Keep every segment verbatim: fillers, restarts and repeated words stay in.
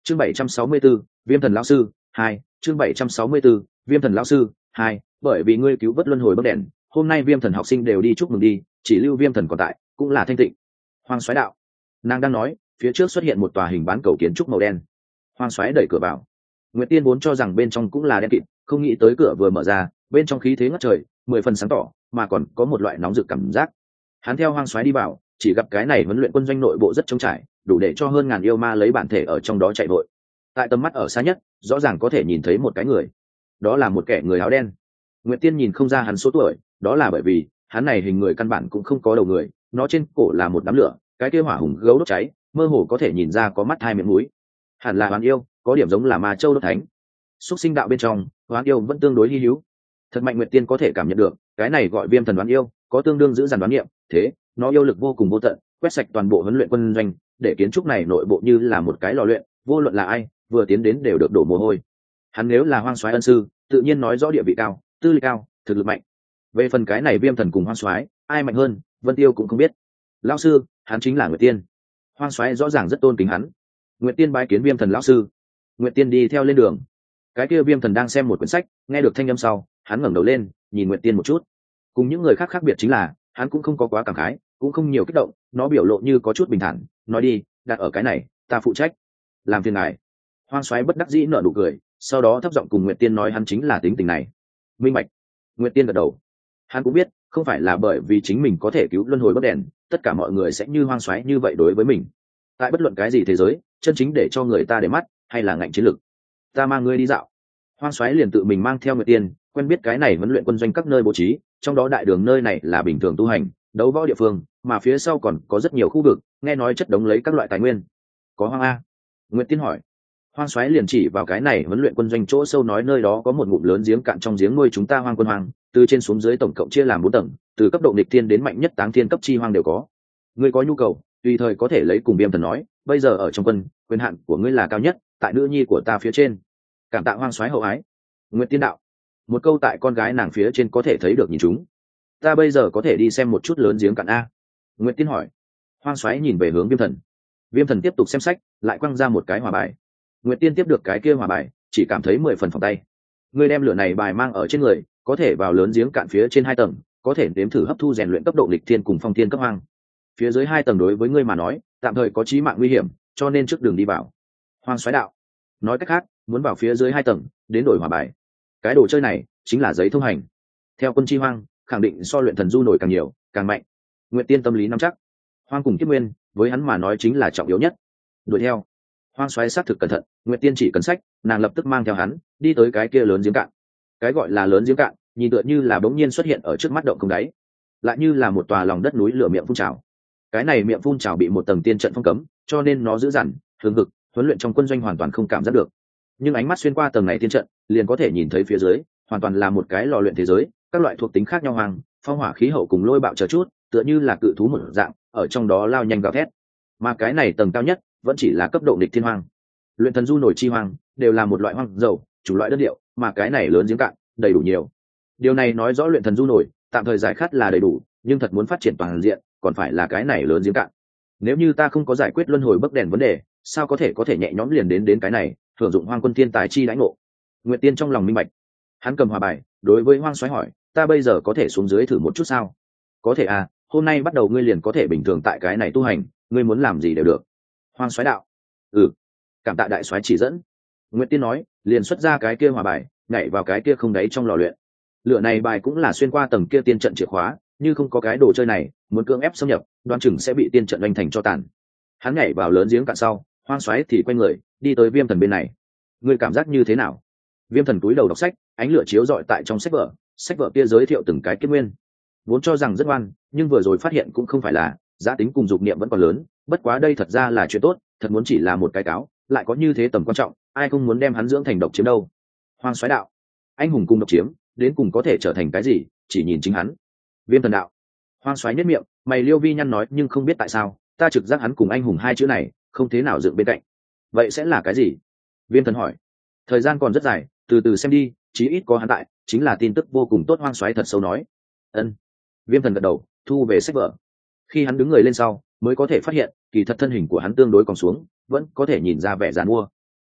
chương bảy trăm sáu mươi 764, viêm thần lão sư hai chương bảy trăm sáu mươi 764, viêm thần lão sư hai bởi vì ngươi cứu vớt luân hồi bấc đèn, hôm nay viêm thần học sinh đều đi chúc mừng đi, chỉ lưu viêm thần còn tại cũng là thanh tịnh. Hoang Soái đạo. Nàng đang nói, phía trước xuất hiện một tòa hình bán cầu kiến trúc màu đen. Hoang Soái đẩy cửa vào. Nguyệt Tiên vốn cho rằng bên trong cũng là đen kịt, không nghĩ tới cửa vừa mở ra, bên trong khí thế ngất trời, mười phần sáng tỏ, mà còn có một loại nóng rực cảm giác. Hắn theo Hoang Soái đi vào, chỉ gặp cái này huấn luyện quân doanh nội bộ rất trống trải, đủ để cho hơn ngàn yêu ma lấy bản thể ở trong đó chạy vội. Tại tầm mắt ở xa nhất, rõ ràng có thể nhìn thấy một cái người. Đó là một kẻ người áo đen. Nguyệt Tiên nhìn không ra hắn số tuổi, đó là bởi vì hắn này hình người căn bản cũng không có đầu người, nó trên cổ là một đám lửa, cái kia hỏa hùng gấu đốt cháy, mơ hồ có thể nhìn ra có mắt hai miệng mũi. Hẳn là hoán yêu, có điểm giống là ma châu đốt thánh. Súc sinh đạo bên trong, hoán yêu vẫn tương đối hi hữu. Thật mạnh Nguyệt Tiên có thể cảm nhận được, cái này gọi viêm thần đoán yêu, có tương đương giữ dàn đoán niệm, thế, nó yêu lực vô cùng vô tận, quét sạch toàn bộ huấn luyện quân doanh, để kiến trúc này nội bộ như là một cái lò luyện, vô luận là ai, vừa tiến đến đều được đổ mồ hôi. Hắn nếu là Hoang Soái ân sư, tự nhiên nói rõ địa vị cao, tư lịch cao, thực lực mạnh. Về phần cái này viêm thần cùng Hoang Soái, ai mạnh hơn, Vân Tiêu cũng không biết. Lão sư, hắn chính là Nguyệt Tiên. Hoang Soái rõ ràng rất tôn kính hắn. Nguyệt Tiên bái kiến viêm thần lão sư. Nguyệt Tiên đi theo lên đường. Cái kia viêm thần đang xem một quyển sách, nghe được thanh âm sau, hắn ngẩng đầu lên, nhìn Nguyệt Tiên một chút. Cùng những người khác khác biệt chính là, hắn cũng không có quá cảm khái, cũng không nhiều kích động, nó biểu lộ như có chút bình thản, nói đi, đặt ở cái này, ta phụ trách. Làm phiền ngài. Hoang Soái bất đắc dĩ nở nụ cười, sau đó thấp giọng cùng Nguyệt Tiên nói hắn chính là tính tình này. Minh bạch. Nguyệt Tiên gật đầu. Hắn cũng biết, không phải là bởi vì chính mình có thể cứu luân hồi bất đèn, tất cả mọi người sẽ như Hoang Soái như vậy đối với mình. Tại bất luận cái gì thế giới, chân chính để cho người ta để mắt, hay là ngạnh chiến lực. Ta mang ngươi đi dạo. Hoang Soái liền tự mình mang theo Nguyệt Tiên, quen biết cái này huấn luyện quân doanh các nơi bố trí, trong đó đại đường nơi này là bình thường tu hành, đấu võ địa phương, mà phía sau còn có rất nhiều khu vực, nghe nói chất đống lấy các loại tài nguyên. Có hoang a? Nguyệt Tiên hỏi. Hoang Soái liền chỉ vào cái này huấn luyện quân doanh chỗ sâu nói nơi đó có một ngụm lớn giếng cạn trong giếng nuôi chúng ta hoang quân hoang, từ trên xuống dưới tổng cộng chia làm bốn tầng, từ cấp độ nghịch thiên đến mạnh nhất táng thiên cấp chi hoang đều có. Ngươi có nhu cầu, tùy thời có thể lấy cùng Viêm Thần nói, bây giờ ở trong quân, quyền hạn của ngươi là cao nhất, tại nữ nhi của ta phía trên. Cảm tạ Hoang Soái hậu ái. Nguyệt Tiên đạo. Một câu tại con gái nàng phía trên có thể thấy được nhìn chúng. Ta bây giờ có thể đi xem một chút lớn giếng cạn a? Nguyệt Tiên hỏi. Hoang Soái nhìn về hướng Viêm Thần. Viêm Thần tiếp tục xem sách, lại quăng ra một cái hỏa bài. Nguyệt Tiên tiếp được cái kia hỏa bài, chỉ cảm thấy mười phần phòng tay. Ngươi đem lửa này bài mang ở trên người, có thể vào lớn giếng cạn phía trên hai tầng, có thể đếm thử hấp thu rèn luyện cấp độ nghịch thiên cùng phong thiên cấp hoang. Phía dưới hai tầng đối với ngươi mà nói, tạm thời có chí mạng nguy hiểm, cho nên trước đường đi vào. Hoang Soái đạo. Nói cách khác, muốn vào phía dưới hai tầng, đến đổi hỏa bài. Cái đồ chơi này chính là giấy thông hành. Theo quân chi hoang, khẳng định so luyện thần du nổi càng nhiều, càng mạnh. Nguyệt Tiên tâm lý nắm chắc. Hoang cùng Kiếp Nguyên, với hắn mà nói chính là trọng yếu nhất. Đuổi theo. Hoang Soái sát thực cẩn thận, Nguyệt Tiên chỉ cần sách, nàng lập tức mang theo hắn, đi tới cái kia lớn giếng cạn. Cái gọi là lớn giếng cạn, nhìn tựa như là bỗng nhiên xuất hiện ở trước mắt động không đáy, lại như là một tòa lòng đất núi lửa miệng phun trào. Cái này miệng phun trào bị một tầng tiên trận phong cấm, cho nên nó giữ dằn, hương hực, huấn luyện trong quân doanh hoàn toàn không cảm giác được. Nhưng ánh mắt xuyên qua tầng này tiên trận, liền có thể nhìn thấy phía dưới, hoàn toàn là một cái lò luyện thế giới, các loại thuộc tính khác nhau hoàng, phong hỏa khí hậu cùng lôi bạo chờ chút, tựa như là cự thú một dạng, ở trong đó lao nhanh gào thét. Mà cái này tầng cao nhất, vẫn chỉ là cấp độ địch thiên hoang. Luyện thần du nổi chi hoang, đều là một loại hoang dầu, chủ loại đơn điệu, mà cái này lớn giếng cạn, đầy đủ nhiều. Điều này nói rõ luyện thần du nổi, tạm thời giải khát là đầy đủ, nhưng thật muốn phát triển toàn diện, còn phải là cái này lớn giếng cạn. Nếu như ta không có giải quyết luân hồi bấc đèn vấn đề, sao có thể có thể nhẹ nhõm liền đến đến cái này, hưởng dụng hoang quân thiên tài chi đãi ngộ. Nguyệt Tiên trong lòng minh bạch. Hắn cầm hỏa bài, đối với Hoang Soái hỏi, ta bây giờ có thể xuống dưới thử một chút sao? Có thể à, hôm nay bắt đầu ngươi liền có thể bình thường tại cái này tu hành, ngươi muốn làm gì đều được. Hoang Soái đạo. Ừ, cảm tạ đại soái chỉ dẫn. Nguyệt Tiên nói, liền xuất ra cái kia hỏa bài, nhảy vào cái kia không đáy trong lò luyện. Lửa này bài cũng là xuyên qua tầng kia tiên trận chìa khóa, như không có cái đồ chơi này, muốn cưỡng ép xâm nhập, đoán chừng sẽ bị tiên trận đánh thành cho tàn. Hắn nhảy vào lớn giếng cạn sau, Hoang Soái thì quay người, đi tới Viêm Thần bên này. Ngươi cảm giác như thế nào? Viêm Thần cúi đầu đọc sách, ánh lửa chiếu rọi tại trong sách vở, sách vở kia giới thiệu từng cái kiếp nguyên. Vốn cho rằng rất ngoan, nhưng vừa rồi phát hiện cũng không phải là, giá tính cùng dục niệm vẫn còn lớn, bất quá đây thật ra là chuyện tốt, thật muốn chỉ là một cái cáo, lại có như thế tầm quan trọng, ai không muốn đem hắn dưỡng thành độc chiếm đâu. Hoang Soái đạo. Anh hùng cùng độc chiếm, đến cùng có thể trở thành cái gì, chỉ nhìn chính hắn. Viêm Thần đạo. Hoang Soái nhếch miệng, mày liêu vi nhăn nói, nhưng không biết tại sao, ta trực giác hắn cùng anh hùng hai chữ này, không thế nào dựng bên cạnh. Vậy sẽ là cái gì? Viêm Thần hỏi. Thời gian còn rất dài, từ từ xem đi, chí ít có hắn tại, chính là tin tức vô cùng tốt. Hoang Soái thật sâu nói. Ân. Viêm Thần gật đầu, thu về sách vở. Khi hắn đứng người lên sau, mới có thể phát hiện, kỳ thật thân hình của hắn tương đối còn xuống, vẫn có thể nhìn ra vẻ giàn mua.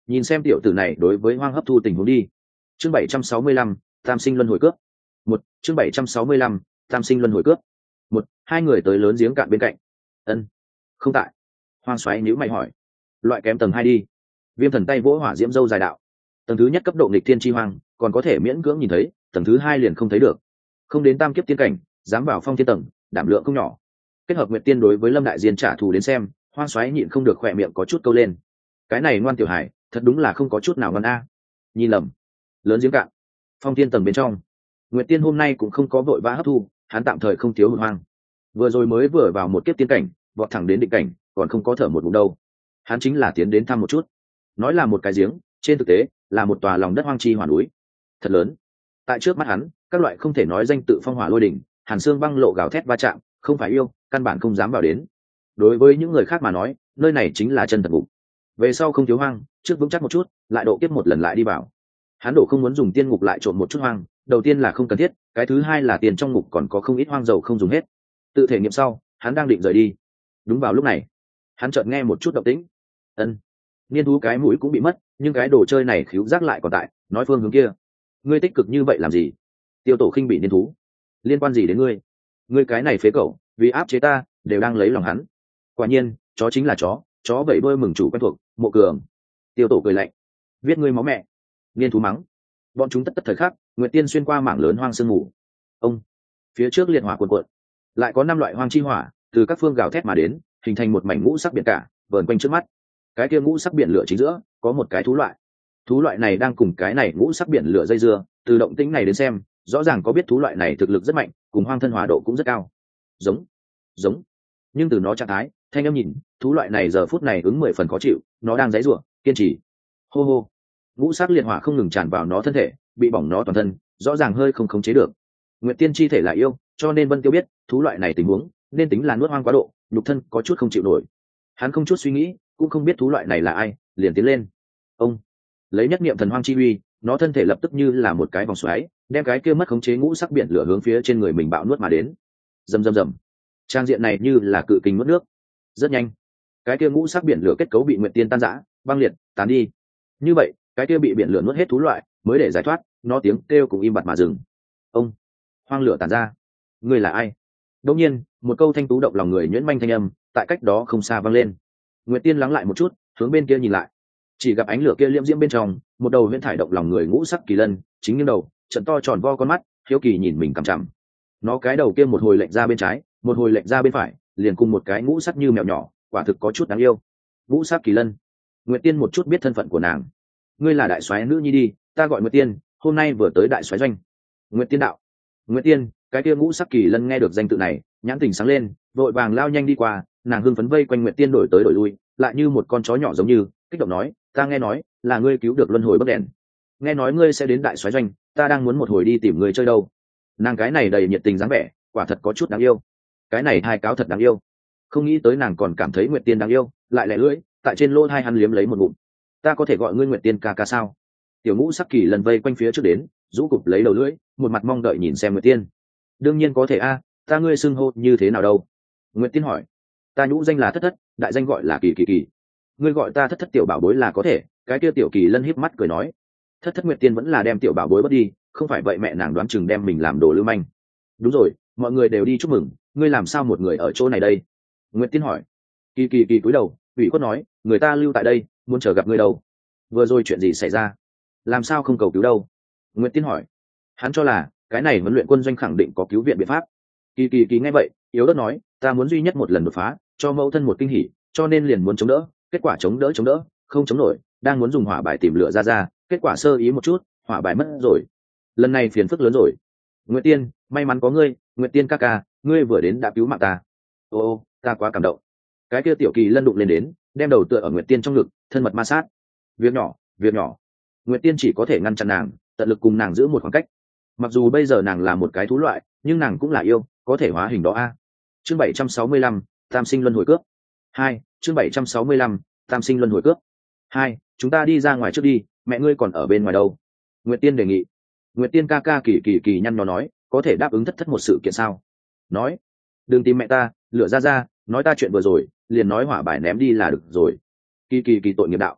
nhìn xem tiểu tử này đối với hoang hấp thu tình huống đi. Chương bảy trăm sáu mươi lăm, tam sinh luân hồi cướp. Một, chương bảy trăm sáu mươi lăm, tam sinh luân hồi cướp. Một, hai người tới lớn giếng cạn bên cạnh. Ân, không tại. Hoang xoáy nhíu mày hỏi. Loại kém tầng hai đi. Viêm Thần tay vỗ hỏa diễm dâu dài đạo. Tầng thứ nhất cấp độ nghịch thiên chi hoang, còn có thể miễn cưỡng nhìn thấy, tầng thứ hai liền không thấy được. Không đến tam kiếp tiên cảnh, dám vào phong thiên tầng, đảm lượng không nhỏ. Kết hợp nguyệt tiên đối với Lâm Đại Diên trả thù đến xem, Hoang xoáy nhịn không được khỏe miệng có chút câu lên. Cái này ngoan tiểu hải, thật đúng là không có chút nào ngoan a. Nhìn lầm. Lớn giếng cạn. Phong thiên tầng bên trong, nguyệt tiên hôm nay cũng không có vội vã hấp thu, hắn tạm thời không thiếu hụt hoang. Vừa rồi mới vừa vào một kiếp tiên cảnh, vọt thẳng đến định cảnh, còn không có thở một ngụm đâu. Hắn chính là tiến đến thăm một chút. Nói là một cái giếng, trên thực tế là một tòa lòng đất hoang chi hỏa núi thật lớn. Tại trước mắt hắn, các loại không thể nói danh tự phong hỏa lôi đỉnh, hàn xương băng lộ gào thét va chạm, không phải yêu, căn bản không dám vào đến. Đối với những người khác mà nói, nơi này chính là chân thật ngục. Về sau không thiếu hoang, trước vững chắc một chút, lại độ kiếp một lần lại đi vào. Hắn đổ không muốn dùng tiên ngục lại trộn một chút hoang, đầu tiên là không cần thiết, cái thứ hai là tiền trong ngục còn có không ít hoang dầu không dùng hết. Tự thể nghiệm sau, hắn đang định rời đi. Đúng vào lúc này, hắn chợt nghe một chút động tĩnh. Ân, niên thú cái mũi cũng bị mất, nhưng cái đồ chơi này khíu giác lại còn tại, nói phương hướng kia. Ngươi tích cực như vậy làm gì? Tiêu Tổ khinh bị niên thú, liên quan gì đến ngươi? Ngươi cái này phế cẩu, vì áp chế ta, đều đang lấy lòng hắn. Quả nhiên, chó chính là chó, chó vẫy đuôi mừng chủ quen thuộc, Mộ Cường. Tiêu Tổ cười lạnh, viết ngươi máu mẹ. Niên thú mắng. Bọn chúng tất tất thời khắc, Nguyệt Tiên xuyên qua mảng lớn hoang sương mù. Ông, phía trước liệt hỏa cuồn cuộn, lại có năm loại hoang chi hỏa từ các phương gào thét mà đến, hình thành một mảnh ngũ sắc biển cả, vờn quanh trước mắt. Cái kia ngũ sắc biển lửa chính giữa có một cái thú loại. Thú loại này đang cùng cái này ngũ sắc biển lửa dây dưa, từ động tĩnh này đến xem, rõ ràng có biết thú loại này thực lực rất mạnh, cùng hoang thân hòa độ cũng rất cao. Giống, giống. Nhưng từ nó trạng thái, thanh âm nhìn, thú loại này giờ phút này ứng mười phần khó chịu, nó đang giãy giụa, kiên trì. Hô hô. Ngũ sắc liệt hỏa không ngừng tràn vào nó thân thể, bị bỏng nó toàn thân, rõ ràng hơi không khống chế được. Nguyệt Tiên chi thể là yêu, cho nên Vân Tiêu biết, thú loại này tình huống, nên tính là nuốt hoang quá độ, nhục thân có chút không chịu nổi. Hắn không chút suy nghĩ, cũng không biết thú loại này là ai, liền tiến lên. Ông lấy nhất niệm thần hoang chi uy, nó thân thể lập tức như là một cái vòng xoáy, đem cái kia mất khống chế ngũ sắc biển lửa hướng phía trên người mình bạo nuốt mà đến. Rầm rầm rầm. Trang diện này như là cự kình nuốt nước. Rất nhanh, cái kia ngũ sắc biển lửa kết cấu bị Nguyệt Tiên tan rã, băng liệt, tán đi. Như vậy, cái kia bị biển lửa nuốt hết thú loại, mới để giải thoát, nó tiếng kêu cũng im bặt mà dừng. Ông hoang lửa tàn ra. Ngươi là ai? Đột nhiên, một câu thanh tú động lòng người nhuyễn manh thanh âm, tại cách đó không xa vang lên. Nguyệt Tiên lắng lại một chút, hướng bên kia nhìn lại, chỉ gặp ánh lửa kia liễm diễm bên trong, một đầu huyễn thải động lòng người ngũ sắc kỳ lân, chính như đầu, trận to tròn vo con mắt, hiếu kỳ nhìn mình cằm chằm. Nó cái đầu kia một hồi lệch ra bên trái, một hồi lệch ra bên phải, liền cùng một cái ngũ sắc như mèo nhỏ, quả thực có chút đáng yêu. Ngũ sắc kỳ lân. Nguyệt Tiên một chút biết thân phận của nàng. Ngươi là đại soái nữ nhi đi, ta gọi Nguyệt Tiên, hôm nay vừa tới đại soái doanh. Nguyệt Tiên đạo. Nguyệt Tiên, cái kia ngũ sắc kỳ lân nghe được danh tự này, nhãn tình sáng lên, vội vàng lao nhanh đi qua, nàng hưng phấn vây quanh Nguyệt Tiên đổi tới đổi lui, lại như một con chó nhỏ giống như kích động nói, ta nghe nói là ngươi cứu được luân hồi bất đèn, nghe nói ngươi sẽ đến đại soái doanh, ta đang muốn một hồi đi tìm người chơi đâu. Nàng cái này đầy nhiệt tình dáng vẻ, quả thật có chút đáng yêu. Cái này hai cáo thật đáng yêu, không nghĩ tới nàng còn cảm thấy Nguyệt Tiên đáng yêu, lại lẻ lưỡi tại trên lỗ hai hắn liếm lấy một ngụm. Ta có thể gọi ngươi Nguyệt Tiên ca ca sao? Tiểu ngũ sắc kỳ lần vây quanh phía trước đến, rũ cụp lấy đầu lưỡi, một mặt mong đợi nhìn xem Nguyệt Tiên. Đương nhiên có thể a, ta ngươi xưng hô như thế nào đâu? Nguyệt Tiên hỏi. Ta nhũ danh là Thất Thất, đại danh gọi là Kỳ Kỳ Kỳ. Ngươi gọi ta Thất Thất tiểu bảo bối là có thể. Cái kia tiểu Kỳ lân híp mắt cười nói. Thất Thất Nguyệt Tiên vẫn là đem tiểu bảo bối bất đi, không phải vậy mẹ nàng đoán chừng đem mình làm đồ lưu manh. Đúng rồi, mọi người đều đi chúc mừng, ngươi làm sao một người ở chỗ này đây? Nguyệt Tiên hỏi. Kỳ Kỳ Kỳ cúi đầu, ủy khuất nói, người ta lưu tại đây, muốn chờ gặp ngươi đâu. Vừa rồi chuyện gì xảy ra? Làm sao không cầu cứu đâu? Nguyệt Tiên hỏi. Hắn cho là cái này huấn luyện quân doanh khẳng định có cứu viện biện pháp. Kỳ Kỳ Kỳ nghe vậy, yếu ớt nói, ta muốn duy nhất một lần đột phá, cho mẫu thân một kinh hỉ, cho nên liền muốn chống đỡ, kết quả chống đỡ chống đỡ, không chống nổi, đang muốn dùng hỏa bài tìm lửa ra ra, kết quả sơ ý một chút, hỏa bài mất rồi. Lần này phiền phức lớn rồi. Nguyệt Tiên, may mắn có ngươi, Nguyệt Tiên ca ca, ngươi vừa đến đã cứu mạng ta. Ô, ta quá cảm động. Cái kia tiểu Kỳ lân đụng lên đến, đem đầu tựa ở Nguyệt Tiên trong ngực, thân mật ma sát. Việc nhỏ, việc nhỏ. Nguyệt Tiên chỉ có thể ngăn chặn nàng, tận lực cùng nàng giữ một khoảng cách. Mặc dù bây giờ nàng là một cái thú loại, nhưng nàng cũng là yêu, có thể hóa hình đó a. Chương bảy trăm sáu mươi lăm, Tam sinh luân hồi cướp. Hai, chương bảy trăm sáu mươi lăm, Tam sinh luân hồi cướp. Hai, chúng ta đi ra ngoài trước đi, mẹ ngươi còn ở bên ngoài đâu? Nguyệt Tiên đề nghị. Nguyệt Tiên ca ca kỳ kỳ kỳ nhăn nhó nói, có thể đáp ứng Thất Thất một sự kiện sao? Nói, đừng tìm mẹ ta, lựa ra ra, nói ta chuyện vừa rồi, liền nói hỏa bài ném đi là được rồi. Kỳ kỳ kỳ tội nghiệp đạo.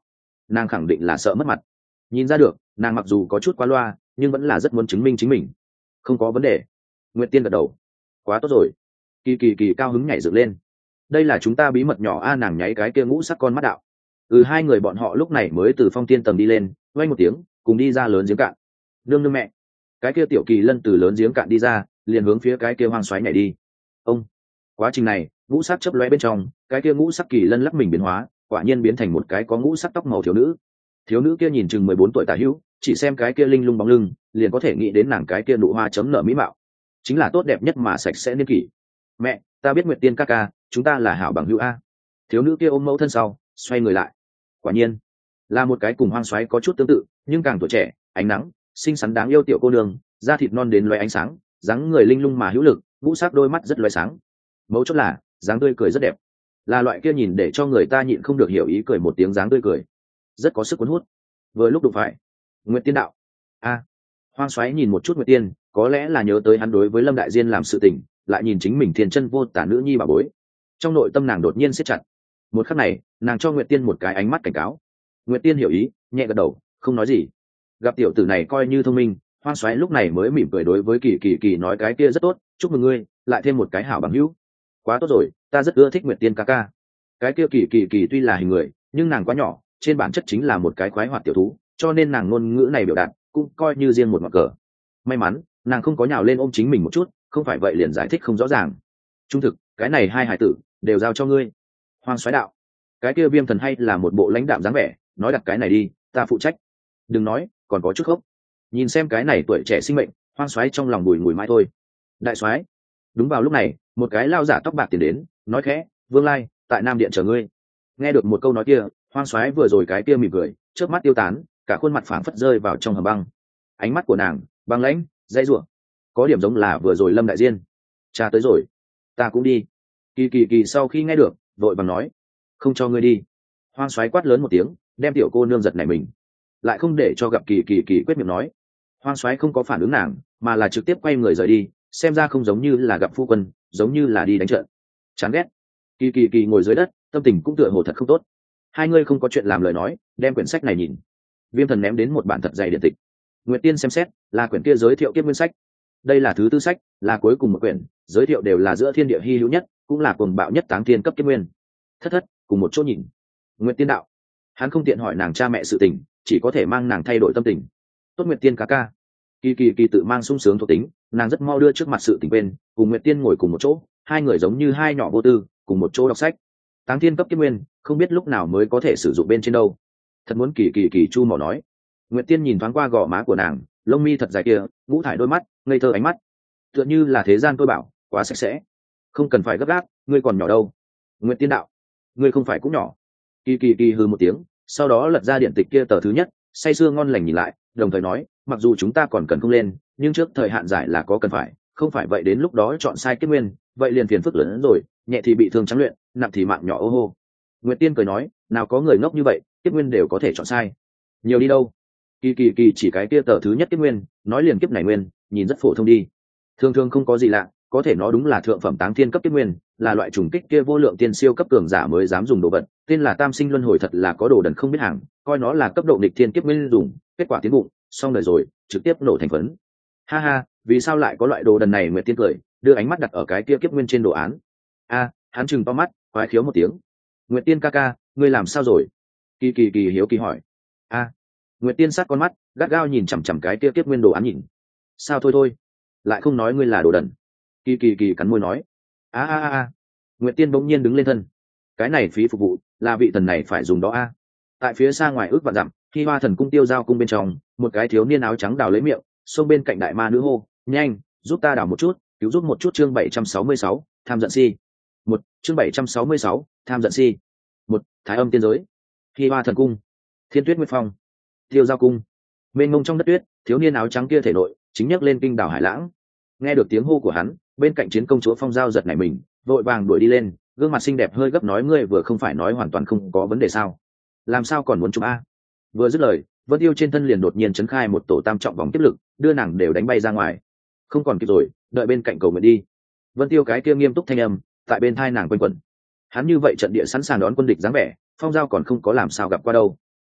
nàng khẳng định là sợ mất mặt. Nhìn ra được nàng mặc dù có chút quá loa nhưng vẫn là rất muốn chứng minh chính mình. Không có vấn đề. Nguyệt Tiên gật đầu. Quá tốt rồi. Kỳ kỳ kỳ cao hứng nhảy dựng lên. Đây là chúng ta bí mật nhỏ a. Nàng nháy cái kia ngũ sắc con mắt đạo. Ừ, hai người bọn họ lúc này mới từ phong tiên tầng đi lên, vang một tiếng cùng đi ra lớn giếng cạn. Nương nương mẹ. Cái kia tiểu kỳ lân từ lớn giếng cạn đi ra, liền hướng phía cái kia hoang xoáy nhảy đi. Ông. Quá trình này ngũ sắc chớp lóe bên trong, cái kia ngũ sắc kỳ lân lắc mình biến hóa, quả nhiên biến thành một cái có ngũ sắc tóc màu thiếu nữ. Thiếu nữ kia nhìn chừng mười bốn tuổi tả hữu, chỉ xem cái kia linh lung bóng lưng liền có thể nghĩ đến nàng cái kia nụ hoa chấm nở mỹ mạo, chính là tốt đẹp nhất mà sạch sẽ niên kỷ. Mẹ, ta biết Nguyệt Tiên ca ca, chúng ta là hảo bằng hữu a. Thiếu nữ kia ôm mẫu thân sau, xoay người lại. Quả nhiên là một cái cùng hoang xoáy có chút tương tự nhưng càng tuổi trẻ, ánh nắng, xinh xắn đáng yêu tiểu cô nương, da thịt non đến loé ánh sáng, dáng người linh lung mà hữu lực, ngũ sắc đôi mắt rất loé sáng. Mấu chốt là dáng tươi cười rất đẹp, là loại kia nhìn để cho người ta nhịn không được hiểu ý cười một tiếng dáng tươi cười, rất có sức cuốn hút. Vừa lúc đụng phải Nguyệt Tiên đạo. A. Hoang xoáy nhìn một chút Nguyệt Tiên, có lẽ là nhớ tới hắn đối với Lâm Đại Diên làm sự tình, lại nhìn chính mình thiên chân vô tả nữ nhi bà bối, trong nội tâm nàng đột nhiên siết chặt. Một khắc này nàng cho Nguyệt Tiên một cái ánh mắt cảnh cáo. Nguyệt Tiên hiểu ý, nhẹ gật đầu, không nói gì. Gặp tiểu tử này coi như thông minh, hoang xoáy lúc này mới mỉm cười đối với kỳ kỳ kỳ nói cái kia rất tốt, chúc mừng ngươi lại thêm một cái hảo bằng hữu. Quá tốt rồi, ta rất ưa thích Nguyệt Tiên ca ca. Cái kia kỳ kỳ kỳ tuy là hình người nhưng nàng quá nhỏ, trên bản chất chính là một cái khoái hoạt tiểu thú, cho nên nàng ngôn ngữ này biểu đạt cũng coi như riêng một mặt cờ. May mắn nàng không có nhào lên ôm chính mình một chút, không phải vậy liền giải thích không rõ ràng. Trung thực, cái này hai hải tử đều giao cho ngươi. Hoang xoáy đạo. Cái kia Viêm Thần hay là một bộ lãnh đạm dáng vẻ, nói đặt cái này đi, ta phụ trách. Đừng nói, còn có chút khốc. Nhìn xem cái này tuổi trẻ sinh mệnh, hoang xoáy trong lòng bùi ngùi mãi thôi. Đại soái. Đúng vào lúc này một cái lao giả tóc bạc tiến đến, nói khẽ, Vương Lai tại Nam Điện chờ ngươi. Nghe được một câu nói kia, hoang xoáy vừa rồi cái kia mỉm cười chớp mắt tiêu tán, cả khuôn mặt phảng phất rơi vào trong hầm băng. Ánh mắt của nàng băng lãnh, dãy rủa, có điểm giống là vừa rồi Lâm Đại Diên. Cha tới rồi, ta cũng đi. Kỳ kỳ kỳ sau khi nghe được vội vàng nói, không cho ngươi đi. Hoang xoáy quát lớn một tiếng, đem tiểu cô nương giật nảy mình, lại không để cho gặp kỳ kỳ kỳ quyết miệng nói. Hoang xoáy không có phản ứng nàng, mà là trực tiếp quay người rời đi, xem ra không giống như là gặp phu quân, giống như là đi đánh trận. Chán ghét. Kỳ kỳ kỳ ngồi dưới đất, tâm tình cũng tựa hồ thật không tốt. Hai người không có chuyện làm lời nói, đem quyển sách này nhìn. Viêm Thần ném đến một bản thật dày điện tịch. Nguyệt Tiên xem xét, là quyển kia giới thiệu kiếp nguyên sách. Đây là thứ tư sách, là cuối cùng một quyển, giới thiệu đều là giữa thiên địa hy hữu nhất, cũng là cuồng bạo nhất táng thiên cấp kiếp nguyên. Thất thất cùng một chỗ nhìn. Nguyệt Tiên đạo. Hắn không tiện hỏi nàng cha mẹ sự tình, chỉ có thể mang nàng thay đổi tâm tình. Tốt Nguyệt Tiên ca ca. Kỳ kỳ kỳ tự mang sung sướng thuộc tính, nàng rất mau đưa trước mặt sự tình bên, cùng Nguyệt Tiên ngồi cùng một chỗ, hai người giống như hai nhỏ vô tư, cùng một chỗ đọc sách. Táng thiên cấp kiếp nguyên, không biết lúc nào mới có thể sử dụng bên trên đâu. Thật muốn kỳ kỳ kỳ chu mỏ nói. Nguyệt Tiên nhìn thoáng qua gò má của nàng, lông mi thật dài kia, ngũ thải đôi mắt, ngây thơ ánh mắt, tựa như là thế gian tôi bảo, quá sạch sẽ. Không cần phải gấp gáp, ngươi còn nhỏ đâu. Nguyệt Tiên đạo. Ngươi không phải cũng nhỏ. Kỳ kỳ kỳ hừ một tiếng, sau đó lật ra điện tịch kia tờ thứ nhất, say sưa ngon lành nhìn lại, đồng thời nói, mặc dù chúng ta còn cần không lên, nhưng trước thời hạn giải là có cần phải, không phải vậy đến lúc đó chọn sai kiếp nguyên, vậy liền phiền phức lớn hơn rồi, nhẹ thì bị thương trắng luyện, nặng thì mạng nhỏ ô hô. Nguyệt Tiên cười nói, nào có người ngốc như vậy, kiếp nguyên đều có thể chọn sai. Nhiều đi đâu. Kỳ kỳ kỳ chỉ cái kia tờ thứ nhất kiếp nguyên, nói liền kiếp này nguyên, nhìn rất phổ thông đi. Thường thường không có gì lạ, có thể nó đúng là thượng phẩm táng thiên cấp kiếp nguyên, là loại trùng kích kia vô lượng tiên siêu cấp cường giả mới dám dùng đồ vật, tên là Tam Sinh Luân Hồi, thật là có đồ đần không biết hàng, coi nó là cấp độ địch thiên kiếp nguyên dùng, kết quả tiến bụng, xong đời rồi, trực tiếp nổ thành phấn. Ha ha, vì sao lại có loại đồ đần này? Nguyệt Tiên cười, đưa ánh mắt đặt ở cái kia kiếp nguyên trên đồ án. A, hắn chừng to mắt, quái khiếu một tiếng. Nguyệt Tiên ca ca, ngươi làm sao rồi? Kỳ kỳ kỳ hiếu kỳ hỏi. A. Nguyệt Tiên sát con mắt, gắt gao nhìn chằm chằm cái kia kiếp nguyên đồ án nhìn. Sao thôi thôi, lại không nói ngươi là đồ đần. Kỳ kỳ kỳ cắn môi nói. A a a a. Nguyệt Tiên bỗng nhiên đứng lên thân. Cái này phí phục vụ, là vị thần này phải dùng đó a. Tại phía xa ngoài ước vạn dặm, khi Hoa Thần cung tiêu giao cung bên trong, một cái thiếu niên áo trắng đào lấy miệng, xông bên cạnh đại ma nữ hô, nhanh, giúp ta đào một chút, cứu giúp một chút. Chương bảy trăm sáu mươi sáu, tham giận si. Một, chương bảy trăm sáu mươi sáu, tham giận si. Một, Thái Âm tiên giới. Khi Hoa Thần cung, Thiên Tuyết Nguyệt Phong, tiêu giao cung. Mênh mông trong đất tuyết, thiếu niên áo trắng kia thể nội chính nhấc lên kinh đảo hải lãng. Nghe được tiếng hô của hắn, bên cạnh chiến công chúa Phong Giao giật nảy mình, vội vàng đuổi đi lên, gương mặt xinh đẹp hơi gấp nói, ngươi vừa không phải nói hoàn toàn không có vấn đề sao, làm sao còn muốn chụp a? Vừa dứt lời, Vân Tiêu trên thân liền đột nhiên chấn khai một tổ tam trọng vòng tiếp lực, đưa nàng đều đánh bay ra ngoài. Không còn kịp rồi, đợi bên cạnh cầu nguyện đi. Vân Tiêu cái kia nghiêm túc thanh âm tại bên thai nàng quanh quẩn. Hắn như vậy trận địa sẵn sàng đón quân địch dáng vẻ, Phong Giao còn không có làm sao gặp qua đâu.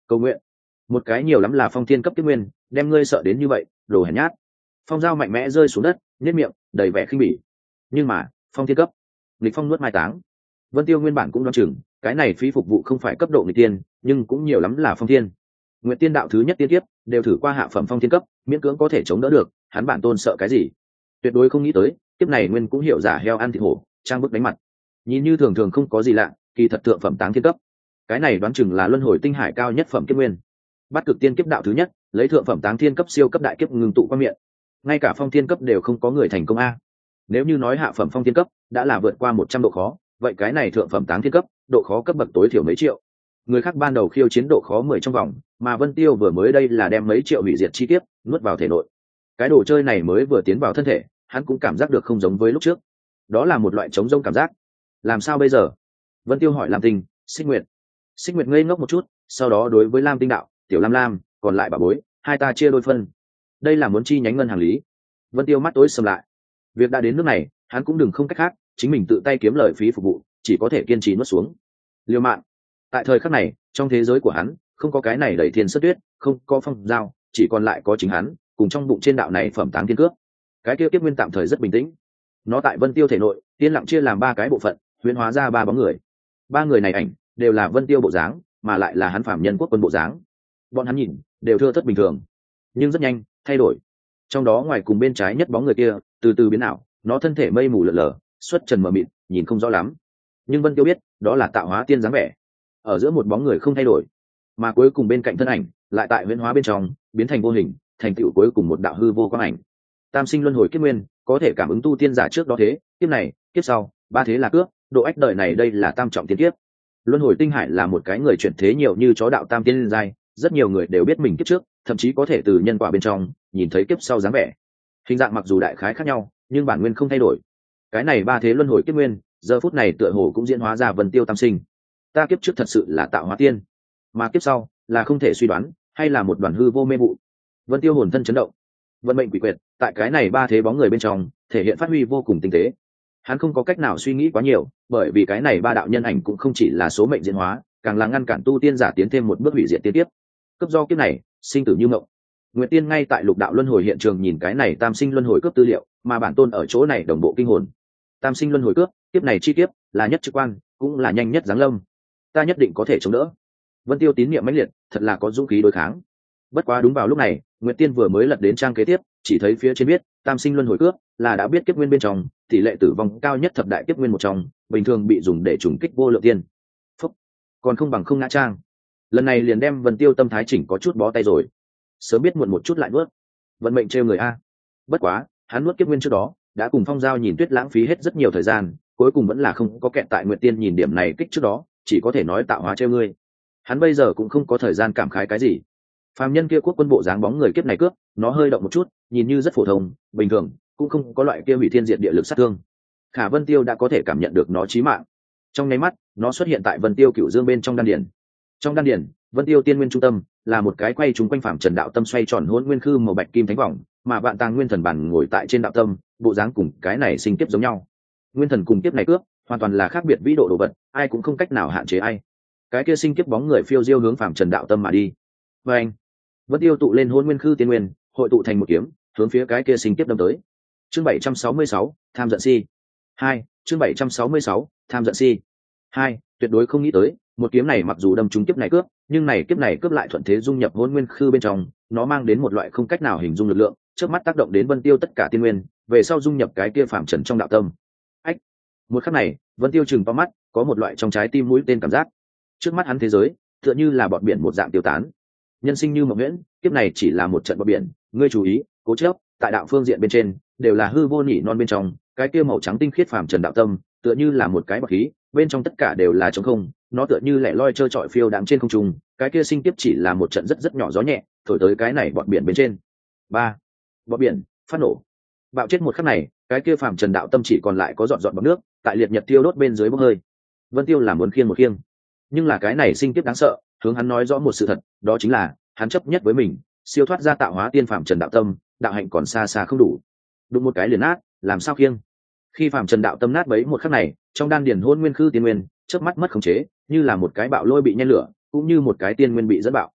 Cầu nguyện. Một cái nhiều lắm là phong thiên cấp kiếp nguyên, đem ngươi sợ đến như vậy, đồ hèn nhát. Phong dao mạnh mẽ rơi xuống đất, nhếch miệng đầy vẻ khinh bỉ. Nhưng mà phong thiên cấp, lịch phong nuốt mai táng. Vân Tiêu nguyên bản cũng đoán chừng cái này phí phục vụ không phải cấp độ nghịch tiên, nhưng cũng nhiều lắm là phong thiên. Nguyện tiên đạo thứ nhất tiên tiếp đều thử qua hạ phẩm phong thiên cấp, miễn cưỡng có thể chống đỡ được, hắn bản tôn sợ cái gì? Tuyệt đối không nghĩ tới kiếp này nguyên cũng hiểu giả heo ăn thịt hổ, trang bức đánh mặt. Nhìn như thường thường không có gì lạ, kỳ thật thượng phẩm táng thiên cấp. Cái này đoán chừng là luân hồi tinh hải cao nhất phẩm kiếp nguyên. Bắt cực tiên kiếp đạo thứ nhất, lấy thượng phẩm táng thiên cấp siêu cấp đại kiếp ngừng tụ qua miệng. Ngay cả phong thiên cấp đều không có người thành công a. Nếu như nói hạ phẩm phong thiên cấp đã là vượt qua một trăm độ khó, vậy cái này thượng phẩm táng thiên cấp, độ khó cấp bậc tối thiểu mấy triệu. Người khác ban đầu khiêu chiến độ khó mười trong vòng, mà Vân Tiêu vừa mới đây là đem mấy triệu hủy diệt chi tiết nuốt vào thể nội. Cái đồ chơi này mới vừa tiến vào thân thể, hắn cũng cảm giác được không giống với lúc trước. Đó là một loại trống rỗng cảm giác. Làm sao bây giờ? Vân Tiêu hỏi Lam Tinh, Xích Nguyệt. Xích Nguyệt ngây ngốc một chút, sau đó đối với Lam Tinh đạo, tiểu Lam Lam, còn lại bà bối, hai ta chia đôi phân. Đây là muốn chi nhánh ngân hàng lý. Vân Tiêu mắt tối sầm lại. Việc đã đến nước này, hắn cũng đừng không cách khác, chính mình tự tay kiếm lời phí phục vụ, chỉ có thể kiên trì nuốt xuống. Liều mạng. Tại thời khắc này, trong thế giới của hắn, không có cái này đẩy thiên sất tuyết, không có phong giao, chỉ còn lại có chính hắn, cùng trong bụng trên đạo này phẩm táng thiên cướp. Cái kia kiếp nguyên tạm thời rất bình tĩnh. Nó tại Vân Tiêu thể nội, tiên lặng chia làm ba cái bộ phận, huyễn hóa ra ba bóng người. Ba người này ảnh đều là Vân Tiêu bộ dáng, mà lại là hắn phạm nhân quốc quân bộ dáng. Bọn hắn nhìn đều thưa thớt bình thường, nhưng rất nhanh thay đổi. Trong đó ngoài cùng bên trái nhất bóng người kia, từ từ biến ảo, nó thân thể mây mù lờ lờ, xuất trần mờ mịt, nhìn không rõ lắm. Nhưng Vân Tiêu biết, đó là tạo hóa tiên dáng vẻ. Ở giữa một bóng người không thay đổi, mà cuối cùng bên cạnh thân ảnh lại tại huyễn hóa bên trong biến thành vô hình, thành tựu cuối cùng một đạo hư vô quang ảnh. Tam sinh luân hồi kiếp nguyên, có thể cảm ứng tu tiên giả trước đó thế, kiếp này, kiếp sau, ba thế là cướp, độ ách đời này đây là tam trọng tiên kiếp. Luân hồi tinh hải là một cái người chuyển thế nhiều như chó đạo tam tiên giai, rất nhiều người đều biết mình kiếp trước, thậm chí có thể từ nhân quả bên trong nhìn thấy kiếp sau dáng vẻ. Hình dạng mặc dù đại khái khác nhau, nhưng bản nguyên không thay đổi. Cái này ba thế luân hồi kiếp nguyên, giờ phút này tựa hồ cũng diễn hóa ra Vân Tiêu tam sinh. Ta kiếp trước thật sự là tạo hóa tiên, mà kiếp sau là không thể suy đoán, hay là một đoàn hư vô mê vụ. Vân Tiêu hồn thân chấn động, vận mệnh quỷ quyệt tại cái này ba thế bóng người bên trong thể hiện phát huy vô cùng tinh tế. Hắn không có cách nào suy nghĩ quá nhiều, bởi vì cái này ba đạo nhân ảnh cũng không chỉ là số mệnh diễn hóa, càng là ngăn cản tu tiên giả tiến thêm một bước hủy diệt tiên tiếp. Cấp do kiếp này sinh tử như mộng. Nguyệt Tiên ngay tại lục đạo luân hồi hiện trường nhìn cái này tam sinh luân hồi cướp tư liệu, mà bản tôn ở chỗ này đồng bộ kinh hồn. Tam sinh luân hồi cướp, kiếp này chi kiếp là nhất trực quan, cũng là nhanh nhất giáng lâm. Ta nhất định có thể chống đỡ. Vân Tiêu tín niệm mãnh liệt, thật là có dũng khí đối kháng. Bất quá đúng vào lúc này, Nguyệt Tiên vừa mới lật đến trang kế tiếp, chỉ thấy phía trên viết tam sinh luân hồi cướp là đã biết kiếp nguyên bên trong tỷ lệ tử vong cao nhất thập đại kiếp nguyên một trong, bình thường bị dùng để trùng kích vô lượng tiên. Phúc, còn không bằng không ngã trang. Lần này liền đem Vân Tiêu tâm thái chỉnh có chút bó tay rồi. Sớm biết muộn một chút lại nuốt. Vận mệnh trêu người a. Bất quá, hắn nuốt kiếp nguyên trước đó, đã cùng Phong Giao nhìn Tuyết lãng phí hết rất nhiều thời gian, cuối cùng vẫn là không có kẹt tại Nguyệt Tiên nhìn điểm này kích trước đó, chỉ có thể nói tạo hóa trêu ngươi. Hắn bây giờ cũng không có thời gian cảm khái cái gì. Phàm nhân kia quốc quân bộ dáng bóng người kiếp này cướp, nó hơi động một chút, nhìn như rất phổ thông, bình thường, cũng không có loại kia hủy thiên diệt địa lực sát thương. Khả Vân Tiêu đã có thể cảm nhận được nó chí mạng. Trong nháy mắt, nó xuất hiện tại Vân Tiêu Cửu Dương bên trong đan điền. Trong đan điền, Vân Tiêu tiên nguyên trung tâm là một cái quay trúng quanh phạm trần đạo tâm xoay tròn hỗn nguyên khư màu bạch kim thánh vòng, mà vạn tàng nguyên thần bản ngồi tại trên đạo tâm, bộ dáng cùng cái này sinh kiếp giống nhau. Nguyên thần cùng kiếp này cướp, hoàn toàn là khác biệt vĩ độ đồ vật, ai cũng không cách nào hạn chế ai. Cái kia sinh kiếp bóng người phiêu diêu hướng phạm trần đạo tâm mà đi. Và anh, Vân Tiêu tụ lên hỗn nguyên khư tiên nguyên, hội tụ thành một kiếm, hướng phía cái kia sinh kiếp đâm tới. Chương bảy trăm sáu mươi sáu, tham giận si. hai, chương bảy trăm sáu mươi sáu, tham giận si. hai, tuyệt đối không nghĩ tới, một kiếm này mặc dù đâm trúng kiếp này cướp, nhưng này kiếp này cướp lại thuận thế dung nhập hỗn nguyên khư bên trong, nó mang đến một loại không cách nào hình dung lực lượng, trước mắt tác động đến Vân Tiêu tất cả tiên nguyên, về sau dung nhập cái kia phạm trần trong đạo tâm. Ách. Một khắc này, Vân Tiêu chừng to mắt, có một loại trong trái tim mũi tên cảm giác. Trước mắt hắn thế giới, tựa như là bọt biển một dạng tiêu tán. Nhân sinh như mộng nguyễn, kiếp này chỉ là một trận bọt biển, ngươi chú ý, cố chấp, tại đạo phương diện bên trên, đều là hư vô nhị non bên trong, cái kia màu trắng tinh khiết phàm trần đạo tâm, tựa như là một cái bọt khí, bên trong tất cả đều là trống không, nó tựa như lẻ loi trơ trọi phiêu đáng trên không trung, cái kia sinh tiếp chỉ là một trận rất rất nhỏ gió nhẹ, thổi tới cái này bọt biển bên trên. Ba, bọt biển phát nổ, bạo chết một khắc này, cái kia phàm trần đạo tâm chỉ còn lại có dọn dọn bọt nước, tại liệt nhật tiêu đốt bên dưới bốc hơi. Vân Tiêu là muốn khiêng một khiêng, nhưng là cái này sinh tiếp đáng sợ, hướng hắn nói rõ một sự thật, đó chính là hắn chấp nhất với mình, siêu thoát ra tạo hóa tiên phàm trần đạo tâm, đạo hạnh còn xa xa không đủ, đụng một cái liền nát, làm sao khiêng. Khi phàm trần đạo tâm nát bấy một khắc này, trong đan điền hôn nguyên khư tiên nguyên chớp mắt mất khống chế, như là một cái bạo lôi bị nhen lửa, cũng như một cái tiên nguyên bị dẫn bạo,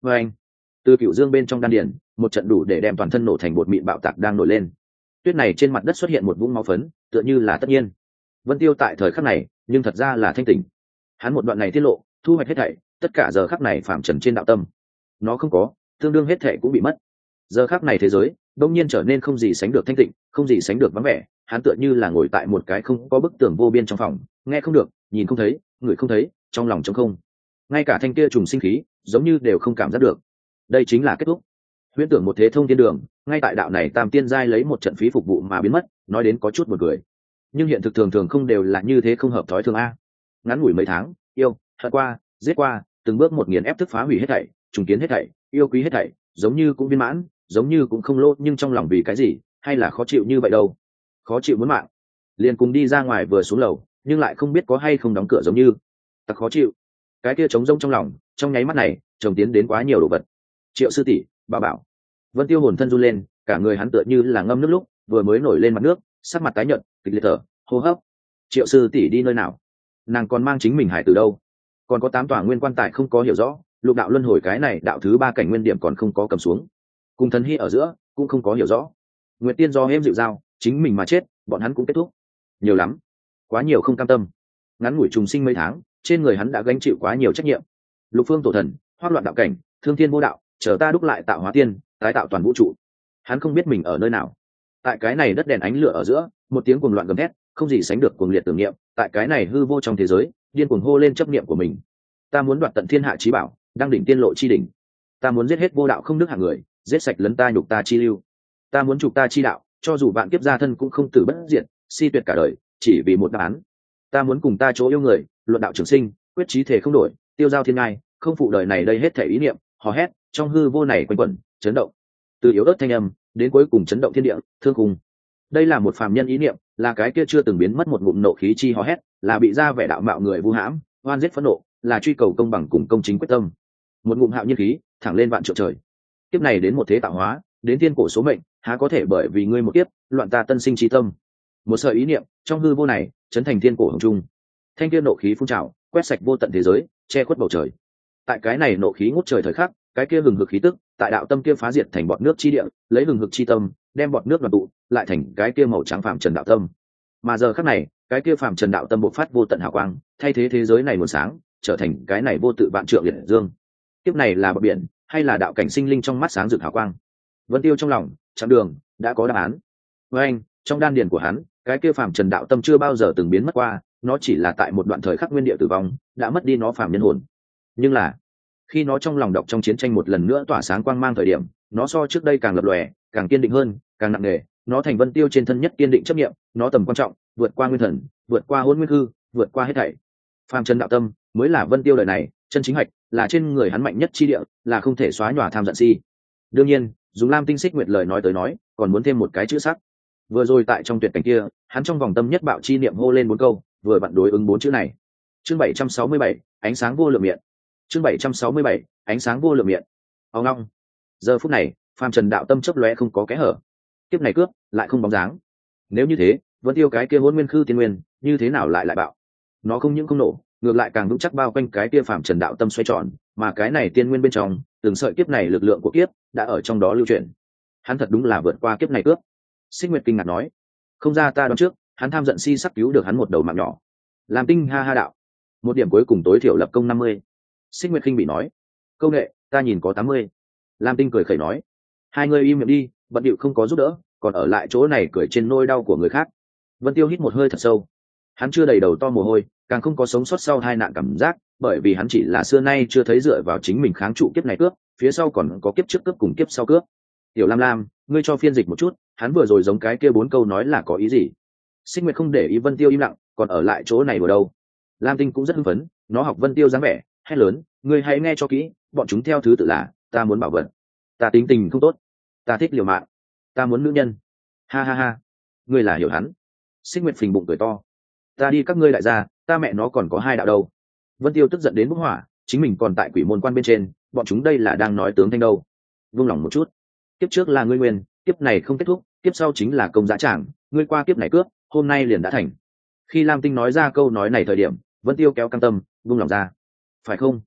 Và anh, từ cựu dương bên trong đan điền, một trận đủ để đem toàn thân nổ thành bột mịn bạo tạc đang nổi lên. Tuyết này trên mặt đất xuất hiện một vũng máu phấn, tựa như là tất nhiên. Vân Tiêu tại thời khắc này, nhưng thật ra là thanh tỉnh. Hắn một đoạn này tiết lộ, thu hoạch hết thảy, tất cả giờ khắc này phạm trần trên đạo tâm. Nó không có, tương đương hết thảy cũng bị mất. Giờ khắc này thế giới, đông nhiên trở nên không gì sánh được thanh tịnh, không gì sánh được vắng vẻ. Hắn tựa như là ngồi tại một cái không có bức tường vô biên trong phòng, nghe không được, nhìn không thấy, ngửi không thấy, trong lòng trống không. Ngay cả thanh kia trùng sinh khí, giống như đều không cảm giác được. Đây chính là kết thúc. Huyễn tưởng một thế thông thiên đường, ngay tại đạo này tam tiên giai lấy một trận phí phục vụ mà biến mất, nói đến có chút buồn cười. Nhưng hiện thực thường thường không đều là như thế, không hợp thói thường a. Ngắn ngủi mấy tháng, yêu, hận qua, giết qua, từng bước một nghiền ép thức phá hủy hết thảy, trùng kiến hết thảy, yêu quý hết thảy, giống như cũng viên mãn, giống như cũng không lỗ, nhưng trong lòng vì cái gì, hay là khó chịu như vậy đâu. Khó chịu muốn mạng. Liền cùng đi ra ngoài vừa xuống lầu, nhưng lại không biết có hay không đóng cửa giống như. Thật khó chịu. Cái kia trống rỗng trong lòng, trong nháy mắt này, chồng tiến đến quá nhiều đồ vật. Triệu sư tỷ, bà bảo. Vân Tiêu hồn thân run lên, cả người hắn tựa như là ngâm nước lúc vừa mới nổi lên mặt nước, sắc mặt tái nhợt, kịch liệt thở, hô hấp. Triệu sư tỷ đi nơi nào? Nàng còn mang chính mình hải từ đâu? Còn có tám tòa nguyên quan tài không có hiểu rõ, lục đạo luân hồi cái này đạo thứ ba cảnh nguyên điểm còn không có cầm xuống, cùng thần hy ở giữa cũng không có hiểu rõ. Nguyệt tiên do êm dịu dao, chính mình mà chết, bọn hắn cũng kết thúc. Nhiều lắm, quá nhiều không cam tâm. Ngắn ngủi trùng sinh mấy tháng, trên người hắn đã gánh chịu quá nhiều trách nhiệm. Lục phương tổ thần, hoát loạn đạo cảnh, thương thiên vô đạo, chờ ta đúc lại tạo hóa tiên, tái tạo toàn vũ trụ. Hắn không biết mình ở nơi nào. Tại cái này đất đèn ánh lửa ở giữa, một tiếng cuồng loạn gầm thét, không gì sánh được cuồng liệt tưởng niệm, tại cái này hư vô trong thế giới, điên cuồng hô lên chấp niệm của mình. Ta muốn đoạt tận thiên hạ chí bảo, đăng đỉnh tiên lộ chi đỉnh. Ta muốn giết hết vô đạo không đức hạng người, giết sạch lấn ta nhục ta chi lưu. Ta muốn trục ta chi đạo, cho dù vạn kiếp gia thân cũng không tử bất diệt, si tuyệt cả đời, chỉ vì một đáp án. Ta muốn cùng ta chỗ yêu người, luận đạo trường sinh, quyết chí thể không đổi, tiêu giao thiên ngai, không phụ đời này đây hết thể ý niệm, hò hét, trong hư vô này quanh quẩn, chấn động. Từ yếu ớt thanh âm, đến cuối cùng chấn động thiên địa, thương cùng. Đây là một phàm nhân ý niệm, là cái kia chưa từng biến mất một ngụm nộ khí chi hò hét, là bị ra vẻ đạo mạo người vu hãm, oan giết phẫn nộ, là truy cầu công bằng cùng công chính quyết tâm. Một ngụm hạo nhiên khí, thẳng lên vạn trượng trời. Kiếp này đến một thế tạo hóa, đến thiên cổ số mệnh, há có thể bởi vì ngươi một kiếp, loạn ta tân sinh trí tâm. Một sợi ý niệm, trong hư vô này, chấn thành thiên cổ hồng trung. Thanh thiên nộ khí phun trào, quét sạch vô tận thế giới, che khuất bầu trời. Tại cái này nộ khí ngút trời thời khắc, cái kia hừng hực khí tức, tại đạo tâm kia phá diệt thành bọt nước chi địa, lấy hừng hực chi tâm, đem bọt nước đoàn tụ, lại thành cái kia màu trắng phàm trần đạo tâm. Mà giờ khắc này, cái kia phàm trần đạo tâm bộc phát vô tận hào quang, thay thế thế giới này nguồn sáng, trở thành cái này vô tự vạn trượng liệt dương. Kiếp này là bờ biển, hay là đạo cảnh sinh linh trong mắt sáng rực hào quang? Vân Tiêu trong lòng, chặng đường đã có đáp án. Với anh, trong đan điền của hắn, cái kia phàm trần đạo tâm chưa bao giờ từng biến mất qua, nó chỉ là tại một đoạn thời khắc nguyên địa tử vong, đã mất đi nó phàm nhân hồn. Nhưng là, khi nó trong lòng đọc trong chiến tranh một lần nữa tỏa sáng quang mang thời điểm, nó so trước đây càng lập lòe, càng kiên định hơn, càng nặng nề. Nó thành Vân Tiêu trên thân nhất kiên định chấp niệm, nó tầm quan trọng, vượt qua nguyên thần, vượt qua hôn nguyên hư, vượt qua hết thảy. Phàm trần đạo tâm mới là Vân Tiêu đời này chân chính hạch, là trên người hắn mạnh nhất chi địa, là không thể xóa nhòa tham giận si. Đương nhiên, dùng Lam Tinh Xích Nguyệt lời nói tới nói, còn muốn thêm một cái chữ sắc. Vừa rồi tại trong tuyệt cảnh kia, hắn trong vòng tâm nhất bạo chi niệm hô lên bốn câu, vừa vặn đối ứng bốn chữ này. Chương bảy trăm sáu mươi bảy, ánh sáng vô lượng miệng. Chương bảy trăm sáu mươi bảy, ánh sáng vô lượng miệng. Ông long. Giờ phút này, phàm trần đạo tâm chớp lóe không có kẽ hở. Kiếp này cướp, lại không bóng dáng. Nếu như thế, Vân Tiêu cái kia hỗn nguyên khư tiên nguyên, như thế nào lại lại bạo? Nó không những không nổ, ngược lại càng vững chắc bao quanh cái kia phàm trần đạo tâm xoay tròn, mà cái này tiên nguyên bên trong, từng sợi kiếp này lực lượng của kiếp đã ở trong đó lưu chuyển. Hắn thật đúng là vượt qua kiếp này cướp. Xích Nguyệt kinh ngạc nói, không ra ta đoán trước, hắn tham giận si sắc cứu được hắn một đầu mạng nhỏ. Làm Tinh ha ha đạo, một điểm cuối cùng tối thiểu lập công năm mươi. Xích Nguyệt kinh bị nói, câu nghệ, ta nhìn có tám mươi. Lam Tinh cười khẩy nói, hai người im miệng đi, bận điệu không có giúp đỡ, còn ở lại chỗ này cười trên nỗi đau của người khác. Vân Tiêu hít một hơi thật sâu, hắn chưa đầy đầu to mồ hôi, càng không có sống sót sau hai nạn cảm giác, bởi vì hắn chỉ là xưa nay chưa thấy dựa vào chính mình kháng trụ kiếp này cướp, phía sau còn có kiếp trước cướp cùng kiếp sau cướp. Tiểu Lam Lam, ngươi cho phiên dịch một chút, hắn vừa rồi giống cái kia bốn câu nói là có ý gì? Xích Nguyệt không để ý Vân Tiêu im lặng, còn ở lại chỗ này ở đâu? Lam Tinh cũng rất hưng phấn, nó học Vân Tiêu dáng vẻ, hét lớn, ngươi hãy nghe cho kỹ, bọn chúng theo thứ tự là, ta muốn bảo vật, ta tính tình không tốt, ta thích liều mạng, ta muốn nữ nhân. Ha ha ha, ngươi là hiểu hắn. Xích Nguyệt phình bụng cười to, ta đi các ngươi đại gia, ta mẹ nó còn có hai đạo đâu. Vân Tiêu tức giận đến bốc hỏa, chính mình còn tại quỷ môn quan bên trên, bọn chúng đây là đang nói tướng thanh đâu. Vung lòng một chút, kiếp trước là ngươi nguyên, kiếp này không kết thúc, kiếp sau chính là công giá tràng, ngươi qua kiếp này cướp, hôm nay liền đã thành. Khi Lam Tinh nói ra câu nói này thời điểm, Vân Tiêu kéo căng tâm, vung lòng ra. Phải không?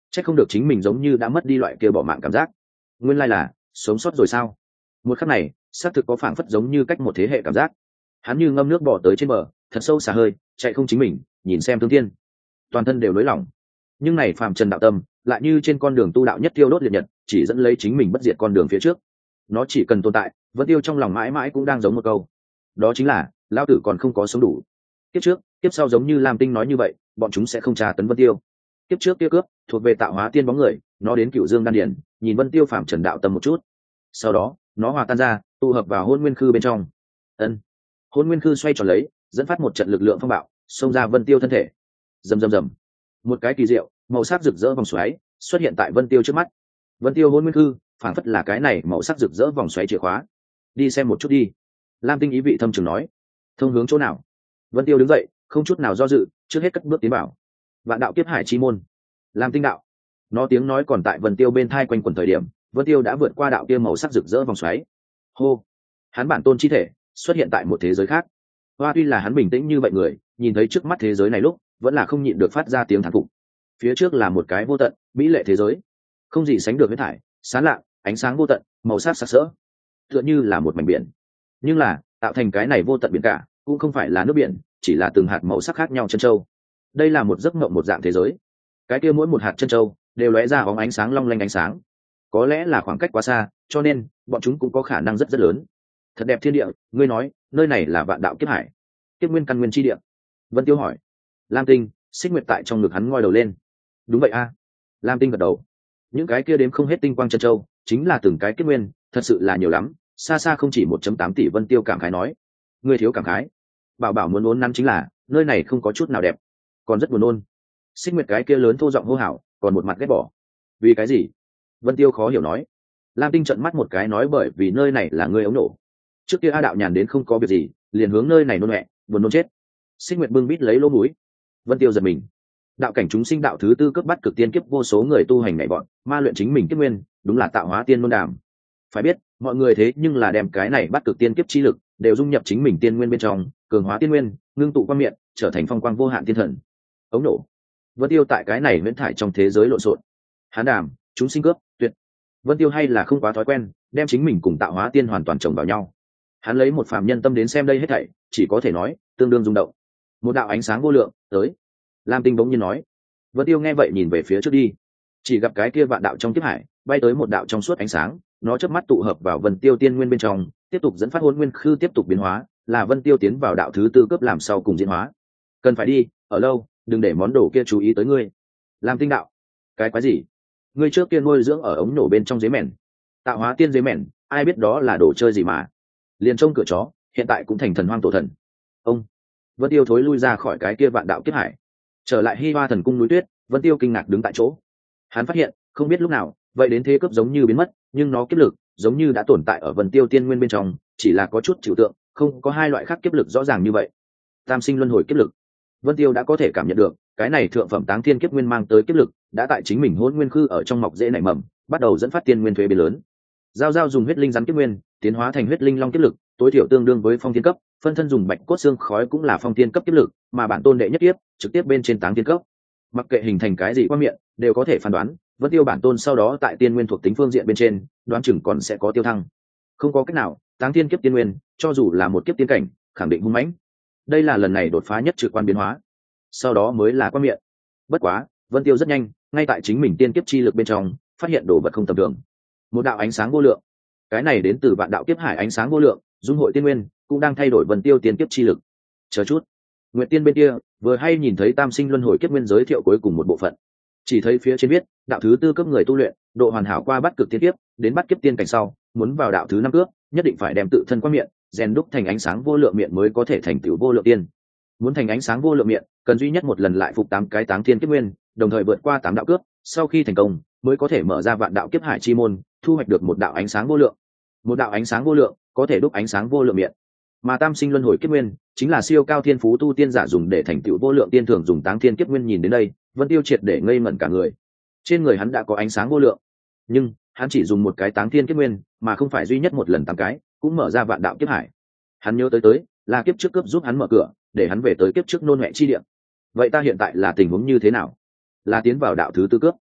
Chắc không được chính mình giống như đã mất đi loại kia bỏ mạng cảm giác. Nguyên lai là sống sót rồi sao? Một khắc này xác thực có phảng phất giống như cách một thế hệ cảm giác. Hắn như ngâm nước bỏ tới trên bờ, thật sâu xả hơi, chạy không chính mình, nhìn xem thương thiên, toàn thân đều nới lỏng. Nhưng này phàm trần đạo tâm lại như trên con đường tu đạo nhất tiêu đốt liệt nhật, chỉ dẫn lấy chính mình bất diệt con đường phía trước. Nó chỉ cần tồn tại, Vân Tiêu trong lòng mãi mãi cũng đang giống một câu, đó chính là lão tử còn không có sống đủ. Kiếp trước kiếp sau giống như Lam Tinh nói như vậy, bọn chúng sẽ không tra tấn Vân Tiêu. Kiếp trước kia cướp thuộc về tạo hóa tiên bóng người, nó đến cửu dương đan điển, nhìn Vân Tiêu phàm trần đạo tâm một chút, sau đó nó hòa tan ra, tụ hợp vào hôn nguyên khư bên trong. Ân, hôn nguyên khư xoay tròn lấy, dẫn phát một trận lực lượng phong bạo, xông ra Vân Tiêu thân thể. Rầm rầm rầm, một cái kỳ diệu màu sắc rực rỡ vòng xoáy xuất hiện tại Vân Tiêu trước mắt. Vân Tiêu hôn nguyên khư phản phất là cái này màu sắc rực rỡ vòng xoáy chìa khóa. Đi xem một chút đi, Lam Tinh ý vị thâm trường nói. Thông hướng chỗ nào? Vân Tiêu đứng dậy, không chút nào do dự, trước hết cất bước tiến bảo vạn đạo kiếp hải chi môn. Lam Tinh đạo. Nó tiếng nói còn tại Vân Tiêu bên thai quanh quẩn thời điểm, Vân Tiêu đã vượt qua đạo kia màu sắc rực rỡ vòng xoáy. Hô, hắn bản tôn chi thể xuất hiện tại một thế giới khác. Hoa, tuy là hắn bình tĩnh như vậy người, nhìn thấy trước mắt thế giới này lúc vẫn là không nhịn được phát ra tiếng thán phục. Phía trước là một cái vô tận mỹ lệ thế giới, không gì sánh được huyết thải sáng lạ, ánh sáng vô tận, màu sắc sặc sỡ, tựa như là một mảnh biển. Nhưng là tạo thành cái này vô tận biển cả cũng không phải là nước biển, chỉ là từng hạt màu sắc khác nhau chân châu. Đây là một giấc mộng, một dạng thế giới. Cái kia mỗi một hạt chân châu đều lóe ra bóng ánh sáng long lanh ánh sáng. Có lẽ là khoảng cách quá xa, cho nên bọn chúng cũng có khả năng rất rất lớn. Thật đẹp thiên địa, ngươi nói nơi này là vạn đạo kiếp hải, kiếp nguyên căn nguyên chi địa? Vân Tiêu hỏi. Lam Tinh, Xích Nguyệt tại trong ngực hắn ngoi đầu lên. Đúng vậy a. Lam Tinh gật đầu. Những cái kia đếm không hết tinh quang chân châu chính là từng cái kiếp nguyên, thật sự là nhiều lắm, xa xa không chỉ một phẩy tám tỷ. Vân Tiêu cảm khái nói. Ngươi thiếu cảm khái. Bảo bảo muốn uốn nắn chính là nơi này không có chút nào đẹp, còn rất buồn nôn. Xích Nguyệt cái kia lớn thô giọng hô hào, còn một mặt ghét bỏ. Vì cái gì? Vân Tiêu khó hiểu nói. Lam Tinh trợn mắt một cái nói bởi vì nơi này là ngươi ống nổ. Trước kia A đạo nhàn đến không có việc gì, liền hướng nơi này nôn mẹ, buồn nôn chết. Xích Nguyệt bưng bít lấy lỗ mũi. Vân Tiêu giật mình. Đạo cảnh chúng sinh đạo thứ tư cấp bắt cực tiên kiếp, vô số người tu hành nhảy bọn ma luyện chính mình kiếp nguyên, đúng là tạo hóa tiên môn đàm. Phải biết mọi người thế nhưng là đem cái này bắt cực tiên kiếp chi lực đều dung nhập chính mình tiên nguyên bên trong, cường hóa tiên nguyên, ngưng tụ quang miệng, trở thành phong quang vô hạn tiên thần. Ống nổ. Vân Tiêu tại cái này huyễn thải trong thế giới lộn xộn. Hán đàm chúng sinh cướp tuyệt. Vân Tiêu hay là không quá thói quen đem chính mình cùng tạo hóa tiên hoàn toàn chồng vào nhau. Hắn lấy một phàm nhân tâm đến xem đây hết thảy, chỉ có thể nói tương đương rung động. Một đạo ánh sáng vô lượng tới. Lam Tinh bỗng nhiên nói. Vân Tiêu nghe vậy nhìn về phía trước đi, chỉ gặp cái kia vạn đạo trong kiếp hải bay tới một đạo trong suốt ánh sáng, nó chớp mắt tụ hợp vào Vân Tiêu tiên nguyên bên trong, tiếp tục dẫn phát hồn nguyên khư tiếp tục biến hóa, là Vân Tiêu tiến vào đạo thứ tư cấp làm sau cùng diễn hóa. Cần phải đi ở lâu, đừng để món đồ kia chú ý tới ngươi. Lam Tinh đạo. Cái quái gì? Ngươi trước kia nuôi dưỡng ở ống nổ bên trong giấy mèn, tạo hóa tiên giấy mèn, ai biết đó là đồ chơi gì mà liền trông cửa chó, hiện tại cũng thành thần hoang tổ thần. Ông. Vân Tiêu thối lui ra khỏi cái kia vạn đạo kiếp hải, trở lại Hi Hoa thần cung núi tuyết. Vân Tiêu kinh ngạc đứng tại chỗ. Hắn phát hiện không biết lúc nào vậy đến thế cấp giống như biến mất, nhưng nó kiếp lực giống như đã tồn tại ở Vân Tiêu tiên nguyên bên trong, chỉ là có chút trừu tượng, không có hai loại khác kiếp lực rõ ràng như vậy. Tam sinh luân hồi kiếp lực. Vân Tiêu đã có thể cảm nhận được cái này thượng phẩm táng thiên kiếp nguyên mang tới kiếp lực đã tại chính mình hôn nguyên khư ở trong mọc dễ nảy mầm, bắt đầu dẫn phát tiên nguyên thuế biến lớn. Giao giao dùng huyết linh rắn kiếp nguyên tiến hóa thành huyết linh long kiếp lực, tối thiểu tương đương với phong thiên cấp. Phân thân dùng bạch cốt xương khói cũng là phong thiên cấp kiếp lực, mà bản tôn đệ nhất kiếp trực tiếp bên trên táng thiên cấp. Mặc kệ hình thành cái gì qua miệng đều có thể phán đoán Vân Tiêu bản tôn sau đó tại tiên nguyên thuộc tính phương diện bên trên đoán chừng còn sẽ có tiêu thăng. Không có cách nào, táng thiên kiếp tiên nguyên cho dù là một kiếp tiên cảnh khẳng định hung mãnh. Đây là lần này đột phá nhất trực quan biến hóa, sau đó mới là qua miệng. Bất quá Vân Tiêu rất nhanh ngay tại chính mình tiên kiếp chi lực bên trong phát hiện đồ vật không tầm thường. Một đạo ánh sáng vô lượng, cái này đến từ vạn đạo kiếp hải ánh sáng vô lượng dung hội tiên nguyên cũng đang thay đổi Vân Tiêu tiên kiếp chi lực. Chờ chút, Nguyệt Tiên bên kia vừa hay nhìn thấy tam sinh luân hồi kiếp nguyên giới thiệu cuối cùng một bộ phận, chỉ thấy phía trên viết đạo thứ tư cấp người tu luyện độ hoàn hảo qua bắt cực tiên kiếp đến bắt kiếp tiên cảnh sau, muốn vào đạo thứ năm cướp nhất định phải đem tự thân qua miệng rèn đúc thành ánh sáng vô lượng miệng mới có thể thành tựu vô lượng tiên. Muốn thành ánh sáng vô lượng miệng cần duy nhất một lần lại phục tám cái táng thiên kiếp nguyên, đồng thời vượt qua tám đạo cướp, sau khi thành công mới có thể mở ra vạn đạo kiếp hải chi môn, thu hoạch được một đạo ánh sáng vô lượng. Một đạo ánh sáng vô lượng có thể đúc ánh sáng vô lượng miệng, mà tam sinh luân hồi kiếp nguyên chính là siêu cao thiên phú tu tiên giả dùng để thành tựu vô lượng tiên thường dùng táng thiên kiếp nguyên. Nhìn đến đây Vân Tiêu triệt để ngây ngẩn cả người. Trên người hắn đã có ánh sáng vô lượng, nhưng hắn chỉ dùng một cái táng thiên kiếp nguyên mà không phải duy nhất một lần tám cái cũng mở ra vạn đạo kiếp hải. Hắn nhớ tới tới là kiếp trước cướp giúp hắn mở cửa để hắn về tới kiếp trước nôn mẹ chi địa. Vậy ta hiện tại là tình huống như thế nào? Là tiến vào đạo thứ tư cướp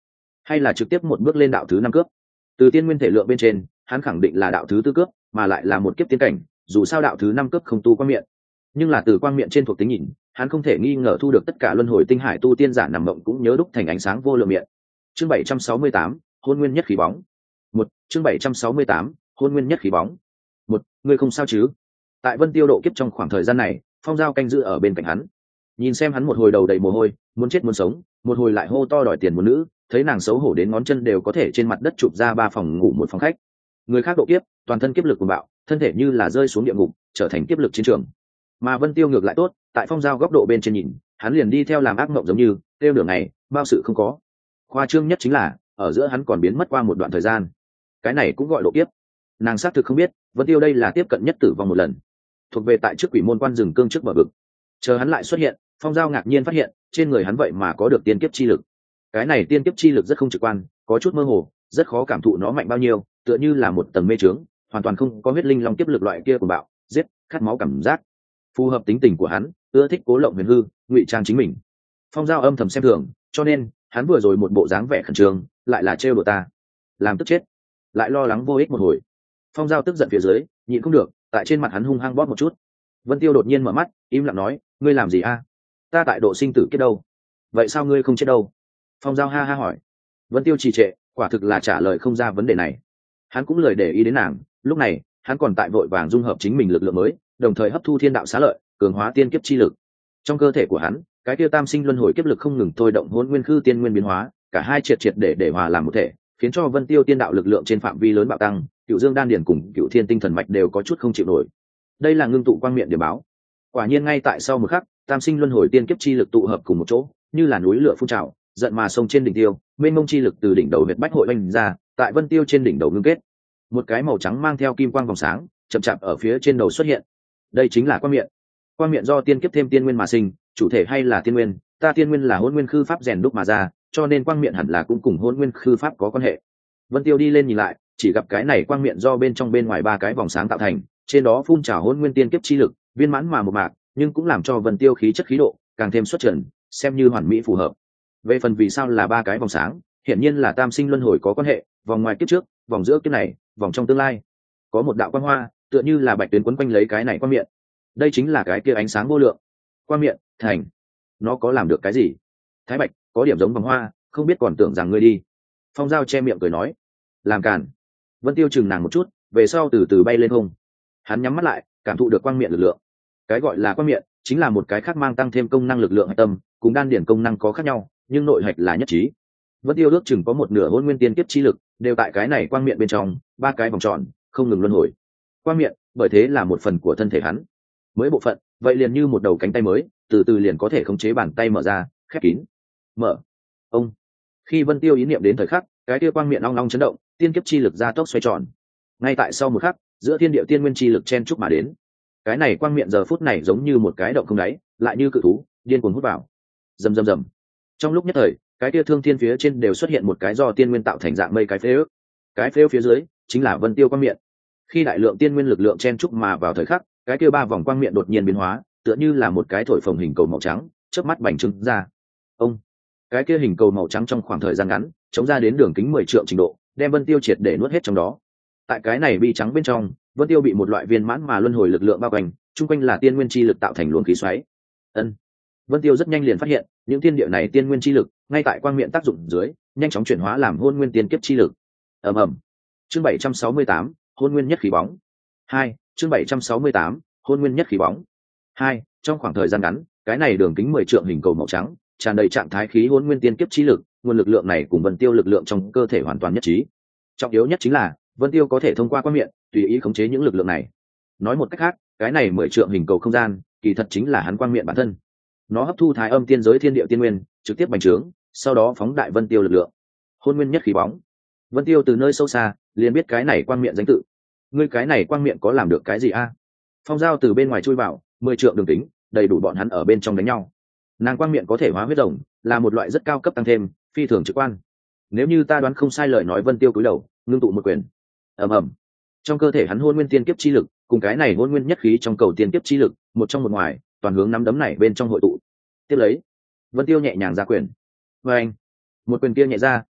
hay là trực tiếp một bước lên đạo thứ năm cướp. Từ tiên nguyên thể lượng bên trên, hắn khẳng định là đạo thứ tư cướp, mà lại là một kiếp tiên cảnh, dù sao đạo thứ năm cướp không tu quang miệng, nhưng là từ quang miệng trên thuộc tính nhìn, hắn không thể nghi ngờ thu được tất cả luân hồi tinh hải tu tiên giả nằm mộng cũng nhớ đúc thành ánh sáng vô lượng miệng. Chương bảy trăm sáu mươi tám, hôn nguyên nhất khí bóng. Một, chương bảy trăm sáu mươi tám, hôn nguyên nhất khí bóng. Một, ngươi không sao chứ? Tại Vân Tiêu độ kiếp trong khoảng thời gian này, Phong Giao canh giữ ở bên cạnh hắn, nhìn xem hắn một hồi đầu đầy mồ hôi, muốn chết muốn sống, một hồi lại hô to đòi tiền muốn nữ, thấy nàng xấu hổ đến ngón chân đều có thể trên mặt đất chụp ra ba phòng ngủ một phòng khách. Người khác độ kiếp, toàn thân kiếp lực cuồng bạo, thân thể như là rơi xuống địa ngục, trở thành kiếp lực chiến trường. Mà Vân Tiêu ngược lại tốt, tại Phong Giao góc độ bên trên nhìn, hắn liền đi theo làm ác mộng giống như, tiêu nửa ngày, bao sự không có. Khoa trương nhất chính là, ở giữa hắn còn biến mất qua một đoạn thời gian. Cái này cũng gọi độ kiếp. Nàng xác thực không biết, Vân Tiêu đây là tiếp cận nhất tử vong một lần, thuộc về tại trước quỷ môn quan rừng cương trước bờ vực. Chờ hắn lại xuất hiện, Phong Giao ngạc nhiên phát hiện, trên người hắn vậy mà có được tiên kiếp chi lực. Cái này tiên kiếp chi lực rất không trực quan, có chút mơ hồ, rất khó cảm thụ nó mạnh bao nhiêu, tựa như là một tầng mê trướng, hoàn toàn không có huyết linh long kiếp lực loại kia của bạo, giết, khát máu cảm giác. Phù hợp tính tình của hắn, ưa thích cố lộng huyền hư, ngụy trang chính mình. Phong Giao âm thầm xem thường, cho nên hắn vừa rồi một bộ dáng vẻ khẩn trương, lại là trêu đùa ta, làm tức chết, lại lo lắng vô ích một hồi. Phong Giao tức giận phía dưới, nhịn không được, tại trên mặt hắn hung hăng bóp một chút. Vân Tiêu đột nhiên mở mắt, im lặng nói, ngươi làm gì a? Ta tại độ sinh tử kết đâu? Vậy sao ngươi không chết đâu? Phong Giao ha ha hỏi. Vân Tiêu trì trệ, quả thực là trả lời không ra vấn đề này. Hắn cũng lời để ý đến nàng, lúc này hắn còn tại vội vàng dung hợp chính mình lực lượng mới, đồng thời hấp thu thiên đạo xá lợi, cường hóa tiên kiếp chi lực. Trong cơ thể của hắn, cái kia tam sinh luân hồi kiếp lực không ngừng thôi động hỗn nguyên khư tiên nguyên biến hóa, cả hai triệt triệt để để hòa làm một thể, khiến cho Vân Tiêu tiên đạo lực lượng trên phạm vi lớn bạo tăng, Cựu Dương đan điển cùng Cựu Thiên tinh thần mạch đều có chút không chịu nổi. Đây là ngưng tụ quang miệng điểm báo. Quả nhiên ngay tại sau một khắc, tam sinh luân hồi tiên kiếp chi lực tụ hợp cùng một chỗ, như là núi lửa phun trào, giận mà sông trên đỉnh tiêu, mênh mông chi lực từ đỉnh đầu huyệt bách hội oanh ra, tại Vân Tiêu trên đỉnh đầu ngưng kết. Một cái màu trắng mang theo kim quang vòng sáng, chậm chạp ở phía trên đầu xuất hiện. Đây chính là quang miệng. Quang miệng do tiên kiếp thêm tiên nguyên mà sinh, chủ thể hay là tiên nguyên, ta tiên nguyên là hỗn nguyên khư pháp rèn đúc mà ra, cho nên quang miệng hẳn là cũng cùng hỗn nguyên khư pháp có quan hệ. Vân Tiêu đi lên nhìn lại, chỉ gặp cái này quang miệng do bên trong bên ngoài ba cái vòng sáng tạo thành, trên đó phun trào hỗn nguyên tiên kiếp chi lực, viên mãn mà một mạc, nhưng cũng làm cho Vân Tiêu khí chất khí độ càng thêm xuất trần, xem như hoàn mỹ phù hợp. Về phần vì sao là ba cái vòng sáng, hiển nhiên là tam sinh luân hồi có quan hệ, vòng ngoài kiếp trước, vòng giữa kiếp này, vòng trong tương lai. Có một đạo quang hoa, tựa như là bạch tuyến quấn quanh lấy cái này quang miệng. Đây chính là cái kia ánh sáng vô lượng. Quang miệng, thành. Nó có làm được cái gì? Thái Bạch, có điểm giống vòng hoa, không biết còn tưởng rằng ngươi đi. Phong Giao che miệng cười nói, làm càn. Vân Tiêu chừng nàng một chút, về sau từ từ bay lên không. Hắn nhắm mắt lại, cảm thụ được quang miệng lực lượng. Cái gọi là quang miệng, chính là một cái khác mang tăng thêm công năng lực lượng hạch tâm, cùng đan điển công năng có khác nhau, nhưng nội hạch là nhất trí. Vân Tiêu ước chừng có một nửa hôn nguyên tiên kiếp chi lực, đều tại cái này quang miệng bên trong, ba cái vòng tròn, không ngừng luân hồi. Quang miệng, bởi thế là một phần của thân thể hắn. Mới bộ phận, vậy liền như một đầu cánh tay mới, từ từ liền có thể khống chế bàn tay mở ra, khép kín. Mở. Ông. Khi Vân Tiêu ý niệm đến thời khắc, cái kia quang miệng long long chấn động, tiên kiếp chi lực ra tốc xoay tròn. Ngay tại sau một khắc, giữa thiên địa tiên nguyên chi lực chen chúc mà đến. Cái này quang miệng giờ phút này giống như một cái động không đáy, lại như cự thú, điên cuồng hút vào. Rầm rầm rầm. Trong lúc nhất thời, cái kia thương thiên phía trên đều xuất hiện một cái do tiên nguyên tạo thành dạng mây cái phế ước. Cái phế phía dưới chính là Vân Tiêu quang miệng. Khi đại lượng tiên nguyên lực lượng chen chúc mà vào thời khắc, cái kia ba vòng quang miệng đột nhiên biến hóa, tựa như là một cái thổi phồng hình cầu màu trắng, chớp mắt bành trướng ra. Ông. Cái kia hình cầu màu trắng trong khoảng thời gian ngắn, chống ra đến đường kính mười trượng trình độ, đem Vân Tiêu triệt để nuốt hết trong đó. Tại cái này bi trắng bên trong, Vân Tiêu bị một loại viên mãn mà luân hồi lực lượng bao quanh, chung quanh là tiên nguyên chi lực tạo thành luồng khí xoáy. Ân. Vân Tiêu rất nhanh liền phát hiện, những thiên địa này tiên nguyên chi lực, ngay tại quang miệng tác dụng dưới, nhanh chóng chuyển hóa làm hôn nguyên tiên kiếp chi lực. Ầm ầm. Chương bảy trăm sáu mươi tám, hôn nguyên nhất khí bóng. Hai, chương bảy trăm sáu mươi tám, hôn nguyên nhất khí bóng. Hai, trong khoảng thời gian ngắn, cái này đường kính mười trượng hình cầu màu trắng, tràn đầy trạng thái khí hôn nguyên tiên kiếp chi lực, nguồn lực lượng này cùng Vân Tiêu lực lượng trong cơ thể hoàn toàn nhất trí. Trọng yếu nhất chính là, Vân Tiêu có thể thông qua quang miệng, tùy ý khống chế những lực lượng này. Nói một cách khác, cái này mười trượng hình cầu không gian, kỳ thật chính là hắn quang miệng bản thân. Nó hấp thu thái âm tiên giới thiên địa tiên nguyên, trực tiếp bành trướng, sau đó phóng đại Vân Tiêu lực lượng. Hôn nguyên nhất khí bóng. Vân Tiêu từ nơi sâu xa liền biết cái này quang miệng danh tự. Ngươi cái này quang miệng có làm được cái gì a? Phong Giao từ bên ngoài chui vào, mười trượng đường tính, đầy đủ bọn hắn ở bên trong đánh nhau. Nàng quang miệng có thể hóa huyết rồng, là một loại rất cao cấp tăng thêm, phi thường trực quan. Nếu như ta đoán không sai lời nói, Vân Tiêu cúi đầu, ngưng tụ một quyền. Ầm ầm. Trong cơ thể hắn hôn nguyên tiên kiếp chi lực, cùng cái này hôn nguyên nhất khí trong cầu tiên kiếp chi lực, một trong một ngoài, toàn hướng nắm đấm này bên trong hội tụ. Tiếp lấy, Vân Tiêu nhẹ nhàng ra quyền. Và anh, một quyền kia nhẹ ra,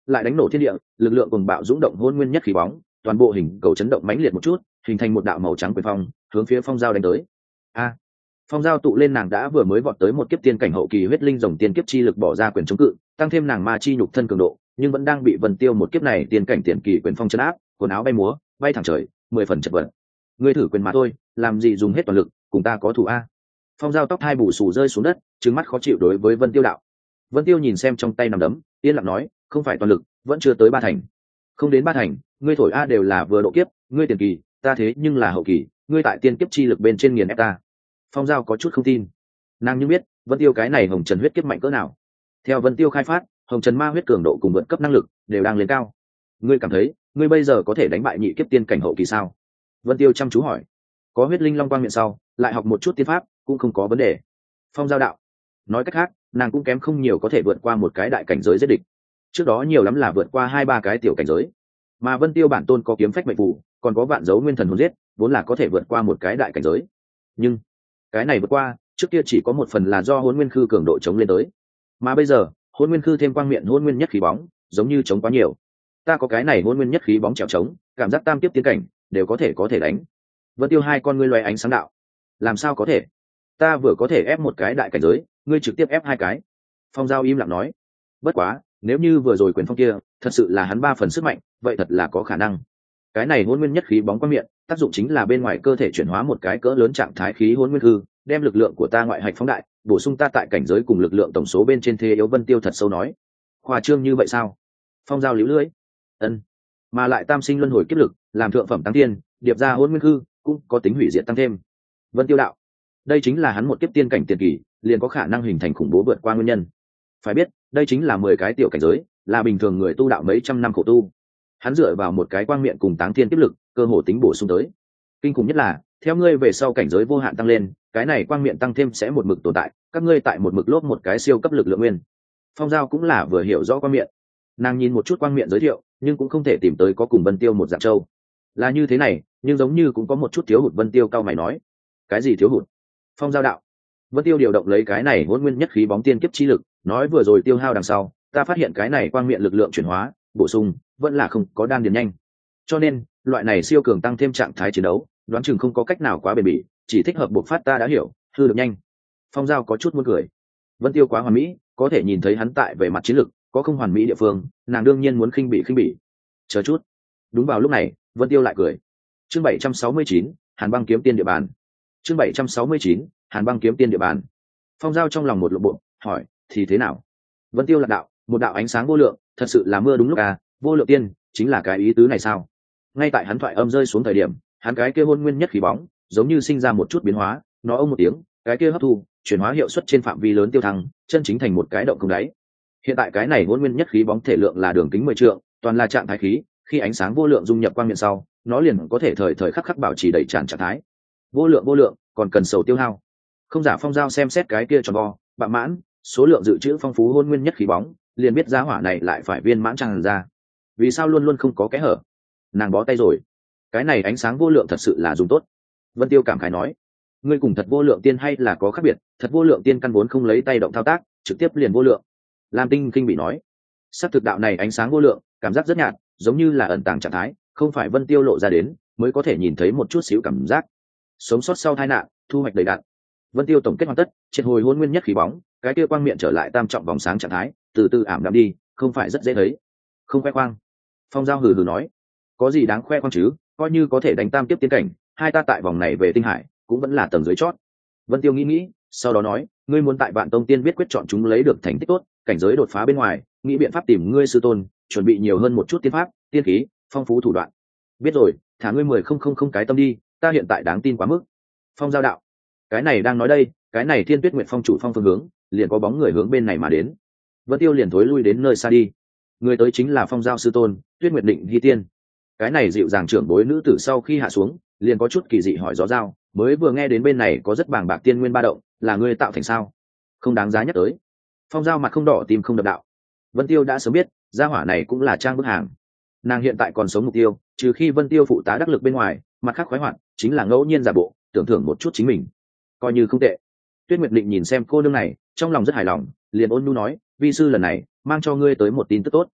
lại đánh nổ thiên địa, lực lượng cuồng bạo dũng động hôn nguyên nhất khí bóng, toàn bộ hình cầu chấn động mãnh liệt một chút, hình thành một đạo màu trắng quyền phong, hướng phía Phong Giao đánh tới. A! Phong Giao tụ lên nàng đã vừa mới vọt tới một kiếp tiên cảnh hậu kỳ huyết linh rồng tiên kiếp chi lực bỏ ra quyền chống cự, tăng thêm nàng ma chi nhục thân cường độ, nhưng vẫn đang bị Vân Tiêu một kiếp này tiên cảnh tiền kỳ quyền phong chấn áp, quần áo bay múa, bay thẳng trời, mười phần chật vật. Ngươi thử quyền mà thôi, làm gì dùng hết toàn lực, cùng ta có thủ a? Phong Giao tóc hai bù xù rơi xuống đất, trừng mắt khó chịu đối với Vân Tiêu đạo. Vân Tiêu nhìn xem trong tay nằm đấm, yên lặng nói, không phải toàn lực, vẫn chưa tới ba thành. Không đến ba thành, ngươi thổi a đều là vừa độ kiếp, ngươi tiền kỳ, ta thế nhưng là hậu kỳ, ngươi tại tiên kiếp chi lực bên trên nghiền ép ta. Phong Giao có chút không tin, nàng như biết Vân Tiêu cái này hồng trần huyết kiếp mạnh cỡ nào. Theo Vân Tiêu khai phát, hồng trần ma huyết cường độ cùng vượt cấp năng lực đều đang lên cao. Ngươi cảm thấy ngươi bây giờ có thể đánh bại nhị kiếp tiên cảnh hậu kỳ sao? Vân Tiêu chăm chú hỏi. Có huyết linh long quang miệng sau, lại học một chút tiên pháp cũng không có vấn đề. Phong Giao đạo. Nói cách khác, nàng cũng kém không nhiều có thể vượt qua một cái đại cảnh giới giết địch. Trước đó nhiều lắm là vượt qua hai ba cái tiểu cảnh giới, mà Vân Tiêu bản tôn có kiếm phách mệnh phù, còn có vạn dấu nguyên thần hồn giết, vốn là có thể vượt qua một cái đại cảnh giới. Nhưng cái này vượt qua, trước kia chỉ có một phần là do hôn nguyên khư cường độ chống lên tới, mà bây giờ hôn nguyên khư thêm quang miệng hôn nguyên nhất khí bóng, giống như chống quá nhiều. Ta có cái này hôn nguyên nhất khí bóng trèo chống, cảm giác tam tiếp tiến cảnh đều có thể có thể đánh. Vân Tiêu hai con ngươi loé ánh sáng đạo. Làm sao có thể? Ta vừa có thể ép một cái đại cảnh giới, ngươi trực tiếp ép hai cái. Phong Giao im lặng nói. Bất quá, nếu như vừa rồi quyền phong kia thật sự là hắn ba phần sức mạnh, vậy thật là có khả năng. Cái này hôn nguyên nhất khí bóng quang miệng, tác dụng chính là bên ngoài cơ thể chuyển hóa một cái cỡ lớn trạng thái khí hôn nguyên hư, đem lực lượng của ta ngoại hạch phóng đại, bổ sung ta tại cảnh giới cùng lực lượng tổng số bên trên thế yếu. Vân Tiêu thật sâu nói. Khoa trương như vậy sao? Phong Giao liễu lưỡi. Ân. Mà lại tam sinh luân hồi kiếp lực, làm thượng phẩm tăng tiên, điệp ra hôn nguyên hư, cũng có tính hủy diệt tăng thêm. Vân Tiêu đạo. Đây chính là hắn một kiếp tiên cảnh tiền kỳ, liền có khả năng hình thành khủng bố vượt qua nguyên nhân. Phải biết, đây chính là mười cái tiểu cảnh giới, là bình thường người tu đạo mấy trăm năm khổ tu. Hắn dựa vào một cái quang miệng cùng táng thiên tiếp lực, cơ hồ tính bổ sung tới. Kinh khủng nhất là, theo ngươi về sau cảnh giới vô hạn tăng lên, cái này quang miệng tăng thêm sẽ một mực tồn tại, các ngươi tại một mực lốp một cái siêu cấp lực lượng nguyên. Phong Giao cũng là vừa hiểu rõ quang miệng. Nàng nhìn một chút quang miệng giới thiệu, nhưng cũng không thể tìm tới có cùng Vân Tiêu một dạng châu. Là như thế này, nhưng giống như cũng có một chút thiếu hụt. Vân Tiêu cao mày nói. Cái gì thiếu hụt? Phong Giao đạo. Vân Tiêu điều động lấy cái này hỗn nguyên nhất khí bóng tiên kiếp chi lực, nói vừa rồi tiêu hao đằng sau, ta phát hiện cái này quang miệng lực lượng chuyển hóa, bổ sung, vẫn là không có đan điền nhanh. Cho nên, loại này siêu cường tăng thêm trạng thái chiến đấu, đoán chừng không có cách nào quá bền bỉ, chỉ thích hợp buộc phát. Ta đã hiểu, hư được nhanh. Phong Giao có chút muốn cười. Vân Tiêu quá hoàn mỹ, có thể nhìn thấy hắn tại về mặt chiến lực có không hoàn mỹ địa phương, nàng đương nhiên muốn khinh bỉ khinh bỉ. Chờ chút. Đúng vào lúc này, Vân Tiêu lại cười. Chương bảy trăm sáu mươi chín, Hàn Băng kiếm tiên địa bàn. Chương bảy trăm sáu mươi chín, Hàn Băng kiếm tiên địa bàn. Phong Giao trong lòng một lộ bộ, hỏi, thì thế nào? Vân Tiêu lạc đạo, một đạo ánh sáng vô lượng, thật sự là mưa đúng lúc à, vô lượng tiên, chính là cái ý tứ này sao? Ngay tại hắn thoại âm rơi xuống thời điểm, hắn cái kia hôn nguyên nhất khí bóng, giống như sinh ra một chút biến hóa, nó ông một tiếng, cái kia hấp thu, chuyển hóa hiệu suất trên phạm vi lớn tiêu thăng, chân chính thành một cái động không đáy. Hiện tại cái này hôn nguyên nhất khí bóng thể lượng là đường kính mười trượng, toàn là trạng thái khí, khi ánh sáng vô lượng dung nhập quang miệng sau, nó liền có thể thời thời khắc khắc bảo trì đầy tràn trạng thái. Vô lượng vô lượng, còn cần sầu tiêu hao. Không giả. Phong Giao xem xét cái kia tròn vo, bạ mãn, số lượng dự trữ phong phú hôn nguyên nhất khí bóng, liền biết giá hỏa này lại phải viên mãn tràn ra. Vì sao luôn luôn không có kẽ hở? Nàng bó tay rồi. Cái này ánh sáng vô lượng thật sự là dùng tốt. Vân Tiêu cảm khái nói. Ngươi cùng thật vô lượng tiên hay là có khác biệt? Thật vô lượng tiên căn vốn không lấy tay động thao tác, trực tiếp liền vô lượng. Lam Tinh kinh bị nói. Sắc thực đạo này ánh sáng vô lượng, cảm giác rất nhạt, giống như là ẩn tàng trạng thái, không phải Vân Tiêu lộ ra đến, mới có thể nhìn thấy một chút xíu cảm giác. Sống sót sau tai nạn, thu hoạch đầy đặn. Vân Tiêu tổng kết hoàn tất, triệt hồi hôn nguyên nhất khí bóng, cái kia quang miệng trở lại tam trọng vòng sáng trạng thái, từ từ ảm đạm đi, không phải rất dễ thấy. Không khoe khoang. Phong Giao hừ hừ nói, có gì đáng khoe khoang chứ, coi như có thể đánh tam tiếp tiến cảnh, hai ta tại vòng này về tinh hải, cũng vẫn là tầng dưới chót. Vân Tiêu nghĩ nghĩ, sau đó nói, ngươi muốn tại Vạn Tông Tiên viết quyết chọn chúng lấy được thành tích tốt, cảnh giới đột phá bên ngoài, nghĩ biện pháp tìm ngươi sư tôn, chuẩn bị nhiều hơn một chút tiên pháp, tiên khí, phong phú thủ đoạn. Biết rồi, thả ngươi mười không không không cái tâm đi, ta hiện tại đáng tin quá mức. Phong Giao đạo, cái này đang nói đây, cái này Thiên Tuyết Nguyệt Phong chủ phong phương hướng, liền có bóng người hướng bên này mà đến. Vân Tiêu liền thối lui đến nơi xa đi. Người tới chính là Phong Giao sư tôn, Tuyết Nguyệt Định Hy Tiên. Cái này dịu dàng trưởng bối nữ tử sau khi hạ xuống, liền có chút kỳ dị hỏi gió giao, mới vừa nghe đến bên này có rất bàng bạc tiên nguyên ba động, là ngươi tạo thành sao? Không đáng giá nhắc tới. Phong Giao mặt không đỏ tim không đập đạo. Vân Tiêu đã sớm biết, gia hỏa này cũng là trang bức hàng. Nàng hiện tại còn sống mục tiêu, trừ khi Vân Tiêu phụ tá đắc lực bên ngoài, mặt khác khoái hoạt, chính là ngẫu nhiên giả bộ, tưởng thưởng một chút chính mình. Coi như không tệ. Tuyết Nguyệt Định nhìn xem cô nương này, trong lòng rất hài lòng, liền ôn nhu nói, vi sư lần này mang cho ngươi tới một tin tức tốt.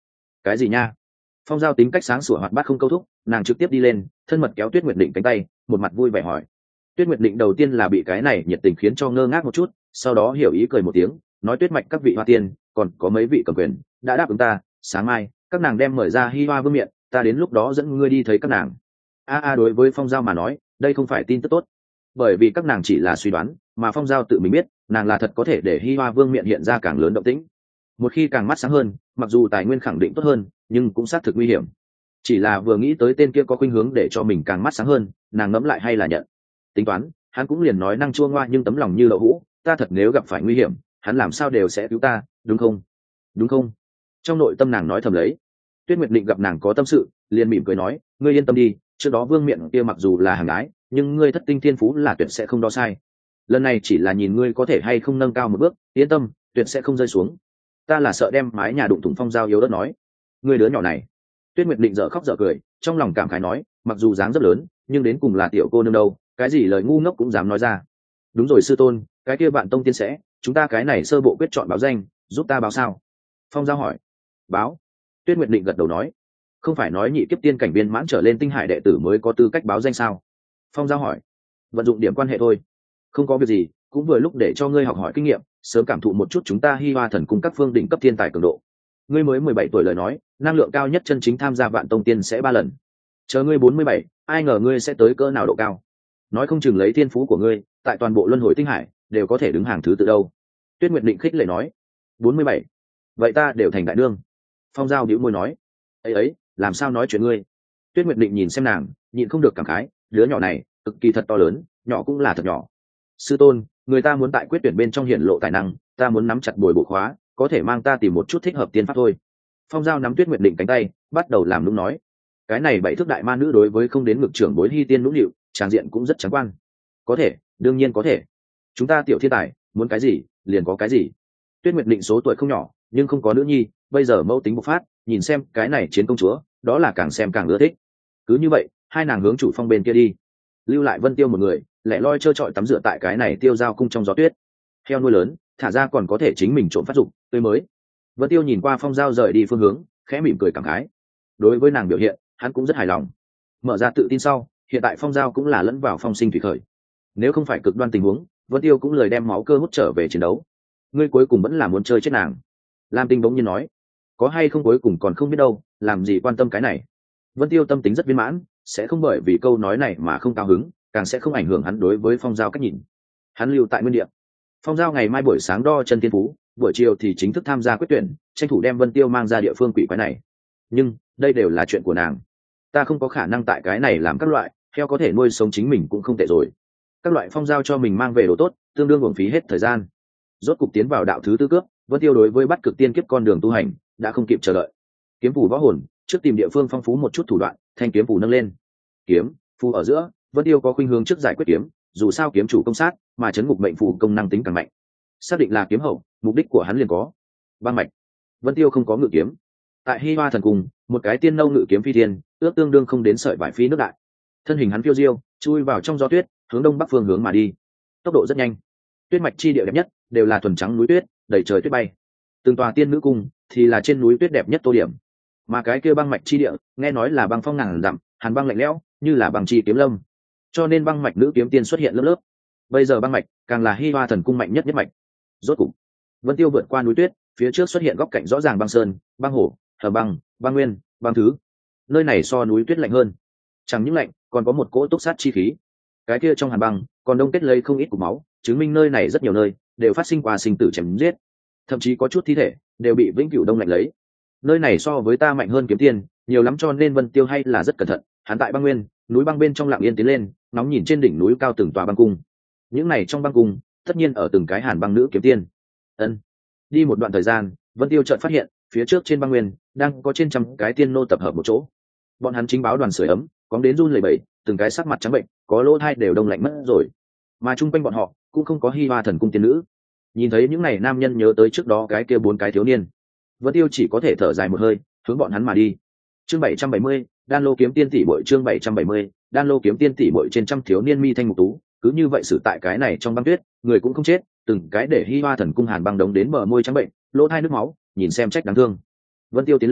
Cái gì nha? Phong Giao tính cách sáng sủa hoạt bát không câu thúc, nàng trực tiếp đi lên, thân mật kéo Tuyết Nguyệt Định cánh tay, một mặt vui vẻ hỏi. Tuyết Nguyệt Định đầu tiên là bị cái này nhiệt tình khiến cho ngơ ngác một chút, sau đó hiểu ý cười một tiếng, nói Tuyết Mạch các vị hoa tiên, còn có mấy vị cầm quyền, đã đáp ứng ta, sáng mai các nàng đem mời ra Hi Hoa Vương miện, ta đến lúc đó dẫn ngươi đi thấy các nàng. A a đối với Phong Giao mà nói, đây không phải tin tức tốt, bởi vì các nàng chỉ là suy đoán, mà Phong Giao tự mình biết, nàng là thật có thể để Hi Hoa Vương miện hiện ra càng lớn động tĩnh. Một khi càng mắt sáng hơn, mặc dù tài nguyên khẳng định tốt hơn, nhưng cũng xác thực nguy hiểm. Chỉ là vừa nghĩ tới tên kia có khuynh hướng để cho mình càng mắt sáng hơn, nàng ngẫm lại hay là nhận. Tính toán, hắn cũng liền nói năng chua ngoa nhưng tấm lòng như đậu hũ, ta thật nếu gặp phải nguy hiểm, hắn làm sao đều sẽ cứu ta, đúng không? Đúng không? Trong nội tâm nàng nói thầm lấy. Tuyết Nguyệt Định gặp nàng có tâm sự, liền mỉm cười nói, ngươi yên tâm đi, trước đó Vương miện kia mặc dù là hàng gái, nhưng ngươi thất tinh thiên phú là tuyệt sẽ không đo sai. Lần này chỉ là nhìn ngươi có thể hay không nâng cao một bước, yên tâm, tuyệt sẽ không rơi xuống. Ta là sợ đem mái nhà đụng thủng. Phong Giao yếu đất nói, ngươi đứa nhỏ này. Tuyết Nguyệt Định dở khóc dở cười, trong lòng cảm khái nói, mặc dù dáng rất lớn, nhưng đến cùng là tiểu cô nương đâu, cái gì lời ngu ngốc cũng dám nói ra. Đúng rồi sư tôn, cái kia bạn tông tiên sẽ, chúng ta cái này sơ bộ quyết chọn báo danh, giúp ta báo sao? Phong Giao hỏi. Báo. Tuyết Nguyệt Định gật đầu nói, không phải nói nhị kiếp tiên cảnh viên mãn trở lên tinh hải đệ tử mới có tư cách báo danh sao? Phong Giao hỏi. Vận dụng điểm quan hệ thôi, không có việc gì, cũng vừa lúc để cho ngươi học hỏi kinh nghiệm, sớm cảm thụ một chút chúng ta Hi Hoa thần cung các phương đỉnh cấp thiên tài cường độ. Ngươi mới mười bảy tuổi lời nói, năng lượng cao nhất chân chính tham gia vạn tông tiên sẽ ba lần. Chờ ngươi bốn mươi bảy, ai ngờ ngươi sẽ tới cỡ nào độ cao? Nói không chừng lấy thiên phú của ngươi, tại toàn bộ luân hồi tinh hải đều có thể đứng hàng thứ tự đâu. Tuyết Nguyệt Định khích lệ nói. bốn mươi bảy, vậy ta đều thành đại đương. Phong Giao bĩu môi nói. Ấy ấy, làm sao nói chuyện ngươi? Tuyết Nguyệt Định nhìn xem nàng, nhịn không được cảm khái, đứa nhỏ này cực kỳ thật to lớn, nhỏ cũng là thật nhỏ. Sư tôn, người ta muốn tại quyết tuyển bên trong hiển lộ tài năng, ta muốn nắm chặt bồi bổ khóa, có thể mang ta tìm một chút thích hợp tiên pháp thôi. Phong Giao nắm Tuyết Nguyệt Định cánh tay, bắt đầu làm nũng nói. Cái này bảy thước đại ma nữ đối với không đến ngực trưởng bối Hi tiên nũng nịu, tràng diện cũng rất trắng quan. Có thể, đương nhiên có thể. Chúng ta tiểu thiên tài, muốn cái gì, liền có cái gì. Tuyết Nguyệt Định số tuổi không nhỏ, nhưng không có nữ nhi, bây giờ mẫu tính bộc phát, nhìn xem cái này chiến công chúa, đó là càng xem càng ưa thích. Cứ như vậy, hai nàng hướng chủ phong bên kia đi, lưu lại Vân Tiêu một người, lẻ loi trơ trọi tắm rửa tại cái này tiêu giao cung trong gió tuyết. Heo nuôi lớn, thả ra còn có thể chính mình trộm phát dụng, tươi mới. Vân Tiêu nhìn qua Phong Giao rời đi phương hướng, khẽ mỉm cười cảm khái. Đối với nàng biểu hiện, hắn cũng rất hài lòng. Mở ra tự tin sau, hiện tại Phong Giao cũng là lẫn vào phong sinh thủy khởi. Nếu không phải cực đoan tình huống, Vân Tiêu cũng lời đem máu cơ hút trở về chiến đấu. Ngươi cuối cùng vẫn là muốn chơi chết nàng. Lam Tinh bỗng nhiên nói, có hay không cuối cùng còn không biết đâu, làm gì quan tâm cái này. Vân Tiêu tâm tính rất viên mãn, sẽ không bởi vì câu nói này mà không cao hứng, càng sẽ không ảnh hưởng hắn đối với Phong Giao cách nhìn. Hắn lưu tại nguyên địa. Phong Giao ngày mai buổi sáng đo chân thiên phú, buổi chiều thì chính thức tham gia quyết tuyển, tranh thủ đem Vân Tiêu mang ra địa phương quỷ quái này. Nhưng đây đều là chuyện của nàng, ta không có khả năng tại cái này làm các loại, heo có thể nuôi sống chính mình cũng không tệ rồi. Các loại Phong Giao cho mình mang về đồ tốt, tương đương uổng phí hết thời gian. Rốt cục tiến vào đạo thứ tư cướp, Vân Tiêu đối với bắt cực tiên kiếp con đường tu hành đã không kịp chờ đợi. Kiếm phủ võ hồn, trước tìm địa phương phong phú một chút thủ đoạn, thanh kiếm phủ nâng lên. Kiếm phù ở giữa, Vân Tiêu có khuynh hướng trước giải quyết kiếm, dù sao kiếm chủ công sát, mà chấn ngục mệnh phù công năng tính càng mạnh. Xác định là kiếm hậu, mục đích của hắn liền có băng mạch. Vân Tiêu không có ngự kiếm. Tại Hi Hoa thần cung, một cái tiên nâu ngự kiếm phi thiên, ước tương đương không đến sợi vải phi nước đại. Thân hình hắn phiêu diêu, chui vào trong gió tuyết, hướng đông bắc phương hướng mà đi. Tốc độ rất nhanh. Tuyết mạch chi địa đẹp nhất đều là thuần trắng núi tuyết, đầy trời tuyết bay. Từng tòa tiên nữ cung thì là trên núi tuyết đẹp nhất tô điểm. Mà cái kia băng mạch chi địa, nghe nói là băng phong ngàn dặm, hàn băng lạnh lẽo, như là băng chi kiếm lâm. Cho nên băng mạch nữ kiếm tiên xuất hiện lớp lớp. Bây giờ băng mạch càng là Hi Hoa thần cung mạnh nhất nhất mạch. Rốt cục, Vân Tiêu vượt qua núi tuyết, phía trước xuất hiện góc cạnh rõ ràng băng sơn, băng hồ, hờ băng, băng nguyên, băng thứ. Nơi này so núi tuyết lạnh hơn. Chẳng những lạnh, còn có một cỗ túc sát chi khí. Cái kia trong hàn băng còn đông kết lấy không ít cục máu, chứng minh nơi này rất nhiều nơi đều phát sinh qua sinh tử chém giết. Thậm chí có chút thi thể đều bị vĩnh cửu đông lạnh lấy. Nơi này so với ta mạnh hơn kiếm tiên nhiều lắm, cho nên Vân Tiêu hay là rất cẩn thận. Hắn tại băng nguyên, núi băng bên trong lặng yên tiến lên, nóng nhìn trên đỉnh núi cao từng tòa băng cung. Những này trong băng cung, tất nhiên ở từng cái hàn băng nữ kiếm tiên. Ân. Đi một đoạn thời gian, Vân Tiêu chợt phát hiện, phía trước trên băng nguyên đang có trên trăm cái tiên nô tập hợp một chỗ. Bọn hắn chính báo đoàn sưởi ấm, có đến run lẩy bẩy, từng cái sắc mặt trắng bệnh, có lỗ thai đều đông lạnh mất rồi. Mà chung quanh bọn họ cũng không có Hi Hoa thần cung tiên nữ. Nhìn thấy những này nam nhân nhớ tới trước đó cái kia bốn cái thiếu niên, Vân Tiêu chỉ có thể thở dài một hơi, hướng bọn hắn mà đi. Chương bảy trăm bảy mươi, Đan Lô kiếm tiên tỷ muội. Chương bảy trăm bảy mươi, Đan Lô kiếm tiên tỷ muội. Trên trăm thiếu niên mi thanh mục tú, cứ như vậy xử tại cái này trong băng tuyết, người cũng không chết, từng cái để Hi Hoa thần cung hàn băng đống đến bờ môi trắng bệnh, lỗ thai nước máu, nhìn xem trách đáng thương. Vân Tiêu tiến lên,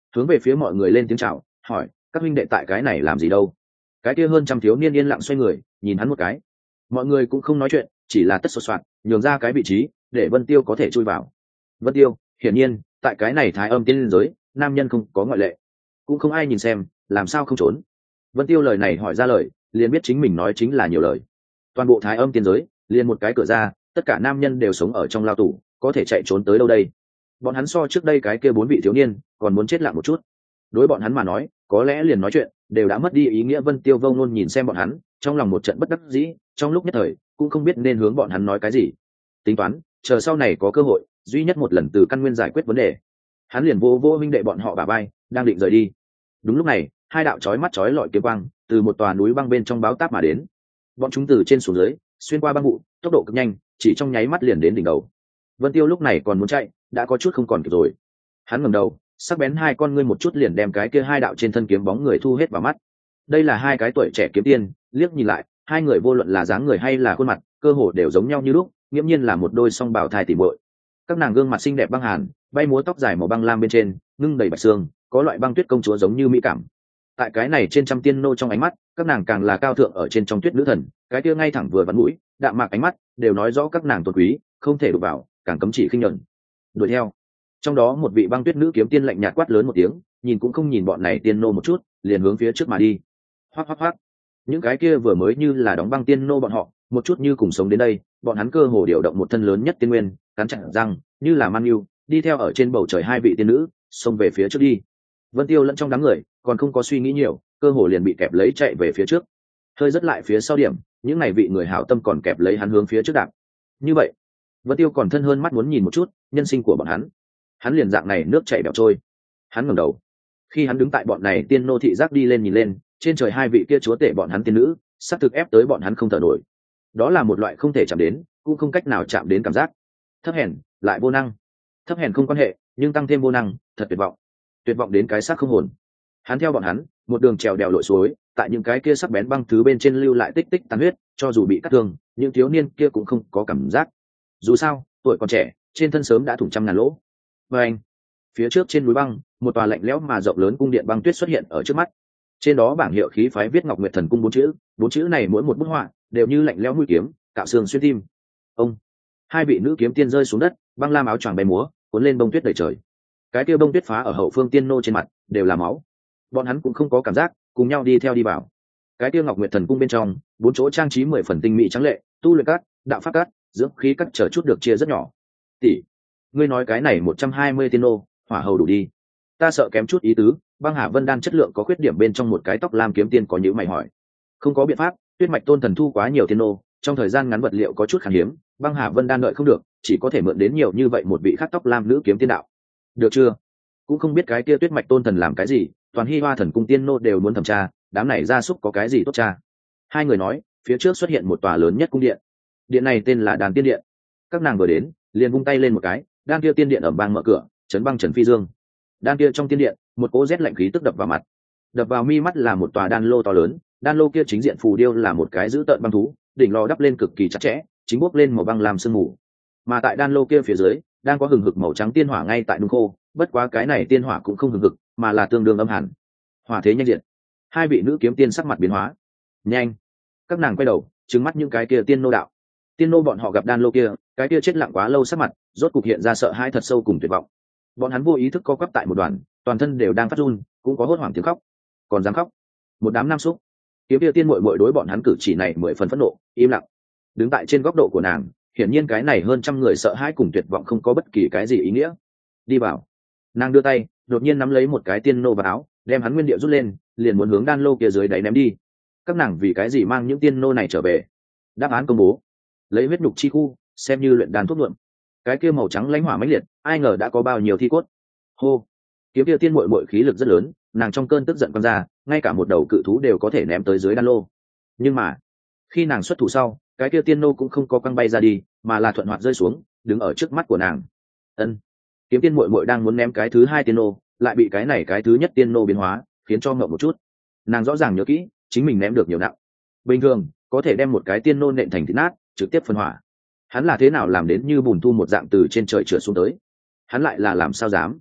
hướng về phía mọi người lên tiếng chào, hỏi các huynh đệ tại cái này làm gì đâu. Cái kia hơn trăm thiếu niên yên lặng xoay người nhìn hắn một cái, mọi người cũng không nói chuyện, chỉ là tất sột soạt nhường ra cái vị trí để Vân Tiêu có thể chui vào. Vân Tiêu hiển nhiên tại cái này thái âm tiên giới nam nhân không có ngoại lệ, cũng không ai nhìn xem làm sao không trốn. Vân Tiêu lời này hỏi ra lời liền biết chính mình nói chính là nhiều lời. Toàn bộ thái âm tiên giới liền một cái cửa ra, tất cả nam nhân đều sống ở trong lao tù, có thể chạy trốn tới đâu đây. Bọn hắn so trước đây cái kia bốn vị thiếu niên còn muốn chết lặng một chút. Đối bọn hắn mà nói có lẽ liền nói chuyện đều đã mất đi ý nghĩa. Vân Tiêu vông luôn nhìn xem bọn hắn, trong lòng một trận bất đắc dĩ, trong lúc nhất thời cũng không biết nên hướng bọn hắn nói cái gì. Tính toán chờ sau này có cơ hội duy nhất một lần từ căn nguyên giải quyết vấn đề. Hắn liền vô vô huynh đệ bọn họ bả vai, đang định rời đi. Đúng lúc này hai đạo chói mắt chói lọi kiếm quang từ một tòa núi băng bên trong báo táp mà đến. Bọn chúng từ trên xuống dưới xuyên qua băng vụ, tốc độ cực nhanh, chỉ trong nháy mắt liền đến đỉnh đầu. Vân Tiêu lúc này còn muốn chạy đã có chút không còn kịp rồi. Hắn ngẩng đầu, sắc bén hai con ngươi một chút liền đem cái kia hai đạo trên thân kiếm bóng người thu hết vào mắt. Đây là hai cái tuổi trẻ kiếm tiên, liếc nhìn lại hai người vô luận là dáng người hay là khuôn mặt cơ hồ đều giống nhau như lúc, nghiễm nhiên là một đôi song bảo thai tỉ muội. Các nàng gương mặt xinh đẹp băng hàn, bay múa tóc dài màu băng lam bên trên ngưng đầy bạch xương, có loại băng tuyết công chúa giống như mỹ cảm. Tại cái này trên trăm tiên nô trong ánh mắt, các nàng càng là cao thượng ở trên trong tuyết nữ thần, cái kia ngay thẳng vừa vặn mũi đạm mạc ánh mắt đều nói rõ các nàng tôn quý, không thể đụng vào, càng cấm chỉ khinh nhẫn. Đuổi theo. Trong đó một vị băng tuyết nữ kiếm tiên lạnh nhạt quát lớn một tiếng, nhìn cũng không nhìn bọn này tiên nô một chút, liền hướng phía trước mà đi. Hoắc hoắc hoắc. Những cái kia vừa mới như là đóng băng tiên nô bọn họ, một chút như cùng sống đến đây, bọn hắn cơ hồ điều động một thân lớn nhất tiên nguyên, cắn chặt răng, như là man yêu, đi theo ở trên bầu trời hai vị tiên nữ, xông về phía trước đi. Vân Tiêu lẫn trong đám người, còn không có suy nghĩ nhiều, cơ hồ liền bị kẹp lấy chạy về phía trước. Hơi rất lại phía sau điểm, những này vị người hảo tâm còn kẹp lấy hắn hướng phía trước đạp. Như vậy, Vân Tiêu còn thân hơn mắt muốn nhìn một chút nhân sinh của bọn hắn. Hắn liền dạng này nước chảy bẻo trôi. Hắn ngẩng đầu, khi hắn đứng tại bọn này tiên nô thị giác đi lên nhìn lên, trên trời hai vị kia chúa tể bọn hắn tiên nữ, sắp thực ép tới bọn hắn không thở nổi. Đó là một loại không thể chạm đến, cũng không cách nào chạm đến cảm giác. Thấp hèn, lại vô năng. Thấp hèn không quan hệ, nhưng tăng thêm vô năng, thật tuyệt vọng. Tuyệt vọng đến cái xác không hồn. Hắn theo bọn hắn, một đường trèo đèo lội suối, tại những cái kia sắc bén băng thứ bên trên lưu lại tích tích tàn huyết, cho dù bị cắt thương, những thiếu niên kia cũng không có cảm giác. Dù sao, tuổi còn trẻ, trên thân sớm đã thủng trăm ngàn lỗ. Và anh, phía trước trên núi băng, một tòa lạnh lẽo mà rộng lớn cung điện băng tuyết xuất hiện ở trước mắt. Trên đó bảng hiệu khí phái viết Ngọc Nguyệt Thần Cung bốn chữ, bốn chữ này mỗi một bức họa đều như lạnh lẽo mũi kiếm, cạo xương xuyên tim. Ông, hai vị nữ kiếm tiên rơi xuống đất, băng lam áo choàng bay múa, cuốn lên bông tuyết đầy trời. Cái kia bông tuyết phá ở hậu phương tiên nô trên mặt, đều là máu. Bọn hắn cũng không có cảm giác, cùng nhau đi theo đi vào. Cái kia Ngọc Nguyệt Thần Cung bên trong, bốn chỗ trang trí mười phần tinh mỹ trắng lệ, tu luyện cát, đạo pháp cát, dưỡng khí cát chờ chút được chia rất nhỏ. Tỷ, ngươi nói cái này một trăm hai mươi tiên nô, hỏa hầu đủ đi. Ta sợ kém chút ý tứ. Băng Hà Vân Đan chất lượng có khuyết điểm bên trong một cái tóc lam kiếm tiên có nhữ mày hỏi. Không có biện pháp, Tuyết Mạch Tôn thần thu quá nhiều tiên nô, trong thời gian ngắn vật liệu có chút khan hiếm, Băng Hà Vân Đan đợi không được, chỉ có thể mượn đến nhiều như vậy một vị khác tóc lam nữ kiếm tiên đạo. Được chưa? Cũng không biết cái kia Tuyết Mạch Tôn thần làm cái gì, toàn Hi Hoa thần cung tiên nô đều muốn thẩm tra, đám này gia súc có cái gì tốt tra. Hai người nói, phía trước xuất hiện một tòa lớn nhất cung điện. Điện này tên là Đan Tiên Điện. Các nàng vừa đến, liền vung tay lên một cái, Đan kia tiên điện ầm vang mở cửa, chấn băng trần phi dương. Đan kia trong tiên điện, một cỗ rét lạnh khí tức đập vào mặt. Đập vào mi mắt là một tòa đan lô to lớn, đan lô kia chính diện phù điêu là một cái dữ tợn băng thú, đỉnh lò đắp lên cực kỳ chặt chẽ, chính bốc lên màu băng làm sương mù. Mà tại đan lô kia phía dưới, đang có hừng hực màu trắng tiên hỏa ngay tại nung khô, bất quá cái này tiên hỏa cũng không hừng hực, mà là tương đương âm hàn. Hỏa thế nhanh diệt. Hai vị nữ kiếm tiên sắc mặt biến hóa. Nhanh. Các nàng quay đầu, trừng mắt những cái kia tiên nô đạo. Tiên nô bọn họ gặp đan lô kia, cái kia chết lặng quá lâu sắc mặt, rốt cục hiện ra sợ hãi thật sâu cùng tuyệt vọng. Bọn hắn vô ý thức co quắp tại một đoàn, toàn thân đều đang phát run, cũng có hốt hoảng tiếng khóc. Còn dám khóc? Một đám nam xúc. Kiếm kia tiên muội muội đối bọn hắn cử chỉ này mười phần phẫn nộ, im lặng. Đứng tại trên góc độ của nàng, hiển nhiên cái này hơn trăm người sợ hãi cùng tuyệt vọng không có bất kỳ cái gì ý nghĩa. Đi vào. Nàng đưa tay, đột nhiên nắm lấy một cái tiên nô vào áo, đem hắn nguyên địa rút lên, liền muốn hướng đan lô kia dưới đáy ném đi. Các nàng vì cái gì mang những tiên nô này trở về? Đáp án công bố. Lấy huyết nhục chi khu, xem như luyện đan thuốc nhuộm. Cái kia màu trắng lãnh hỏa mãnh liệt, ai ngờ đã có bao nhiêu thi cốt. Hô. Kiếm kia tiên muội muội khí lực rất lớn, nàng trong cơn tức giận quăng ra, ngay cả một đầu cự thú đều có thể ném tới dưới đan lô. Nhưng mà, khi nàng xuất thủ sau, cái kia tiên nô cũng không có quăng bay ra đi, mà là thuận hoạt rơi xuống, đứng ở trước mắt của nàng. Ân. Kiếm tiên muội muội đang muốn ném cái thứ hai tiên nô, lại bị cái này cái thứ nhất tiên nô biến hóa, khiến cho ngậm một chút. Nàng rõ ràng nhớ kỹ, chính mình ném được nhiều nặng. Bình thường, có thể đem một cái tiên nô nện thành thịt nát, trực tiếp phân hỏa. Hắn là thế nào làm đến như bùn thu một dạng từ trên trời trượt xuống tới? Hắn lại là làm sao dám?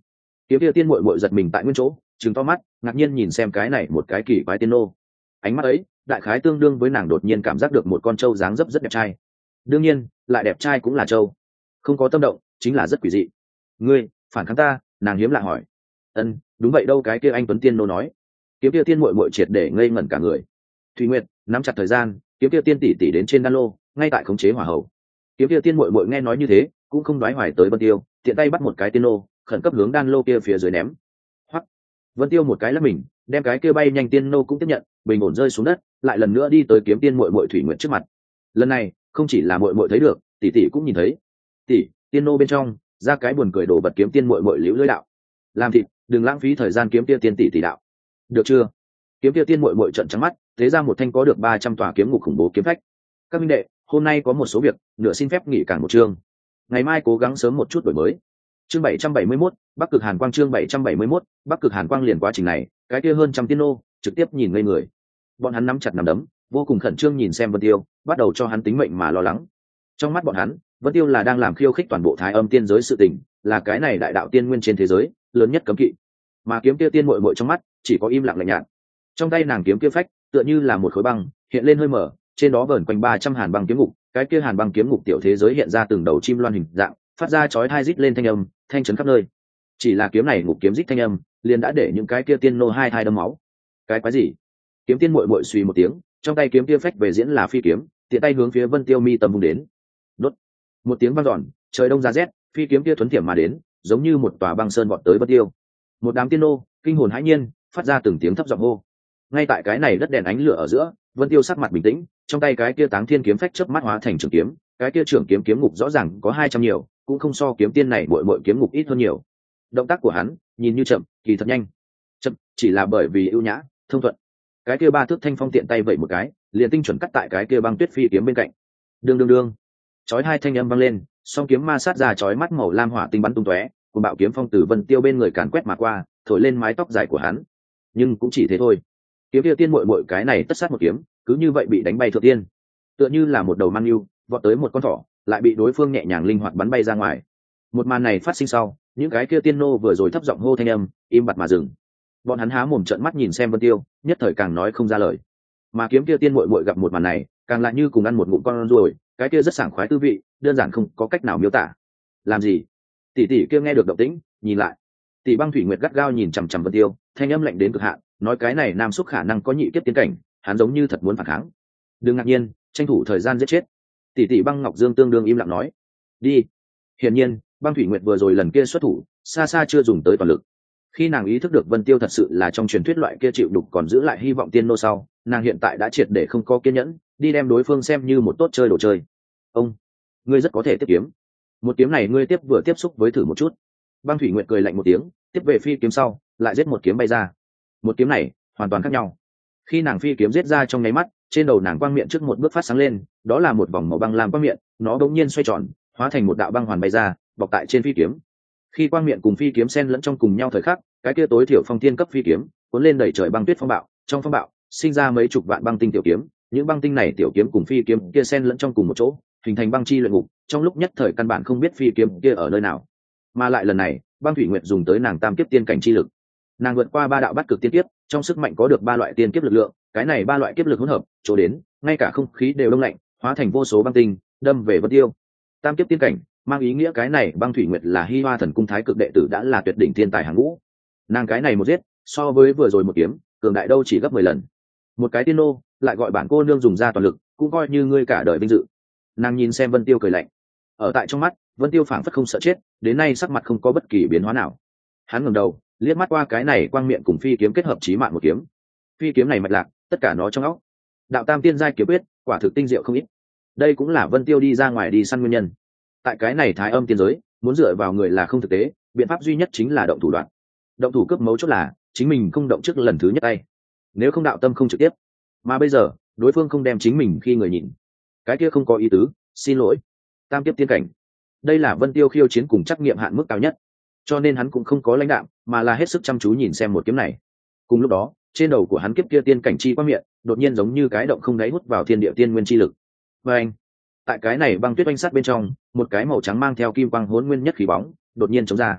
Kiếm kia tiên muội muội giật mình tại nguyên chỗ, trừng to mắt, ngạc nhiên nhìn xem cái này một cái kỳ quái tiên nô. Ánh mắt ấy đại khái tương đương với nàng đột nhiên cảm giác được một con trâu dáng dấp rất đẹp trai. Đương nhiên lại đẹp trai cũng là trâu, không có tâm động chính là rất quỷ dị. Ngươi phản kháng ta? Nàng hiếm lạ hỏi. Ân, đúng vậy đâu, cái kia anh tuấn tiên nô nói. Kiếm kia tiên muội muội triệt để ngây ngẩn cả người. Thùy Nguyệt nắm chặt thời gian, kiếm kia tiên tỷ tỷ đến trên đan lô, ngay tại khống chế hỏa hầu. Kiếm kia tiên muội muội nghe nói như thế, cũng không đoái hoài tới Vân Tiêu, tiện tay bắt một cái tiên nô, khẩn cấp hướng đan lô kia phía dưới ném. Hoắc, Vân Tiêu một cái lắc mình, đem cái kia bay nhanh tiên nô cũng tiếp nhận, bình ổn rơi xuống đất, lại lần nữa đi tới kiếm tiên muội muội Thủy Nguyệt trước mặt. Lần này không chỉ là muội muội thấy được, tỷ tỷ cũng nhìn thấy. Tỷ, tiên nô bên trong ra cái buồn cười đổ bật kiếm tiên muội muội liễu lưỡi đạo. Làm thịt, đừng lãng phí thời gian kiếm kia tiên tỷ tỷ đạo. Được chưa? Kiếm kia tiên muội muội trợn trắng mắt, thế ra một thanh có được ba trăm tòa kiếm ngục khủng bố kiếm phách. Các minh đệ, hôm nay có một số việc, nửa xin phép nghỉ cản một chương. Ngày mai cố gắng sớm một chút đổi mới. Chương bảy trăm bảy mươi mốt, Bắc Cực Hàn Quang chương bảy trăm bảy mươi mốt, Bắc Cực Hàn Quang liền quá trình này, cái kia hơn trăm tiên nô, trực tiếp nhìn ngây người. Bọn hắn nắm chặt nắm đấm, vô cùng khẩn trương nhìn xem Vân Tiêu, bắt đầu cho hắn tính mệnh mà lo lắng. Trong mắt bọn hắn, Vân Tiêu là đang làm khiêu khích toàn bộ Thái Âm tiên giới sự tình, là cái này đại đạo tiên nguyên trên thế giới, lớn nhất cấm kỵ. Mà kiếm kia tiên muội muội trong mắt, chỉ có im lặng lạnh nhạt. Trong tay nàng kiếm kia phách, tựa như là một khối băng, hiện lên hơi mở, trên đó vờn quanh ba trăm hàn băng kiếm ngục, cái kia hàn băng kiếm ngục tiểu thế giới hiện ra từng đầu chim loan hình dạng, phát ra chói tai rít lên thanh âm, thanh chấn khắp nơi. Chỉ là kiếm này ngục kiếm rít thanh âm, liền đã để những cái kia tiên nô hai thai đâm máu. Cái quái gì? Kiếm tiên muội muội suy một tiếng, trong tay kiếm kia phách về diễn là phi kiếm, tiện tay hướng phía Vân Tiêu mi tâm vung đến. Đốt. Một tiếng vang dọn, trời đông ra rét, phi kiếm kia thuấn tiệm mà đến, giống như một tòa băng sơn vọt tới Vân Tiêu. Một đám tiên nô kinh hồn hãi nhiên, phát ra từng tiếng thấp giọng hô. Ngay tại cái này đất đèn ánh lửa ở giữa, Vân Tiêu sắc mặt bình tĩnh, trong tay cái kia Táng Thiên kiếm phách chớp mắt hóa thành trường kiếm, cái kia trường kiếm kiếm ngục rõ ràng có hai trăm nhiều, cũng không so kiếm tiên này muội muội kiếm ngục ít hơn nhiều. Động tác của hắn nhìn như chậm, kỳ thật nhanh. Chậm chỉ là bởi vì ưu nhã, thông thuận. Cái kia ba thước thanh phong tiện tay vẩy một cái, liền tinh chuẩn cắt tại cái kia băng tuyết phi kiếm bên cạnh. Đương đương đương, chói hai thanh âm vang lên, song kiếm ma sát ra chói mắt màu lam hỏa tinh bắn tung tóe, cùng bạo kiếm phong từ Vân Tiêu bên người càn quét mà qua, thổi lên mái tóc dài của hắn. Nhưng cũng chỉ thế thôi. Kiếm kia tiên muội muội cái này tất sát một kiếm, cứ như vậy bị đánh bay thượng tiên, tựa như là một đầu mang yêu vọt tới một con thỏ, lại bị đối phương nhẹ nhàng linh hoạt bắn bay ra ngoài. Một màn này phát sinh sau, những cái kia tiên nô vừa rồi thấp giọng hô thanh âm im bặt mà dừng. Bọn hắn há mồm trợn mắt nhìn xem Vân Tiêu, nhất thời càng nói không ra lời. Mà kiếm kia tiên muội muội gặp một màn này, càng lại như cùng ăn một ngụm con ruồi, cái kia rất sảng khoái tư vị, đơn giản không có cách nào miêu tả. Làm gì? Tỷ tỷ kia nghe được động tĩnh, nhìn lại. Tỷ Băng Thủy Nguyệt gắt gao nhìn chằm chằm Vân Tiêu, thanh âm lạnh đến cực hạn, nói cái này nam xúc khả năng có nhị kiếp tiến cảnh, hắn giống như thật muốn phản kháng. Đừng ngạc nhiên, tranh thủ thời gian giết chết. Tỷ tỷ Băng Ngọc Dương tương đương im lặng nói. Đi. Hiển nhiên, Băng Thủy Nguyệt vừa rồi lần kia xuất thủ, xa xa chưa dùng tới toàn lực. Khi nàng ý thức được Vân Tiêu thật sự là trong truyền thuyết loại kia chịu đục còn giữ lại hy vọng tiên nô sau, nàng hiện tại đã triệt để không có kiên nhẫn, đi đem đối phương xem như một tốt chơi đồ chơi. Ông, ngươi rất có thể tiếp kiếm. Một kiếm này ngươi tiếp vừa tiếp xúc với thử một chút. Băng Thủy Nguyệt cười lạnh một tiếng, tiếp về phi kiếm sau, lại giết một kiếm bay ra. Một kiếm này hoàn toàn khác nhau. Khi nàng phi kiếm giết ra trong nháy mắt, trên đầu nàng quang miệng trước một bước phát sáng lên, đó là một vòng màu băng lam quang miệng, nó bỗng nhiên xoay tròn, hóa thành một đạo băng hoàn bay ra, bọc tại trên phi kiếm. Khi quang miệng cùng phi kiếm xen lẫn trong cùng nhau thời khắc, cái kia tối thiểu phong tiên cấp phi kiếm cuốn lên đẩy trời băng tuyết phong bạo, trong phong bạo sinh ra mấy chục vạn băng tinh tiểu kiếm, những băng tinh này tiểu kiếm cùng phi kiếm kia xen lẫn trong cùng một chỗ, hình thành băng chi luyện ngục, trong lúc nhất thời căn bản không biết phi kiếm kia ở nơi nào. Mà lại lần này, Băng Thủy Nguyệt dùng tới nàng tam kiếp tiên cảnh chi lực. Nàng vượt qua ba đạo bát cực tiên kiếp, trong sức mạnh có được ba loại tiên kiếp lực lượng, cái này ba loại kiếp lực hỗn hợp, chỗ đến, ngay cả không khí đều đông lạnh, hóa thành vô số băng tinh, đâm về Vân Tiêu. Tam kiếp tiên cảnh, mang ý nghĩa cái này Băng Thủy Nguyệt là Hi Hoa Thần Cung thái cực đệ tử đã là tuyệt đỉnh thiên tài hàng ngũ. Nàng cái này một giết, so với vừa rồi một kiếm, cường đại đâu chỉ gấp mười lần. Một cái tiên nô, lại gọi bản cô nương dùng ra toàn lực, cũng coi như ngươi cả đời vinh dự. Nàng nhìn xem Vân Tiêu cười lạnh. Ở tại trong mắt, Vân Tiêu phảng phất không sợ chết, đến nay sắc mặt không có bất kỳ biến hóa nào. Hắn ngẩng đầu, liếc mắt qua cái này quang miệng cùng phi kiếm kết hợp chí mạng một kiếm. Phi kiếm này mạch lạc, tất cả nó trong óc. Đạo tam tiên giai kiếm quyết, quả thực tinh diệu không ít. Đây cũng là Vân Tiêu đi ra ngoài đi săn nguyên nhân. Tại cái này Thái Âm tiên giới, muốn dựa vào người là không thực tế, biện pháp duy nhất chính là động thủ đoạn. Động thủ cướp mấu chốt là chính mình không động trước lần thứ nhất tay. Nếu không đạo tâm không trực tiếp. Mà bây giờ, đối phương không đem chính mình khi người nhìn. Cái kia không có ý tứ, xin lỗi. Tam kiếp tiên cảnh. Đây là Vân Tiêu khiêu chiến cùng trắc nghiệm hạn mức cao nhất, cho nên hắn cũng không có lãnh đạm, mà là hết sức chăm chú nhìn xem một kiếm này. Cùng lúc đó, trên đầu của hắn kiếp kia tiên cảnh chi quang miệng, đột nhiên giống như cái động không đáy hút vào thiên địa tiên nguyên chi lực. Và anh, tại cái này băng tuyết oanh sát bên trong, một cái màu trắng mang theo kim quang hỗn nguyên nhất khí bóng, đột nhiên chống ra.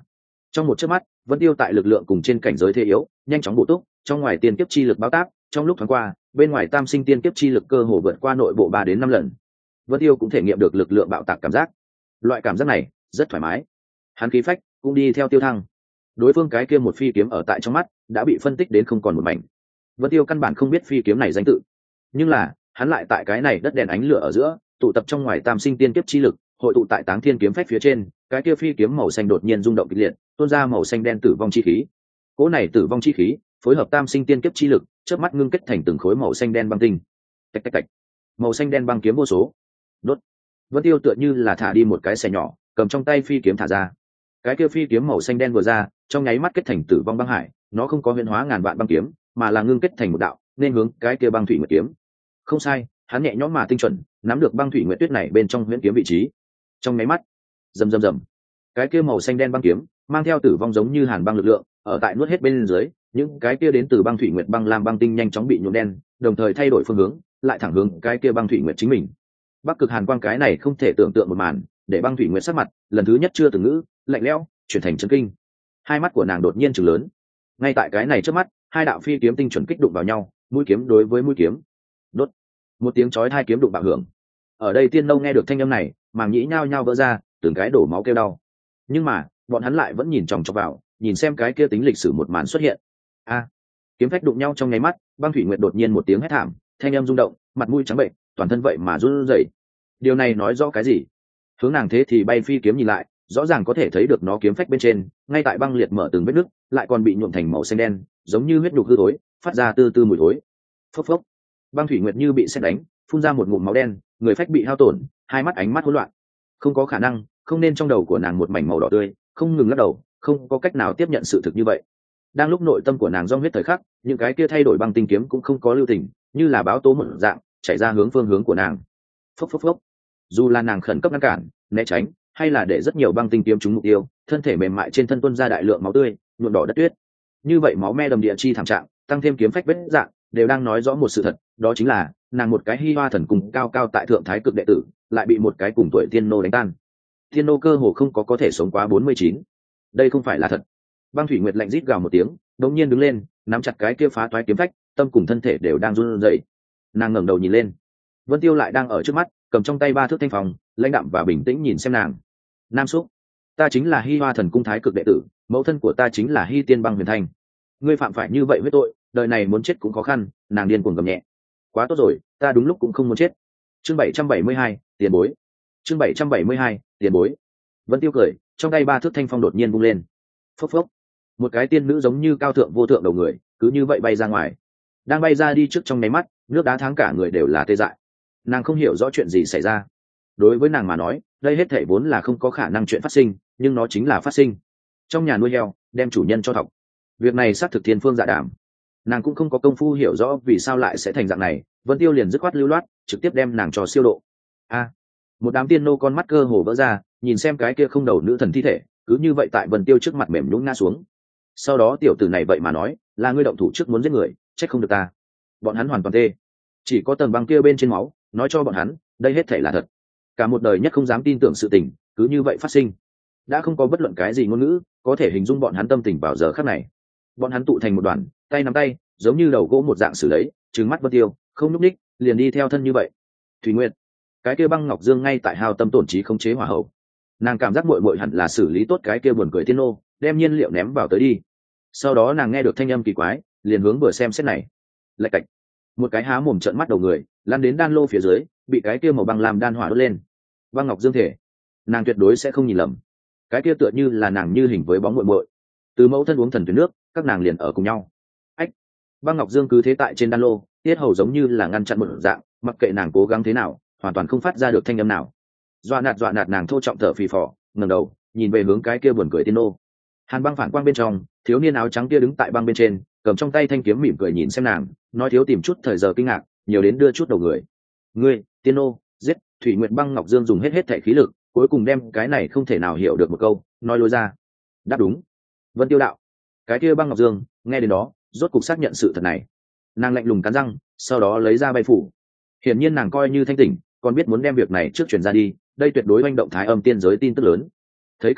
Trong một chớp mắt, Vân Tiêu tại lực lượng cùng trên cảnh giới thế yếu nhanh chóng bổ túc, trong ngoài tiên kiếp chi lực báo tác, trong lúc thoáng qua bên ngoài tam sinh tiên kiếp chi lực cơ hồ vượt qua nội bộ ba đến năm lần. Vân Tiêu cũng thể nghiệm được lực lượng bạo tạc cảm giác, loại cảm giác này rất thoải mái, hắn khí phách cũng đi theo tiêu thăng. Đối phương cái kia một phi kiếm ở tại trong mắt đã bị phân tích đến không còn một mảnh. Vân Tiêu căn bản không biết phi kiếm này danh tự, nhưng là hắn lại tại cái này đất đèn ánh lửa ở giữa tụ tập trong ngoài tam sinh tiên kiếp chi lực, hội tụ tại Táng Thiên kiếm phách phía trên, cái kia phi kiếm màu xanh đột nhiên rung động kịch liệt, tuôn ra màu xanh đen tử vong chi khí. Cỗ này tử vong chi khí phối hợp tam sinh tiên kiếp chi lực, chớp mắt ngưng kết thành từng khối màu xanh đen băng tinh. Tạch tạch tạch, màu xanh đen băng kiếm vô số. Đốt. Vân Tiêu tựa như là thả đi một cái xẻ nhỏ, cầm trong tay phi kiếm thả ra. Cái kia phi kiếm màu xanh đen vừa ra, trong nháy mắt kết thành tử vong băng hải, nó không có huyễn hóa ngàn vạn băng kiếm, mà là ngưng kết thành một đạo, nên hướng cái kia băng thủy nguyệt kiếm. Không sai, hắn nhẹ nhõm mà tinh chuẩn, nắm được băng thủy nguyệt tuyết này bên trong huyễn kiếm vị trí. Trong nháy mắt, rầm rầm rầm, cái kia màu xanh đen băng kiếm mang theo tử vong giống như hàn băng lực lượng, ở tại nuốt hết bên dưới, những cái kia đến từ băng thủy nguyệt băng lam băng tinh nhanh chóng bị nhuộm đen, đồng thời thay đổi phương hướng, lại thẳng hướng cái kia băng thủy nguyệt chính mình. Bắc cực hàn quang cái này không thể tưởng tượng một màn, để băng thủy nguyệt sắc mặt lần thứ nhất chưa từng ngữ, lạnh lẽo, chuyển thành chấn kinh. Hai mắt của nàng đột nhiên trừng lớn. Ngay tại cái này trước mắt, hai đạo phi kiếm tinh chuẩn kích đụng vào nhau, mũi kiếm đối với mũi kiếm. Đốt. Một tiếng chói hai kiếm đụng bạo hưởng. Ở đây Tiên Nâu nghe được thanh âm này, màng nhĩ nhao nhao vỡ ra, từng cái đổ máu kêu đau. Nhưng mà, bọn hắn lại vẫn nhìn chòng chọc vào, nhìn xem cái kia tính lịch sử một màn xuất hiện. A. Kiếm phách đụng nhau trong nháy mắt, băng thủy nguyệt đột nhiên một tiếng hét thảm, thanh âm rung động, mặt mũi trắng bệnh, toàn thân vậy mà run rẩy. Điều này nói rõ cái gì? Hướng nàng thế thì bay phi kiếm nhìn lại, rõ ràng có thể thấy được nó kiếm phách bên trên, ngay tại băng liệt mở từng vết nứt, lại còn bị nhuộm thành màu xanh đen, giống như huyết nhục hư thối, phát ra từ từ mùi thối. Phốc phốc. Băng thủy nguyệt như bị sét đánh, phun ra một ngụm máu đen, người phách bị hao tổn, hai mắt ánh mắt hỗn loạn. Không có khả năng, không nên trong đầu của nàng một mảnh màu đỏ tươi, không ngừng lắc đầu, không có cách nào tiếp nhận sự thực như vậy. Đang lúc nội tâm của nàng rong huyết thời khắc, những cái kia thay đổi băng tinh kiếm cũng không có lưu tình, như là báo tố một dạng, chạy ra hướng phương hướng của nàng. Phốc phốc phốc. Dù là nàng khẩn cấp ngăn cản, né tránh, hay là để rất nhiều băng tinh kiếm trúng mục tiêu, thân thể mềm mại trên thân tuôn ra đại lượng máu tươi, nhuộm đỏ đất tuyết. Như vậy máu me đầm địa chi thảm trạng, tăng thêm kiếm phách vết dạng, đều đang nói rõ một sự thật, đó chính là nàng một cái Hi Hoa thần cùng cao cao tại thượng thái cực đệ tử, lại bị một cái cùng tuổi tiên nô đánh tan. Tiên nô cơ hồ không có có thể sống quá bốn mươi chín. Đây không phải là thật. Băng thủy nguyệt lạnh rít gào một tiếng, đột nhiên đứng lên, nắm chặt cái kia phá toái kiếm phách, tâm cùng thân thể đều đang run rẩy. Nàng ngẩng đầu nhìn lên, Vân Tiêu lại đang ở trước mắt, cầm trong tay ba thước thanh phòng, lãnh đạm và bình tĩnh nhìn xem nàng. Nam Súc, ta chính là Hi Hoa thần cung thái cực đệ tử, mẫu thân của ta chính là Hi Tiên băng huyền thanh. Ngươi phạm phải như vậy với tội, đời này muốn chết cũng khó khăn. Nàng điên cuồng gầm nhẹ. Quá tốt rồi, ta đúng lúc cũng không muốn chết. Chương bảy trăm bảy mươi hai, tiền bối. Chương bảy trăm bảy mươi hai, tiền bối. Vân Tiêu cười, trong tay ba thước thanh phong đột nhiên vung lên. Phốc phốc. Một cái tiên nữ giống như cao thượng vô thượng đầu người, cứ như vậy bay ra ngoài. Đang bay ra đi trước trong nháy mắt, nước đá thắng cả người đều là tê dại. Nàng không hiểu rõ chuyện gì xảy ra. Đối với nàng mà nói, đây hết thảy vốn là không có khả năng chuyện phát sinh, nhưng nó chính là phát sinh. Trong nhà nuôi heo, đem chủ nhân cho thọc. Việc này xác thực thiên phương dạ đảm. Nàng cũng không có công phu hiểu rõ vì sao lại sẽ thành dạng này, Vân Tiêu liền dứt khoát lưu loát, trực tiếp đem nàng cho siêu độ. A. Một đám tiên nô con mắt cơ hồ vỡ ra, nhìn xem cái kia không đầu nữ thần thi thể, cứ như vậy tại Vân Tiêu trước mặt mềm nhũn ngã xuống. Sau đó tiểu tử này vậy mà nói, là ngươi động thủ trước muốn giết người, trách không được ta. Bọn hắn hoàn toàn tê. Chỉ có tầng băng kia bên trên máu, nói cho bọn hắn, đây hết thảy là thật. Cả một đời nhất không dám tin tưởng sự tình, cứ như vậy phát sinh. Đã không có bất luận cái gì ngôn ngữ có thể hình dung bọn hắn tâm tình vào giờ khắc này. Bọn hắn tụ thành một đoàn, tay nắm tay, giống như đầu gỗ một dạng xử lấy, trừng mắt Vân Tiêu, không nhúc nhích, liền đi theo thân như vậy. Thủy Nguyệt, cái kia băng ngọc dương ngay tại hào tâm tổn trí khống chế hỏa hậu. Nàng cảm giác muội muội hẳn là xử lý tốt cái kia buồn cười tiên nô, đem nhiên liệu ném vào tới đi. Sau đó nàng nghe được thanh âm kỳ quái, liền hướng vừa xem xét này. Lạch cạch, một cái há mồm trợn mắt đầu người, lăn đến đan lô phía dưới, bị cái kia màu băng làm đan hỏa đốt lên. Băng ngọc dương thể, nàng tuyệt đối sẽ không nhìn lầm. Cái kia tựa như là nàng như hình với bóng muội muội. Từ mẫu thân uống thần tuyến nước, các nàng liền ở cùng nhau. Ách, băng ngọc dương cứ thế tại trên đan lô, tiết hầu giống như là ngăn chặn một dạng, mặc kệ nàng cố gắng thế nào, hoàn toàn không phát ra được thanh âm nào. Dọa nạt dọa nạt nàng thô trọng thở phì phò, ngẩng đầu, nhìn về hướng cái kia buồn cười tiên nô. Hàn băng phản quang bên trong, thiếu niên áo trắng kia đứng tại băng bên trên, cầm trong tay thanh kiếm mỉm cười nhìn xem nàng, nói thiếu tìm chút thời giờ kinh ngạc, nhiều đến đưa chút đầu người. Ngươi, tiên nô, giết. Thủy Nguyệt băng ngọc dương dùng hết hết thể khí lực, cuối cùng đem cái này không thể nào hiểu được một câu nói lối ra. Đáp đúng. Vân Tiêu đạo. Cái kia băng ngọc dương nghe đến đó, rốt cục xác nhận sự thật này. Nàng lạnh lùng cắn răng, sau đó lấy ra bay phủ. Hiển nhiên nàng coi như thanh tỉnh, còn biết muốn đem việc này trước truyền ra đi, đây tuyệt đối oanh động thái âm tiên giới tin tức lớn. Thấy cảnh này,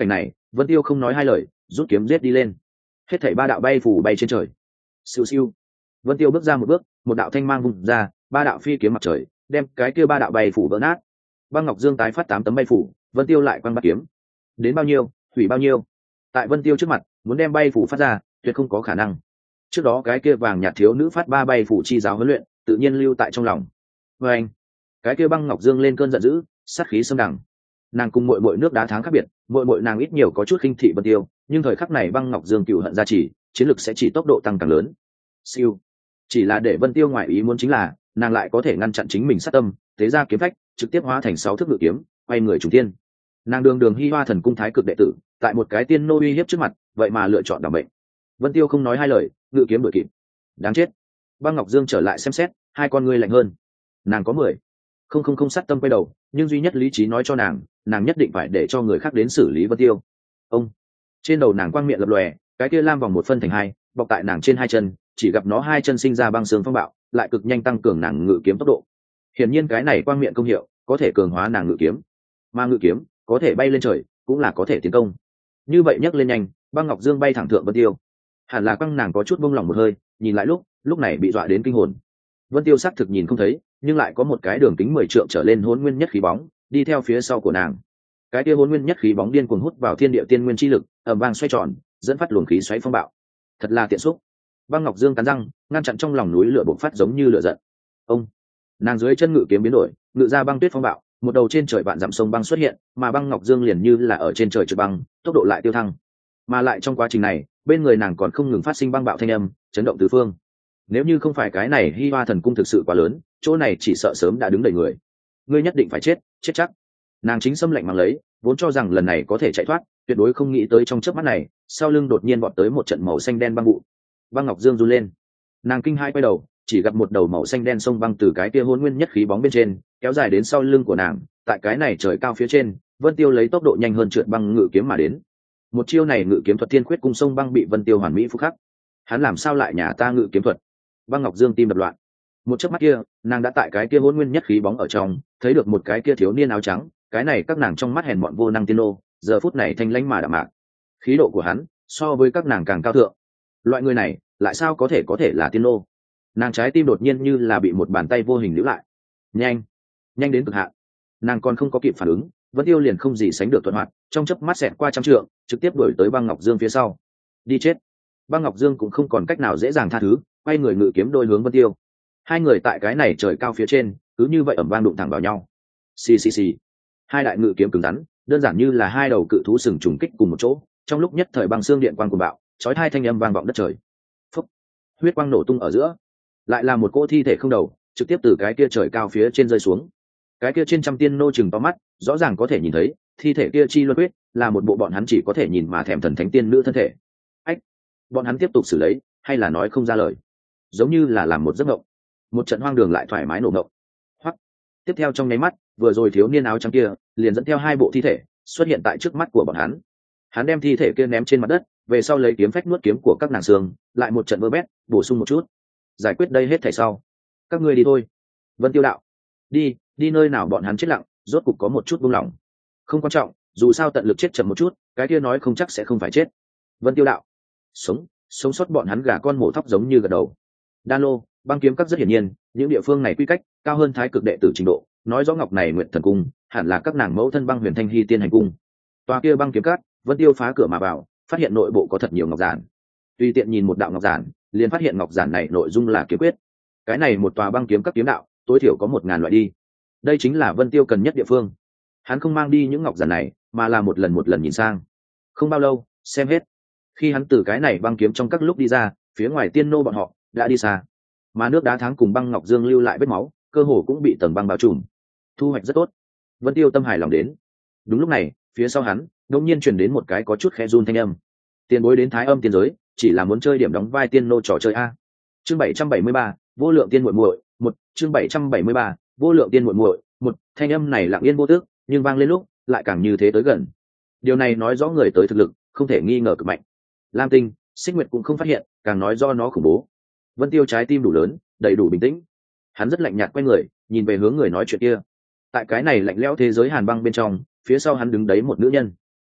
Vân Tiêu không nói hai lời, rút kiếm giết đi lên. Hết thảy ba đạo bay phủ bay trên trời. Siêu siêu. Vân Tiêu bước ra một bước, một đạo thanh mang vùng ra, ba đạo phi kiếm mặt trời, đem cái kia ba đạo bay phủ vỡ nát. Băng Ngọc Dương tái phát tám tấm bay phủ, Vân Tiêu lại quăng bát kiếm. Đến bao nhiêu, hủy bao nhiêu. Tại Vân Tiêu trước mặt, muốn đem bay phủ phát ra, tuyệt không có khả năng. Trước đó cái kia vàng nhạt thiếu nữ phát ba bay phủ chi giáo huấn luyện, tự nhiên lưu tại trong lòng. Và anh, cái kia Băng Ngọc Dương lên cơn giận dữ, sát khí xâm đằng. Nàng cùng muội muội nước đá tháng khác biệt, muội muội nàng ít nhiều có chút khinh thị Vân Tiêu, nhưng thời khắc này Băng Ngọc Dương cựu hận gia trì, chiến lực sẽ chỉ tốc độ tăng càng lớn. Siêu. Chỉ là để Vân Tiêu ngoại ý muốn chính là, nàng lại có thể ngăn chặn chính mình sát tâm, tế ra kiếm phách, trực tiếp hóa thành sáu thước ngự kiếm, quay người trùng tiên. Nàng đường đường Hi Hoa Thần Cung thái cực đệ tử, tại một cái tiên nô uy hiếp trước mặt, vậy mà lựa chọn đảm mệnh. Vân Tiêu không nói hai lời, ngự kiếm đuổi kịp. Đáng chết. Băng Ngọc Dương trở lại xem xét, hai con ngươi lạnh hơn. Nàng có mười. Không không không sát tâm quay đầu, nhưng duy nhất lý trí nói cho nàng, nàng nhất định phải để cho người khác đến xử lý Vân Tiêu. Ông. Trên đầu nàng quang miệng lập lòe, cái kia lam vòng một phân thành hai, bọc tại nàng trên hai chân, chỉ gặp nó hai chân sinh ra băng xương phong bạo, lại cực nhanh tăng cường nàng ngự kiếm tốc độ. Hiển nhiên cái này quang miệng công hiệu, có thể cường hóa nàng ngự kiếm. Mà ngự kiếm, có thể bay lên trời, cũng là có thể tiến công. Như vậy nhấc lên nhanh, Băng Ngọc Dương bay thẳng thượng Vân Tiêu. Hẳn là quăng nàng có chút buông lỏng một hơi, nhìn lại lúc, lúc này bị dọa đến kinh hồn. Vân Tiêu xác thực nhìn không thấy, nhưng lại có một cái đường kính mười trượng trở lên hỗn nguyên nhất khí bóng, đi theo phía sau của nàng. Cái kia hỗn nguyên nhất khí bóng điên cuồng hút vào thiên địa tiên nguyên chi lực, ầm vang xoay tròn, dẫn phát luồng khí xoáy phong bạo. Thật là tiện xúc. Băng Ngọc Dương cắn răng, ngăn chặn trong lòng núi lửa bộc phát giống như lửa giận. Ông, nàng dưới chân ngự kiếm biến đổi, ngự ra băng tuyết phong bạo, một đầu trên trời vạn dặm sông băng xuất hiện, mà Băng Ngọc Dương liền như là ở trên trời trượt băng, tốc độ lại tiêu thăng. Mà lại trong quá trình này, bên người nàng còn không ngừng phát sinh băng bạo thanh âm, chấn động tứ phương. Nếu như không phải cái này Hi Hoa Thần Cung thực sự quá lớn, chỗ này chỉ sợ sớm đã đứng đầy người. Ngươi nhất định phải chết, chết chắc. Nàng chính xâm lạnh mang lấy, vốn cho rằng lần này có thể chạy thoát, tuyệt đối không nghĩ tới trong chớp mắt này, sau lưng đột nhiên vọt tới một trận màu xanh đen băng vụ. Băng Ngọc Dương run lên, nàng kinh hai quay đầu, chỉ gặp một đầu màu xanh đen sông băng từ cái kia hỗn nguyên nhất khí bóng bên trên kéo dài đến sau lưng của nàng. Tại cái này trời cao phía trên, Vân Tiêu lấy tốc độ nhanh hơn trượt băng ngự kiếm mà đến. Một chiêu này ngự kiếm thuật thiên khuyết cung sông băng bị Vân Tiêu hoàn mỹ phục khắc. Hắn làm sao lại nhà ta ngự kiếm thuật? Băng Ngọc Dương tim đập loạn. Một chớp mắt kia, nàng đã tại cái kia hỗn nguyên nhất khí bóng ở trong, thấy được một cái kia thiếu niên áo trắng, cái này các nàng trong mắt hèn mọn vô năng tiên nô, giờ phút này thanh lãnh mà đạm mạc. Khí độ của hắn, so với các nàng càng cao thượng. Loại người này, lại sao có thể có thể là tiên nô? Nàng trái tim đột nhiên như là bị một bàn tay vô hình níu lại. Nhanh, nhanh đến cực hạn. Nàng còn không có kịp phản ứng, Vân Tiêu liền không gì sánh được thuận hoạt, trong chớp mắt xẹt qua trăm trượng, trực tiếp đuổi tới Băng Ngọc Dương phía sau. Đi chết. Băng Ngọc Dương cũng không còn cách nào dễ dàng tha thứ, quay người ngự kiếm đôi hướng Vân Tiêu. Hai người tại cái này trời cao phía trên, cứ như vậy ầm vang đụng thẳng vào nhau. Xì xì xì. Hai đại ngự kiếm cứng rắn, đơn giản như là hai đầu cự thú sừng trùng kích cùng một chỗ, trong lúc nhất thời băng xương điện quang cuồng bạo, chói tai thanh âm vang vọng đất trời. Phốc. Huyết quang nổ tung ở giữa, lại là một cỗ thi thể không đầu, trực tiếp từ cái kia trời cao phía trên rơi xuống. Cái kia trên trăm tiên nô chừng to mắt, rõ ràng có thể nhìn thấy, thi thể kia chi luân huyết, là một bộ bọn hắn chỉ có thể nhìn mà thèm thần thánh tiên nữ thân thể. Ách, bọn hắn tiếp tục xử lấy, hay là nói không ra lời, giống như là làm một giấc mộng. Một trận hoang đường lại thoải mái nổ mộng. Hoắc. Tiếp theo trong nháy mắt, vừa rồi thiếu niên áo trắng kia liền dẫn theo hai bộ thi thể xuất hiện tại trước mắt của bọn hắn. Hắn đem thi thể kia ném trên mặt đất, về sau lấy kiếm phách nuốt kiếm của các nàng xương, lại một trận vơ bét, bổ sung một chút. Giải quyết đây hết thảy sau, các ngươi đi thôi. Vân Tiêu đạo. Đi, đi nơi nào bọn hắn chết lặng, rốt cục có một chút buông lỏng. Không quan trọng, dù sao tận lực chết chậm một chút, cái kia nói không chắc sẽ không phải chết. Vân Tiêu đạo. Sống, sống sót bọn hắn gà con mổ thóc giống như gật đầu. Đan Lô, Băng Kiếm Các rất hiển nhiên, những địa phương này quy cách cao hơn Thái Cực đệ tử trình độ, nói rõ ngọc này Nguyện Thần Cung, hẳn là các nàng mẫu thân Băng Huyền Thanh Hy tiên hành cung. Tòa kia Băng Kiếm Các, Vân Tiêu phá cửa mà vào, phát hiện nội bộ có thật nhiều ngọc giản. Tùy tiện nhìn một đạo ngọc giản, liền phát hiện ngọc giản này nội dung là kiếm quyết. Cái này một tòa Băng Kiếm Các kiếm đạo, tối thiểu có một ngàn loại đi. Đây chính là Vân Tiêu cần nhất địa phương. Hắn không mang đi những ngọc giản này, mà là một lần một lần nhìn sang. Không bao lâu, xem hết. Khi hắn từ cái này băng kiếm trong các lúc đi ra, phía ngoài tiên nô bọn họ đã đi xa, mà nước đá tháng cùng Băng Ngọc Dương lưu lại vết máu, cơ hồ cũng bị tầng băng bao trùm. Thu hoạch rất tốt. Vân Tiêu tâm hài lòng đến. Đúng lúc này, phía sau hắn đột nhiên truyền đến một cái có chút khẽ run thanh âm. Tiền bối đến Thái Âm tiên giới, chỉ là muốn chơi điểm đóng vai tiên nô trò chơi a. Chương bảy trăm bảy mươi ba, vô lượng tiên muội muội, một, chương bảy trăm bảy mươi ba, vô lượng tiên muội muội, một, thanh âm này lặng yên vô tước, nhưng vang lên lúc, lại càng như thế tới gần. Điều này nói rõ người tới thực lực không thể nghi ngờ cực mạnh. Lam Tinh, Xích Nguyệt cũng không phát hiện, càng nói do nó khủng bố. Vân Tiêu trái tim đủ lớn, đầy đủ bình tĩnh. Hắn rất lạnh nhạt quay người, nhìn về hướng người nói chuyện kia. Tại cái này lạnh lẽo thế giới hàn băng bên trong, phía sau hắn đứng đấy một nữ nhân.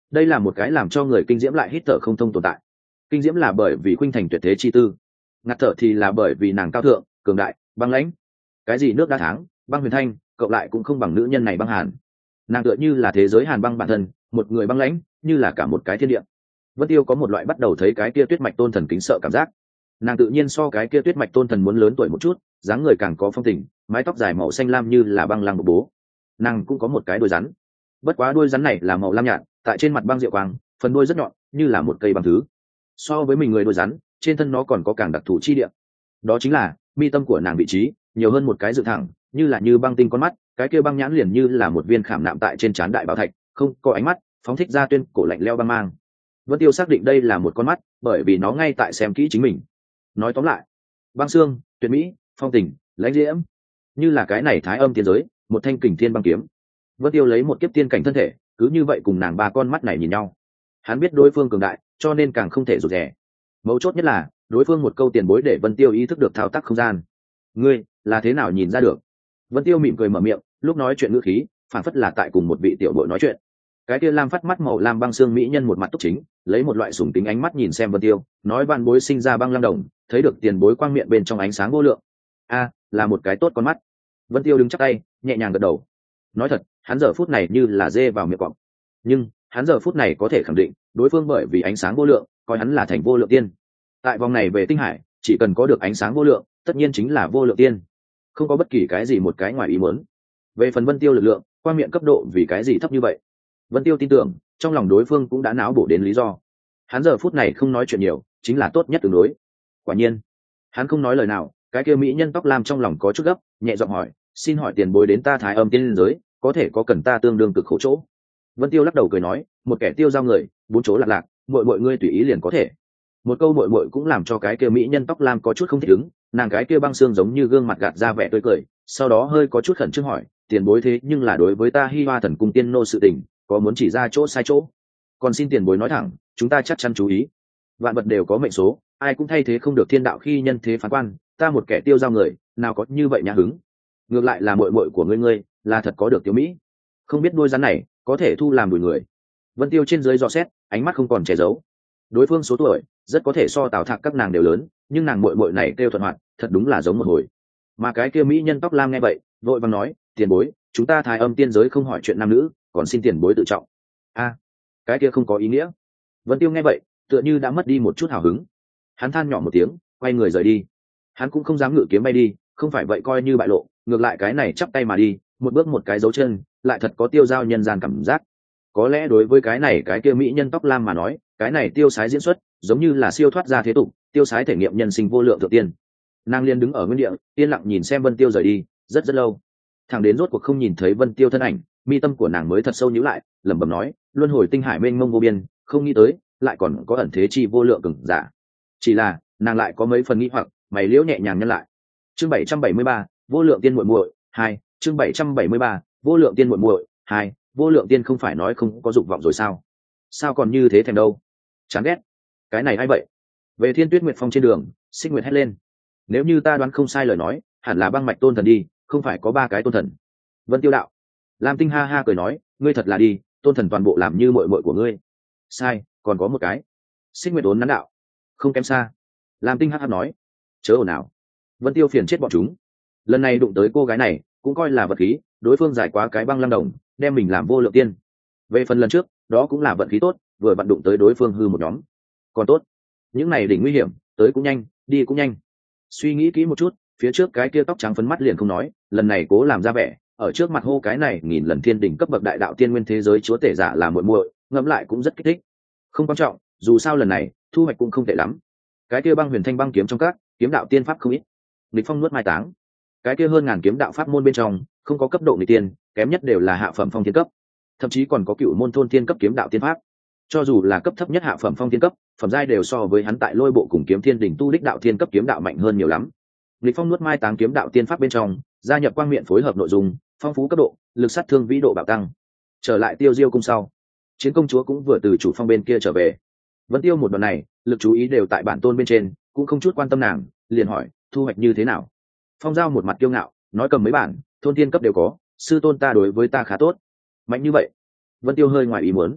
đây là một cái làm cho người kinh diễm lại hít thở không thông tồn tại. Kinh diễm là bởi vì khuynh thành tuyệt thế chi tư, ngạt thở thì là bởi vì nàng cao thượng cường đại băng lãnh. Cái gì nước đá tháng băng huyền thanh cộng lại cũng không bằng nữ nhân này băng hàn. Nàng tựa như là thế giới hàn băng bản thân, một người băng lãnh như là cả một cái thiên địa. Vân Tiêu có một loại bắt đầu thấy cái kia tuyết mạch tôn thần kính sợ cảm giác. Nàng tự nhiên so cái kia tuyết mạch tôn thần muốn lớn tuổi một chút, dáng người càng có phong tình, mái tóc dài màu xanh lam như là băng lăng bố bố. Nàng cũng có một cái đuôi rắn, bất quá đuôi rắn này là màu lam nhạt, tại trên mặt băng diệu quang, phần đuôi rất nhọn như là một cây băng thứ. So với mình người đuôi rắn, trên thân nó còn có càng đặc thù chi địa, đó chính là mi tâm của nàng vị trí nhiều hơn một cái dựng thẳng như là như băng tinh con mắt, cái kia băng nhãn liền như là một viên khảm nạm tại trên trán đại bảo thạch, không có ánh mắt, phóng thích ra tuyên cổ lạnh leo băng mang. Vân Tiêu xác định đây là một con mắt, bởi vì nó ngay tại xem kỹ chính mình. Nói tóm lại, băng xương, tuyệt mỹ, phong tình, lãnh diễm, như là cái này thái âm tiên giới, một thanh kình thiên băng kiếm. Vân Tiêu lấy một kiếp tiên cảnh thân thể, cứ như vậy cùng nàng ba con mắt này nhìn nhau. Hắn biết đối phương cường đại, cho nên càng không thể rụt rè. Mấu chốt nhất là, đối phương một câu tiền bối để Vân Tiêu ý thức được thao tác không gian. Ngươi là thế nào nhìn ra được? Vân Tiêu mỉm cười mở miệng, lúc nói chuyện ngữ khí, phản phất là tại cùng một vị tiểu bội nói chuyện. Cái kia lam phát mắt màu lam băng xương mỹ nhân một mặt túc chính, lấy một loại sủng tính ánh mắt nhìn xem Vân Tiêu, nói van bối sinh ra băng lam đồng, thấy được tiền bối quang miệng bên trong ánh sáng vô lượng. A, là một cái tốt con mắt. Vân Tiêu đứng chắp tay, nhẹ nhàng gật đầu. Nói thật, hắn giờ phút này như là dê vào miệng cọp. Nhưng, hắn giờ phút này có thể khẳng định, đối phương bởi vì ánh sáng vô lượng, coi hắn là thành vô lượng tiên. Tại vòng này về tinh hải, chỉ cần có được ánh sáng vô lượng, tất nhiên chính là vô lượng tiên. Không có bất kỳ cái gì một cái ngoài ý muốn. Về phần Vân Tiêu lực lượng, quang miệng cấp độ vì cái gì thấp như vậy? Vân Tiêu tin tưởng, trong lòng đối phương cũng đã não bổ đến lý do. Hắn giờ phút này không nói chuyện nhiều, chính là tốt nhất tương đối. Quả nhiên, hắn không nói lời nào, cái kia mỹ nhân tóc lam trong lòng có chút gấp, nhẹ giọng hỏi, xin hỏi tiền bối đến ta thái âm tiên giới, có thể có cần ta tương đương cực khổ chỗ? Vân Tiêu lắc đầu cười nói, một kẻ tiêu giao người, bốn chỗ lạc lạc, muội muội ngươi tùy ý liền có thể. Một câu muội muội cũng làm cho cái kia mỹ nhân tóc lam có chút không thích ứng, nàng cái kia băng xương giống như gương mặt gạt ra vẻ tươi cười, sau đó hơi có chút khẩn trương hỏi, tiền bối thế nhưng là đối với ta Hi Hoa Thần Cung tiên nô sự tình, có muốn chỉ ra chỗ sai chỗ? Còn xin tiền bối nói thẳng, chúng ta chắc chắn chú ý. Vạn vật đều có mệnh số, ai cũng thay thế không được thiên đạo khi nhân thế phán quan, ta một kẻ tiêu giao người, nào có như vậy nhã hứng. Ngược lại là muội muội của ngươi ngươi, là thật có được tiểu mỹ. Không biết đôi rắn này, có thể thu làm đuổi người. Vân Tiêu trên dưới dò xét, ánh mắt không còn che giấu. Đối phương số tuổi, rất có thể so Tào Thạc các nàng đều lớn, nhưng nàng muội muội này kêu thuận hoạt, thật đúng là giống một hồi. Mà cái kia mỹ nhân tóc lam nghe vậy, vội vàng nói, tiền bối, chúng ta thái âm tiên giới không hỏi chuyện nam nữ, còn xin tiền bối tự trọng. A, cái kia không có ý nghĩa. Vân Tiêu nghe vậy, tựa như đã mất đi một chút hào hứng. Hắn than nhỏ một tiếng, quay người rời đi. Hắn cũng không dám ngự kiếm bay đi, không phải vậy coi như bại lộ, ngược lại cái này chắp tay mà đi, một bước một cái dấu chân, lại thật có tiêu giao nhân gian cảm giác. Có lẽ đối với cái này cái kia mỹ nhân tóc lam mà nói, cái này tiêu sái diễn xuất, giống như là siêu thoát ra thế tục, tiêu sái thể nghiệm nhân sinh vô lượng thượng tiên. Nàng liên đứng ở nguyên địa, yên lặng nhìn xem Vân Tiêu rời đi, rất rất lâu. Thẳng đến rốt cuộc không nhìn thấy Vân Tiêu thân ảnh, mi tâm của nàng mới thật sâu nhíu lại, lẩm bẩm nói, luân hồi tinh hải mênh mông vô biên, không nghĩ tới, lại còn có ẩn thế chi vô lượng cường giả. Chỉ là, nàng lại có mấy phần nghi hoặc, mày liễu nhẹ nhàng nhân lại. Chương bảy trăm bảy mươi ba, vô lượng tiên muội muội, hai, chương bảy trăm bảy mươi ba, vô lượng tiên muội muội, hai, vô lượng tiên không phải nói không có dục vọng rồi sao? Sao còn như thế thèm đâu? Chán ghét. Cái này ai vậy? Về Thiên Tuyết Nguyệt Phong trên đường, Xích Nguyệt hét lên. Nếu như ta đoán không sai lời nói, hẳn là băng mạch tôn thần đi, không phải có ba cái tôn thần. Vân Tiêu đạo. Lam Tinh ha ha cười nói, ngươi thật là đi, tôn thần toàn bộ làm như muội muội của ngươi. Sai, còn có một cái. Xích Nguyệt ốn nắn đạo. Không kém xa. Lam Tinh ha ha nói. Chớ ồn nào. Vân Tiêu phiền chết bọn chúng. Lần này đụng tới cô gái này, cũng coi là vật khí, đối phương giải quá cái băng lăng đồng, đem mình làm vô lượng tiên. Về phần lần trước, đó cũng là vận khí tốt, vừa vận đụng tới đối phương hư một nhóm. Còn tốt, những này đỉnh nguy hiểm, tới cũng nhanh, đi cũng nhanh. Suy nghĩ kỹ một chút, phía trước cái kia tóc trắng phấn mắt liền không nói, lần này cố làm ra vẻ, ở trước mặt hô cái này nghìn lần thiên đỉnh cấp bậc đại đạo tiên nguyên thế giới chúa tể giả là muội muội, ngẫm lại cũng rất kích thích. Không quan trọng, dù sao lần này, thu hoạch cũng không tệ lắm. Cái kia băng huyền thanh băng kiếm trong các, kiếm đạo tiên pháp không ít. Nghịch phong nuốt mai táng. Cái kia hơn ngàn kiếm đạo pháp môn bên trong, không có cấp độ nghịch tiên, kém nhất đều là hạ phẩm phong thiên cấp. Thậm chí còn có cựu môn thôn thiên cấp kiếm đạo tiên pháp. Cho dù là cấp thấp nhất hạ phẩm phong thiên cấp, phẩm giai đều so với hắn tại lôi bộ cùng kiếm thiên đỉnh tu đích đạo thiên cấp kiếm đạo mạnh hơn nhiều lắm. Nghịch phong nuốt mai táng kiếm đạo tiên pháp bên trong, gia nhập quang miện phối hợp nội dung, phong phú cấp độ, lực sát thương vĩ độ bạo tăng. Trở lại Tiêu Diêu cung sau, Chiến công chúa cũng vừa từ chủ phong bên kia trở về. Vân Tiêu một đoạn này, lực chú ý đều tại bản tôn bên trên, cũng không chút quan tâm nàng, liền hỏi, thu hoạch như thế nào? Phong Giao một mặt kiêu ngạo, nói cầm mấy bản, thôn tiên cấp đều có, sư tôn ta đối với ta khá tốt. Mạnh như vậy? Vân Tiêu hơi ngoài ý muốn.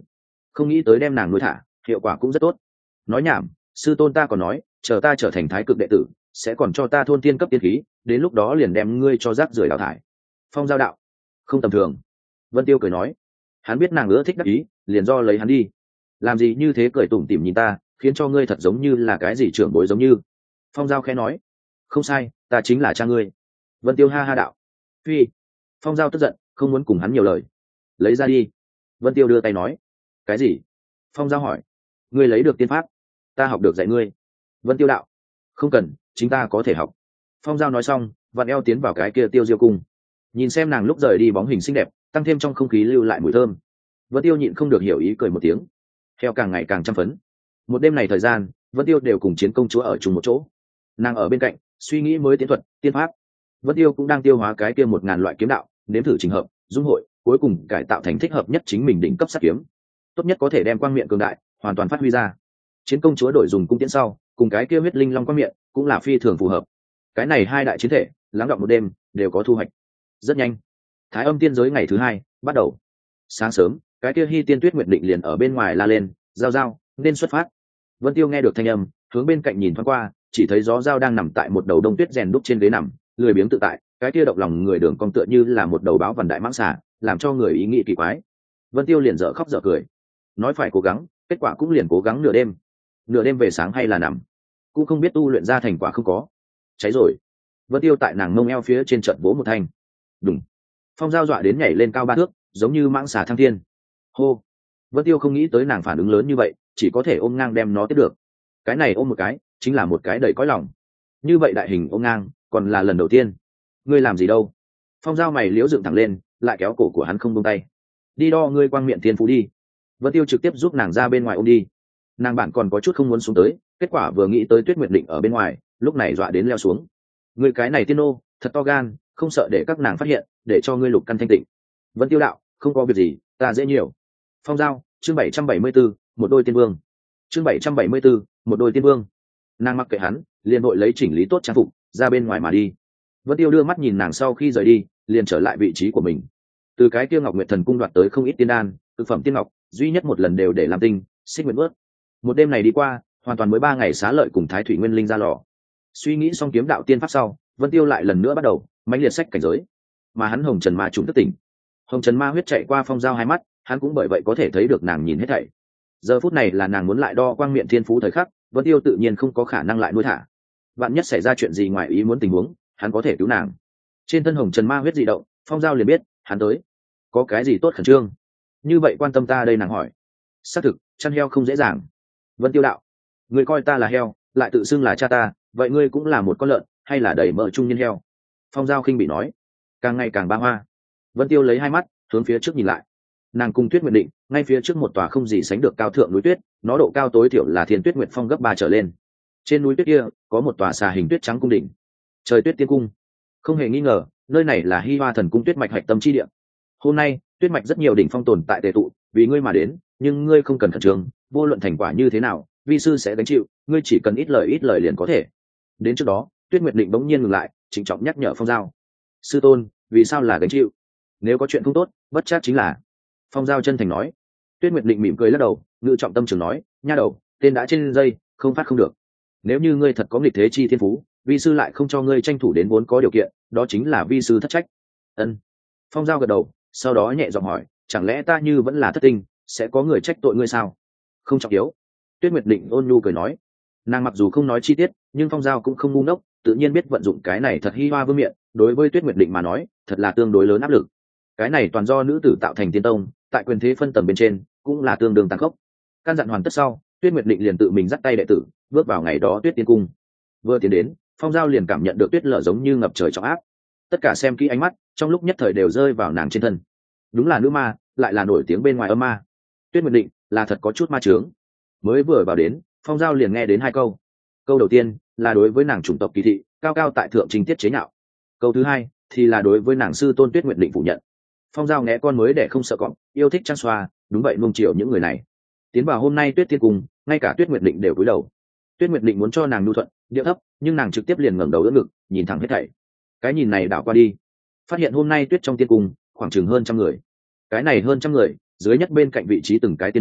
không nghĩ tới đem nàng nuôi thả, hiệu quả cũng rất tốt. Nói nhảm, sư tôn ta còn nói chờ ta trở thành thái cực đệ tử sẽ còn cho ta thôn tiên cấp tiên khí, đến lúc đó liền đem ngươi cho rác rưởi đào thải. Phong giao đạo: không tầm thường. Vân Tiêu cười nói, hắn biết nàng ưa thích đắc ý, liền do lấy hắn đi. Làm gì như thế cười tủm tỉm nhìn ta, khiến cho ngươi thật giống như là cái gì trưởng bối giống như. Phong giao khẽ nói, không sai, ta chính là cha ngươi. Vân Tiêu ha ha đạo. Phi. Phong giao tức giận, không muốn cùng hắn nhiều lời. Lấy ra đi. Vân Tiêu đưa tay nói. Cái gì? Phong giao hỏi. Ngươi lấy được tiên pháp, ta học được dạy ngươi. Vân Tiêu đạo. Không cần, chính ta có thể học. Phong giao nói xong, vặn eo tiến vào cái kia tiêu diêu cung. Nhìn xem nàng lúc rời đi bóng hình xinh đẹp, tăng thêm trong không khí lưu lại mùi thơm. Vân Tiêu nhịn không được hiểu ý cười một tiếng. Theo càng ngày càng chăm phấn. Một đêm này thời gian, Vân Tiêu đều cùng chiến công chúa ở chung một chỗ. Nàng ở bên cạnh suy nghĩ mới tiến thuật tiên pháp, Vân Tiêu cũng đang tiêu hóa cái kia một ngàn loại kiếm đạo, nếm thử trình hợp dung hội, cuối cùng cải tạo thành thích hợp nhất chính mình đỉnh cấp sát kiếm, tốt nhất có thể đem quang miệng cường đại hoàn toàn phát huy ra. Chiến công chúa đổi dùng cung tiễn sau, cùng cái kia huyết linh long quang miệng cũng là phi thường phù hợp. Cái này hai đại chiến thể lắng đọng một đêm đều có thu hoạch. Rất nhanh, Thái Âm tiên giới ngày thứ hai bắt đầu. Sáng sớm, cái kia Hy Tiên Tuyết Nguyệt Định liền ở bên ngoài la lên, giao giao nên xuất phát. Vân Tiêu nghe được thanh âm, hướng bên cạnh nhìn thoáng qua, chỉ thấy gió giao đang nằm tại một đầu đông tuyết rèn đúc trên ghế nằm, lười biếng tự tại, cái kia động lòng người đường cong tựa như là một đầu báo vằn đại mãng xà, làm cho người ý nghĩ kỳ quái. Vân Tiêu liền dở khóc dở cười, nói phải cố gắng, kết quả cũng liền cố gắng nửa đêm, nửa đêm về sáng hay là nằm, cũng không biết tu luyện ra thành quả không có. Cháy rồi. Vân Tiêu tại nàng mông eo phía trên trận vỗ một thanh, đùng, phong giao dọa đến nhảy lên cao ba thước, giống như mãng xà thăng thiên. Hô. Vân Tiêu không nghĩ tới nàng phản ứng lớn như vậy, chỉ có thể ôm ngang đem nó tiếp được. Cái này ôm một cái chính là một cái đầy cõi lòng. Như vậy đại hình ôm ngang còn là lần đầu tiên. Ngươi làm gì đâu? Phong giao mày liễu dựng thẳng lên, lại kéo cổ của hắn không buông tay. Đi đo ngươi quang miệng thiên phú đi. Vân Tiêu trực tiếp giúp nàng ra bên ngoài ôm đi. Nàng bản còn có chút không muốn xuống tới, kết quả vừa nghĩ tới Tuyết Nguyệt Định ở bên ngoài, lúc này dọa đến leo xuống. Ngươi cái này tiên nô, thật to gan, không sợ để các nàng phát hiện, để cho ngươi lục căn thanh tịnh. Vân Tiêu đạo, không có việc gì, ta dễ nhiều. Phong giao, chương bảy trăm bảy mươi bốn, một đôi tiên vương. Chương bảy trăm bảy mươi bốn, một đôi tiên vương. Nàng mặc kệ hắn, liền vội lấy chỉnh lý tốt trang phục, ra bên ngoài mà đi. Vân Tiêu đưa mắt nhìn nàng sau khi rời đi, liền trở lại vị trí của mình. Từ cái kia Ngọc Nguyệt Thần cung đoạt tới không ít tiên đan, thực phẩm tiên ngọc, duy nhất một lần đều để làm tinh, xích nguyệt vớt. Một đêm này đi qua, hoàn toàn mới ba ngày xá lợi cùng Thái Thủy Nguyên Linh ra lò. Suy nghĩ xong kiếm đạo tiên pháp sau, Vân Tiêu lại lần nữa bắt đầu mãnh liệt sách cảnh giới. Mà hắn Hồng Trần Ma trùng thức tỉnh. Hồng Trần Ma huyết chạy qua phong giao hai mắt, hắn cũng bởi vậy có thể thấy được nàng nhìn hết thảy. Giờ phút này là nàng muốn lại đo quang miệng thiên phú thời khắc, Vân Tiêu tự nhiên không có khả năng lại nuôi thả. Vạn nhất xảy ra chuyện gì ngoài ý muốn tình huống, hắn có thể cứu nàng. Trên thân Hồng Trần Ma huyết dị động, phong giao liền biết hắn tới. Có cái gì tốt khẩn trương? Như vậy quan tâm ta đây, nàng hỏi. Xác thực, chăn heo không dễ dàng. Vân Tiêu đạo, ngươi coi ta là heo, lại tự xưng là cha ta, vậy ngươi cũng là một con lợn, hay là đầy mỡ trung nhân heo? Phong giao khinh bị nói. Càng ngày càng ba hoa. Vân Tiêu lấy hai mắt hướng phía trước nhìn lại. Nàng cùng Tuyết Nguyệt Định ngay phía trước một tòa không gì sánh được cao thượng núi tuyết, nó độ cao tối thiểu là Thiên Tuyết Nguyệt Phong gấp ba trở lên. Trên núi tuyết kia có một tòa xà hình tuyết trắng cung đỉnh, trời tuyết tiên cung. Không hề nghi ngờ, nơi này là Hi Hoa Thần cung tuyết mạch hạch tâm chi địa. Hôm nay tuyết mạch rất nhiều đỉnh phong tồn tại tề tụ, vì ngươi mà đến, nhưng ngươi không cần khẩn trương, vô luận thành quả như thế nào, vi sư sẽ gánh chịu, ngươi chỉ cần ít lời ít lời liền có thể. Đến trước đó, Tuyết Nguyệt Định bỗng nhiên ngừng lại, trịnh trọng nhắc nhở phong giao. Sư tôn, vì sao là gánh chịu? Nếu có chuyện không tốt, bất chắc chính là. Phong giao chân thành nói. Tuyết Nguyệt Định mỉm cười lắc đầu, ngự trọng tâm trường nói, nha đầu, tên đã trên dây, không phát không được. Nếu như ngươi thật có nghịch thế chi thiên phú, vi sư lại không cho ngươi tranh thủ đến vốn có điều kiện, đó chính là vi sư thất trách. Ân. Phong giao gật đầu, sau đó nhẹ giọng hỏi, chẳng lẽ ta như vẫn là thất tinh, sẽ có người trách tội ngươi sao? Không trọng yếu. Tuyết Nguyệt Định ôn nhu cười nói. Nàng mặc dù không nói chi tiết, nhưng phong giao cũng không ngu ngốc, tự nhiên biết vận dụng cái này thật hi hoa vương miện, đối với Tuyết Nguyệt Định mà nói, thật là tương đối lớn áp lực. Cái này toàn do nữ tử tạo thành tiên tông, tại quyền thế phân tầng bên trên, cũng là tương đương tàn khốc. Căn dặn hoàn tất sau, Tuyết Nguyệt Định liền tự mình dắt tay đệ tử, bước vào ngày đó Tuyết Tiên cung. Vừa tiến đến, phong giao liền cảm nhận được tuyết lở giống như ngập trời trọng áp. Tất cả xem kỹ ánh mắt, trong lúc nhất thời đều rơi vào nàng trên thân. Đúng là nữ ma, lại là nổi tiếng bên ngoài âm ma. Tuyết Nguyệt Định là thật có chút ma chướng. Mới vừa vào đến, phong giao liền nghe đến hai câu. Câu đầu tiên là đối với nàng chủng tộc kỳ thị, cao cao tại thượng trình tiết chế nhạo. Câu thứ hai thì là đối với nàng sư tôn Tuyết Nguyệt Định phủ nhận. Phong giao nghe con mới để không sợ cọp, yêu thích trang xoa, đúng vậy nuông chiều những người này. Tiến vào hôm nay Tuyết Tiên cung, ngay cả Tuyết Nguyệt Định đều cúi đầu. Tuyết Nguyệt Định muốn cho nàng nhu thuận, điệu thấp, nhưng nàng trực tiếp liền ngẩng đầu đỡ ngực, nhìn thẳng hết thảy. Cái nhìn này đảo qua đi, phát hiện hôm nay tuyết trong tiên cung khoảng chừng hơn trăm người. Cái này hơn trăm người, dưới nhất bên cạnh vị trí từng cái tiên nữ,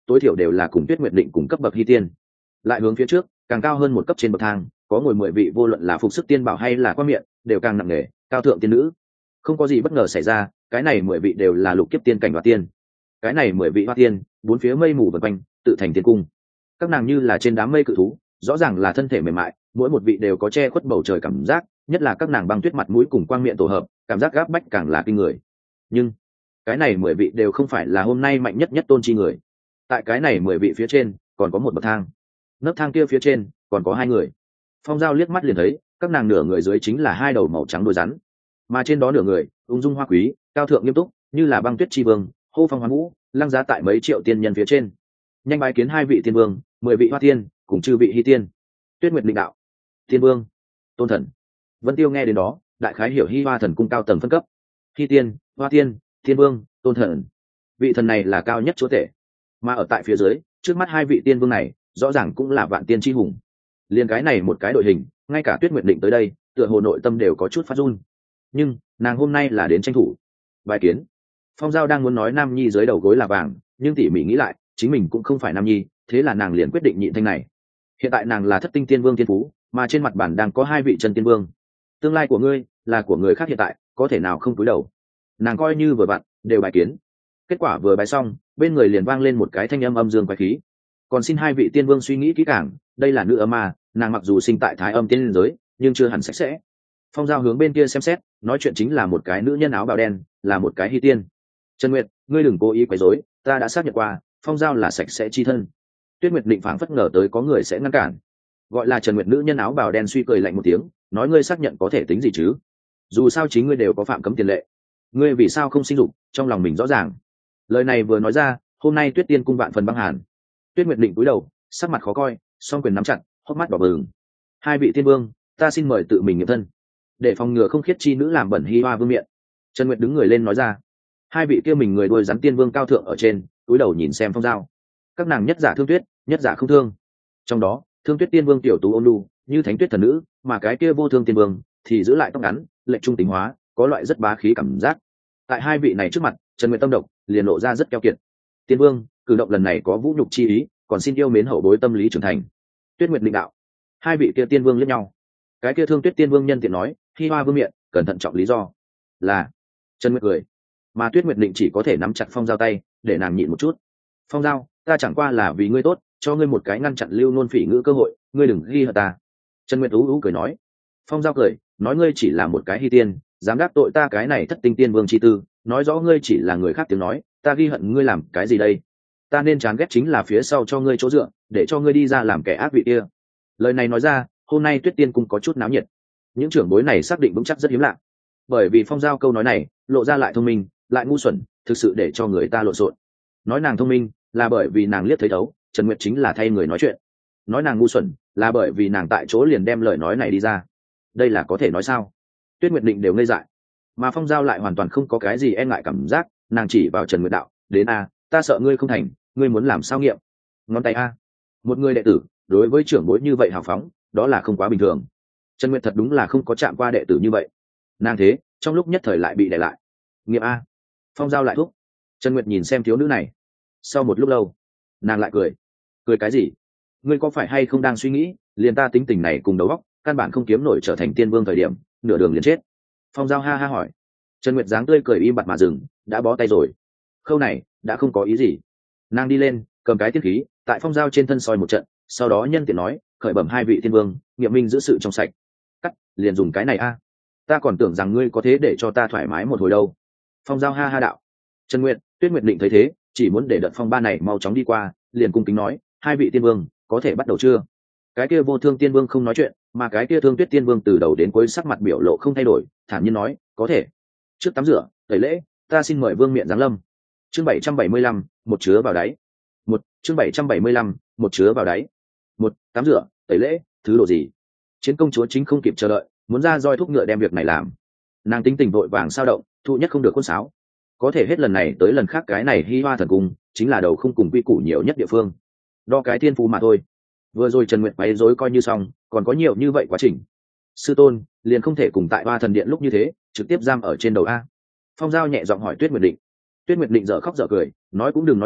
tối thiểu đều là cùng Tuyết Nguyệt Định cùng cấp bậc hy tiên. Lại hướng phía trước càng cao hơn một cấp trên bậc thang, có ngồi mười vị vô luận là phục sức tiên bảo hay là quan miệng đều càng nặng nề cao thượng tiên nữ. Không có gì bất ngờ xảy ra, cái này mười vị đều là lục kiếp tiên cảnh hoa tiên. Cái này mười vị hoa tiên bốn phía mây mù vần quanh tự thành tiên cung. Các nàng như là trên đám mây cự thú, rõ ràng là thân thể mềm mại, mỗi một vị đều có che khuất bầu trời cảm giác, nhất là các nàng băng tuyết mặt mũi cùng quang miệng tổ hợp, cảm giác gáp bách càng là kinh người. Nhưng cái này mười vị đều không phải là hôm nay mạnh nhất nhất tôn chi người. Tại cái này mười vị phía trên còn có một bậc thang, nấc thang kia phía trên còn có hai người. Phong Giao liếc mắt liền thấy, các nàng nửa người dưới chính là hai đầu màu trắng đôi rắn, mà trên đó nửa người ung dung hoa quý, cao thượng nghiêm túc, như là băng tuyết chi vương, hô phong hoán vũ, lăng giá tại mấy triệu tiên nhân phía trên. Nhanh bái kiến hai vị tiên vương, mười vị hoa tiên cùng chư vị hy tiên. Tuyết Nguyệt Định đạo: Tiên vương, tôn thần. Vân Tiêu nghe đến đó, đại khái hiểu Hy Hoa thần cung cao tầng phân cấp. Hy tiên, hoa tiên, tiên vương, tôn thần. Vị thần này là cao nhất chúa tể, mà ở tại phía dưới, trước mắt hai vị tiên vương này rõ ràng cũng là vạn tiên chi hùng. Liên cái này một cái đội hình, ngay cả Tuyết Nguyệt Định tới đây, tựa hồ nội tâm đều có chút phát run. Nhưng nàng hôm nay là đến tranh thủ. Bài kiến. Phong Giao đang muốn nói Nam Nhi dưới đầu gối là vàng, nhưng tỉ mỉ nghĩ lại, chính mình cũng không phải Nam Nhi, thế là nàng liền quyết định nhịn thanh này. Hiện tại nàng là thất tinh tiên vương tiên phú, mà trên mặt bản đang có hai vị chân tiên vương. Tương lai của ngươi là của người khác hiện tại, có thể nào không cúi đầu. Nàng coi như vừa vặn đều bài kiến. Kết quả vừa bài xong, bên người liền vang lên một cái thanh âm âm dương quái khí. Còn xin hai vị tiên vương suy nghĩ kỹ càng, đây là nữ âm ma, nàng mặc dù sinh tại thái âm tiên giới, nhưng chưa hẳn sạch sẽ. Phong Giao hướng bên kia xem xét, nói chuyện chính là một cái nữ nhân áo bào đen, là một cái hy tiên. Trần Nguyệt, ngươi đừng cố ý quấy rối, ta đã xác nhận qua, Phong Giao là sạch sẽ chi thân. Tuyết Nguyệt định phảng phất ngờ tới có người sẽ ngăn cản. Gọi là Trần Nguyệt nữ nhân áo bào đen suy cười lạnh một tiếng, nói ngươi xác nhận có thể tính gì chứ? Dù sao chính ngươi đều có phạm cấm tiền lệ, ngươi vì sao không sinh dục, trong lòng mình rõ ràng. Lời này vừa nói ra, hôm nay Tuyết Tiên cung vạn phần băng hàn. Tuyết Nguyệt định cúi đầu, sắc mặt khó coi, song quyền nắm chặt, hốc mắt đỏ bừng. Hai vị tiên vương, ta xin mời tự mình nghiệm thân, để phòng ngừa không khiết chi nữ làm bẩn Hi Hoa vương miện. Trần Nguyệt đứng người lên nói ra. Hai vị kia mình người đuôi rắn tiên vương cao thượng ở trên, cúi đầu nhìn xem Phong Giao. Các nàng nhất giả thương tuyết, nhất giả không thương. Trong đó, thương tuyết tiên vương tiểu tú ôn lu, như thánh tuyết thần nữ, mà cái kia vô thương tiên vương thì giữ lại tóc ngắn, lệnh trung tính hóa, có loại rất bá khí cảm giác. Tại hai vị này trước mặt, Trần Nguyệt tâm độc liền lộ ra rất keo kiệt. Tiên vương, cử động lần này có vũ nhục chi ý, còn xin yêu mến hậu bối tâm lý trưởng thành. Tuyết Nguyệt định đạo. Hai vị kia tiên vương liếc nhau. Cái kia thương tuyết tiên vương nhân tiện nói, Hi Hoa vương miệng, cẩn thận trọng lý do là. Trần Nguyệt cười, mà Tuyết Nguyệt định chỉ có thể nắm chặt Phong Giao tay, để nàng nhịn một chút. Phong Giao, ta chẳng qua là vì ngươi tốt, cho ngươi một cái ngăn chặn lưu nôn phỉ ngữ cơ hội, ngươi đừng ghi hận ta. Trần Nguyệt ú ú cười nói. Phong Giao cười, nói ngươi chỉ là một cái hy tiên, dám đắc tội ta cái này thất tinh tiên vương chi tư, nói rõ ngươi chỉ là người khác tiếng nói, ta ghi hận ngươi làm cái gì đây? Ta nên chán ghét chính là phía sau cho ngươi chỗ dựa, để cho ngươi đi ra làm kẻ ác vị kia. Lời này nói ra, hôm nay Tuyết Tiên cung có chút náo nhiệt. Những trưởng bối này xác định vững chắc rất hiếm lạ, bởi vì Phong Giao câu nói này lộ ra lại thông minh lại ngu xuẩn, thực sự để cho người ta lộn xộn. Nói nàng thông minh là bởi vì nàng liếc thấy thấu Trần Nguyệt chính là thay người nói chuyện, nói nàng ngu xuẩn là bởi vì nàng tại chỗ liền đem lời nói này đi ra. Đây là có thể nói sao? Tuyết Nguyệt định đều ngây dại, mà Phong Giao lại hoàn toàn không có cái gì e ngại cảm giác. Nàng chỉ vào Trần Nguyệt đạo, đến a, ta sợ ngươi không thành, ngươi muốn làm sao nghiệm? Ngón tay a. Một người đệ tử đối với trưởng bối như vậy hào phóng, đó là không quá bình thường. Trần Nguyệt thật đúng là không có chạm qua đệ tử như vậy. Nàng thế trong lúc nhất thời lại bị đè lại. Nghiệm a. Phong Giao lại thúc. Trần Nguyệt nhìn xem thiếu nữ này, sau một lúc lâu nàng lại cười. Cười cái gì? Ngươi có phải hay không đang suy nghĩ, liền ta tính tình này cùng đầu óc căn bản không kiếm nổi trở thành tiên vương thời điểm, nửa đường liền chết? Phong Giao ha ha hỏi. Trần Nguyệt dáng tươi cười im bặt mà dừng, đã bó tay rồi. Khâu này đã không có ý gì. Nàng đi lên cầm cái tiên khí tại Phong Giao trên thân soi một trận, sau đó nhân tiện nói, khởi bẩm hai vị tiên vương, nghiệm minh giữ sự trong sạch. Cắt, liền dùng cái này a. Ta còn tưởng rằng ngươi có thế để cho ta thoải mái một hồi đâu. Phong Giao ha ha đạo. Trần Nguyệt, Tuyết Nguyệt định thấy thế, chỉ muốn để đợt phong ba này mau chóng đi qua, liền cung kính nói, hai vị tiên vương có thể bắt đầu chưa? Cái kia vô thương tiên vương không nói chuyện, mà cái kia thương tuyết tiên vương từ đầu đến cuối sắc mặt biểu lộ không thay đổi, thản nhiên nói, có thể. Trước tắm rửa tẩy lễ, ta xin mời vương miện giáng lâm. Chương bảy trăm bảy mươi lăm, một chứa vào đáy. Một chương bảy trăm bảy mươi lăm, một chứa vào đáy. Một tắm rửa tẩy lễ, thứ độ gì? Chiến công chúa chính không kịp chờ đợi, muốn ra roi thúc ngựa đem việc này làm. Nàng tính tình vội vàng sao động, thụ nhất không được côn sáo. Có thể hết lần này tới lần khác cái này Hi Hoa thần cung chính là đầu không cùng quy củ nhiều nhất địa phương, đo cái thiên phú mà thôi. Vừa rồi Trần Nguyệt quấy rối coi như xong, còn có nhiều như vậy quá trình. Sư tôn liền không thể cùng tại Hoa thần điện lúc như thế trực tiếp giam ở trên đầu a? Phong Giao nhẹ giọng hỏi Tuyết Nguyệt định. Tuyết Nguyệt định dở khóc dở cười, nói cũng đừng nói bậy,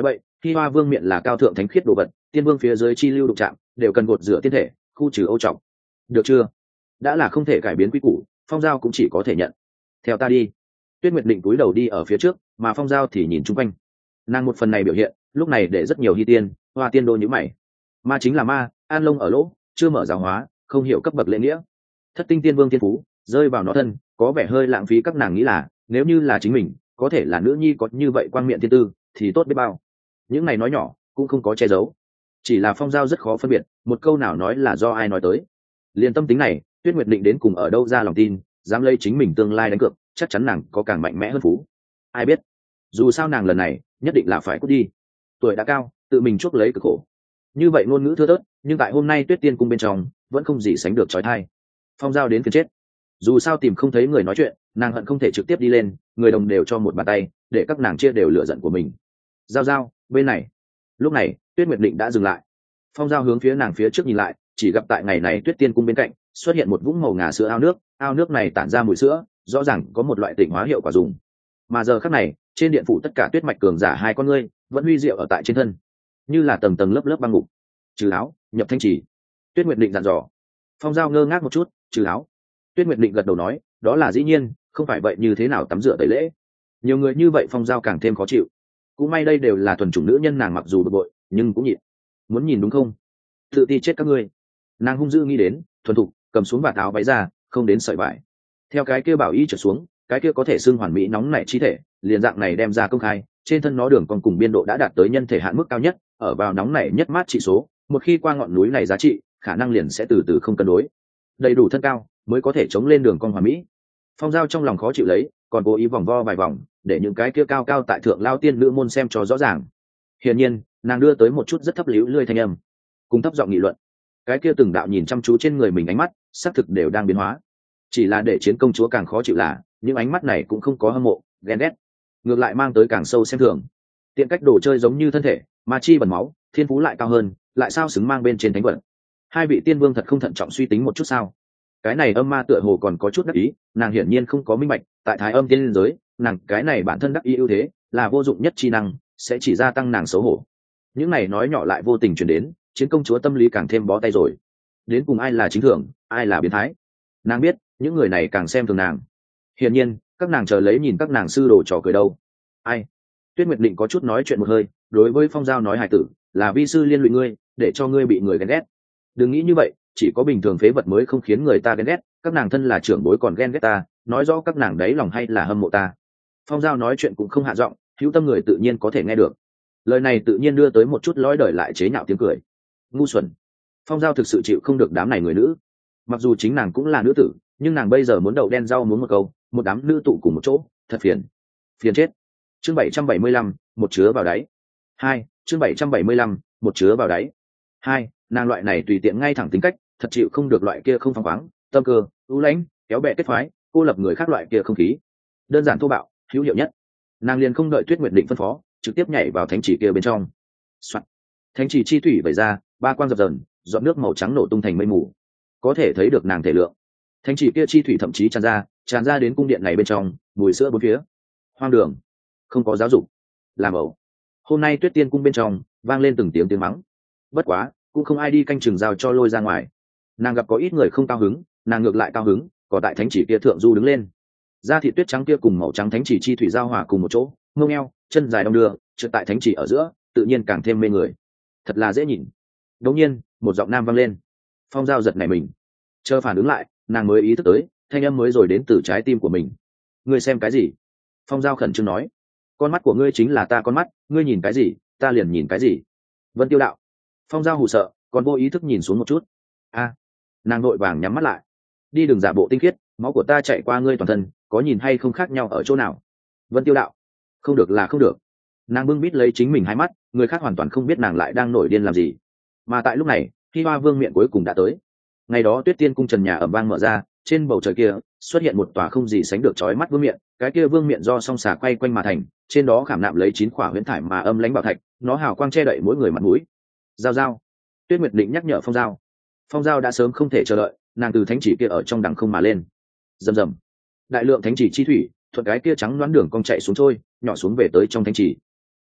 Hi Hoa Vương miệng là cao thượng thánh khiết đồ vật, tiên vương phía dưới chi lưu đụng chạm đều cần gột rửa tiên thể, khu trừ ô trọng. Được chưa? Đã là không thể cải biến quy củ, Phong Giao cũng chỉ có thể nhận. Theo ta đi. Tuyết Nguyệt định cúi đầu đi ở phía trước, mà Phong Giao thì nhìn chung quanh. Nàng một phần này biểu hiện, lúc này để rất nhiều Hi tiên, Hoa tiên đô như mày. Ma chính là ma, an lông ở lỗ, chưa mở giáo hóa, không hiểu cấp bậc lễ nghĩa. Thất tinh tiên vương tiên phú rơi vào nó thân, có vẻ hơi lãng phí. Các nàng nghĩ là nếu như là chính mình, có thể là nữ nhi có như vậy quang miệng thiên tư thì tốt biết bao. Những này nói nhỏ cũng không có che giấu, chỉ là Phong Giao rất khó phân biệt một câu nào nói là do ai nói tới. Liên tâm tính này, Tuyết Nguyệt định đến cùng ở đâu ra lòng tin dám lấy chính mình tương lai đánh cược, chắc chắn nàng có càng mạnh mẽ hơn phú. Ai biết, dù sao nàng lần này nhất định là phải cút đi. Tuổi đã cao, tự mình chuốc lấy cực khổ. Như vậy ngôn ngữ thưa thớt, nhưng tại hôm nay Tuyết Tiên cung bên trong vẫn không gì sánh được trói thai. Phong Giao đến phiền chết. Dù sao tìm không thấy người nói chuyện, nàng hận không thể trực tiếp đi lên, người đồng đều cho một bàn tay để các nàng chia đều lửa giận của mình. Giao Giao, bên này. Lúc này Tuyết Nguyệt định đã dừng lại. Phong Giao hướng phía nàng phía trước nhìn lại, chỉ gặp tại ngày này Tuyết Tiên cung bên cạnh xuất hiện một vũng màu ngà sữa ao nước. Ao nước này tản ra mùi sữa, rõ ràng có một loại tịnh hóa hiệu quả dùng. Mà giờ khắc này trên điện phủ tất cả tuyết mạch cường giả hai con ngươi vẫn huy diệu ở tại trên thân, như là tầng tầng lớp lớp băng ngục. Trừ áo, nhập thanh trì. Tuyết Nguyệt định dặn dò. Phong Giao ngơ ngác một chút. Trừ áo. Tuyết Nguyệt định gật đầu nói, đó là dĩ nhiên, không phải vậy như thế nào tắm rửa tẩy lễ. Nhiều người như vậy Phong Giao càng thêm khó chịu. Cũng may đây đều là thuần chủng nữ nhân, nàng mặc dù bực bội nhưng cũng nhịn. Muốn nhìn đúng không? Tự ti chết các ngươi. Nàng hung dữ nghĩ đến, thuần thục cầm xuống vạt áo váy ra, không đến sợi vải. Theo cái kia bảo y trở xuống, cái kia có thể xưng hoàn mỹ nóng nảy chi thể liền dạng này đem ra công khai. Trên thân nó đường còn cùng biên độ đã đạt tới nhân thể hạn mức cao nhất, ở vào nóng nảy nhất mát trị số. Một khi qua ngọn núi này giá trị, khả năng liền sẽ từ từ không cân đối. Đầy đủ thân cao mới có thể chống lên đường cong hoàn mỹ. Phong Giao trong lòng khó chịu lấy, còn cố ý vòng vo vài vòng để những cái kia cao cao tại thượng lao tiên nữ môn xem cho rõ ràng. Hiển nhiên nàng đưa tới một chút rất thấp liễu lươi thanh âm, cùng thấp giọng nghị luận. Cái kia từng đạo nhìn chăm chú trên người mình ánh mắt xác thực đều đang biến hóa. Chỉ là để chiến công chúa càng khó chịu là những ánh mắt này cũng không có hâm mộ ghen ghét, ngược lại mang tới càng sâu xem thường. Tiện cách đồ chơi giống như thân thể mà chi bẩn máu, thiên phú lại cao hơn, lại sao xứng mang bên trên thánh vận. Hai vị tiên vương thật không thận trọng suy tính một chút sao? Cái này âm ma tựa hồ còn có chút đắc ý, nàng hiển nhiên không có minh bạch tại thái âm tiên liên giới, nàng cái này bản thân đắc ý ưu thế là vô dụng nhất chi năng, sẽ chỉ gia tăng nàng xấu hổ. Những này nói nhỏ lại vô tình truyền đến, chiến công chúa tâm lý càng thêm bó tay rồi. Đến cùng ai là chính thường, ai là biến thái? Nàng biết những người này càng xem thường nàng. Hiển nhiên các nàng chờ lấy nhìn các nàng sư đồ trò cười đâu. Ai? Tuyết Nguyệt định có chút nói chuyện một hơi, đối với Phong Giao nói hài tử, là vi sư liên lụy ngươi, để cho ngươi bị người ghen ghét. Đừng nghĩ như vậy, chỉ có bình thường phế vật mới không khiến người ta ghen ghét, các nàng thân là trưởng bối còn ghen ghét ta, nói rõ các nàng đấy lòng hay là hâm mộ ta. Phong Giao nói chuyện cũng không hạ giọng, hữu tâm người tự nhiên có thể nghe được. Lời này tự nhiên đưa tới một chút lõi đời lại chế nhạo tiếng cười. Ngu xuẩn. Phong Giao thực sự chịu không được đám này người nữ. Mặc dù chính nàng cũng là nữ tử, nhưng nàng bây giờ muốn đậu đen rau muốn một câu, một đám nữ tụ cùng một chỗ, thật phiền. Phiền chết. Chương bảy trăm bảy mươi lăm, một chứa vào đáy. Hai, chương bảy trăm bảy mươi lăm, một chứa vào đáy. Hai, nàng loại này tùy tiện ngay thẳng tính cách, thật chịu không được loại kia không phăng khoáng, tâm cơ, ưu lãnh, kéo bè kết phái, cô lập người khác loại kia không khí. Đơn giản thô bạo, hữu hiệu nhất. Nàng liền không đợi Tuyết Nguyệt định phân phó, trực tiếp nhảy vào thánh chỉ kia bên trong. Soạn. Thánh chỉ chi thủy vẩy ra, ba quang dập dờn, giọt nước màu trắng nổ tung thành mây mù. Có thể thấy được nàng thể lượng. Thánh chỉ kia chi thủy thậm chí tràn ra, tràn ra đến cung điện này bên trong, mùi sữa bốn phía. Hoang đường, không có giáo dục, làm ẩu. Hôm nay Tuyết Tiên cung bên trong vang lên từng tiếng tiếng mắng. Bất quá cũng không ai đi canh chừng giao cho lôi ra ngoài. Nàng gặp có ít người không cao hứng, nàng ngược lại cao hứng, có tại thánh chỉ kia thượng du đứng lên. Da thịt tuyết trắng kia cùng màu trắng thánh chỉ chi thủy giao hòa cùng một chỗ, ngông eo, chân dài đong đưa, trượt tại thánh chỉ ở giữa, tự nhiên càng thêm mê người. Thật là dễ nhìn. Đột nhiên, một giọng nam vang lên. Phong Giao giật nảy mình, chờ phản ứng lại, nàng mới ý thức tới, thanh âm mới rồi đến từ trái tim của mình. Ngươi xem cái gì? Phong Giao khẩn trương nói. Con mắt của ngươi chính là ta con mắt, ngươi nhìn cái gì, ta liền nhìn cái gì. Vân Tiêu đạo. Phong Giao hù sợ, còn vô ý thức nhìn xuống một chút. A, nàng vội vàng nhắm mắt lại. Đi đừng giả bộ tinh khiết, máu của ta chạy qua ngươi toàn thân, có nhìn hay không khác nhau ở chỗ nào? Vân Tiêu đạo. Không được là không được. Nàng bưng bít lấy chính mình hai mắt, người khác hoàn toàn không biết nàng lại đang nổi điên làm gì. Mà tại lúc này, Hi Hoa Vương miện cuối cùng đã tới. Ngày đó Tuyết Tiên cung trần nhà ầm vang mở ra, trên bầu trời kia xuất hiện một tòa không gì sánh được chói mắt vương miện. Cái kia vương miện do song xà quay quanh mà thành, trên đó khảm nạm lấy chín khỏa huyễn thải mà âm lãnh bảo thạch, nó hào quang che đậy mỗi người mặt mũi. Giao Giao. Tuyết Nguyệt định nhắc nhở Phong Giao. Phong Giao đã sớm không thể chờ đợi, nàng từ thánh chỉ kia ở trong đằng không mà lên. Rầm rầm. Đại lượng thánh chỉ chi thủy thuận cái kia trắng đoán đường cong chạy xuống trôi, nhỏ xuống về tới trong thánh chỉ.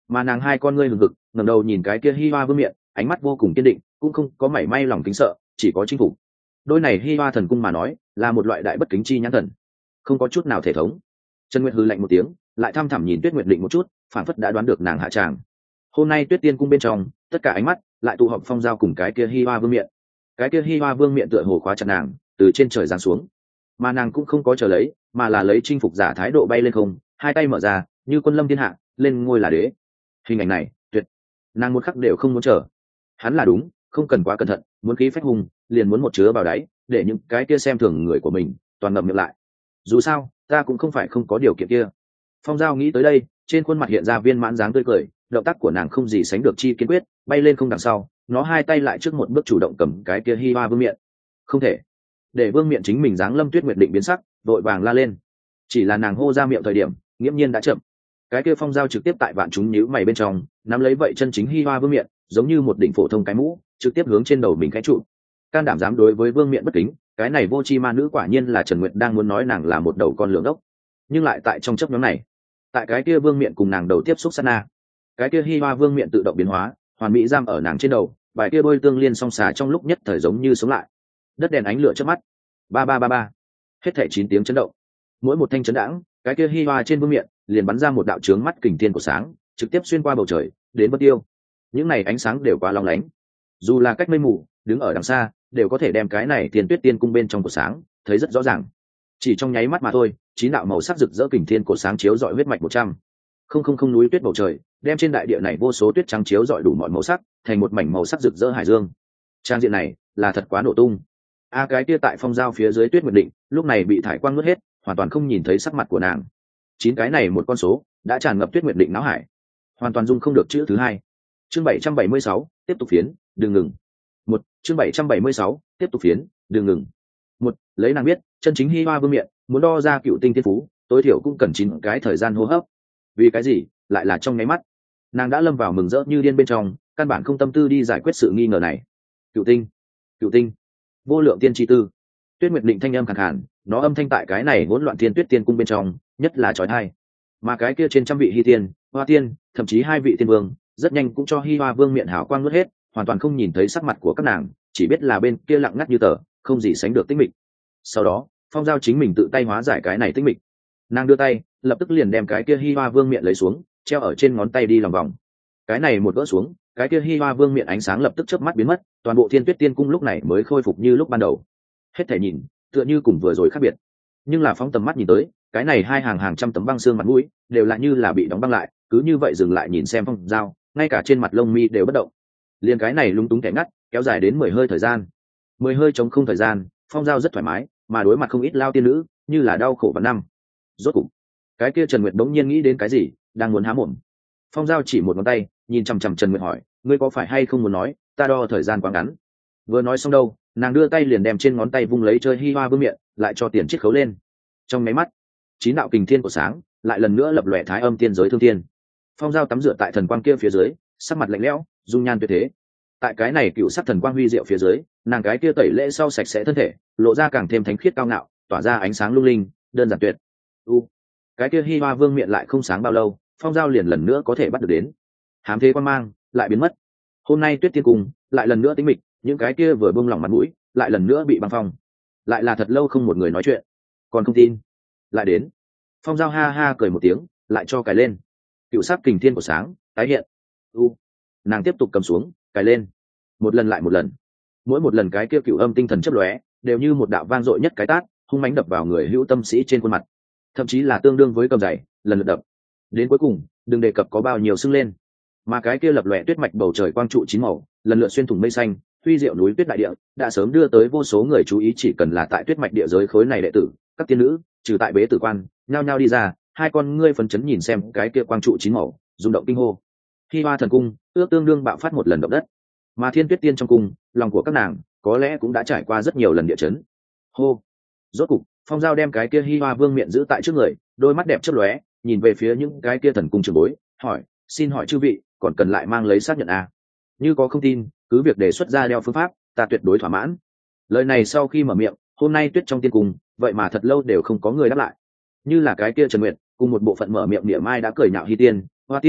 mà nàng hai con ngươi hừng hực ngẩng đầu nhìn cái kia hi hoa vương miện, ánh mắt vô cùng kiên định, cũng không có mảy may lòng kính sợ, chỉ có chinh phục. Đôi này hi hoa thần cung mà nói là một loại đại bất kính chi nhãn thần, không có chút nào thể thống. Trần Nguyệt hừ lạnh một tiếng, lại thăm thẳm nhìn Tuyết Nguyệt Định một chút, phản phất đã đoán được nàng hạ tràng. Hôm nay Tuyết Tiên cung bên trong, tất cả ánh mắt lại tụ họp Phong Giao cùng cái kia hi hoa vương miện. Cái kia hi hoa vương miện tựa hồ khóa chặt nàng, từ trên trời giáng xuống, mà nàng cũng không có chờ lấy, mà là lấy chinh phục giả thái độ bay lên không, hai tay mở ra, như quân lâm thiên hạ, lên ngôi là đế. Hình ảnh này, tuyệt. Nàng một khắc đều không muốn chờ. Hắn là đúng, không cần quá cẩn thận, muốn khí phách hùng, liền muốn một chứa vào đáy, để những cái kia xem thường người của mình toàn ngậm miệng lại. Dù sao, ta cũng không phải không có điều kiện kia. Phong Giao nghĩ tới đây, trên khuôn mặt hiện ra viên mãn dáng tươi cười, động tác của nàng không gì sánh được chi kiên quyết, bay lên không đằng sau, nó hai tay lại trước một bước chủ động cầm cái kia hi hoa vương miện. Không thể để vương miện chính mình dáng lâm Tuyết Nguyệt Định biến sắc, vội vàng la lên. Chỉ là nàng hô ra miệng thời điểm, nghiễm nhiên đã chậm. Cái kia Phong Giao trực tiếp tại vạn chúng nhíu mày bên trong, nắm lấy vậy chân chính hi hoa vương miện, giống như một đỉnh phổ thông cái mũ, trực tiếp hướng trên đầu mình cái trụ. Can đảm dám đối với vương miện bất kính, cái này vô chi ma nữ quả nhiên là Trần Nguyệt đang muốn nói nàng là một đầu con lưỡng ốc, nhưng lại tại trong chấp nhóm này, tại cái kia vương miện cùng nàng đầu tiếp xúc sát na, cái kia hi hoa vương miện tự động biến hóa, hoàn mỹ giam ở nàng trên đầu, bài kia đôi tương liên song xà trong lúc nhất thời giống như sống lại. Đất đèn ánh lửa trước mắt, ba ba ba ba, hết thảy chín tiếng chấn động, mỗi một thanh chấn đãng, cái kia hi hoa trên vương miện liền bắn ra một đạo chướng mắt kình thiên của sáng, trực tiếp xuyên qua bầu trời đến bất tiêu. Những này ánh sáng đều quá long lánh, dù là cách mây mù, đứng ở đằng xa đều có thể đem cái này Thiên Tuyết Tiên cung bên trong của sáng thấy rất rõ ràng. Chỉ trong nháy mắt mà thôi, chín đạo màu sắc rực rỡ kình thiên của sáng chiếu rọi huyết mạch một trăm không không không núi tuyết bầu trời, đem trên đại địa này vô số tuyết trắng chiếu rọi đủ mọi màu sắc, thành một mảnh màu sắc rực rỡ hải dương. Trang diện này là thật quá nổ tung. A cái kia tại Phong Giao phía dưới Tuyết Nguyệt Định, lúc này bị thải quang nuốt hết, hoàn toàn không nhìn thấy sắc mặt của nàng. Chín cái này một con số đã tràn ngập Tuyết Nguyệt Định não hải, hoàn toàn dung không được chữ thứ hai. Chương bảy trăm bảy mươi sáu, tiếp tục phiến, đừng ngừng. Một, chương bảy trăm bảy mươi sáu, tiếp tục phiến, đừng ngừng. Một, lấy nàng biết, chân chính hi hoa vương miện, muốn đo ra cựu tinh thiên phú, tối thiểu cũng cần chín cái thời gian hô hấp. Vì cái gì? Lại là trong nháy mắt. Nàng đã lâm vào mừng rỡ như điên bên trong, căn bản không tâm tư đi giải quyết sự nghi ngờ này. Cựu tinh, cựu tinh, vô lượng tiên chi tư. Tuyết Nguyệt Định thanh âm khàn khàn, nó âm thanh tại cái này hỗn loạn thiên tuyết tiên cung bên trong, nhất là chói tai. Mà cái kia trên trăm vị hi tiên, hoa tiên, thậm chí hai vị tiên vương, rất nhanh cũng cho hi hoa vương miện hào quang nuốt hết, hoàn toàn không nhìn thấy sắc mặt của các nàng, chỉ biết là bên kia lặng ngắt như tờ, không gì sánh được tĩnh mịch. Sau đó, Phong Giao chính mình tự tay hóa giải cái này tĩnh mịch. Nàng đưa tay, lập tức liền đem cái kia hi hoa vương miện lấy xuống, treo ở trên ngón tay đi lòng vòng. Cái này một gỡ xuống, cái kia hi hoa vương miện ánh sáng lập tức chớp mắt biến mất, toàn bộ Thiên Tuyết Tiên cung lúc này mới khôi phục như lúc ban đầu. Hết thể nhìn, tựa như cùng vừa rồi khác biệt. Nhưng là phóng tầm mắt nhìn tới, cái này hai hàng hàng trăm tấm băng xương mặt mũi, đều lại như là bị đóng băng lại, cứ như vậy dừng lại nhìn xem Phong Giao, ngay cả trên mặt lông mi đều bất động. Liên cái này lúng túng kẻ ngắt, kéo dài đến mười hơi thời gian. Mười hơi chống không thời gian, Phong Giao rất thoải mái, mà đối mặt không ít lao tiên nữ, như là đau khổ vạn năm. Rốt cục, cái kia Trần Nguyệt bỗng nhiên nghĩ đến cái gì, đang muốn há mồm. Phong Giao chỉ một ngón tay, nhìn chằm chằm Trần Nguyệt hỏi, ngươi có phải hay không muốn nói, ta đo thời gian quá ngắn. Vừa nói xong đâu, nàng đưa tay liền đem trên ngón tay vung lấy chơi hi hoa vương miện, lại cho tiền chiết khấu lên. Trong máy mắt, chín đạo kình thiên của sáng lại lần nữa lập lòe thái âm tiên giới thương thiên. Phong Giao tắm rửa tại thần quang kia phía dưới, sắc mặt lạnh lẽo, dung nhan tuyệt thế. Tại cái này cựu sắc thần quang huy diệu phía dưới, nàng cái kia tẩy lễ sau sạch sẽ thân thể, lộ ra càng thêm thánh khiết cao ngạo, tỏa ra ánh sáng lung linh, đơn giản tuyệt. U, cái kia hi hoa vương miện lại không sáng bao lâu, Phong Giao liền lần nữa có thể bắt được đến. Hám thế quan mang lại biến mất. Hôm nay Tuyết Tiên cung lại lần nữa tĩnh mịch, những cái kia vừa buông lỏng mặt mũi, lại lần nữa bị băng phong. Lại là thật lâu không một người nói chuyện. Còn không tin, lại đến. Phong Giao ha ha cười một tiếng, lại cho cài lên. Cựu sắc kình thiên của sáng tái hiện. U, nàng tiếp tục cầm xuống, cài lên. Một lần lại một lần, mỗi một lần cái kia cựu âm tinh thần chớp lóe, đều như một đạo vang dội nhất cái tát, hung mãnh đập vào người hữu tâm sĩ trên khuôn mặt, thậm chí là tương đương với cầm giày, lần lượt đập. Đến cuối cùng, đừng đề cập có bao nhiêu sưng lên, mà cái kia lập lòe tuyết mạch bầu trời quang trụ chín màu, lần lượt xuyên thủng mây xanh, huy diệu núi tuyết đại địa, đã sớm đưa tới vô số người chú ý. Chỉ cần là tại tuyết mạch địa giới khối này đệ tử, các tiên nữ, trừ tại bế tử quan, nhao nhao đi ra, hai con ngươi phấn chấn nhìn xem cái kia quang trụ chín màu, rung động kinh hô. Hi hoa thần cung ước tương đương bạo phát một lần động đất, mà Thiên Tuyết Tiên trong cung, lòng của các nàng có lẽ cũng đã trải qua rất nhiều lần địa chấn. Hô, rốt cục Phong Giao đem cái kia hi hoa vương miện giữ tại trước người, đôi mắt đẹp chớp lóe, nhìn về phía những cái kia thần cung trưởng bối, hỏi, xin hỏi chư vị, còn cần lại mang lấy xác nhận à? Như có không tin, cứ việc đề xuất ra đeo phương pháp, ta tuyệt đối thỏa mãn. Lời này sau khi mở miệng, hôm nay tuyết trong tiên cung, vậy mà thật lâu đều không có người đáp lại. Như là cái kia Trần Nguyệt, cùng một bộ phận mở miệng niệm mai đã cười nhạo hi tiên, hoa tiên,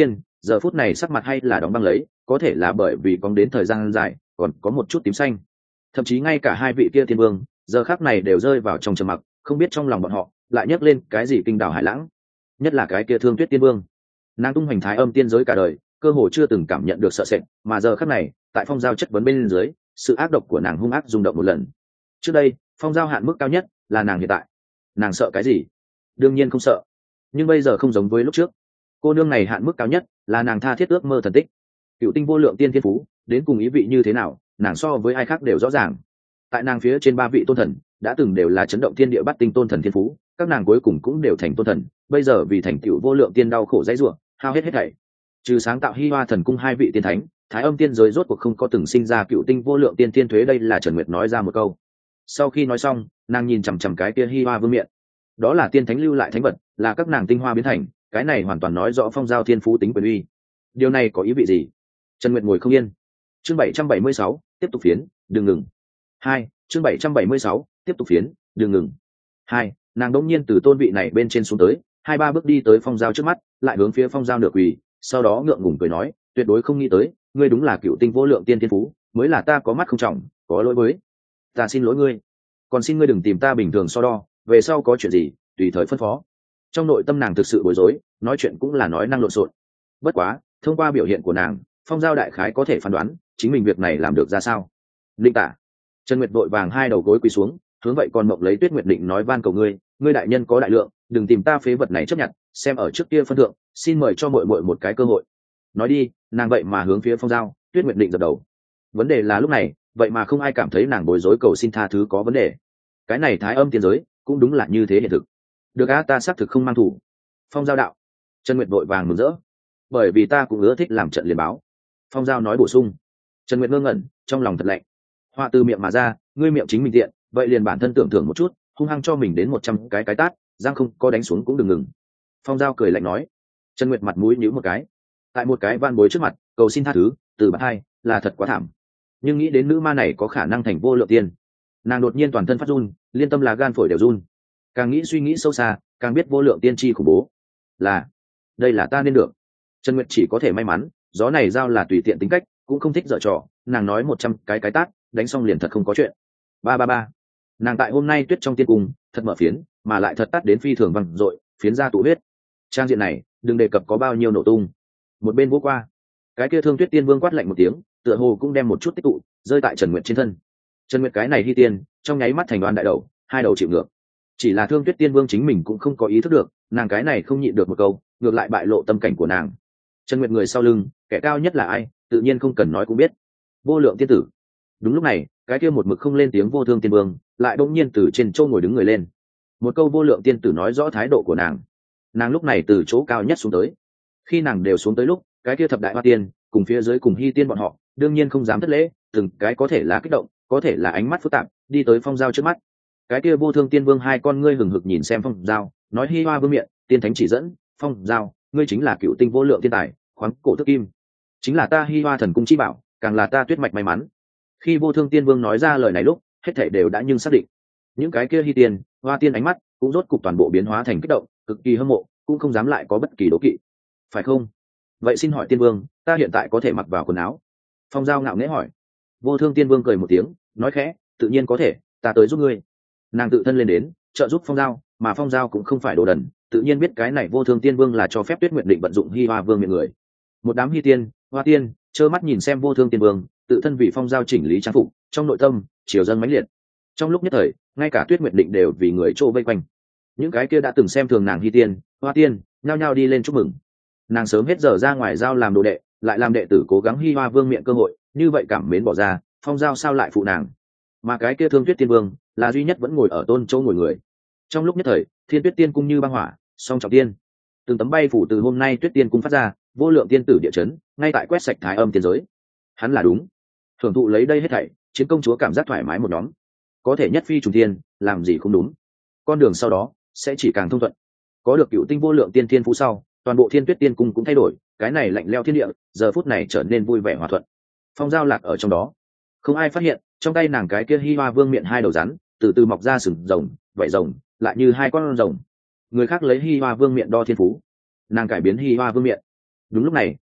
giờ phút này sắc mặt hay là đóng băng lấy, có thể là bởi vì cóng đến thời gian dài còn có một chút tím xanh. Thậm chí ngay cả hai vị kia thiên vương giờ khắc này đều rơi vào trong trầm mặc, không biết trong lòng bọn họ lại nhấc lên cái gì kinh đảo hải lãng. Nhất là cái kia Thương Tuyết tiên vương, nàng tung hoành thái âm tiên giới cả đời, cơ hồ chưa từng cảm nhận được sợ sệt, mà giờ khắc này tại phong giao chất vấn bên dưới, sự ác độc của nàng hung ác rung động một lần. Trước đây phong giao hạn mức cao nhất là nàng, hiện tại nàng sợ cái gì? Đương nhiên không sợ, nhưng bây giờ không giống với lúc trước. Cô nương này hạn mức cao nhất là nàng tha thiết ước mơ thần tích, cựu tinh vô lượng tiên thiên phú, đến cùng ý vị như thế nào nàng so với ai khác đều rõ ràng. Tại nàng phía trên ba vị tôn thần đã từng đều là chấn động thiên địa bắt tinh tôn thần thiên phú, các nàng cuối cùng cũng đều thành tôn thần, bây giờ vì thành tựu vô lượng tiên đau khổ dãy rủa, hao hết hết thảy. Trừ sáng tạo Hi Hoa thần cung hai vị tiên thánh, thái âm tiên giới rốt cuộc không có từng sinh ra cựu tinh vô lượng tiên thiên thuế. Đây là Trần Nguyệt nói ra một câu. Sau khi nói xong, nàng nhìn chằm chằm cái kia Hi Hoa vương miện, đó là tiên thánh lưu lại thánh vật, là các nàng tinh hoa biến thành, cái này hoàn toàn nói rõ phong giao thiên phú tính quyền uy. Điều này có ý vị gì? Trần Nguyệt ngồi không yên. Chương bảy trăm bảy mươi sáu, tiếp tục phiến, đừng ngừng. Hai, chương bảy trăm bảy mươi sáu, tiếp tục phiến, đừng ngừng. Hai, nàng đống nhiên từ tôn vị này bên trên xuống tới, hai ba bước đi tới phong giao trước mắt, lại hướng phía phong giao nửa quỳ, sau đó ngượng ngùng cười nói, tuyệt đối không nghĩ tới, ngươi đúng là cựu tinh vô lượng tiên thiên phú, mới là ta có mắt không trọng, có lỗi với. Ta xin lỗi ngươi, còn xin ngươi đừng tìm ta bình thường so đo, về sau có chuyện gì tùy thời phân phó. Trong nội tâm nàng thực sự bối rối, nói chuyện cũng là nói năng lộn xộn. Bất quá thông qua biểu hiện của nàng, phong giao đại khái có thể phán đoán chính mình việc này làm được ra sao. Linh tả. Trần Nguyệt vội vàng hai đầu gối quỳ xuống, hướng vậy còn mộng lấy Tuyết Nguyệt định nói van cầu ngươi, ngươi đại nhân có đại lượng, đừng tìm ta phế vật này chấp nhận, xem ở trước kia phân thượng, xin mời cho muội muội một cái cơ hội. Nói đi, nàng vậy mà hướng phía phong giao, Tuyết Nguyệt định dập đầu. Vấn đề là lúc này vậy mà không ai cảm thấy nàng bối rối cầu xin tha thứ có vấn đề. Cái này thái âm tiên giới cũng đúng là như thế hiện thực. Được á, ta xác thực không mang thủ. Phong giao đạo. Trần Nguyệt vội vàng mừng rỡ, bởi vì ta cũng ưa thích làm trận liền báo. Phong giao nói bổ sung. Trần Nguyệt ngơ ngẩn, trong lòng thật lạnh. Họa từ miệng mà ra, ngươi miệng chính mình tiện, vậy liền bản thân tưởng thưởng một chút, hung hăng cho mình đến một trăm cái cái tát, giang không có đánh xuống cũng đừng ngừng. Phong giao cười lạnh nói. Trần Nguyệt mặt mũi nhíu một cái, tại một cái van bối trước mặt cầu xin tha thứ, từ bạn hai là thật quá thảm. Nhưng nghĩ đến nữ ma này có khả năng thành vô lượng tiên, nàng đột nhiên toàn thân phát run, liên tâm là gan phổi đều run. Càng nghĩ suy nghĩ sâu xa, càng biết vô lượng tiên tri khủng bố. Là, đây là ta nên được. Trần Nguyệt chỉ có thể may mắn, gió này giao là tùy tiện tính cách, cũng không thích dở trò, nàng nói một trăm cái cái tát, đánh xong liền thật không có chuyện. Ba ba ba. Nàng tại hôm nay tuyết trong tiên cung, thật mở phiến, mà lại thật tát đến phi thường văng dội, phiến ra tụ huyết. Trang diện này, đừng đề cập có bao nhiêu nổ tung. Một bên vỗ qua, cái kia Thương Tuyết tiên vương quát lạnh một tiếng, tựa hồ cũng đem một chút tích tụ rơi tại Trần Nguyệt trên thân. Trần Nguyệt cái này hy tiên, trong nháy mắt thành đoàn đại đầu, hai đầu chịu ngược. Chỉ là Thương Tuyết tiên vương chính mình cũng không có ý thức được, nàng cái này không nhịn được một câu, ngược lại bại lộ tâm cảnh của nàng. Trần Nguyệt người sau lưng, kẻ cao nhất là ai, tự nhiên không cần nói cũng biết. Vô lượng tiên tử. Đúng lúc này, cái kia một mực không lên tiếng Vô Thương tiên vương, lại bỗng nhiên từ trên châu ngồi đứng người lên. Một câu vô lượng tiên tử nói rõ thái độ của nàng. Nàng lúc này từ chỗ cao nhất xuống tới. Khi nàng đều xuống tới lúc, cái kia thập đại hoa tiên cùng phía dưới cùng hy tiên bọn họ đương nhiên không dám thất lễ, từng cái có thể là kích động, có thể là ánh mắt phức tạp, đi tới phong giao trước mắt. Cái kia Vô Thương tiên vương hai con ngươi hừng hực nhìn xem phong giao, nói Hi Hoa vương miện, tiên thánh chỉ dẫn, phong giao, ngươi chính là cựu tinh vô lượng tiên tài, khoáng cổ thức kim, chính là ta Hi Hoa thần cung chi bảo, càng là ta tuyết mạch may mắn. Khi Vô Thương tiên vương nói ra lời này lúc, hết thảy đều đã nhưng xác định. Những cái kia hy tiên, hoa tiên ánh mắt cũng rốt cục toàn bộ biến hóa thành kích động, cực kỳ hâm mộ, cũng không dám lại có bất kỳ đố kỵ. Phải không? Vậy xin hỏi tiên vương, ta hiện tại có thể mặc vào quần áo? Phong giao ngạo nghễ hỏi. Vô Thương tiên vương cười một tiếng, nói khẽ, tự nhiên có thể, ta tới giúp ngươi. Nàng tự thân lên đến trợ giúp phong giao, mà phong giao cũng không phải đồ đần, tự nhiên biết cái này Vô Thương tiên vương là cho phép Tuyết Nguyệt định vận dụng Hi Hoa vương miệng người. Một đám hy tiên, hoa tiên trơ mắt nhìn xem Vô Thương tiên vương tự thân vì phong giao chỉnh lý trang phục, trong nội tâm chiều dâng mãnh liệt. Trong lúc nhất thời, ngay cả Tuyết Nguyệt định đều vì người trô vây quanh. Những cái kia đã từng xem thường nàng hy tiên, hoa tiên nhao nhao đi lên chúc mừng. Nàng sớm hết giờ ra ngoài giao làm đồ đệ, lại làm đệ tử cố gắng Hi Hoa vương miệng cơ hội, như vậy cảm mến bỏ ra, phong giao sao lại phụ nàng? Mà cái kia Thương Tuyết tiên vương là duy nhất vẫn ngồi ở tôn châu ngồi người. Trong lúc nhất thời, Thiên Tuyết tiên cung như băng hỏa, song trọng tiên, từng tấm bay phủ từ hôm nay Tuyết tiên cung phát ra, vô lượng tiên tử địa chấn, ngay tại quét sạch thái âm tiên giới. Hắn là đúng, thưởng thụ lấy đây hết thảy, chiến công chúa cảm giác thoải mái một nhóm, có thể nhất phi trùng thiên, làm gì không đúng. Con đường sau đó sẽ chỉ càng thông thuận. Có được cựu tinh vô lượng tiên thiên phú sau, toàn bộ Thiên Tuyết tiên cung cũng thay đổi, cái này lạnh lẽo thiên địa, giờ phút này trở nên vui vẻ hòa thuận. Phong giao lạc ở trong đó, không ai phát hiện, trong tay nàng cái kia Hi Hoa vương miện hai đầu rắn, từ từ mọc ra sừng rồng, vảy rồng, lại như hai con rồng. Người khác lấy Hi Hoa vương miện đo thiên phú, nàng cải biến Hi Hoa vương miện. Đúng lúc này,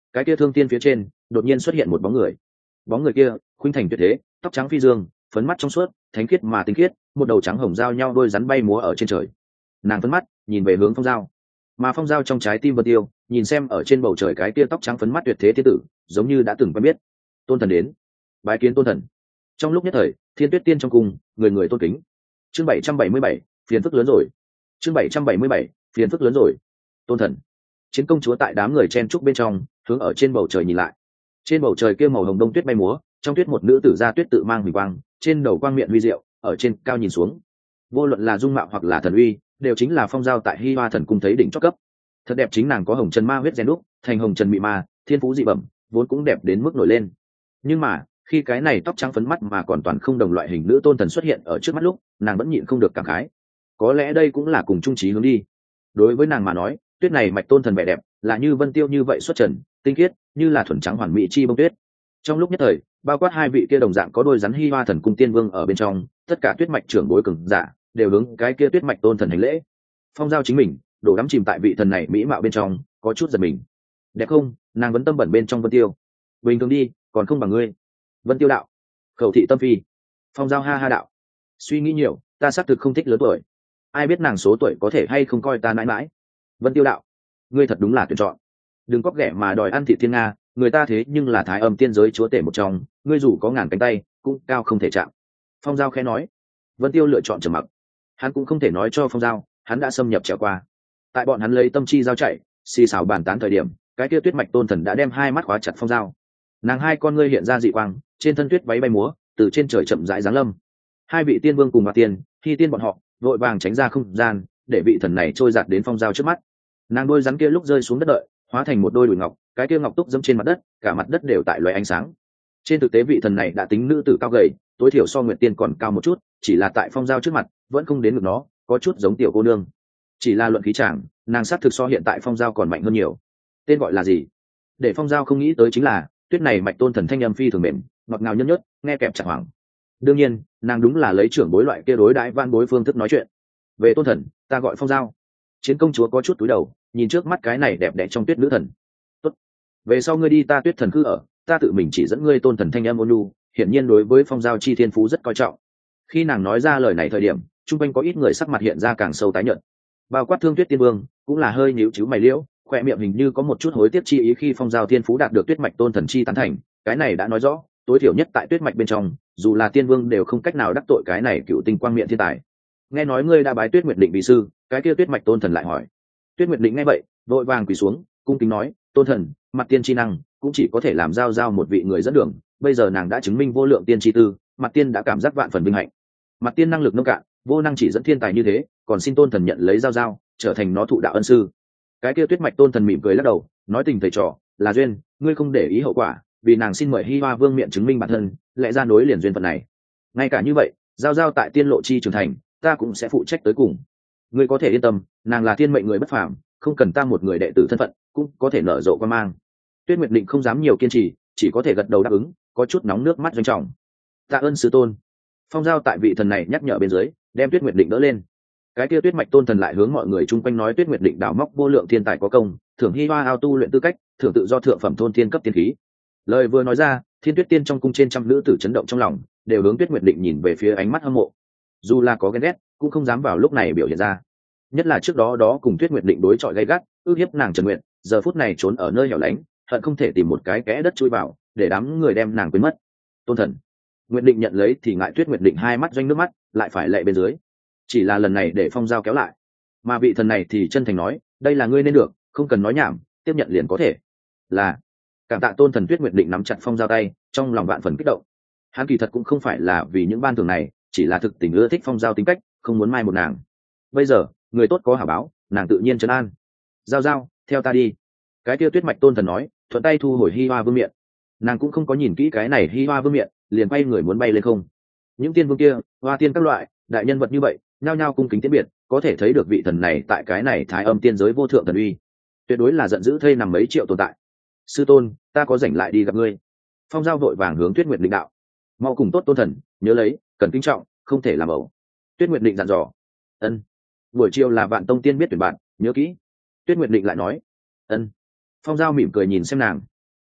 cái kia thương tiên phía trên đột nhiên xuất hiện một bóng người. Bóng người kia khuynh thành tuyệt thế, tóc trắng phi dương, phấn mắt trong suốt, thánh khiết mà tinh khiết, một đầu trắng hồng giao nhau đôi rắn bay múa ở trên trời. Nàng phấn mắt nhìn về hướng Phong Giao, mà Phong Giao trong trái tim Vân Tiêu nhìn xem ở trên bầu trời cái kia tóc trắng phấn mắt tuyệt thế thiên tử, giống như đã từng quen biết. Tôn thần đến, bái kiến tôn thần. Trong lúc nhất thời, Thiên Tuyết Tiên trong cung, người người tôn kính. Chương bảy trăm bảy mươi bảy, phiền phức lớn rồi. Chương bảy trăm bảy mươi bảy, phiền phức lớn rồi. Tôn thần. Chiến công chúa tại đám người chen trúc bên trong, hướng ở trên bầu trời nhìn lại. Trên bầu trời kia màu hồng đông tuyết bay múa, trong tuyết một nữ tử da tuyết tự mang huỳnh quang, trên đầu quang miệng huy diệu, ở trên cao nhìn xuống. Vô luận là dung mạo hoặc là thần uy, đều chính là Phong Giao tại Hi Hoa thần cung thấy đỉnh chót cấp. Thật đẹp, chính nàng có hồng trần ma huyết rèn đúc, thành hồng trần mị ma, thiên phú dị bẩm, vốn cũng đẹp đến mức nổi lên. Nhưng mà, khi cái này tóc trắng phấn mắt mà còn toàn không đồng loại hình nữ tôn thần xuất hiện ở trước mắt lúc, nàng vẫn nhịn không được cảm khái. Có lẽ đây cũng là cùng chung chí hướng đi. Đối với nàng mà nói, tuyết này mạch tôn thần vẻ đẹp, là như Vân Tiêu như vậy xuất trần, tinh khiết, như là thuần trắng hoàn mỹ chi bông tuyết. Trong lúc nhất thời, bao quát hai vị kia đồng dạng có đôi rắn Hi Hoa thần cung tiên vương ở bên trong, tất cả tuyết mạch trưởng bối cường giả đều hướng cái kia tuyết mạch tôn thần hành lễ. Phong Giao chính mình đổ đắm chìm tại vị thần này mỹ mạo bên trong, có chút giật mình. Đẹp không? Nàng vẫn tâm bẩn bên trong Vân Tiêu. Bình thường đi, còn không bằng ngươi. Vân Tiêu đạo. Khẩu thị tâm phi. Phong Giao ha ha đạo. Suy nghĩ nhiều, ta xác thực không thích lớn tuổi. Ai biết nàng số tuổi có thể hay không coi ta mãi mãi. Vân Tiêu đạo. Ngươi thật đúng là tuyển chọn. Đừng có ghẻ mà đòi ăn thị thiên nga, người ta thế nhưng là thái âm tiên giới chúa tể một trong, ngươi dù có ngàn cánh tay cũng cao không thể chạm. Phong Giao khẽ nói. Vân Tiêu lựa chọn trầm mặc. Hắn cũng không thể nói cho Phong Giao, hắn đã xâm nhập trèo qua. Tại bọn hắn lấy tâm chi giao chạy, xì xào bàn tán thời điểm, cái kia tuyết mạch tôn thần đã đem hai mắt khóa chặt Phong Giao. Nàng hai con ngươi hiện ra dị quang, trên thân tuyết váy bay múa, từ trên trời chậm rãi giáng lâm. Hai vị tiên vương cùng Hoa Tiên, khi tiên bọn họ vội vàng tránh ra không gian, để vị thần này trôi giạt đến Phong Giao trước mắt. Nàng đôi rắn kia lúc rơi xuống đất đợi, hóa thành một đôi đùi ngọc, cái kia ngọc túc dẫm trên mặt đất, cả mặt đất đều tại loé ánh sáng. Trên thực tế vị thần này đã tính nữ tử cao gầy, tối thiểu so Nguyệt Tiên còn cao một chút, chỉ là tại Phong Giao trước mặt, vẫn không đến ngực nó, có chút giống tiểu cô nương. Chỉ là luận khí tràng, nàng sát thực so hiện tại Phong Giao còn mạnh hơn nhiều. Tên gọi là gì? Để Phong Giao không nghĩ tới chính là, tuyết này mạch tôn thần thanh âm phi thường mềm, ngọt ngào nhân nhớt, nghe kẹp chặt hoàng. Đương nhiên, nàng đúng là lấy trưởng bối loại kia đối đãi van bối phương thức nói chuyện. Về tôn thần, ta gọi Phong Giao. Chiến công chúa có chút túi đầu, nhìn trước mắt cái này đẹp đẽ trong tuyết nữ thần. Tốt. Về sau ngươi đi ta tuyết thần cư ở, ta tự mình chỉ dẫn ngươi tôn thần thanh âm ôn nhu, hiển nhiên đối với Phong Giao chi thiên phú rất coi trọng. Khi nàng nói ra lời này thời điểm, chung quanh có ít người sắc mặt hiện ra càng sâu tái nhợt. Bao quát Thương Tuyết Tiên Vương cũng là hơi nhíu nhíu mày liễu, khoe miệng hình như có một chút hối tiếc chi ý khi Phong Giao thiên phú đạt được tuyết mạch tôn thần chi tán thành, cái này đã nói rõ, tối thiểu nhất tại tuyết mạch bên trong, dù là tiên vương đều không cách nào đắc tội cái này cựu tinh quang miệng thiên tài. Nghe nói ngươi đã bái Tuyết Nguyệt Định vì sư, cái kia tuyết mạch tôn thần lại hỏi. Tuyết Nguyệt Định nghe vậy, vội vàng quỳ xuống, cung kính nói, tôn thần, mặt tiên chi năng cũng chỉ có thể làm giao giao một vị người dẫn đường, bây giờ nàng đã chứng minh vô lượng tiên chi tư, mặt tiên đã cảm giác vạn phần vinh hạnh. Mặt tiên năng lực nông cạn, vô năng chỉ dẫn thiên tài như thế, còn xin tôn thần nhận lấy giao giao, trở thành nó thụ đạo ân sư. Cái kia tuyết mạch tôn thần mỉm cười lắc đầu, nói tình thầy trò là duyên, ngươi không để ý hậu quả, vì nàng xin mời Hi Hoa Vương miệng chứng minh bản thân, lẽ ra nối liền duyên phận này. Ngay cả như vậy, giao giao tại tiên lộ chi trưởng thành, ta cũng sẽ phụ trách tới cùng. Ngươi có thể yên tâm, nàng là thiên mệnh người bất phàm, không cần ta một người đệ tử thân phận, cũng có thể nở rộ quan mang. Tuyết Nguyệt Định không dám nhiều kiên trì, chỉ có thể gật đầu đáp ứng, có chút nóng nước mắt doanh trọng. Tạ ơn sư tôn. Phong Giao tại vị thần này nhắc nhở bên dưới, đem Tuyết Nguyệt Định đỡ lên. Cái kia tuyết mạch tôn thần lại hướng mọi người chung quanh nói Tuyết Nguyệt Định đào móc vô lượng thiên tài có công, thưởng Hi Hoa ao tu luyện tư cách, thưởng tự do thượng phẩm thôn thiên cấp tiên khí. Lời vừa nói ra, Thiên Tuyết Tiên trong cung trên trăm nữ tử chấn động trong lòng, đều hướng Tuyết Nguyệt Định nhìn về phía ánh mắt hâm mộ. Dù là có ghen ghét, cũng không dám vào lúc này biểu hiện ra. Nhất là trước đó đó cùng Tuyết Nguyệt Định đối chọi gay gắt, ước hiếp nàng Trần Nguyện, giờ phút này trốn ở nơi hẻo lánh, hận không thể tìm một cái kẽ đất chui vào, để đám người đem nàng quên mất. Tôn thần, Nguyệt Định nhận lấy thì ngại Tuyết Nguyệt Định hai mắt doanh nước mắt, lại phải lệ bên dưới. Chỉ là lần này để Phong Giao kéo lại, mà vị thần này thì chân thành nói, đây là ngươi nên được, không cần nói nhảm, tiếp nhận liền có thể. Là. Cảm tạ tôn thần. Tuyết Nguyệt Định nắm chặt Phong Giao tay, trong lòng vạn phần kích động. Hắn kỳ thật cũng không phải là vì những ban thưởng này, chỉ là thực tình ưa thích Phong Giao tính cách, không muốn mai một nàng. Bây giờ người tốt có hảo báo, nàng tự nhiên trấn an. Giao giao, theo ta đi. Cái kia tuyết mạch tôn thần nói, thuận tay thu hồi Hi Hoa Vương miệng. Nàng cũng không có nhìn kỹ cái này Hi Hoa Vương miệng, liền bay người muốn bay lên không. Những tiên vương kia, hoa tiên các loại đại nhân vật như vậy, nhao nhao cung kính tiễn biệt, có thể thấy được vị thần này tại cái này thái âm tiên giới vô thượng thần uy, tuyệt đối là giận dữ thây nằm mấy triệu tồn tại. Sư tôn, ta có rảnh lại đi gặp ngươi. Phong Giao vội vàng hướng Tuyết Nguyệt Định đạo. Mau cùng tốt tôn thần, nhớ lấy, cần kính trọng, không thể làm ẩu. Tuyết Nguyệt Định dặn dò. Ân. Buổi chiều là Vạn Tông tiên biết tuyển bạn, nhớ kỹ. Tuyết Nguyệt Định lại nói. Ân. Phong Giao mỉm cười nhìn xem nàng.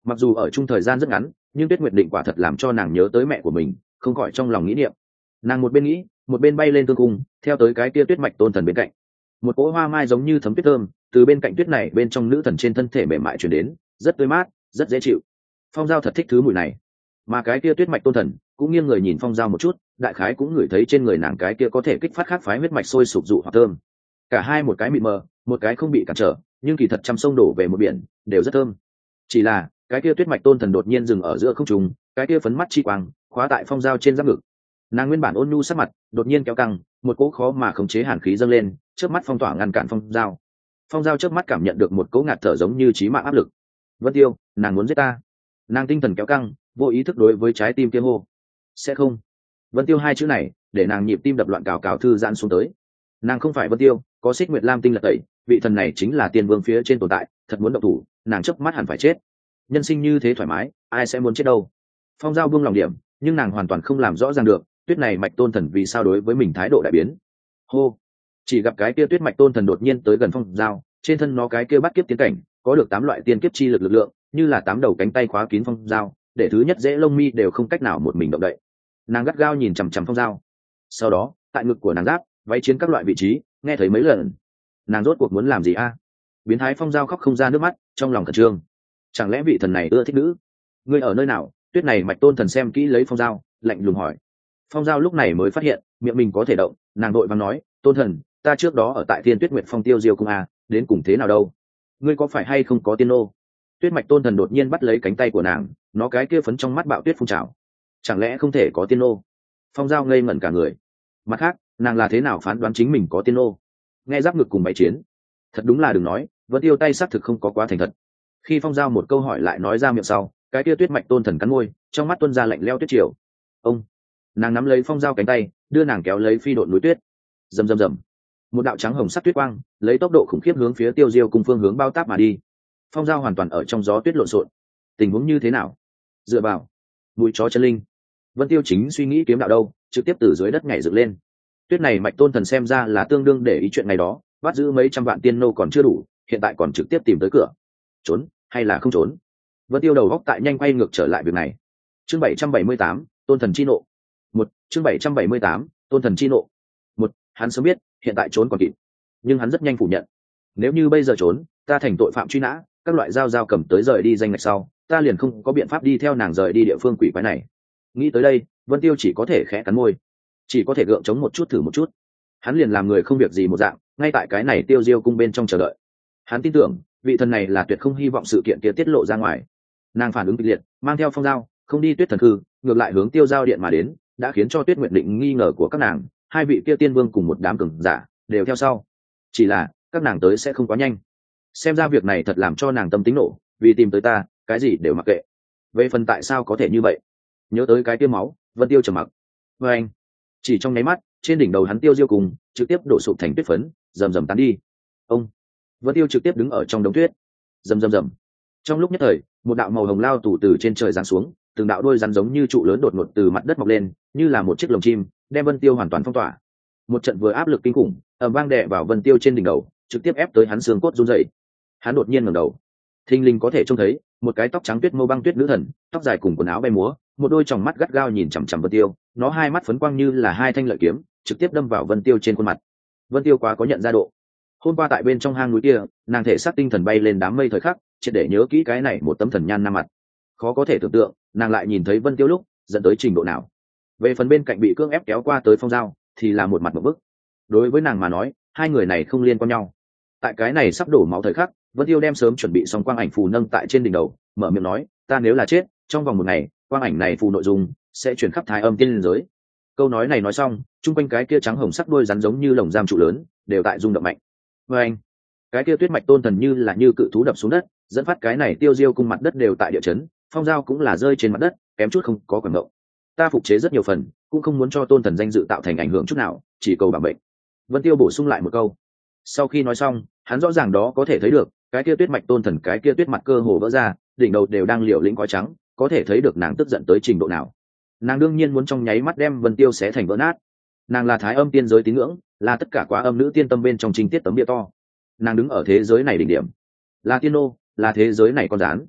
Mặc dù ở chung thời gian rất ngắn, nhưng Tuyết Nguyệt Định quả thật làm cho nàng nhớ tới mẹ của mình, không khỏi trong lòng nghĩ niệm. Nàng một bên nghĩ, một bên bay lên tương cung, theo tới cái kia tuyết mạch tôn thần bên cạnh. Một cỗ hoa mai giống như thấm tuyết thơm từ bên cạnh tuyết này bên trong nữ thần trên thân thể mềm mại truyền đến, rất tươi mát, rất dễ chịu. Phong Giao thật thích thứ mùi này, mà cái kia tuyết mạch tôn thần cũng nghiêng người nhìn Phong Giao một chút, đại khái cũng ngửi thấy trên người nàng cái kia có thể kích phát khác phái huyết mạch sôi sục dụ hoặc thơm. Cả hai một cái mịt mờ, một cái không bị cản trở, nhưng kỳ thật trăm sông đổ về một biển, đều rất thơm. Chỉ là cái kia tuyết mạch tôn thần đột nhiên dừng ở giữa không trung, cái kia phấn mắt chi quang khóa tại Phong Giao trên giáp ngực. Nàng nguyên bản ôn nhu sắc mặt đột nhiên kéo căng, một cỗ khó mà khống chế hàn khí dâng lên, chớp mắt phong tỏa ngăn cản Phong Giao. Phong Giao chớp mắt cảm nhận được một cỗ ngạt thở giống như chí mạng áp lực. Vân Tiêu, nàng muốn giết ta. Nàng tinh thần kéo căng, vô ý thức đối với trái tim kia hô. Sẽ không. Vân Tiêu hai chữ này để nàng nhịp tim đập loạn cào cào thư giãn xuống tới. Nàng không phải Vân Tiêu, có Xích Nguyệt Lam tinh lật tẩy, vị thần này chính là tiên vương phía trên tồn tại, thật muốn động thủ, nàng chớp mắt hẳn phải chết. Nhân sinh như thế thoải mái, ai sẽ muốn chết đâu. Phong Giao buông lòng điểm, nhưng nàng hoàn toàn không làm rõ ràng được tuyết này mạch tôn thần vì sao đối với mình thái độ đại biến. Hô. Chỉ gặp cái kia tuyết mạch tôn thần đột nhiên tới gần Phong Giao, trên thân nó cái kia bắt kiếp tiến cảnh có được tám loại tiên kiếp chi lực lực lượng, như là tám đầu cánh tay khóa kín Phong Giao, để thứ nhất dễ lông mi đều không cách nào một mình động đậy. Nàng gắt gao nhìn chằm chằm Phong Giao, sau đó tại ngực của nàng giáp váy chiến các loại vị trí nghe thấy mấy lần. Nàng rốt cuộc muốn làm gì a? Biến thái Phong Giao khóc không ra nước mắt, trong lòng khẩn trương. Chẳng lẽ vị thần này ưa thích nữ? Ngươi ở nơi nào? Tuyết này mạch tôn thần xem kỹ lấy Phong Giao, lạnh lùng hỏi. Phong Giao lúc này mới phát hiện miệng mình có thể động, nàng đội vàng nói, tôn thần, ta trước đó ở tại Thiên Tuyết Nguyệt Phong Tiêu Diêu cung a, đến cùng thế nào đâu? Ngươi có phải hay không có tiên nô? Tuyết mạch tôn thần đột nhiên bắt lấy cánh tay của nàng, nó cái kia phấn trong mắt bạo tuyết phun trào. Chẳng lẽ không thể có tiên nô? Phong Giao ngây ngẩn cả người. Mặt khác, nàng là thế nào phán đoán chính mình có tiên nô? Nghe giáp ngực cùng bày chiến, thật đúng là đừng nói, Vân Tiêu tay xác thực không có quá thành thật. Khi Phong Giao một câu hỏi lại nói ra miệng sau, cái kia tuyết mạch tôn thần cắn môi, trong mắt tuôn ra lạnh lẽo tuyết triều. Ông. Nàng nắm lấy Phong Giao cánh tay, đưa nàng kéo lấy phi độn núi tuyết. Rầm rầm rầm. Một đạo trắng hồng sắc tuyết quang lấy tốc độ khủng khiếp hướng phía Tiêu Diêu cùng phương hướng bao táp mà đi. Phong Giao hoàn toàn ở trong gió tuyết lộn xộn. Tình huống như thế nào? Dựa vào mũi chó chân linh. Vân Tiêu chính suy nghĩ kiếm đạo đâu, trực tiếp từ dưới đất nhảy dựng lên. Tuyết này mạch tôn thần xem ra là tương đương để ý chuyện này đó, bắt giữ mấy trăm vạn tiên nô còn chưa đủ, hiện tại còn trực tiếp tìm tới cửa. Trốn hay là không trốn? Vân Tiêu đầu góc tại nhanh quay ngược trở lại việc này. Chương bảy trăm bảy mươi tám, tôn thần chi nộ. Một, chương bảy trăm bảy mươi tám, tôn thần chi nộ. Một, hắn sớm biết, hiện tại trốn còn kịp, nhưng hắn rất nhanh phủ nhận. Nếu như bây giờ trốn, ta thành tội phạm truy nã, các loại dao dao cầm tới rời đi danh ngạch sau, ta liền không có biện pháp đi theo nàng rời đi địa phương quỷ quái này. Nghĩ tới đây, Vân Tiêu chỉ có thể khẽ cắn môi, chỉ có thể gượng chống một chút thử một chút. Hắn liền làm người không việc gì một dạng, ngay tại cái này Tiêu Diêu cung bên trong chờ đợi. Hắn tin tưởng, vị thần này là tuyệt không hy vọng sự kiện kia tiết lộ ra ngoài. Nàng phản ứng kịch liệt, mang theo Phong Giao, không đi Tuyết Thần Khư, ngược lại hướng Tiêu Giao điện mà đến, đã khiến cho Tuyết Nguyệt Định nghi ngờ của các nàng, hai vị kia tiên vương cùng một đám cường giả đều theo sau. Chỉ là, các nàng tới sẽ không quá nhanh. Xem ra việc này thật làm cho nàng tâm tính nổ, vì tìm tới ta, cái gì đều mặc kệ. Về phần tại sao có thể như vậy, nhớ tới cái tiêu máu, Vân Tiêu trầm mặc. Và anh, chỉ trong nháy mắt, trên đỉnh đầu hắn Tiêu Diêu cùng trực tiếp đổ sụp thành tuyết phấn, rầm rầm tán đi. Ông, Vân Tiêu trực tiếp đứng ở trong đống tuyết, rầm rầm rầm. Trong lúc nhất thời, một đạo màu hồng lao tù từ trên trời giáng xuống, từng đạo đôi rắn giống như trụ lớn đột ngột từ mặt đất mọc lên, như là một chiếc lồng chim, đem Vân Tiêu hoàn toàn phong tỏa. Một trận vừa áp lực kinh khủng, ầm vang đè vào Vân Tiêu trên đỉnh đầu, trực tiếp ép tới hắn xương cốt run rẩy. Hắn đột nhiên ngẩng đầu, thình lình có thể trông thấy một cái tóc trắng tuyết mâu băng tuyết nữ thần, tóc dài cùng quần áo bay múa, một đôi tròng mắt gắt gao nhìn chằm chằm Vân Tiêu, nó hai mắt phấn quang như là hai thanh lợi kiếm, trực tiếp đâm vào Vân Tiêu trên khuôn mặt. Vân Tiêu quá có nhận ra độ. Hôm qua tại bên trong hang núi kia, nàng thể xác tinh thần bay lên đám mây thời khắc, triệt để nhớ kỹ cái này một tấm thần nhan nam mặt. Khó có thể tưởng tượng, nàng lại nhìn thấy Vân Tiêu lúc, dẫn tới trình độ nào. Về phần bên cạnh bị cưỡng ép kéo qua tới Phong Giao, thì là một mặt một bức. Đối với nàng mà nói, hai người này không liên quan nhau. Tại cái này sắp đổ máu thời khắc, Vân Tiêu đem sớm chuẩn bị xong quang ảnh phù nâng tại trên đỉnh đầu, mở miệng nói, ta nếu là chết, trong vòng một ngày, quang ảnh này phù nội dung sẽ chuyển khắp thái âm tiên liên giới. Câu nói này nói xong, chung quanh cái kia trắng hồng sắc đuôi rắn giống như lồng giam trụ lớn, đều tại rung động mạnh. Và anh, cái kia tuyết mạch tôn thần như là như cự thú đập xuống đất, dẫn phát cái này Tiêu Diêu cung mặt đất đều tại địa chấn, Phong Giao cũng là rơi trên mặt đất, kém chút không có quẩn động. Ta phục chế rất nhiều phần, cũng không muốn cho tôn thần danh dự tạo thành ảnh hưởng chút nào, chỉ cầu bảo mệnh. Vân Tiêu bổ sung lại một câu. Sau khi nói xong, hắn rõ ràng đó có thể thấy được, cái kia tuyết mạch tôn thần cái kia tuyết mặt cơ hồ vỡ ra, đỉnh đầu đều đang liều lĩnh khói trắng, có thể thấy được nàng tức giận tới trình độ nào. Nàng đương nhiên muốn trong nháy mắt đem Vân Tiêu xé thành vỡ nát. Nàng là thái âm tiên giới tín ngưỡng, là tất cả quá âm nữ tiên tâm bên trong trình tiết tấm bia to. Nàng đứng ở thế giới này đỉnh điểm, là tiên nô, là thế giới này con rán.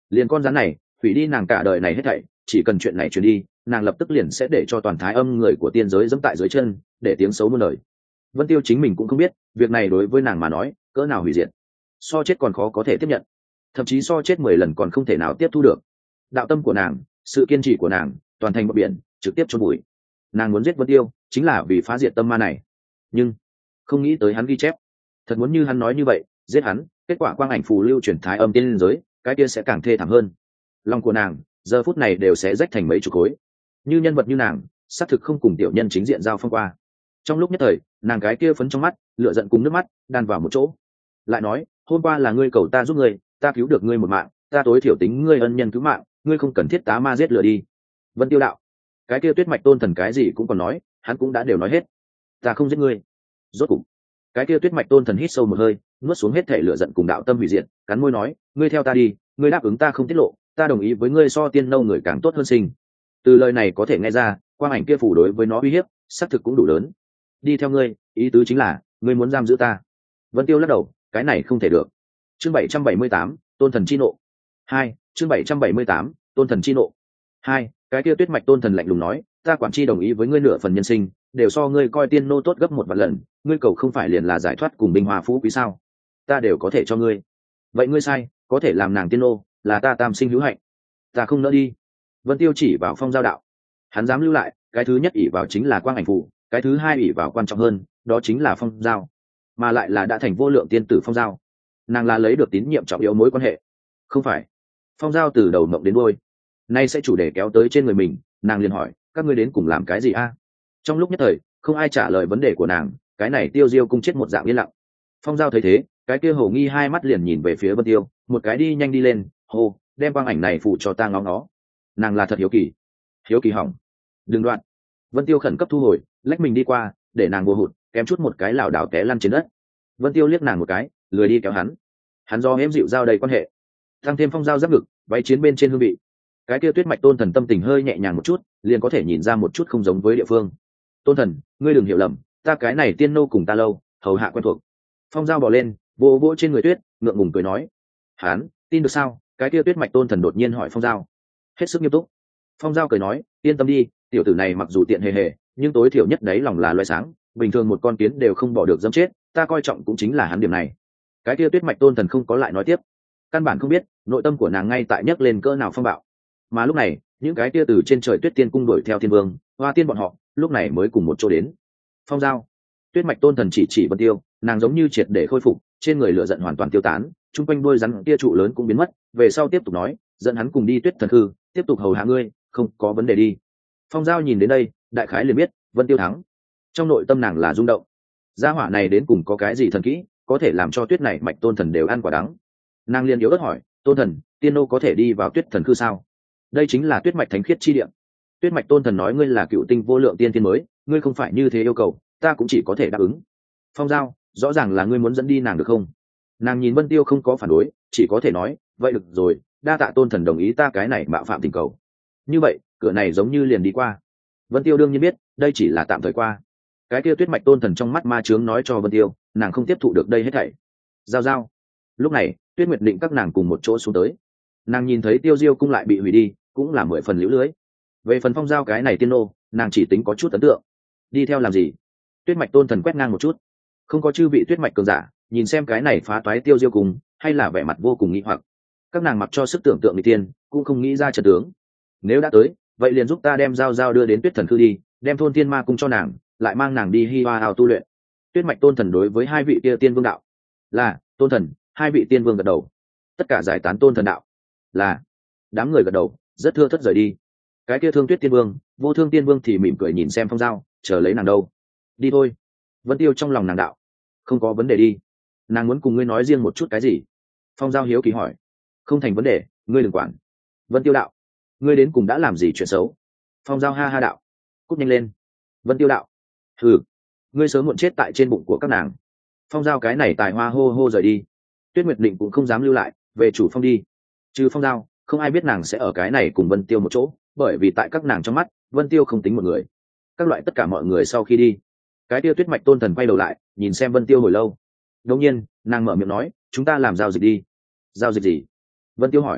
liền con rắn này hủy đi nàng cả đời này hết thảy, chỉ cần chuyện này truyền đi, nàng lập tức liền sẽ để cho toàn thái âm người của tiên giới dẫm tại dưới chân, để tiếng xấu muôn đời. Vân Tiêu chính mình cũng không biết việc này đối với nàng mà nói cỡ nào hủy diệt, so chết còn khó có thể tiếp nhận, thậm chí so chết mười lần còn không thể nào tiếp thu được. Đạo tâm của nàng, sự kiên trì của nàng, toàn thành bọt biển, trực tiếp chôn bụi. Nàng muốn giết Vân Tiêu chính là vì phá diệt tâm ma này, nhưng không nghĩ tới hắn ghi chép, thật muốn như hắn nói như vậy, giết hắn, kết quả quang ảnh phù lưu chuyển thái âm tiên giới, cái kia sẽ càng thê thảm hơn. Lòng của nàng giờ phút này đều sẽ rách thành mấy chục khối. Như nhân vật như nàng, xác thực không cùng tiểu nhân chính diện giao phong qua. Trong lúc nhất thời, nàng cái kia phấn trong mắt, lửa giận cùng nước mắt đan vào một chỗ. Lại nói, hôm qua là ngươi cầu ta giúp ngươi, ta cứu được ngươi một mạng, ta tối thiểu tính ngươi ân nhân cứu mạng, ngươi không cần thiết tá ma giết lửa đi. Vân Tiêu đạo, cái kia Tuyết Mạch Tôn Thần cái gì cũng còn nói, hắn cũng đã đều nói hết. Ta không giết ngươi. Rốt cục, cái kia Tuyết Mạch Tôn Thần hít sâu một hơi, nuốt xuống hết thể lửa giận cùng đạo tâm hủy diệt, cắn môi nói, ngươi theo ta đi, ngươi đáp ứng ta không tiết lộ, ta đồng ý với ngươi so tiên nâu người càng tốt hơn sinh. Từ lời này có thể nghe ra, quang ảnh kia phủ đối với nó uy hiếp xác thực cũng đủ lớn. Đi theo ngươi, ý tứ chính là ngươi muốn giam giữ ta. Vân Tiêu lắc đầu, cái này không thể được. Chương bảy trăm bảy mươi tám, Tôn Thần chi nộ. Hai, chương bảy trăm bảy mươi tám, Tôn Thần chi nộ. Hai, cái kia Tuyết Mạch Tôn Thần lạnh lùng nói, ta quản chi đồng ý với ngươi nửa phần nhân sinh, đều so ngươi coi tiên nô tốt gấp một vạn lần, ngươi cầu không phải liền là giải thoát cùng bình hòa phú quý sao? Ta đều có thể cho ngươi. Vậy ngươi sai, có thể làm nàng tiên nô, là ta tam sinh hữu hạnh, ta không nỡ đi. Vân Tiêu chỉ vào Phong Giao đạo, hắn dám lưu lại, cái thứ nhất ỷ vào chính là quang ảnh phù, cái thứ hai ỷ vào quan trọng hơn, đó chính là Phong Giao, mà lại là đã thành vô lượng tiên tử Phong Giao. Nàng là lấy được tín nhiệm trọng yếu mối quan hệ. Không phải. Phong Giao từ đầu mộng đến đuôi, nay sẽ chủ đề kéo tới trên người mình, nàng liền hỏi, các ngươi đến cùng làm cái gì a? Trong lúc nhất thời, không ai trả lời vấn đề của nàng, cái này Tiêu Diêu cung chết một dạng yên lặng. Phong Giao thấy thế, cái kia hồ nghi hai mắt liền nhìn về phía Vân Tiêu, một cái đi nhanh đi lên, hô, đem quang ảnh này phụ cho ta ngó ngó. Nàng là thật hiếu kỳ. Hiếu kỳ hỏng. Đừng đoạn. Vân Tiêu khẩn cấp thu hồi, lách mình đi qua, để nàng vô hụt, kém chút một cái lảo đảo té lăn trên đất. Vân Tiêu liếc nàng một cái, lười đi kéo hắn. Hắn do êm dịu giao đầy quan hệ, tăng thêm Phong Giao giáp ngực, váy chiến bên trên hương vị. Cái kia Tuyết Mạch Tôn Thần tâm tình hơi nhẹ nhàng một chút, liền có thể nhìn ra một chút không giống với địa phương. Tôn Thần, ngươi đừng hiểu lầm, ta cái này tiên nô cùng ta lâu, hầu hạ quen thuộc. Phong Giao bò lên, vỗ vỗ trên người Tuyết, ngượng ngùng cười nói, hắn tin được sao? Cái kia Tuyết Mạch Tôn Thần đột nhiên hỏi Phong Giao, hết sức nghiêm túc. Phong Giao cười nói, yên tâm đi, tiểu tử này mặc dù tiện hề hề, nhưng tối thiểu nhất đấy lòng là loài sáng, bình thường một con kiến đều không bỏ được dẫm chết, ta coi trọng cũng chính là hắn điểm này. Cái kia Tuyết Mạch Tôn Thần không có lại nói tiếp, căn bản không biết nội tâm của nàng ngay tại nhấc lên cỡ nào phong bạo. Mà lúc này, những cái kia từ trên trời Tuyết Tiên cung đuổi theo Thiên Vương, Hoa Tiên bọn họ, lúc này mới cùng một chỗ đến. Phong Giao, Tuyết Mạch Tôn Thần chỉ chỉ Vân Tiêu, nàng giống như triệt để khôi phục, trên người lửa giận hoàn toàn tiêu tán, chung quanh đôi rắn kia trụ lớn cũng biến mất, về sau tiếp tục nói, dẫn hắn cùng đi Tuyết Thần Hư, tiếp tục hầu hạ ngươi, không có vấn đề đi. Phong Giao nhìn đến đây, đại khái liền biết Vân Tiêu thắng. Trong nội tâm nàng là rung động, gia hỏa này đến cùng có cái gì thần kỹ, có thể làm cho Tuyết này Mạch Tôn Thần đều ăn quả đắng. Nàng liền yếu ớt hỏi, Tôn Thần, tiên nô có thể đi vào Tuyết Thần Hư sao? Đây chính là Tuyết Mạch thánh khiết chi địa. Tuyết Mạch Tôn Thần nói, ngươi là cựu tinh vô lượng tiên tiên mới, ngươi không phải như thế yêu cầu, ta cũng chỉ có thể đáp ứng. Phong Giao, rõ ràng là ngươi muốn dẫn đi nàng được không? Nàng nhìn Vân Tiêu không có phản đối, chỉ có thể nói, vậy được rồi, đa tạ Tôn Thần đồng ý ta cái này mạo phạm tình cầu. Như vậy, cửa này giống như liền đi qua. Vân Tiêu đương nhiên biết, đây chỉ là tạm thời qua. Cái kia Tuyết Mạch Tôn Thần trong mắt ma chướng nói cho Vân Tiêu, nàng không tiếp thụ được đây hết thảy. Giao giao. Lúc này, Tuyết Nguyệt Định các nàng cùng một chỗ xuống tới. Nàng nhìn thấy Tiêu Diêu cung lại bị hủy đi, cũng là mười phần liễu lưới. Về phần Phong Giao cái này tiên nô, nàng chỉ tính có chút ấn tượng. Đi theo làm gì? Tuyết Mạch Tôn Thần quét ngang một chút, không có chư vị Tuyết Mạch cường giả, nhìn xem cái này phá toái Tiêu Diêu cung, hay là vẻ mặt vô cùng nghi hoặc. Các nàng mặc cho sức tưởng tượng người tiên, cũng không nghĩ ra trận tướng. Nếu đã tới, vậy liền giúp ta đem Giao Giao đưa đến Tuyết Thần Khư đi, đem thôn Thiên Ma cung cho nàng, lại mang nàng đi Hi Hoa Hào tu luyện. Tuyết Mạch Tôn Thần đối với hai vị kia tiên vương đạo, là Tôn Thần. Hai vị tiên vương gật đầu, tất cả giải tán Tôn Thần đạo, là. Đám người gật đầu, rất thưa thất rời đi. Cái kia Thương Tuyết tiên vương, Vô Thương tiên vương thì mỉm cười nhìn xem Phong Giao, chờ lấy nàng đâu. Đi thôi. Vân Tiêu trong lòng nàng đạo, không có vấn đề đi. Nàng muốn cùng ngươi nói riêng một chút cái gì? Phong Giao hiếu kỳ hỏi. Không thành vấn đề, ngươi đừng quản. Vân Tiêu đạo, ngươi đến cùng đã làm gì chuyện xấu? Phong Giao ha ha đạo, cút nhanh lên. Vân Tiêu đạo, thử, ngươi sớm muộn chết tại trên bụng của các nàng. Phong Giao cái này tài hoa hô hô rời đi. Tuyết Nguyệt Định cũng không dám lưu lại, về chủ phong đi. Trừ Phong Giao, không ai biết nàng sẽ ở cái này cùng Vân Tiêu một chỗ, bởi vì tại các nàng trong mắt, Vân Tiêu không tính một người. Các loại tất cả mọi người sau khi đi, cái Tiêu Tuyết Mạch Tôn Thần quay đầu lại, nhìn xem Vân Tiêu hồi lâu. Đột nhiên, nàng mở miệng nói, chúng ta làm giao dịch đi. Giao dịch gì? Vân Tiêu hỏi.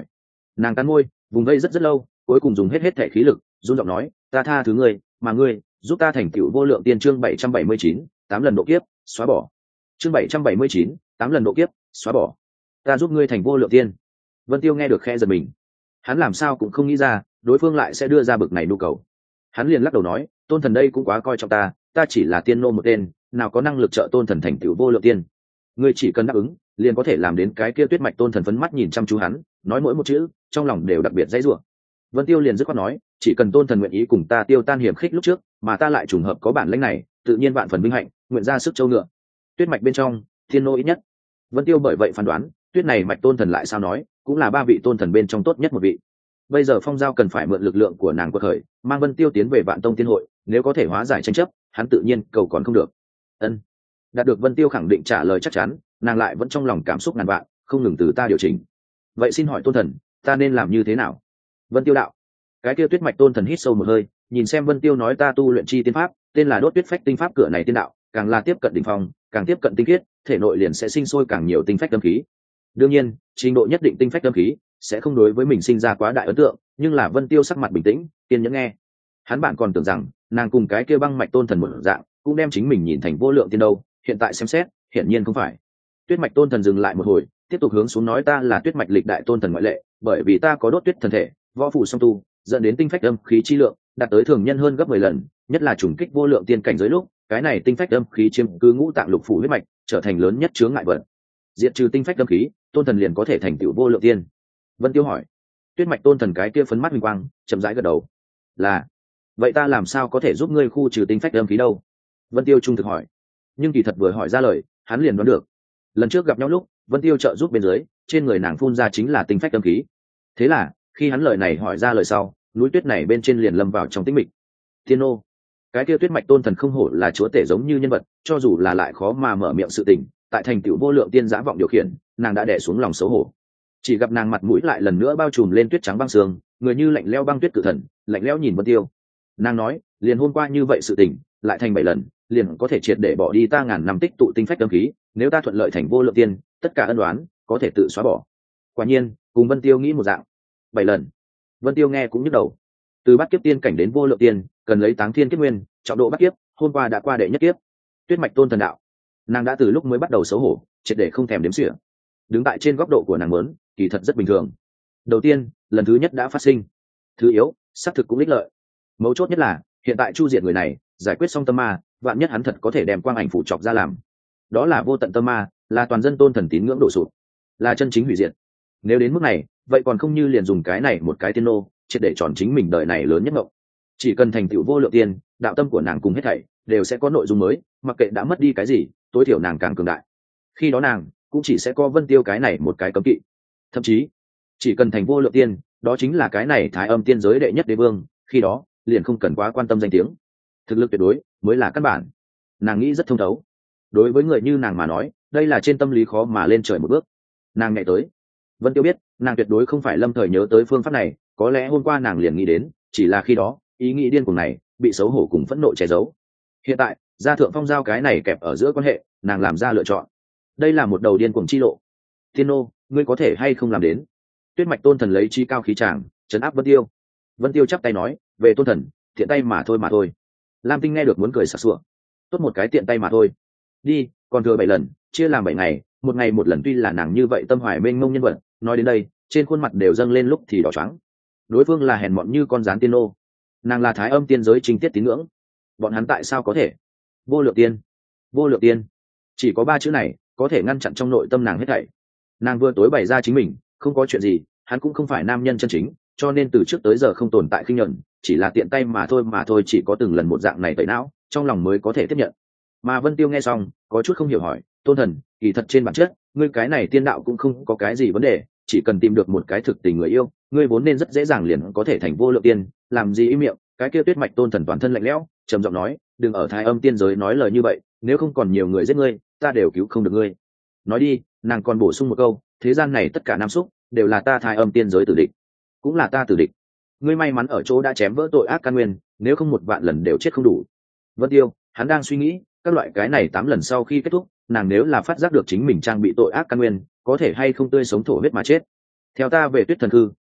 Nàng cắn môi, vùng vây rất rất lâu, cuối cùng dùng hết hết thể khí lực, run giọng nói, ta tha thứ ngươi, mà ngươi giúp ta thành tựu vô lượng tiên. Chương bảy trăm bảy mươi chín, tám lần độ kiếp xóa bỏ. Chương bảy trăm bảy mươi chín, tám lần độ kiếp xóa bỏ. Ta giúp ngươi thành vô lượng tiên. Vân Tiêu nghe được khe giật mình, hắn làm sao cũng không nghĩ ra đối phương lại sẽ đưa ra bực này nhu cầu. Hắn liền lắc đầu nói, tôn thần đây cũng quá coi trọng ta, ta chỉ là tiên nô một tên, nào có năng lực trợ tôn thần thành tựu vô lượng tiên. Ngươi chỉ cần đáp ứng liền có thể làm đến. Cái kia tuyết mạch tôn thần phấn mắt nhìn chăm chú hắn, nói mỗi một chữ trong lòng đều đặc biệt dãy rủa. Vân Tiêu liền dứt khoát nói, chỉ cần tôn thần nguyện ý cùng ta tiêu tan hiểm khích lúc trước, mà ta lại trùng hợp có bản lĩnh này, tự nhiên vạn phần vinh hạnh, nguyện ra sức châu ngựa. Tuyết mạch bên trong thiên nô ít nhất. Vân Tiêu bởi vậy phán đoán, tuyết này mạch tôn thần lại sao nói cũng là ba vị tôn thần bên trong tốt nhất một vị. Bây giờ Phong Giao cần phải mượn lực lượng của nàng quật khởi, mang Vân Tiêu tiến về Vạn Tông Tiên hội, nếu có thể hóa giải tranh chấp, hắn tự nhiên cầu còn không được. Ân. Đạt được Vân Tiêu khẳng định trả lời chắc chắn, nàng lại vẫn trong lòng cảm xúc ngàn vạn, không ngừng từ ta điều chỉnh. Vậy xin hỏi tôn thần, ta nên làm như thế nào? Vân Tiêu đạo. Cái kia tuyết mạch tôn thần hít sâu một hơi, nhìn xem Vân Tiêu nói, ta tu luyện chi tiên pháp, tên là đốt tuyết phách tinh pháp. Cửa này tiên đạo càng là tiếp cận đỉnh phong, càng tiếp cận tinh khiết, thể nội liền sẽ sinh sôi càng nhiều tinh phách âm khí. Đương nhiên, trình độ nhất định tinh phách âm khí sẽ không đối với mình sinh ra quá đại ấn tượng, nhưng là Vân Tiêu sắc mặt bình tĩnh, tiên nhẫn nghe. Hắn bạn còn tưởng rằng nàng cùng cái kia băng mạch tôn thần một dạng, cũng đem chính mình nhìn thành vô lượng tiên đâu, hiện tại xem xét, hiển nhiên không phải. Tuyết mạch tôn thần dừng lại một hồi, tiếp tục hướng xuống nói, ta là tuyết mạch lịch đại tôn thần ngoại lệ, bởi vì ta có đốt tuyết thần thể, võ phủ song tu, dẫn đến tinh phách âm khí chi lượng đạt tới thường nhân hơn gấp mười lần, nhất là trùng kích vô lượng tiên cảnh giới lúc, cái này tinh phách âm khí chiếm cứ ngũ tạng lục phủ huyết mạch, trở thành lớn nhất chướng ngại vật. Diệt trừ tinh phách âm khí, tôn thần liền có thể thành tựu vô lượng tiên. Vân Tiêu hỏi. Tuyết mạch tôn thần cái kia phấn mắt minh quang, chậm rãi gật đầu. Là, vậy ta làm sao có thể giúp ngươi khu trừ tinh phách âm khí đâu? Vân Tiêu trung thực hỏi. Nhưng kỳ thật vừa hỏi ra lời, hắn liền đoán được. Lần trước gặp nhau lúc, Vân Tiêu trợ giúp bên dưới, trên người nàng phun ra chính là tinh phách âm khí. Thế là, khi hắn lời này hỏi ra lời sau, núi tuyết này bên trên liền lâm vào trong tĩnh mịch. Thiên ô, cái kia tuyết mạch tôn thần không hổ là chúa tể giống như nhân vật, cho dù là lại khó mà mở miệng sự tình, tại thành tựu vô lượng tiên giã vọng điều khiển, nàng đã đè xuống lòng xấu hổ. Chỉ gặp nàng mặt mũi lại lần nữa bao trùm lên tuyết trắng băng sương, người như lạnh lẽo băng tuyết cự thần, lạnh lẽo nhìn Vân Tiêu. Nàng nói, liền hôm qua như vậy sự tình, lại thành bảy lần, liền có thể triệt để bỏ đi ta ngàn năm tích tụ tinh phách âm khí, nếu ta thuận lợi thành vô lượng tiên, tất cả ân oán có thể tự xóa bỏ. Quả nhiên, cùng Vân Tiêu nghĩ một dạng. Bảy lần. Vân Tiêu nghe cũng nhức đầu. Từ bát kiếp tiên cảnh đến vô lượng tiên, cần lấy táng thiên kiếp nguyên, trọng độ bát kiếp, hôm qua đã qua đệ nhất kiếp. Tuyết mạch tôn thần đạo, nàng đã từ lúc mới bắt đầu xấu hổ, triệt để không thèm đếm xỉa. Đứng tại trên góc độ của nàng muốn, kỳ thật rất bình thường. Đầu tiên, lần thứ nhất đã phát sinh. Thứ yếu, xác thực cũng ích lợi. Mấu chốt nhất là, hiện tại chu diệt người này, giải quyết xong tâm ma, vạn nhất hắn thật có thể đem quang ảnh phủ chọc ra làm. Đó là vô tận tâm ma, là toàn dân tôn thần tín ngưỡng đổ sụp, là chân chính hủy diệt. Nếu đến mức này, vậy còn không như liền dùng cái này một cái tiên nô, triệt để tròn chính mình đời này lớn nhất ngộng. Chỉ cần thành tựu vô lượng tiên, đạo tâm của nàng cùng hết thảy đều sẽ có nội dung mới, mặc kệ đã mất đi cái gì, tối thiểu nàng càng cường đại. Khi đó nàng cũng chỉ sẽ có Vân Tiêu cái này một cái cấm kỵ. Thậm chí, chỉ cần thành vô lượng tiên, đó chính là cái này thái âm tiên giới đệ nhất đế vương, khi đó liền không cần quá quan tâm danh tiếng. Thực lực tuyệt đối mới là căn bản. Nàng nghĩ rất thông thấu. Đối với người như nàng mà nói, đây là trên tâm lý khó mà lên trời một bước. Nàng nhảy tới. Vân Tiêu biết, nàng tuyệt đối không phải lâm thời nhớ tới phương pháp này, có lẽ hôm qua nàng liền nghĩ đến, chỉ là khi đó, ý nghĩ điên cuồng này bị xấu hổ cùng phẫn nộ che giấu. Hiện tại, gia thượng phong giao cái này kẹp ở giữa quan hệ, nàng làm ra lựa chọn. Đây là một đầu điên cuồng chi lộ. Thiên nô, ngươi có thể hay không làm đến? Tuyết mạch tôn thần lấy chi cao khí tràng, trấn áp Vân Tiêu. Vân Tiêu chắp tay nói, về tôn thần, thiện tay mà thôi mà thôi. Lam Tinh nghe được muốn cười sặc sụa. Tốt một cái tiện tay mà thôi. Đi, còn thừa bảy lần, chia làm bảy ngày, một ngày một lần. Tuy là nàng như vậy tâm hoài mênh mông nhân vật, nói đến đây, trên khuôn mặt đều dâng lên lúc thì đỏ trắng. Đối phương là hèn mọn như con rán tiên nô, nàng là thái âm tiên giới trinh tiết tín ngưỡng. Bọn hắn tại sao có thể? Vô lượng tiên, vô lượng tiên, chỉ có ba chữ này có thể ngăn chặn trong nội tâm nàng hết thảy. Nàng vừa tối bày ra chính mình, không có chuyện gì, hắn cũng không phải nam nhân chân chính, cho nên từ trước tới giờ không tồn tại khinh nhẫn, chỉ là tiện tay mà thôi mà thôi. Chỉ có từng lần một dạng này tẩy não, trong lòng mới có thể tiếp nhận. Mà Vân Tiêu nghe xong, có chút không hiểu hỏi, tôn thần, kỳ thật trên bản chất, ngươi cái này tiên đạo cũng không có cái gì vấn đề, chỉ cần tìm được một cái thực tình người yêu, ngươi vốn nên rất dễ dàng liền có thể thành vô lượng tiên. Làm gì ý miệng? Cái kia tuyết mạch tôn thần toàn thân lạnh lẽo, trầm giọng nói, đừng ở thái âm tiên giới nói lời như vậy, nếu không còn nhiều người giết ngươi, ta đều cứu không được ngươi. Nói đi, nàng còn bổ sung một câu, thế gian này tất cả nam xúc đều là ta thái âm tiên giới tử địch, cũng là ta tử địch. Ngươi may mắn ở chỗ đã chém vỡ tội ác căn nguyên, nếu không một vạn lần đều chết không đủ. Vân Tiêu, hắn đang suy nghĩ, các loại cái này tám lần sau khi kết thúc, nàng nếu là phát giác được chính mình trang bị tội ác căn nguyên, có thể hay không tươi sống thổ huyết mà chết. Theo ta về tuyết thần cư,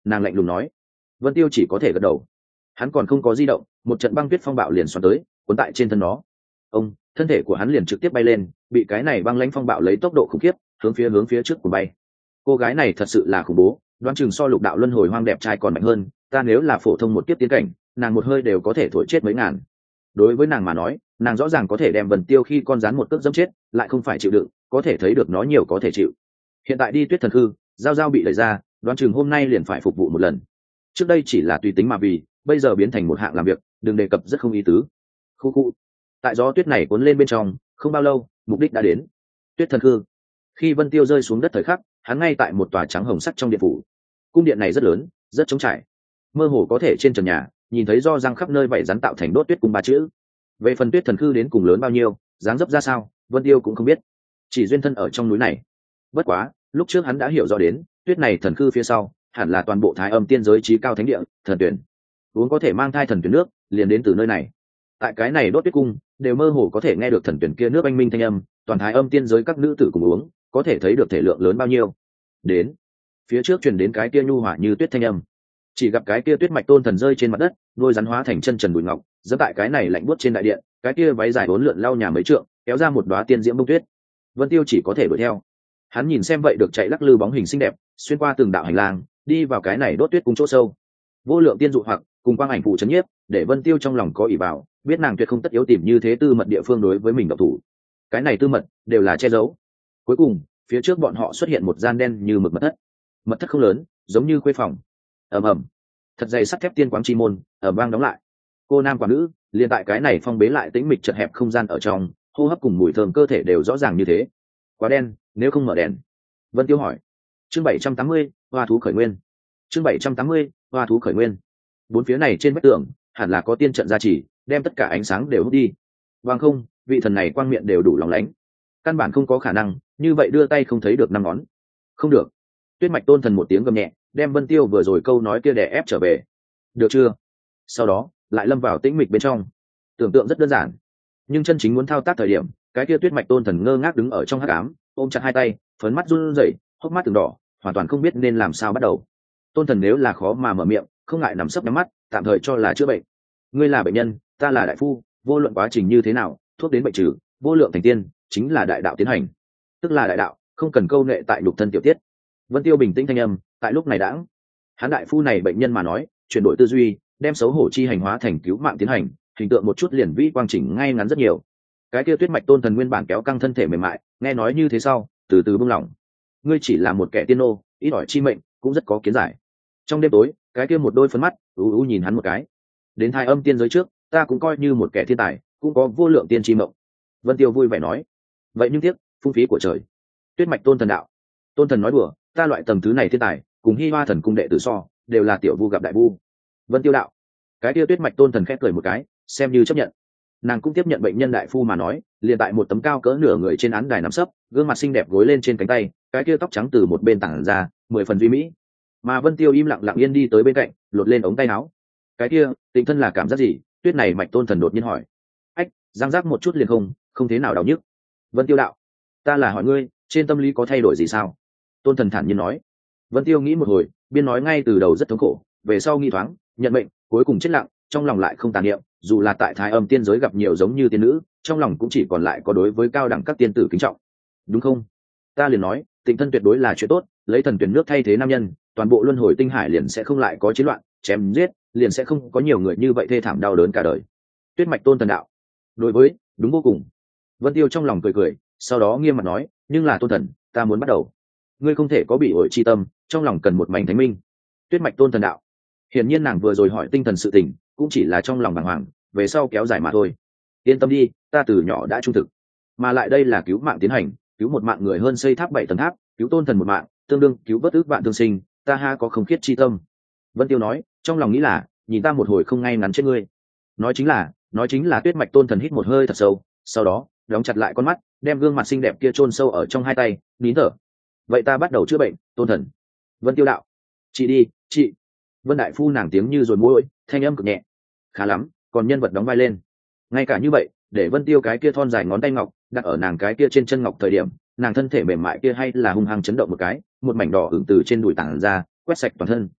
nàng lạnh lùng nói. Vân Tiêu chỉ có thể gật đầu. Hắn còn không có di động, một trận băng tuyết phong bạo liền xoắn tới, cuốn tại trên thân nó. Ông, thân thể của hắn liền trực tiếp bay lên, bị cái này băng lãnh phong bạo lấy tốc độ khủng khiếp, hướng phía hướng phía trước của bay. Cô gái này thật sự là khủng bố, đoán chừng so Lục đạo luân hồi hoang đẹp trai còn mạnh hơn, ta nếu là phổ thông một kiếp tiến cảnh, nàng một hơi đều có thể thổi chết mấy ngàn. Đối với nàng mà nói, nàng rõ ràng có thể đem Vân Tiêu khi con rắn một cước dẫm chết, lại không phải chịu đựng, có thể thấy được nó nhiều có thể chịu. Hiện tại đi Tuyết Thần Khư, giao giao bị đẩy ra, đoán chừng hôm nay liền phải phục vụ một lần. Trước đây chỉ là tùy tính mà vì, bây giờ biến thành một hạng làm việc, đừng đề cập rất không ý tứ. Khu khu. Tại gió tuyết này cuốn lên bên trong, không bao lâu, mục đích đã đến. Tuyết Thần Khư. Khi Vân Tiêu rơi xuống đất thời khắc, hắn ngay tại một tòa trắng hồng sắt trong điện phủ. Cung điện này rất lớn, rất trống trải. Mơ hồ có thể trên trần nhà, nhìn thấy do răng khắp nơi vảy rắn tạo thành đốt tuyết cung ba chữ. Về phần Tuyết Thần Khư đến cùng lớn bao nhiêu, dáng dấp ra sao, Vân Tiêu cũng không biết. Chỉ duyên thân ở trong núi này. Bất quá, lúc trước hắn đã hiểu rõ đến, tuyết này thần khư phía sau, hẳn là toàn bộ Thái Âm tiên giới chí cao thánh địa, thần tuyển. Uống có thể mang thai thần tuyển nước, liền đến từ nơi này. Tại cái này đốt tuyết cung, đều mơ hồ có thể nghe được thần tuyển kia nước anh minh thanh âm, toàn Thái Âm tiên giới các nữ tử cùng uống, có thể thấy được thể lượng lớn bao nhiêu. Đến, phía trước truyền đến cái kia nhu hòa như tuyết thanh âm. Chỉ gặp cái kia tuyết mạch tôn thần rơi trên mặt đất, đôi rắn hóa thành chân trần bụi ngọc, giẫm tại cái này lạnh buốt trên đại điện, cái kia váy dài uốn lượn lau nhà mấy trượng, kéo ra một đóa tiên diễm bông tuyết. Vân Tiêu chỉ có thể đuổi theo. Hắn nhìn xem vậy được chạy lắc lư bóng hình xinh đẹp, xuyên qua từng đạo hành lang, đi vào cái này đốt tuyết cung chỗ sâu. Vô lượng tiên dụ hoặc cùng quang ảnh phụ trấn nhiếp, để Vân Tiêu trong lòng có ỷ vào, biết nàng tuyệt không tất yếu tìm như thế tư mật địa phương đối với mình độc thủ. Cái này tư mật đều là che giấu. Cuối cùng, phía trước bọn họ xuất hiện một gian đen như mực mật thất. Mật thất không lớn, giống như khuê phòng. Ầm ầm, thật dày sắt thép tiên quáng chi môn, ầm vang đóng lại. Cô nam quả nữ, liền tại cái này phong bế lại tĩnh mịch chật hẹp không gian ở trong, hô hấp cùng mùi thơm cơ thể đều rõ ràng như thế. Quá đen, nếu không mở đèn. Vân Tiêu hỏi. Chương bảy trăm tám mươi, hoa thú khởi nguyên. Chương bảy trăm tám mươi, hoa thú khởi nguyên. Bốn phía này trên vách tường, hẳn là có tiên trận gia trì, đem tất cả ánh sáng đều hút đi. Vâng không, vị thần này quang miệng đều đủ lóng lánh. Căn bản không có khả năng, như vậy đưa tay không thấy được năm ngón. Không được. Tuyết mạch tôn thần một tiếng gầm nhẹ, đem Vân Tiêu vừa rồi câu nói kia đè ép trở về. Được chưa? Sau đó, lại lâm vào tĩnh mịch bên trong. Tưởng tượng rất đơn giản, nhưng chân chính muốn thao tác thời điểm, cái kia tuyết mạch tôn thần ngơ ngác đứng ở trong hắc ám, ôm chặt hai tay, phấn mắt run rẩy, hốc mắt từng đỏ, hoàn toàn không biết nên làm sao bắt đầu. Tôn thần nếu là khó mà mở miệng, không ngại nằm sấp nhắm mắt, tạm thời cho là chữa bệnh. Ngươi là bệnh nhân, ta là đại phu, vô luận quá trình như thế nào, thuốc đến bệnh trừ, vô lượng thành tiên, chính là đại đạo tiến hành. Tức là đại đạo, không cần câu nệ tại nhục thân tiểu tiết. Vân Tiêu bình tĩnh thanh âm, tại lúc này đãng. Hắn đại phu này bệnh nhân mà nói, chuyển đổi tư duy, đem xấu hổ chi hành hóa thành cứu mạng tiến hành, hình tượng một chút liền vĩ quang chỉnh ngay ngắn rất nhiều. Cái kia tuyết mạch tôn thần nguyên bản kéo căng thân thể mềm mại, nghe nói như thế sau, từ từ buông lỏng. Ngươi chỉ là một kẻ tiên nô, ít ỏi chi mệnh, cũng rất có kiến giải. Trong đêm tối, cái kia một đôi phấn mắt, u u nhìn hắn một cái. Đến Thái Âm tiên giới trước, ta cũng coi như một kẻ thiên tài, cũng có vô lượng tiên chi mộng. Vân Tiêu vui vẻ nói. Vậy nhưng tiếc, phung phí của trời. Tuyết mạch tôn thần đạo. Tôn thần nói đùa, ta loại tầng thứ này thiên tài, cùng Hi Hoa thần cung đệ tử so, đều là tiểu vu gặp đại vu. Vân Tiêu đạo. Cái kia tuyết mạch tôn thần khẽ cười một cái, xem như chấp nhận. Nàng cũng tiếp nhận bệnh nhân đại phu mà nói, liền tại một tấm cao cỡ nửa người trên án đài nằm sấp, gương mặt xinh đẹp gối lên trên cánh tay, cái kia tóc trắng từ một bên tản ra, mười phần duy mỹ. Mà Vân Tiêu im lặng lặng yên đi tới bên cạnh, lột lên ống tay áo. Cái kia, Tịnh thân là cảm giác gì? Tuyết này mạch tôn thần đột nhiên hỏi. Ách, giang giác một chút liền không, không thế nào đau nhức. Vân Tiêu đạo. Ta là hỏi ngươi, trên tâm lý có thay đổi gì sao? Tôn thần thản nhiên nói. Vân Tiêu nghĩ một hồi, biên nói ngay từ đầu rất thống khổ, về sau nghi thoáng, nhận mệnh, cuối cùng chết lặng, trong lòng lại không tàn niệm, dù là tại Thái Âm tiên giới gặp nhiều giống như tiên nữ, trong lòng cũng chỉ còn lại có đối với cao đẳng các tiên tử kính trọng. Đúng không? Ta liền nói, Tịnh thân tuyệt đối là chuyện tốt, lấy thần tuyển nước thay thế nam nhân, toàn bộ luân hồi tinh hải liền sẽ không lại có chiến loạn, chém giết, liền sẽ không có nhiều người như vậy thê thảm đau đớn cả đời. Tuyết mạch tôn thần đạo. Đối với, đúng vô cùng. Vân Tiêu trong lòng cười cười, sau đó nghiêm mặt nói, nhưng là tôn thần, ta muốn bắt đầu. Ngươi không thể có bị ổi chi tâm, trong lòng cần một mảnh thánh minh. Tuyết mạch tôn thần đạo. Hiển nhiên nàng vừa rồi hỏi tinh thần sự tình, cũng chỉ là trong lòng bàng hoàng, về sau kéo dài mà thôi. Yên tâm đi, ta từ nhỏ đã trung thực, mà lại đây là cứu mạng tiến hành, cứu một mạng người hơn xây tháp bảy tầng tháp, cứu tôn thần một mạng, tương đương cứu vớt ước vạn thương sinh, ta ha có không khiết chi tâm. Vân Tiêu nói, trong lòng nghĩ là, nhìn ta một hồi không ngay ngắn chết ngươi. Nói chính là, nói chính là Tuyết mạch tôn thần hít một hơi thật sâu, sau đó đóng chặt lại con mắt, đem gương mặt xinh đẹp kia chôn sâu ở trong hai tay, nín thở. Vậy ta bắt đầu chữa bệnh, tôn thần. Vân Tiêu đạo. Chị đi, chị. Vân đại phu nàng tiếng như rồi môi, thanh âm cực nhẹ. Khá lắm, còn nhân vật đóng vai lên. Ngay cả như vậy, để Vân Tiêu cái kia thon dài ngón tay ngọc đặt ở nàng cái kia trên chân ngọc thời điểm, nàng thân thể mềm mại kia hay là hung hăng chấn động một cái, một mảnh đỏ ửng từ trên đùi tảng ra, quét sạch toàn thân.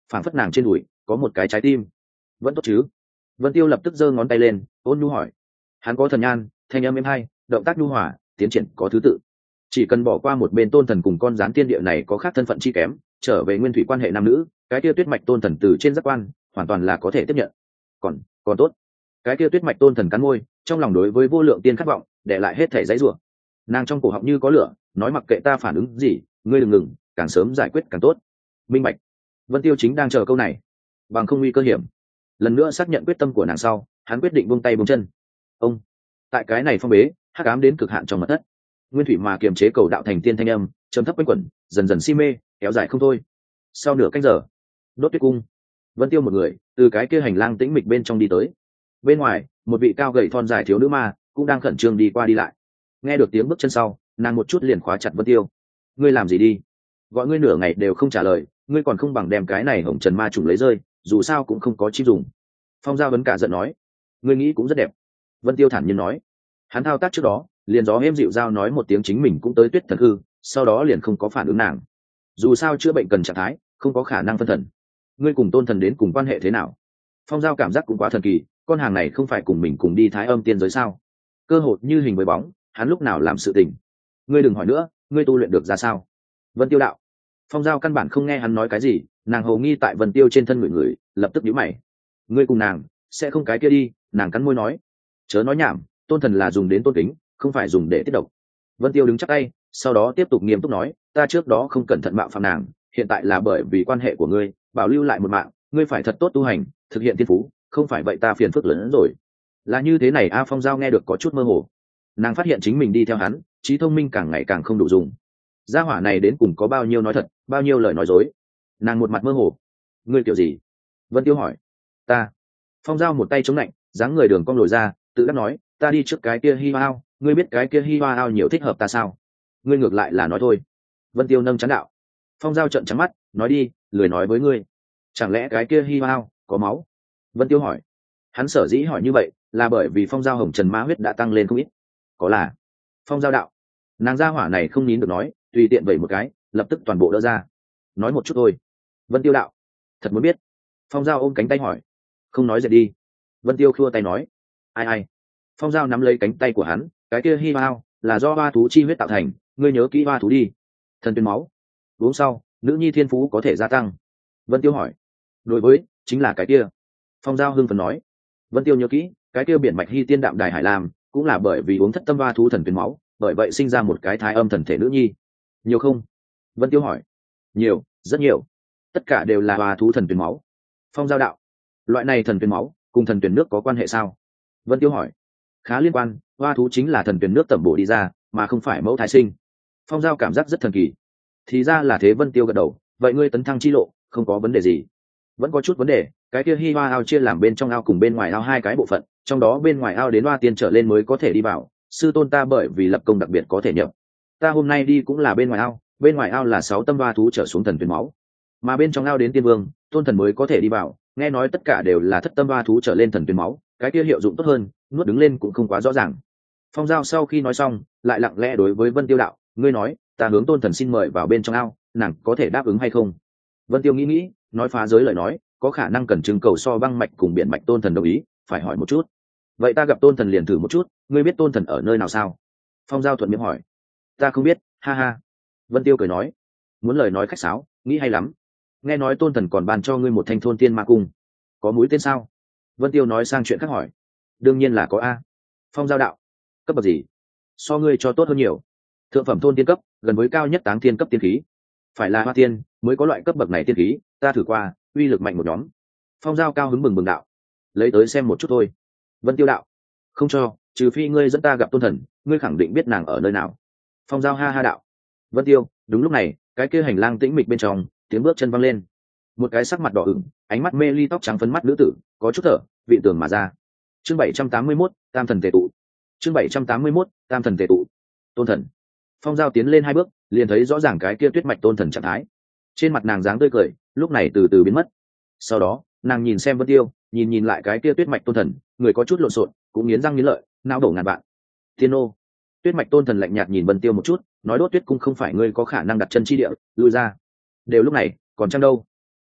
phảng phất nàng trên đùi có một cái trái tim. Vẫn tốt chứ? Vân Tiêu lập tức giơ ngón tay lên, ôn nhu hỏi. Hắn có thần nhan, thanh âm êm hay, động tác nhu hòa, tiến triển có thứ tự. Chỉ cần bỏ qua một bên tôn thần cùng con gián tiên địa này có khác thân phận chi kém, trở về nguyên thủy quan hệ nam nữ, cái kia tuyết mạch tôn thần từ trên giác quan hoàn toàn là có thể tiếp nhận. Còn, còn tốt. Cái kia tuyết mạch tôn thần cắn môi, trong lòng đối với vô lượng tiên khát vọng, để lại hết thể dãy rủa. Nàng trong cổ họng như có lửa, nói mặc kệ ta phản ứng gì, ngươi đừng ngừng, càng sớm giải quyết càng tốt. Minh bạch. Vân Tiêu chính đang chờ câu này, bằng không nguy cơ hiểm. Lần nữa xác nhận quyết tâm của nàng sau, hắn quyết định buông tay buông chân. Ông, tại cái này phong bế, hắc ám đến cực hạn trong mật thất. Nguyên thủy mà kiềm chế cầu đạo thành tiên thanh âm, trầm thấp quanh quẩn, dần dần si mê, kéo dài không thôi. Sau nửa canh giờ, đốt tuyết cung. Vân Tiêu một người từ cái kia hành lang tĩnh mịch bên trong đi tới. Bên ngoài, một vị cao gầy thon dài thiếu nữ ma cũng đang khẩn trương đi qua đi lại. Nghe được tiếng bước chân sau, nàng một chút liền khóa chặt Vân Tiêu. Ngươi làm gì đi? Gọi ngươi nửa ngày đều không trả lời, ngươi còn không bằng đem cái này hồng trần ma trùng lấy rơi, dù sao cũng không có chim dùng. Phong Giao vấn cả giận nói. Ngươi nghĩ cũng rất đẹp. Vân Tiêu thản nhiên nói. Hắn thao tác trước đó, liền gió êm dịu dao nói một tiếng chính mình cũng tới tuyết thần hư, sau đó liền không có phản ứng nàng. Dù sao chữa bệnh cần trạng thái, không có khả năng phân thần. Ngươi cùng tôn thần đến cùng quan hệ thế nào? Phong Giao cảm giác cũng quá thần kỳ, con hàng này không phải cùng mình cùng đi thái âm tiên giới sao? Cơ hội như hình với bóng, hắn lúc nào làm sự tình? Ngươi đừng hỏi nữa, ngươi tu luyện được ra sao? Vân Tiêu đạo. Phong Giao căn bản không nghe hắn nói cái gì, nàng hầu nghi tại Vân Tiêu trên thân người người, lập tức nhíu mày. Ngươi cùng nàng sẽ không cái kia đi? Nàng cắn môi nói. Chớ nói nhảm, tôn thần là dùng đến tôn kính, không phải dùng để tiết độc. Vân Tiêu đứng chắc tay, sau đó tiếp tục nghiêm túc nói, ta trước đó không cẩn thận mạo phạm nàng, hiện tại là bởi vì quan hệ của ngươi, bảo lưu lại một mạng, ngươi phải thật tốt tu hành, thực hiện thiên phú, không phải vậy ta phiền phức lớn hơn rồi. Là như thế này a. Phong Giao nghe được có chút mơ hồ. Nàng phát hiện chính mình đi theo hắn, trí thông minh càng ngày càng không đủ dùng. Gia hỏa này đến cùng có bao nhiêu nói thật, bao nhiêu lời nói dối. Nàng một mặt mơ hồ. Ngươi kiểu gì? Vân Tiêu hỏi. Ta. Phong Giao một tay chống lạnh, dáng người đường cong lồi ra, tự đắc nói, ta đi trước cái kia hi hoa ao, ngươi biết cái kia hi hoa ao nhiều thích hợp ta sao? Ngươi ngược lại là nói thôi. Vân Tiêu nâng chán đạo. Phong Giao trợn trắng mắt, nói đi, lười nói với ngươi. Chẳng lẽ cái kia hi hoa ao có máu? Vân Tiêu hỏi. Hắn sở dĩ hỏi như vậy là bởi vì Phong Giao hồng trần ma huyết đã tăng lên không ít. Có là. Phong Giao đạo. Nàng gia hỏa này không nín được nói, tùy tiện vậy một cái, lập tức toàn bộ đỡ ra. Nói một chút thôi. Vân Tiêu đạo. Thật muốn biết. Phong Giao ôm cánh tay hỏi. Không nói dậy đi. Vân Tiêu khua tay nói. Ai ai? Phong Giao nắm lấy cánh tay của hắn, cái kia hi bao là do hoa thú chi huyết tạo thành, ngươi nhớ kỹ hoa thú đi. Thần tuyến máu. Uống sau, nữ nhi thiên phú có thể gia tăng. Vân Tiêu hỏi. Đối với, chính là cái kia. Phong Giao hưng phấn nói. Vân Tiêu nhớ kỹ, cái kia biển mạch hy tiên đạm đài hải lam, cũng là bởi vì uống thất tâm hoa thú thần tuyến máu, bởi vậy sinh ra một cái thái âm thần thể nữ nhi. Nhiều không? Vân Tiêu hỏi. Nhiều, rất nhiều. Tất cả đều là hoa thú thần tuyến máu. Phong Giao đạo. Loại này thần tuyến máu cùng thần tuyến nước có quan hệ sao? Vân Tiêu hỏi. Khá liên quan, hoa thú chính là thần tuyến nước tẩm bổ đi ra, mà không phải mẫu thái sinh. Phong Giao cảm giác rất thần kỳ. Thì ra là thế. Vân Tiêu gật đầu. Vậy ngươi tấn thăng chi lộ không có vấn đề gì? Vẫn có chút vấn đề. Cái kia hi hoa ao chia làm bên trong ao cùng bên ngoài ao hai cái bộ phận, trong đó bên ngoài ao đến hoa tiên trở lên mới có thể đi vào. Sư tôn ta bởi vì lập công đặc biệt có thể nhập. Ta hôm nay đi cũng là bên ngoài ao, bên ngoài ao là sáu tâm hoa thú trở xuống thần tuyến máu, mà bên trong ao đến tiên vương tôn thần mới có thể đi vào. Nghe nói tất cả đều là thất tâm hoa thú trở lên thần tuyến máu, cái kia hiệu dụng tốt hơn, nuốt đứng lên cũng không quá rõ ràng. Phong Giao sau khi nói xong lại lặng lẽ đối với Vân Tiêu đạo, ngươi nói ta hướng tôn thần xin mời vào bên trong ao, nàng có thể đáp ứng hay không? Vân Tiêu nghĩ nghĩ, nói phá giới lời nói, có khả năng cần trưng cầu so băng mạch cùng biển mạch tôn thần đồng ý, phải hỏi một chút. Vậy ta gặp tôn thần liền thử một chút, ngươi biết tôn thần ở nơi nào sao? Phong Giao thuận miệng hỏi. Ta không biết, ha ha. Vân Tiêu cười nói. Muốn lời nói khách sáo, nghĩ hay lắm. Nghe nói tôn thần còn bàn cho ngươi một thanh thôn tiên ma cung, có mũi tên sao? Vân Tiêu nói sang chuyện khác hỏi. Đương nhiên là có a. Phong Giao đạo. Cấp bậc gì? So ngươi cho tốt hơn nhiều. Thượng phẩm thôn tiên cấp, gần với cao nhất táng tiên cấp tiên khí. Phải là hoa tiên mới có loại cấp bậc này tiên khí, ta thử qua, uy lực mạnh một nhóm. Phong Giao cao hứng bừng bừng đạo. Lấy tới xem một chút thôi. Vân Tiêu đạo. Không cho, trừ phi ngươi dẫn ta gặp tôn thần, ngươi khẳng định biết nàng ở nơi nào. Phong Giao ha ha đạo. Vân Tiêu. Đúng lúc này, cái kia hành lang tĩnh mịch bên trong, tiếng bước chân văng lên. Một cái sắc mặt đỏ ửng, ánh mắt mê ly, tóc trắng phấn mắt nữ tử, có chút thở, vị tường mà ra. Chương bảy trăm tám mươi mốt, tam thần tề tụ. Chương bảy trăm tám mươi mốt, tam thần tề tụ. Tôn thần. Phong Giao tiến lên hai bước, liền thấy rõ ràng cái kia tuyết mạch tôn thần trạng thái. Trên mặt nàng dáng tươi cười, lúc này từ từ biến mất. Sau đó, nàng nhìn xem Vân Tiêu, nhìn nhìn lại cái kia tuyết mạch tôn thần, người có chút lộn xộn, cũng nghiến răng nghiến lợi, não đổ ngàn vạn. Thiên ô. Tuyết mạch tôn thần lạnh nhạt nhìn Vân Tiêu một chút, nói đốt tuyết cung không phải ngươi có khả năng đặt chân chi địa, lui ra. Đều lúc này, còn chăng đâu?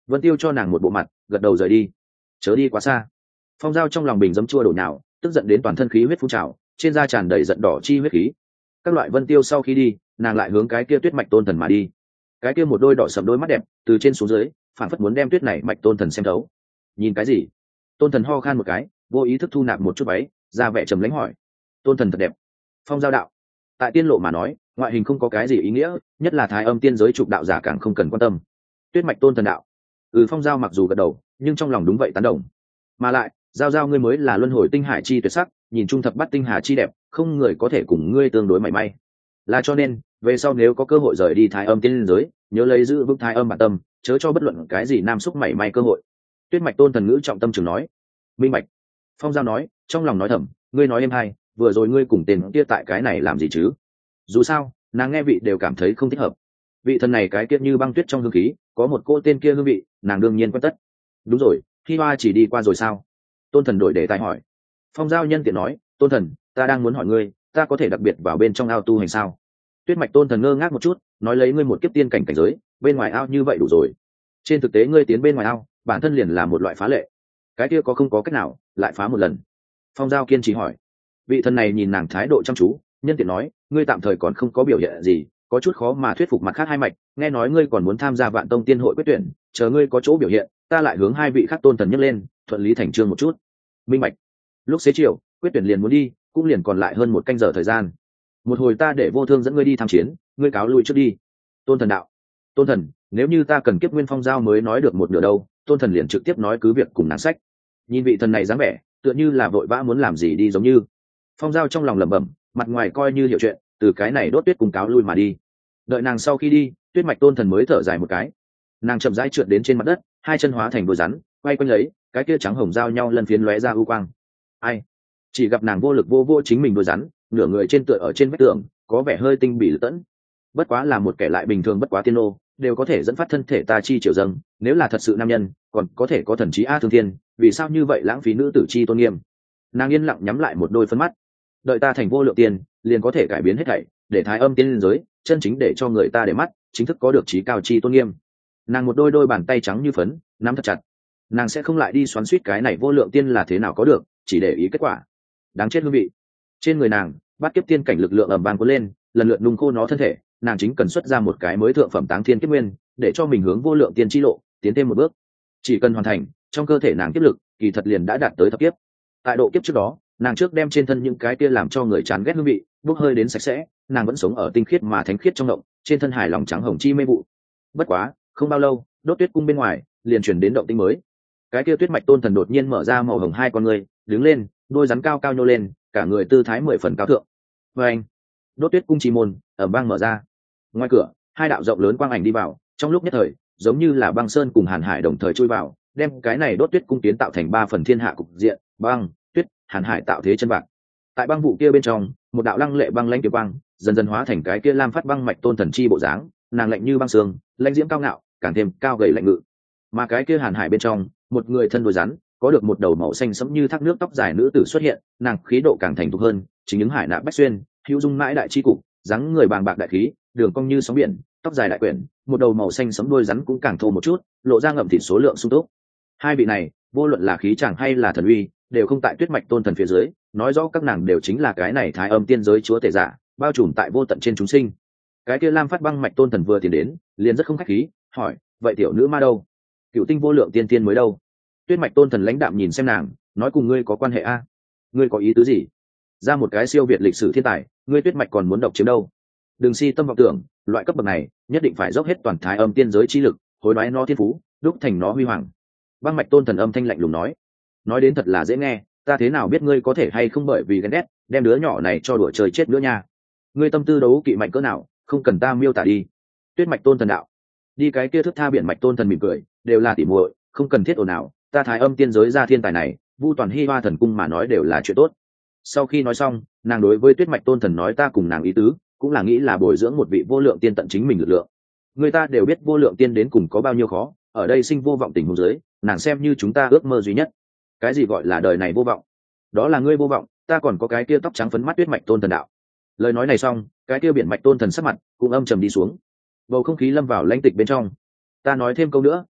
Vân Tiêu cho nàng một bộ mặt, gật đầu rời đi. Chớ đi quá xa. Phong Giao trong lòng bình dấm chua đổ nhào, tức giận đến toàn thân khí huyết phun trào, trên da tràn đầy giận đỏ chi huyết khí. Các loại Vân Tiêu sau khi đi, nàng lại hướng cái kia Tuyết Mạch Tôn Thần mà đi. Cái kia một đôi đỏ sẫm đôi mắt đẹp, từ trên xuống dưới, phản phất muốn đem Tuyết này Mạch Tôn Thần xem thấu. Nhìn cái gì? Tôn Thần ho khan một cái, vô ý thức thu nạp một chút váy, ra vẻ trầm lãnh hỏi. Tôn Thần thật đẹp. Phong Giao đạo. Tại tiên lộ mà nói, ngoại hình không có cái gì ý nghĩa, nhất là thái âm tiên giới trục đạo giả càng không cần quan tâm. Tuyết Mạch Tôn Thần đạo. Ừ, Phong Giao mặc dù gật đầu, nhưng trong lòng đúng vậy tán đồng. Mà lại, Giao Giao ngươi mới là luân hồi tinh hải chi tuyệt sắc, nhìn trung thập bát tinh hà chi đẹp, không người có thể cùng ngươi tương đối mảy may. Là cho nên, về sau nếu có cơ hội rời đi thái âm tiên giới, nhớ lấy giữ vững thái âm bản tâm, chớ cho bất luận cái gì nam xúc mảy may cơ hội. Tuyết Mạch Tôn Thần ngữ trọng tâm trường nói. Minh Bạch. Phong Giao nói, trong lòng nói thầm, ngươi nói em hay, vừa rồi ngươi cùng tên kia tại cái này làm gì chứ? Dù sao, nàng nghe vị đều cảm thấy không thích hợp. Vị thần này cái kia như băng tuyết trong hương khí, có một cô tên kia hương vị, nàng đương nhiên quen tất. Đúng rồi, Hi Hoa chỉ đi qua rồi sao? Tôn Thần đổi đề tài hỏi. Phong Giao nhân tiện nói, Tôn Thần, ta đang muốn hỏi ngươi, ta có thể đặc biệt vào bên trong ao tu hành sao? Tuyết Mạch Tôn Thần ngơ ngác một chút, nói lấy ngươi một kiếp tiên cảnh cảnh giới, bên ngoài ao như vậy đủ rồi. Trên thực tế ngươi tiến bên ngoài ao, bản thân liền là một loại phá lệ. Cái kia có không có cách nào, lại phá một lần. Phong Giao kiên trì hỏi. Vị thần này nhìn nàng thái độ chăm chú, nhân tiện nói, ngươi tạm thời còn không có biểu hiện gì, có chút khó mà thuyết phục mặt khác hai mạch, nghe nói ngươi còn muốn tham gia Vạn Tông Tiên hội quyết tuyển, chờ ngươi có chỗ biểu hiện, ta lại hướng hai vị khác tôn thần nhấc lên, thuận lý thành chương một chút. Minh Bạch. Lúc xế chiều, quyết tuyển liền muốn đi, cũng liền còn lại hơn một canh giờ thời gian. Một hồi ta để Vô Thương dẫn ngươi đi tham chiến, ngươi cáo lui trước đi. Tôn Thần đạo. Tôn Thần, nếu như ta cần kiếp nguyên phong giao mới nói được một nửa đâu, Tôn Thần liền trực tiếp nói cứ việc cùng nàng sách. Nhìn vị thần này dáng vẻ, tựa như là vội vã muốn làm gì đi giống như. Phong Giao trong lòng lẩm bẩm, mặt ngoài coi như hiểu chuyện, từ cái này đốt tuyết cùng cáo lui mà đi. Đợi nàng sau khi đi, Tuyết Mạch Tôn Thần mới thở dài một cái. Nàng chậm rãi trượt đến trên mặt đất, hai chân hóa thành đôi rắn, quay quanh lấy, cái kia trắng hồng giao nhau lần phiến lóe ra u quang. Ai? Chỉ gặp nàng vô lực vô vô chính mình đôi rắn, nửa người trên tựa ở trên vách tường, có vẻ hơi tinh bỉ lự tẫn. Bất quá là một kẻ lại bình thường bất quá tiên nô, đều có thể dẫn phát thân thể ta chi triều dâng, nếu là thật sự nam nhân, còn có thể có thần trí a thương thiên, vì sao như vậy lãng phí nữ tử chi tôn nghiêm? Nàng yên lặng nhắm lại một đôi phân mắt. Đợi ta thành vô lượng tiên, liền có thể cải biến hết thảy, để thái âm tiên liên giới, chân chính để cho người ta để mắt, chính thức có được trí cao chi tôn nghiêm. Nàng một đôi đôi bàn tay trắng như phấn, nắm thật chặt. Nàng sẽ không lại đi xoắn xuýt cái này vô lượng tiên là thế nào có được, chỉ để ý kết quả. Đáng chết hương vị. Trên người nàng, bát kiếp tiên cảnh lực lượng ầm vang cuốn lên, lần lượt nung khô nó thân thể, nàng chính cần xuất ra một cái mới thượng phẩm táng thiên kiếp nguyên, để cho mình hướng vô lượng tiên chi lộ, tiến thêm một bước. Chỉ cần hoàn thành, trong cơ thể nàng kiếp lực, kỳ thật liền đã đạt tới thập kiếp. Tại độ kiếp trước đó, nàng trước đem trên thân những cái kia làm cho người chán ghét hương vị bốc hơi đến sạch sẽ, nàng vẫn sống ở tinh khiết mà thánh khiết trong động, trên thân hài lòng trắng hồng chi mê vụ. Bất quá, không bao lâu, đốt tuyết cung bên ngoài liền chuyển đến động tĩnh mới. Cái kia Tuyết Mạch Tôn Thần đột nhiên mở ra màu hồng hai con người, đứng lên, đôi rắn cao cao nhô lên, cả người tư thái mười phần cao thượng. Và anh, đốt tuyết cung chi môn ầm vang mở ra. Ngoài cửa, hai đạo rộng lớn quang ảnh đi vào, trong lúc nhất thời, giống như là băng sơn cùng hàn hải đồng thời chui vào, đem cái này đốt tuyết cung tiến tạo thành ba phần thiên hạ cục diện, băng, tuyết, hàn hải tạo thế chân bạc. Tại băng vụ kia bên trong, một đạo lăng lệ băng lãnh kiếm băng dần dần hóa thành cái kia lam phát băng mạch tôn thần chi bộ dáng, nàng lạnh như băng sương, lãnh diễm cao ngạo, càng thêm cao gầy lạnh ngự. Mà cái kia hàn hải bên trong, một người thân đôi rắn, có được một đầu màu xanh sẫm như thác nước tóc dài nữ tử xuất hiện, nàng khí độ càng thành thục hơn, chính những hải nạp bách xuyên, hữu dung mãi đại chi cục, dáng người bàng bạc đại khí, đường cong như sóng biển, tóc dài đại quyển, một đầu màu xanh sẫm đuôi rắn cũng càng thô một chút, lộ ra ngậm thịt số lượng sung túc. Hai vị này, vô luận là khí chàng hay là thần uy, đều không tại Tuyết Mạch Tôn Thần phía dưới, nói rõ các nàng đều chính là cái này thái âm tiên giới chúa tể giả, bao trùm tại vô tận trên chúng sinh. Cái kia lam phát băng mạch tôn thần vừa tiến đến, liền rất không khách khí, hỏi, vậy tiểu nữ ma đâu? Cựu tinh vô lượng tiên tiên mới đâu? Tuyết Mạch Tôn Thần lãnh đạm nhìn xem nàng, nói cùng ngươi có quan hệ a? Ngươi có ý tứ gì? Ra một cái siêu việt lịch sử thiên tài, ngươi Tuyết Mạch còn muốn độc chiếm đâu? Đừng si tâm vọng tưởng, loại cấp bậc này nhất định phải dốc hết toàn thái âm tiên giới chi lực, hối đoái nó thiên phú, đúc thành nó huy hoàng. Băng Mạch Tôn Thần âm thanh lạnh lùng nói, nói đến thật là dễ nghe, ta thế nào biết ngươi có thể hay không bởi vì ghen ghét, đem đứa nhỏ này cho đùa chơi chết nữa nha? Ngươi tâm tư đấu kỵ mạnh cỡ nào, không cần ta miêu tả đi. Tuyết Mạch Tôn Thần đạo, đi cái kia thước tha biển Mạch Tôn Thần mỉm cười, đều là tỉ muội, không cần thiết ồn ào, ta thái âm tiên giới ra thiên tài này, vu toàn Hi Hoa thần cung mà nói đều là chuyện tốt. Sau khi nói xong, nàng đối với Tuyết Mạch Tôn Thần nói ta cùng nàng ý tứ, cũng là nghĩ là bồi dưỡng một vị vô lượng tiên tận chính mình lực lượng. Người ta đều biết vô lượng tiên đến cùng có bao nhiêu khó, ở đây sinh vô vọng tình huống dưới, nàng xem như chúng ta ước mơ duy nhất. Cái gì gọi là đời này vô vọng? Đó là ngươi vô vọng, ta còn có cái kia tóc trắng phấn mắt Tuyết Mạch Tôn Thần đạo. Lời nói này xong, cái kia biển Mạch Tôn Thần sắc mặt cũng âm trầm đi xuống. Bầu không khí lâm vào lãnh tịch bên trong. Ta nói thêm câu nữa,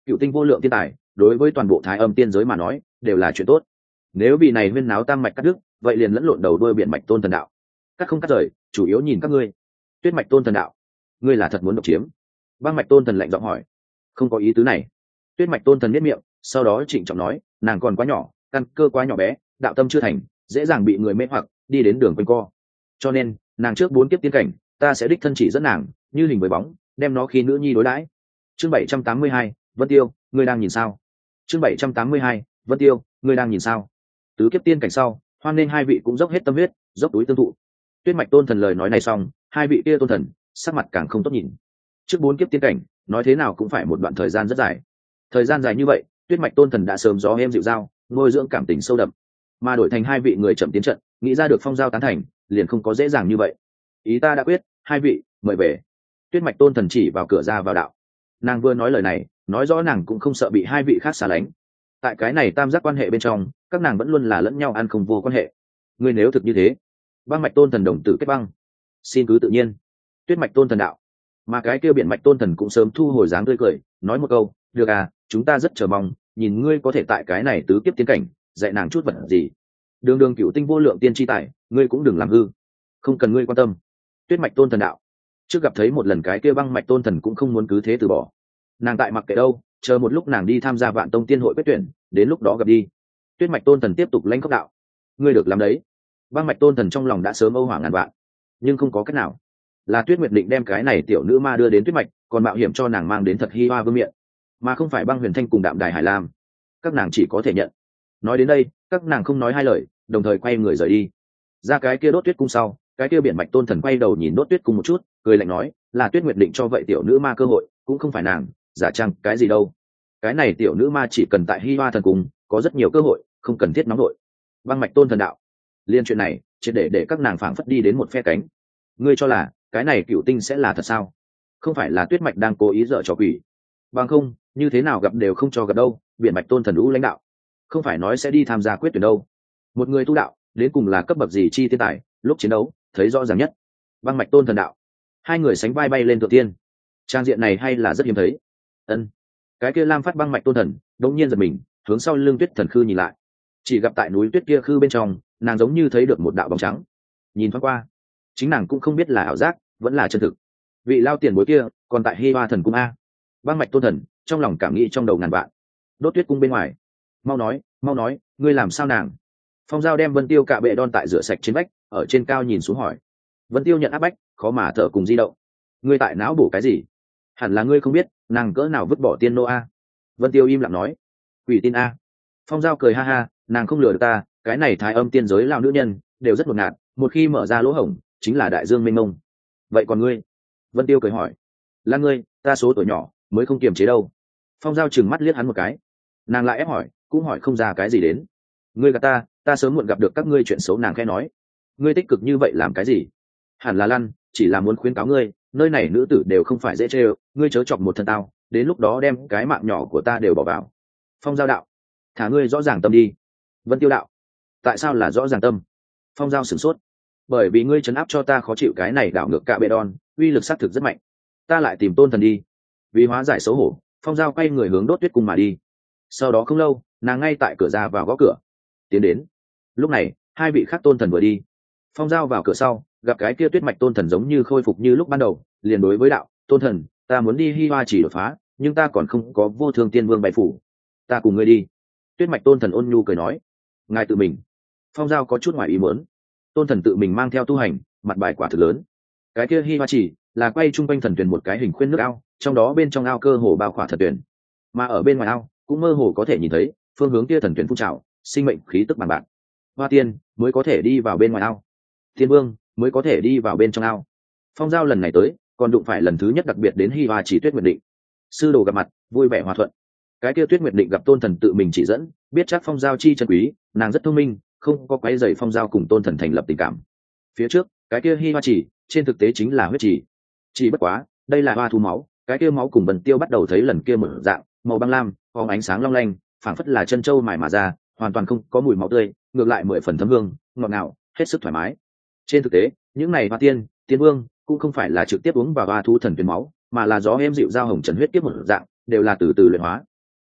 cựu tinh vô lượng tiên tài đối với toàn bộ thái âm tiên giới mà nói đều là chuyện tốt. Nếu vì này huyên náo tam mạch cắt đứt, vậy liền lẫn lộn đầu đuôi biển mạch tôn thần đạo. Cắt không cắt rời, chủ yếu nhìn các ngươi. Tuyết mạch tôn thần đạo, ngươi là thật muốn độc chiếm? Băng mạch tôn thần lạnh giọng hỏi. Không có ý tứ này. Tuyết mạch tôn thần biết miệng, sau đó trịnh trọng nói, nàng còn quá nhỏ, căn cơ quá nhỏ bé, đạo tâm chưa thành, dễ dàng bị người mê hoặc, đi đến đường quanh co. Cho nên nàng trước bốn kiếp tiên cảnh, ta sẽ đích thân chỉ dẫn nàng, như hình với bóng, đem nó khi nữ nhi đối đãi. Chương bảy trăm tám mươi hai, Vân Tiêu, ngươi đang nhìn sao? Chương bảy trăm tám mươi hai, Vân Tiêu, ngươi đang nhìn sao? Tứ kiếp tiên cảnh sau, hoan nên hai vị cũng dốc hết tâm huyết, dốc túi tương thụ. Tuyết mạch tôn thần lời nói này xong, hai vị kia tôn thần sắc mặt càng không tốt nhìn. Trước bốn kiếp tiên cảnh, nói thế nào cũng phải một đoạn thời gian rất dài. Thời gian dài như vậy, Tuyết mạch tôn thần đã sớm gió êm dịu dao, ngôi dưỡng cảm tình sâu đậm, mà đổi thành hai vị người chậm tiến trận, nghĩ ra được phong giao tán thành, liền không có dễ dàng như vậy. Ý ta đã quyết, hai vị mời về. Tuyết mạch tôn thần chỉ vào cửa ra vào đạo. Nàng vừa nói lời này, nói rõ nàng cũng không sợ bị hai vị khác xa lánh. Tại cái này tam giác quan hệ bên trong, các nàng vẫn luôn là lẫn nhau ăn không vô quan hệ. Ngươi nếu thực như thế, băng mạch tôn thần đồng tử kết băng, xin cứ tự nhiên. Tuyết mạch tôn thần đạo, mà cái kia biển mạch tôn thần cũng sớm thu hồi dáng tươi cười, nói một câu, được à, chúng ta rất chờ mong nhìn ngươi có thể tại cái này tứ kiếp tiến cảnh dạy nàng chút vật gì. Đường đường cựu tinh vô lượng tiên tri tài, ngươi cũng đừng làm hư, không cần ngươi quan tâm. Tuyết mạch tôn thần đạo, trước gặp thấy một lần cái kia băng mạch tôn thần cũng không muốn cứ thế từ bỏ. Nàng tại mặc kệ đâu, chờ một lúc nàng đi tham gia vạn tông tiên hội quyết tuyển, đến lúc đó gặp đi. Tuyết mạch tôn thần tiếp tục lãnh khốc đạo, ngươi được làm đấy. Băng mạch tôn thần trong lòng đã sớm âu hoảng ngàn vạn, nhưng không có cách nào. Là Tuyết Nguyệt định đem cái này tiểu nữ ma đưa đến Tuyết mạch, còn mạo hiểm cho nàng mang đến thật hi hoa vương miện, mà không phải Băng Huyền Thanh cùng Đạm Đài Hải Lam. Các nàng chỉ có thể nhận. Nói đến đây, các nàng không nói hai lời, đồng thời quay người rời đi. Ra cái kia đốt tuyết cung sau, cái kia biển mạch tôn thần quay đầu nhìn đốt tuyết cung một chút, cười lạnh nói, là Tuyết Nguyệt định cho vậy tiểu nữ ma cơ hội, cũng không phải nàng giả trang cái gì đâu. Cái này tiểu nữ ma chỉ cần tại hi hoa thần cung có rất nhiều cơ hội, không cần thiết nóng đội. Băng mạch tôn thần đạo, liên chuyện này chỉ để để các nàng phảng phất đi đến một phe cánh. Ngươi cho là cái này cựu tinh sẽ là thật sao? Không phải là Tuyết mạch đang cố ý dở trò quỷ? Bằng không như thế nào gặp đều không cho gặp đâu. Biển mạch tôn thần lũ lãnh đạo không phải nói sẽ đi tham gia quyết tuyển đâu. Một người tu đạo đến cùng là cấp bậc gì chi thiên tài, lúc chiến đấu thấy rõ ràng nhất. Băng mạch tôn thần đạo, hai người sánh vai bay lên thượng tiên, trang diện này hay là rất hiếm thấy. Ân, cái kia lam phát băng mạch tôn thần đột nhiên giật mình, hướng sau lưng Tuyết thần khư nhìn lại, chỉ gặp tại núi tuyết kia khư bên trong, nàng giống như thấy được một đạo bóng trắng. Nhìn thoáng qua, chính nàng cũng không biết là ảo giác vẫn là chân thực. Vị lao tiền bối kia còn tại hi hoa thần cung a. Băng mạch tôn thần trong lòng cảm nghĩ trong đầu ngàn vạn. Đốt tuyết cung bên ngoài, mau nói mau nói ngươi làm sao nàng? Phong giao đem Vân Tiêu cạ bệ đon tại rửa sạch trên vách, ở trên cao nhìn xuống hỏi. Vân Tiêu nhận áp bách, khó mà thở cùng di động. Ngươi tại não bổ cái gì? Hẳn là ngươi không biết nàng cỡ nào vứt bỏ tiên nô a. Vân Tiêu im lặng nói, quỷ tin a. Phong giao cười ha ha, nàng không lừa được ta, cái này thái âm tiên giới lao nữ nhân đều rất ngột ngạt, một khi mở ra lỗ hổng chính là đại dương mênh mông. Vậy còn ngươi? Vân Tiêu cười hỏi. Là ngươi, ta số tuổi nhỏ mới không kiềm chế đâu. Phong giao chừng mắt liếc hắn một cái, nàng lại ép hỏi, cũng hỏi không ra cái gì đến. Ngươi gạt ta, ta sớm muộn gặp được các ngươi chuyện xấu. Nàng khẽ nói, ngươi tích cực như vậy làm cái gì? Hẳn là lăn, chỉ là muốn khuyến cáo ngươi, nơi này nữ tử đều không phải dễ chơi, ngươi chớ chọc một thân tao, đến lúc đó đem cái mạng nhỏ của ta đều bỏ vào. Phong giao đạo, thả ngươi rõ ràng tâm đi. Vân Tiêu đạo, tại sao là rõ ràng tâm? Phong giao sửng sốt, bởi vì ngươi trấn áp cho ta khó chịu cái này đảo ngược cạ bệ đon, uy lực sát thực rất mạnh, ta lại tìm tôn thần đi. Vì hóa giải xấu hổ, Phong giao quay người hướng đốt tuyết cung mà đi. Sau đó không lâu, nàng ngay tại cửa ra vào gõ cửa tiến đến. Lúc này hai vị khác tôn thần vừa đi. Phong giao vào cửa sau, gặp cái kia tuyết mạch tôn thần giống như khôi phục như lúc ban đầu, liền đối với đạo, tôn thần, ta muốn đi hi hoa chỉ đột phá, nhưng ta còn không có vô thương tiên vương bày phủ, ta cùng ngươi đi. Tuyết mạch tôn thần ôn nhu cười nói, ngài tự mình. Phong giao có chút ngoài ý muốn, tôn thần tự mình mang theo tu hành, mặt bài quả thực lớn. Cái kia hi hoa chỉ là quay chung quanh thần tuyển một cái hình khuyên nước ao, trong đó bên trong ao cơ hồ bao khỏa thần tuyển, mà ở bên ngoài ao cũng mơ hồ có thể nhìn thấy phương hướng kia thần tuyển phun trào, sinh mệnh khí tức bằng bạc. Hoa tiên mới có thể đi vào bên ngoài ao, thiên vương mới có thể đi vào bên trong ao. Phong giao lần này tới còn đụng phải lần thứ nhất đặc biệt đến hi hoa chỉ Tuyết Nguyệt Định. Sư đồ gặp mặt vui vẻ hòa thuận. Cái kia Tuyết Nguyệt Định gặp tôn thần tự mình chỉ dẫn, biết chắc phong giao chi chân quý, nàng rất thông minh, không có quấy rầy phong giao cùng tôn thần thành lập tình cảm. Phía trước cái kia hi hoa chỉ trên thực tế chính là huyết chỉ, chỉ bất quá đây là hoa thu máu. Cái kia máu cùng Vân Tiêu bắt đầu thấy lần kia mở dạng màu băng lam, phóng ánh sáng long lanh, phảng phất là chân châu mài mà ra, hoàn toàn không có mùi máu tươi, ngược lại mười phần thấm hương, ngọt ngào, hết sức thoải mái. Trên thực tế những này hoa tiên tiên vương cũng không phải là trực tiếp uống vào hoa thú thần tuyến máu, mà là gió êm dịu giao hồng trần huyết tiếp một dạng, đều là từ từ luyện hóa.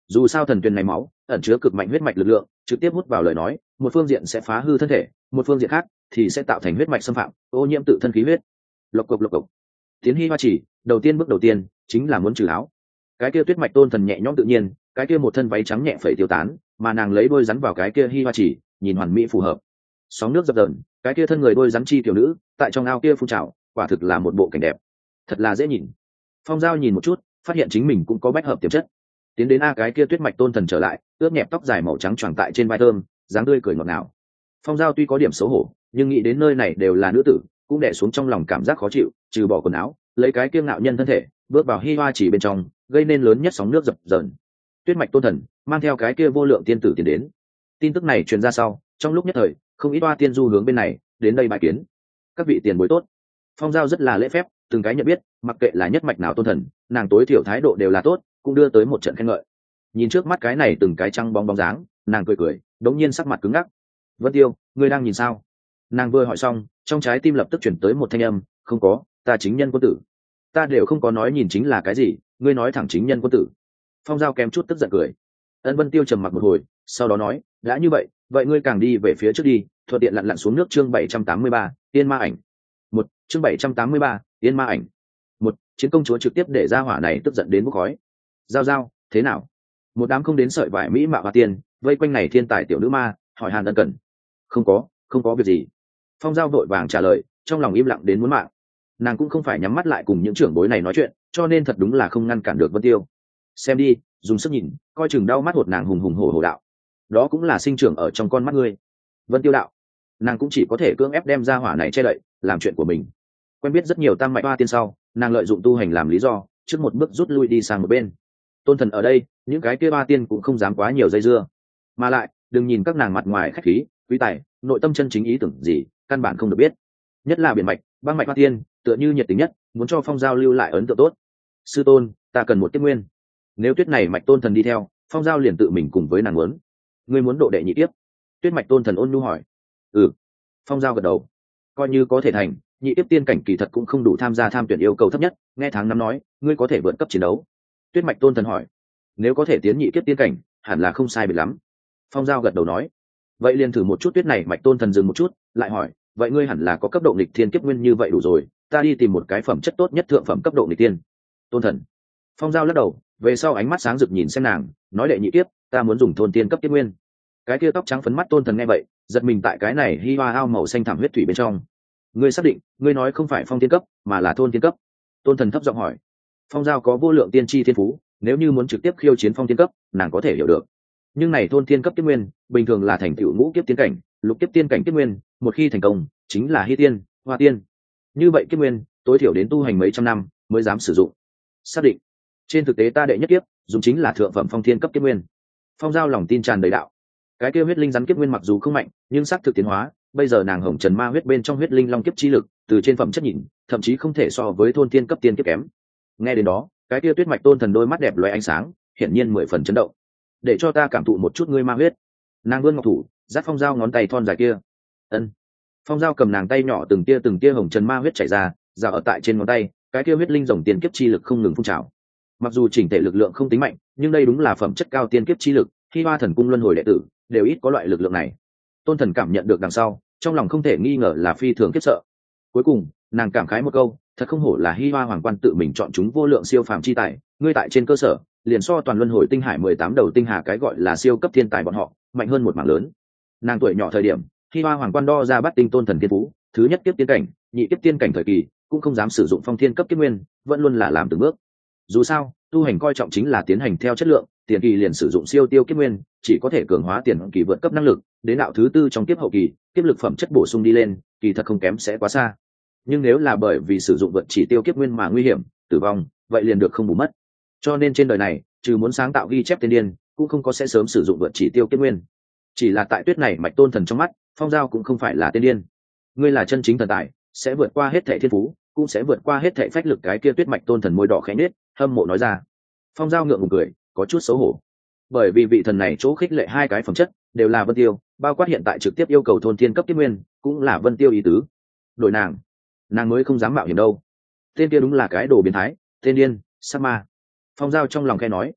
dù sao thần tuyền này máu ẩn chứa cực mạnh huyết mạch lực lượng, trực tiếp hút vào lời nói, một phương diện sẽ phá hư thân thể, một phương diện khác thì sẽ tạo thành huyết mạch xâm phạm, ô nhiễm tự thân khí huyết. Lộc cộc lộc cộc. Tiến Hy Hoa chỉ, đầu tiên bước đầu tiên chính là muốn trừ áo. Cái kia tuyết mạch tôn thần nhẹ nhõm tự nhiên, cái kia một thân váy trắng nhẹ phẩy tiêu tán, mà nàng lấy đôi rắn vào cái kia Hy Hoa chỉ, nhìn hoàn mỹ phù hợp. Sóng nước dập dờn, cái kia thân người đôi rắn chi tiểu nữ, tại trong ao kia phun trào, quả thực là một bộ cảnh đẹp, thật là dễ nhìn. Phong Giao nhìn một chút, phát hiện chính mình cũng có bách hợp tiềm chất. Tiến đến a cái kia tuyết mạch tôn thần trở lại, ướt nhẹp tóc dài màu trắng choàng tại trên vai thơm, dáng tươi cười ngọt ngào. Phong Giao tuy có điểm xấu hổ, nhưng nghĩ đến nơi này đều là nữ tử, cũng đè xuống trong lòng cảm giác khó chịu, trừ bỏ quần áo, lấy cái kiêng ngạo nhân thân thể, bước vào Hi Hoa chỉ bên trong, gây nên lớn nhất sóng nước dập dờn. Tuyết mạch tôn thần mang theo cái kia vô lượng tiên tử tiến đến. Tin tức này truyền ra sau, trong lúc nhất thời, không ít hoa tiên du hướng bên này đến đây bài kiến. Các vị tiền bối tốt. Phong Giao rất là lễ phép, từng cái nhận biết, mặc kệ là nhất mạch nào tôn thần, nàng tối thiểu thái độ đều là tốt, cũng đưa tới một trận khen ngợi. Nhìn trước mắt cái này từng cái trăng bóng bóng dáng, nàng cười cười, đống nhiên sắc mặt cứng ngắc. Vân Tiêu, ngươi đang nhìn sao? Nàng vừa hỏi xong, trong trái tim lập tức chuyển tới một thanh âm, không có, ta chính nhân quân tử. Ta đều không có nói nhìn chính là cái gì, ngươi nói thẳng chính nhân quân tử. Phong Giao kém chút tức giận cười. Ân Vân Tiêu trầm mặc một hồi, sau đó nói, đã như vậy, vậy ngươi càng đi về phía trước đi, thuận tiện lặn lặn xuống nước. Chương bảy trăm tám mươi ba, Tiên Ma ảnh. Một, chương bảy trăm tám mươi ba, Tiên Ma ảnh. Một, chiến công chúa trực tiếp để ra hỏa này tức giận đến bốc khói. Giao giao, thế nào? Một đám không đến sợi vải mỹ mạo hoa tiên, vây quanh này thiên tài tiểu nữ ma, hỏi Hàn ân cần. Không có, không có việc gì. Phong Giao vội vàng trả lời, trong lòng im lặng đến muốn mạng. Nàng cũng không phải nhắm mắt lại cùng những trưởng bối này nói chuyện, cho nên thật đúng là không ngăn cản được Vân Tiêu. Xem đi, dùng sức nhìn, coi chừng đau mắt hột. Nàng hùng hùng hổ hổ đạo, đó cũng là sinh trưởng ở trong con mắt ngươi. Vân Tiêu đạo, nàng cũng chỉ có thể cưỡng ép đem ra hỏa này che đậy, làm chuyện của mình. Quen biết rất nhiều tam mạch hoa tiên sau, nàng lợi dụng tu hành làm lý do, trước một bước rút lui đi sang một bên. Tôn thần ở đây, những cái kia hoa tiên cũng không dám quá nhiều dây dưa. Mà lại, đừng nhìn các nàng mặt ngoài khách khí, quý tài, nội tâm chân chính ý tưởng gì, căn bản không được biết. Nhất là biển mạch, băng mạch hoa tiên, tựa như nhiệt tình nhất, muốn cho Phong Giao lưu lại ấn tượng tốt. Sư tôn, ta cần một tiếp nguyên. Nếu tuyết này mạch tôn thần đi theo, Phong Giao liền tự mình cùng với nàng muốn. Ngươi muốn độ đệ nhị tiếp? Tuyết mạch tôn thần ôn nhu hỏi. Ừ. Phong Giao gật đầu. Coi như có thể thành, nhị tiếp tiên cảnh kỳ thật cũng không đủ tham gia tham tuyển yêu cầu thấp nhất. Nghe tháng năm nói, ngươi có thể vượt cấp chiến đấu. Tuyết mạch tôn thần hỏi. Nếu có thể tiến nhị tiếp tiên cảnh, hẳn là không sai biệt lắm. Phong Giao gật đầu nói. Vậy liền thử một chút. Tuyết này mạch tôn thần dừng một chút, lại hỏi, vậy ngươi hẳn là có cấp độ nghịch thiên kiếp nguyên như vậy đủ rồi, ta đi tìm một cái phẩm chất tốt nhất thượng phẩm cấp độ nghịch tiên. Tôn thần. Phong Giao lắc đầu, về sau ánh mắt sáng rực nhìn xem nàng, nói đệ nhị tiếp, ta muốn dùng thôn tiên cấp kiếp nguyên. Cái kia tóc trắng phấn mắt tôn thần nghe vậy, giật mình tại cái này hi hoa ao màu xanh thảm huyết thủy bên trong. Ngươi xác định, ngươi nói không phải phong tiên cấp, mà là thôn tiên cấp? Tôn thần thấp giọng hỏi. Phong Giao có vô lượng tiên tri thiên phú, nếu như muốn trực tiếp khiêu chiến phong tiên cấp, nàng có thể hiểu được. Nhưng này thôn tiên cấp kiếp nguyên, bình thường là thành tựu ngũ kiếp tiên cảnh, lục kiếp tiên cảnh kiếp nguyên, một khi thành công, chính là hy tiên, hoa tiên. Như vậy kiếp nguyên, tối thiểu đến tu hành mấy trăm năm mới dám sử dụng. Xác định. Trên thực tế ta đệ nhất kiếp, dùng chính là thượng phẩm phong thiên cấp kiếp nguyên. Phong Giao lòng tin tràn đầy đạo. Cái kia huyết linh rắn kiếp nguyên mặc dù không mạnh, nhưng xác thực tiến hóa, bây giờ nàng hồng trần ma huyết bên trong huyết linh long kiếp chi lực, từ trên phẩm chất nhìn, thậm chí không thể so với thôn tiên cấp tiên kiếp kém. Nghe đến đó, cái kia tuyết mạch tôn thần đôi mắt đẹp lóe ánh sáng, hiển nhiên mười phần chấn động. Để cho ta cảm thụ một chút ngươi ma huyết. Nàng vươn ngọc thủ, dắt Phong Giao ngón tay thon dài kia. Ân. Phong Giao cầm nàng tay nhỏ từng tia từng tia hồng trần ma huyết chảy ra, ra ở tại trên ngón tay, cái kia huyết linh rồng tiên kiếp chi lực không ngừng phun trào. Mặc dù chỉnh thể lực lượng không tính mạnh, nhưng đây đúng là phẩm chất cao tiên kiếp chi lực, khi Hoa Thần cung luân hồi đệ tử đều ít có loại lực lượng này. Tôn thần cảm nhận được đằng sau, trong lòng không thể nghi ngờ là phi thường khiếp sợ. Cuối cùng, nàng cảm khái một câu, thật không hổ là Hi Hoa hoàng quan tự mình chọn chúng vô lượng siêu phàm chi tài, ngươi tại trên cơ sở, liền so toàn luân hồi tinh hải mười tám đầu tinh hà cái gọi là siêu cấp thiên tài bọn họ, mạnh hơn một mảng lớn. Nàng tuổi nhỏ thời điểm, Hi Hoa hoàng quan đo ra bắt tinh tôn thần thiên phú, thứ nhất kiếp tiên cảnh, nhị kiếp tiên cảnh thời kỳ, cũng không dám sử dụng phong thiên cấp kiếp nguyên, vẫn luôn là làm từng bước. Dù sao, tu hành coi trọng chính là tiến hành theo chất lượng, tiền kỳ liền sử dụng siêu tiêu kiếp nguyên, chỉ có thể cường hóa tiền kỳ vượt cấp năng lực, đến đạo thứ tư trong kiếp hậu kỳ, kiếp lực phẩm chất bổ sung đi lên, kỳ thật không kém sẽ quá xa. Nhưng nếu là bởi vì sử dụng vượt chỉ tiêu kiếp nguyên mà nguy hiểm, tử vong, vậy liền được không bù mất. Cho nên trên đời này, trừ muốn sáng tạo ghi chép tiên điên, cũng không có sẽ sớm sử dụng vượt chỉ tiêu kiếp nguyên. Chỉ là tại tuyết này mạch tôn thần trong mắt, Phong Giao cũng không phải là tiên điên. Ngươi là chân chính thần tài, sẽ vượt qua hết thảy thiên phú, cũng sẽ vượt qua hết thảy phách lực. Cái kia tuyết mạch tôn thần môi đỏ khẽ nết, hâm mộ nói ra. Phong Giao ngượng ngùng cười, có chút xấu hổ. Bởi vì vị thần này chỗ khích lệ hai cái phẩm chất, đều là Vân Tiêu, bao quát hiện tại trực tiếp yêu cầu thôn thiên cấp kiếp nguyên, cũng là Vân Tiêu ý tứ. Đổi nàng, nàng mới không dám mạo hiểm đâu. Tên kia đúng là cái đồ biến thái, tên điên, sát ma. Phong Giao trong lòng khẽ nói.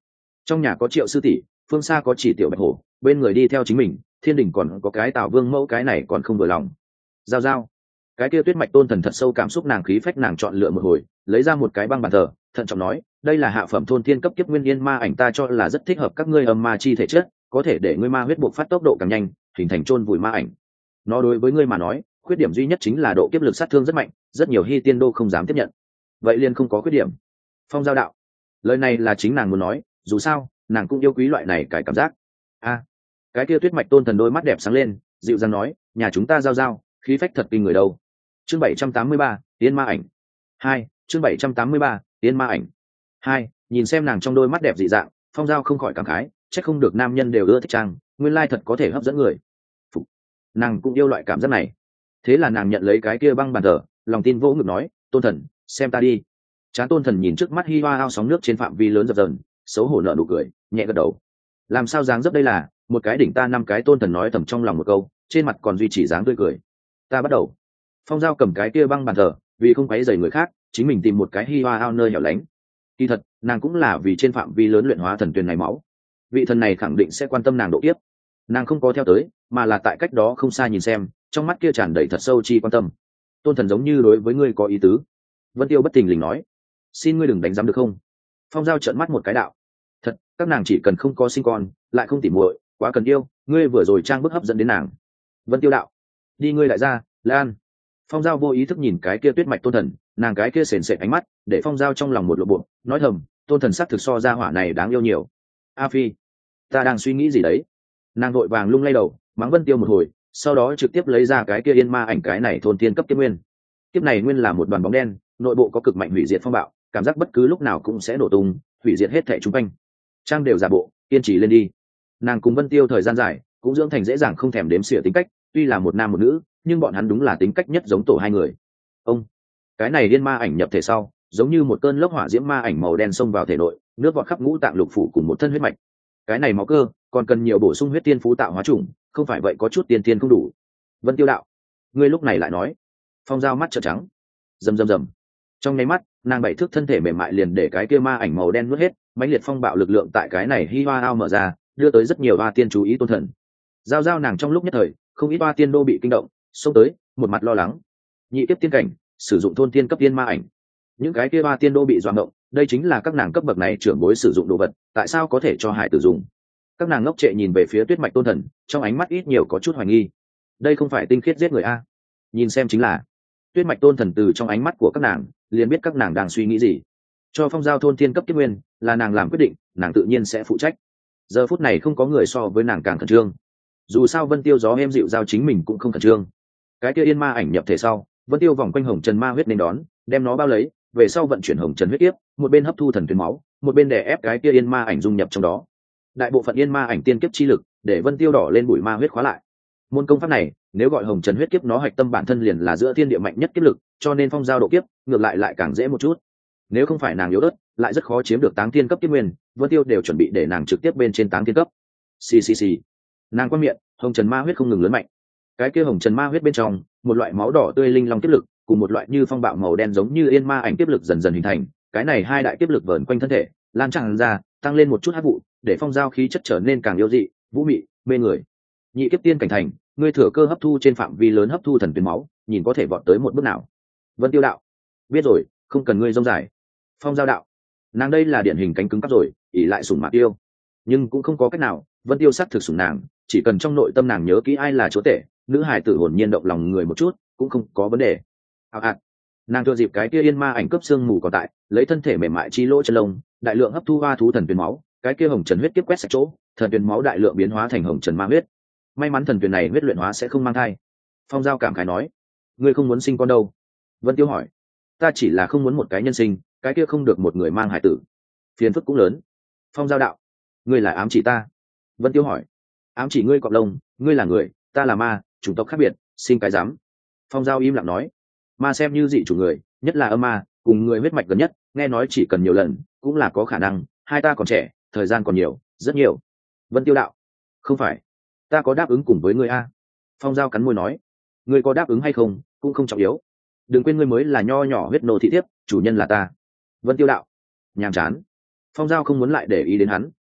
Trong nhà có Triệu sư tỷ, phương xa có Chỉ tiểu bạch hổ, bên người đi theo chính mình, thiên đình còn có cái Tào Vương mẫu, cái này còn không vừa lòng. Giao giao, cái kia Tuyết Mạch Tôn Thần thật sâu cảm xúc nàng khí phách, nàng chọn lựa một hồi, lấy ra một cái băng bàn thờ, thận trọng nói, đây là hạ phẩm thôn thiên cấp kiếp nguyên yên ma ảnh, ta cho là rất thích hợp các ngươi âm ma chi thể chất, có thể để ngươi ma huyết buộc phát tốc độ càng nhanh, hình thành chôn vùi ma ảnh. Nó đối với ngươi mà nói, khuyết điểm duy nhất chính là độ kiếp lực sát thương rất mạnh, rất nhiều hy tiên đô không dám tiếp nhận. Vậy liền không có khuyết điểm. Phong Giao đạo, lời này là chính nàng muốn nói, dù sao nàng cũng yêu quý loại này cái cảm giác. A, cái kia Tuyết Mạch Tôn Thần đôi mắt đẹp sáng lên, dịu dàng nói, nhà chúng ta Giao giao khí phách thật kinh người đâu. Chương bảy trăm tám mươi ba, Tiên ma ảnh hai. Chương bảy trăm tám mươi ba, Tiên ma ảnh hai. Nhìn xem nàng trong đôi mắt đẹp dị dạng, Phong Giao không khỏi cảm khái, chắc không được nam nhân đều ưa thích trang, nguyên lai thật có thể hấp dẫn người. Phụ. Nàng cũng yêu loại cảm giác này, thế là nàng nhận lấy cái kia băng bàn thờ, lòng tin vỗ ngực nói, Tôn Thần, xem ta đi. Trán Tôn Thần nhìn trước mắt hi hoa ao sóng nước trên phạm vi lớn dập dờn, xấu hổ nở nụ cười, nhẹ gật đầu. Làm sao dáng dấp đây là, một cái đỉnh ta năm cái. Tôn Thần nói thầm trong lòng một câu, trên mặt còn duy trì dáng tươi cười. Ta bắt đầu. Phong Giao cầm cái kia băng bàn thờ, vì không quấy rầy người khác, chính mình tìm một cái hi hoa ao nơi hẻo lánh. Kỳ thật, nàng cũng là vì trên phạm vi lớn luyện hóa thần tuyền này máu. Vị thần này khẳng định sẽ quan tâm nàng độ kiếp. Nàng không có theo tới, mà là tại cách đó không xa nhìn xem, trong mắt kia tràn đầy thật sâu chi quan tâm. Tôn Thần giống như đối với ngươi có ý tứ. Vân Tiêu bất thình lình nói, xin ngươi đừng đánh giám được không? Phong Giao trợn mắt một cái đạo, thật, các nàng chỉ cần không có sinh con, lại không tỉ muội, quá cần yêu, ngươi vừa rồi trang bức hấp dẫn đến nàng. Vân Tiêu đạo, đi ngươi lại ra, Lan. Phong Giao vô ý thức nhìn cái kia Tuyết Mạch Tôn Thần, nàng cái kia sền sệt ánh mắt, để Phong Giao trong lòng một lộ bộ, nói thầm, Tôn Thần sắc thực so ra hỏa này đáng yêu nhiều. A Phi, ta đang suy nghĩ gì đấy? Nàng vội vàng lung lay đầu, mắng Vân Tiêu một hồi, sau đó trực tiếp lấy ra cái kia yên ma ảnh, cái này thôn tiên cấp kiếp nguyên. Kiếp này nguyên là một đoàn bóng đen, nội bộ có cực mạnh hủy diệt phong bạo, cảm giác bất cứ lúc nào cũng sẽ nổ tung, hủy diệt hết thảy chúng quanh. Trang đều giả bộ, kiên trì lên đi. Nàng cùng Vân Tiêu thời gian dài, cũng dưỡng thành dễ dàng không thèm đếm xỉa tính cách, tuy là một nam một nữ, nhưng bọn hắn đúng là tính cách nhất giống tổ hai người. Ông, cái này điên ma ảnh nhập thể sau, giống như một cơn lốc hỏa diễm ma ảnh màu đen xông vào thể nội, nước vọt khắp ngũ tạng lục phủ cùng một thân huyết mạch. Cái này máu cơ, còn cần nhiều bổ sung huyết tiên phú tạo hóa trùng, không phải vậy có chút tiên tiên không đủ. Vân Tiêu đạo, ngươi lúc này lại nói. Phong Giao mắt trợn trắng, rầm rầm rầm. Trong nháy mắt, nàng bảy thước thân thể mềm mại liền để cái kia ma ảnh màu đen nuốt hết, mãnh liệt phong bạo lực lượng tại cái này hi hoa ao mở ra, đưa tới rất nhiều hoa tiên chú ý Tôn Thần. Giao giao nàng trong lúc nhất thời, không ít hoa tiên đô bị kinh động, xông tới, một mặt lo lắng. Nhị tiếp tiên cảnh, sử dụng thôn tiên cấp tiên ma ảnh. Những cái kia hoa tiên đô bị dọa ngộng, đây chính là các nàng cấp bậc này trưởng bối sử dụng đồ vật, tại sao có thể cho hải tử dùng? Các nàng ngốc trệ nhìn về phía Tuyết Mạch Tôn Thần, trong ánh mắt ít nhiều có chút hoài nghi. Đây không phải tinh khiết giết người a? Nhìn xem chính là. Tuyết Mạch Tôn Thần từ trong ánh mắt của các nàng, liền biết các nàng đang suy nghĩ gì. Cho Phong Giao thôn tiên cấp kiếp nguyên, là nàng làm quyết định, nàng tự nhiên sẽ phụ trách. Giờ phút này không có người so với nàng càng khẩn trương. Dù sao Vân Tiêu gió êm dịu giao chính mình cũng không khẩn trương. Cái kia yên ma ảnh nhập thể sau, Vân Tiêu vòng quanh hồng trần ma huyết nên đón, đem nó bao lấy, về sau vận chuyển hồng trần huyết tiếp, một bên hấp thu thần tuyến máu, một bên đè ép cái kia yên ma ảnh dung nhập trong đó. Đại bộ phận yên ma ảnh tiên kiếp chi lực, để Vân Tiêu đỏ lên bụi ma huyết khóa lại. Môn công pháp này, nếu gọi hồng trần huyết kiếp, nó hạch tâm bản thân liền là giữa thiên địa mạnh nhất kiếp lực, cho nên Phong Giao độ kiếp, ngược lại lại càng dễ một chút. Nếu không phải nàng yếu ớt, lại rất khó chiếm được táng tiên cấp kiếp nguyên, Vân Tiêu đều chuẩn bị để nàng trực tiếp bên trên táng tiên cấp. Xì xì xì. Nàng quan miệng, hồng trần ma huyết không ngừng lớn mạnh. Cái kia hồng trần ma huyết bên trong, một loại máu đỏ tươi linh long kiếp lực, cùng một loại như phong bạo màu đen giống như yên ma ảnh kiếp lực dần dần hình thành. Cái này hai đại kiếp lực vờn quanh thân thể, lan tràn ra, tăng lên một chút hắc vụ, để Phong Giao khí chất trở nên càng yêu dị, vũ mị, mê người. Nhị kiếp tiên cảnh thành, ngươi thừa cơ hấp thu trên phạm vi lớn hấp thu thần tuyến máu, nhìn có thể vọt tới một bước nào. Vân Tiêu đạo, biết rồi, không cần ngươi rông dài. Phong Giao đạo, nàng đây là điển hình cánh cứng cắp rồi, ỉ lại sủng mạc tiêu, nhưng cũng không có cách nào. Vân Tiêu sắc thực sủng nàng, chỉ cần trong nội tâm nàng nhớ kỹ ai là chúa tể, nữ hài tử hồn nhiên động lòng người một chút, cũng không có vấn đề. Hào hạt, nàng thừa dịp cái kia yên ma ảnh cấp xương mù còn tại, lấy thân thể mềm mại chi lỗ chân lông, đại lượng hấp thu hoa thú thần tuyến máu, cái kia hồng trần huyết tiếp quét sạch chỗ, thần tuyến máu đại lượng biến hóa thành hồng trần ma huyết. May mắn thần tuyến này huyết luyện hóa sẽ không mang thai. Phong Giao cảm khái nói, ngươi không muốn sinh con đâu? Vân Tiêu hỏi, ta chỉ là không muốn một cái nhân sinh, cái kia không được một người mang hải tử, phiền phức cũng lớn. Phong Giao đạo, ngươi là ám chỉ ta? Vân Tiêu hỏi, ám chỉ ngươi cọp lông, ngươi là người, ta là ma, chủng tộc khác biệt, sinh cái dám. Phong Giao im lặng nói, ma xem như dị chủ người, nhất là âm ma, cùng người huyết mạch gần nhất, nghe nói chỉ cần nhiều lần cũng là có khả năng. Hai ta còn trẻ, thời gian còn nhiều, rất nhiều. Vân Tiêu đạo, không phải, ta có đáp ứng cùng với ngươi a. Phong Giao cắn môi nói, ngươi có đáp ứng hay không cũng không trọng yếu, đừng quên ngươi mới là nho nhỏ huyết nô thị thiếp, chủ nhân là ta. Vân Tiêu đạo, nhàm chán. Phong Giao không muốn lại để ý đến hắn,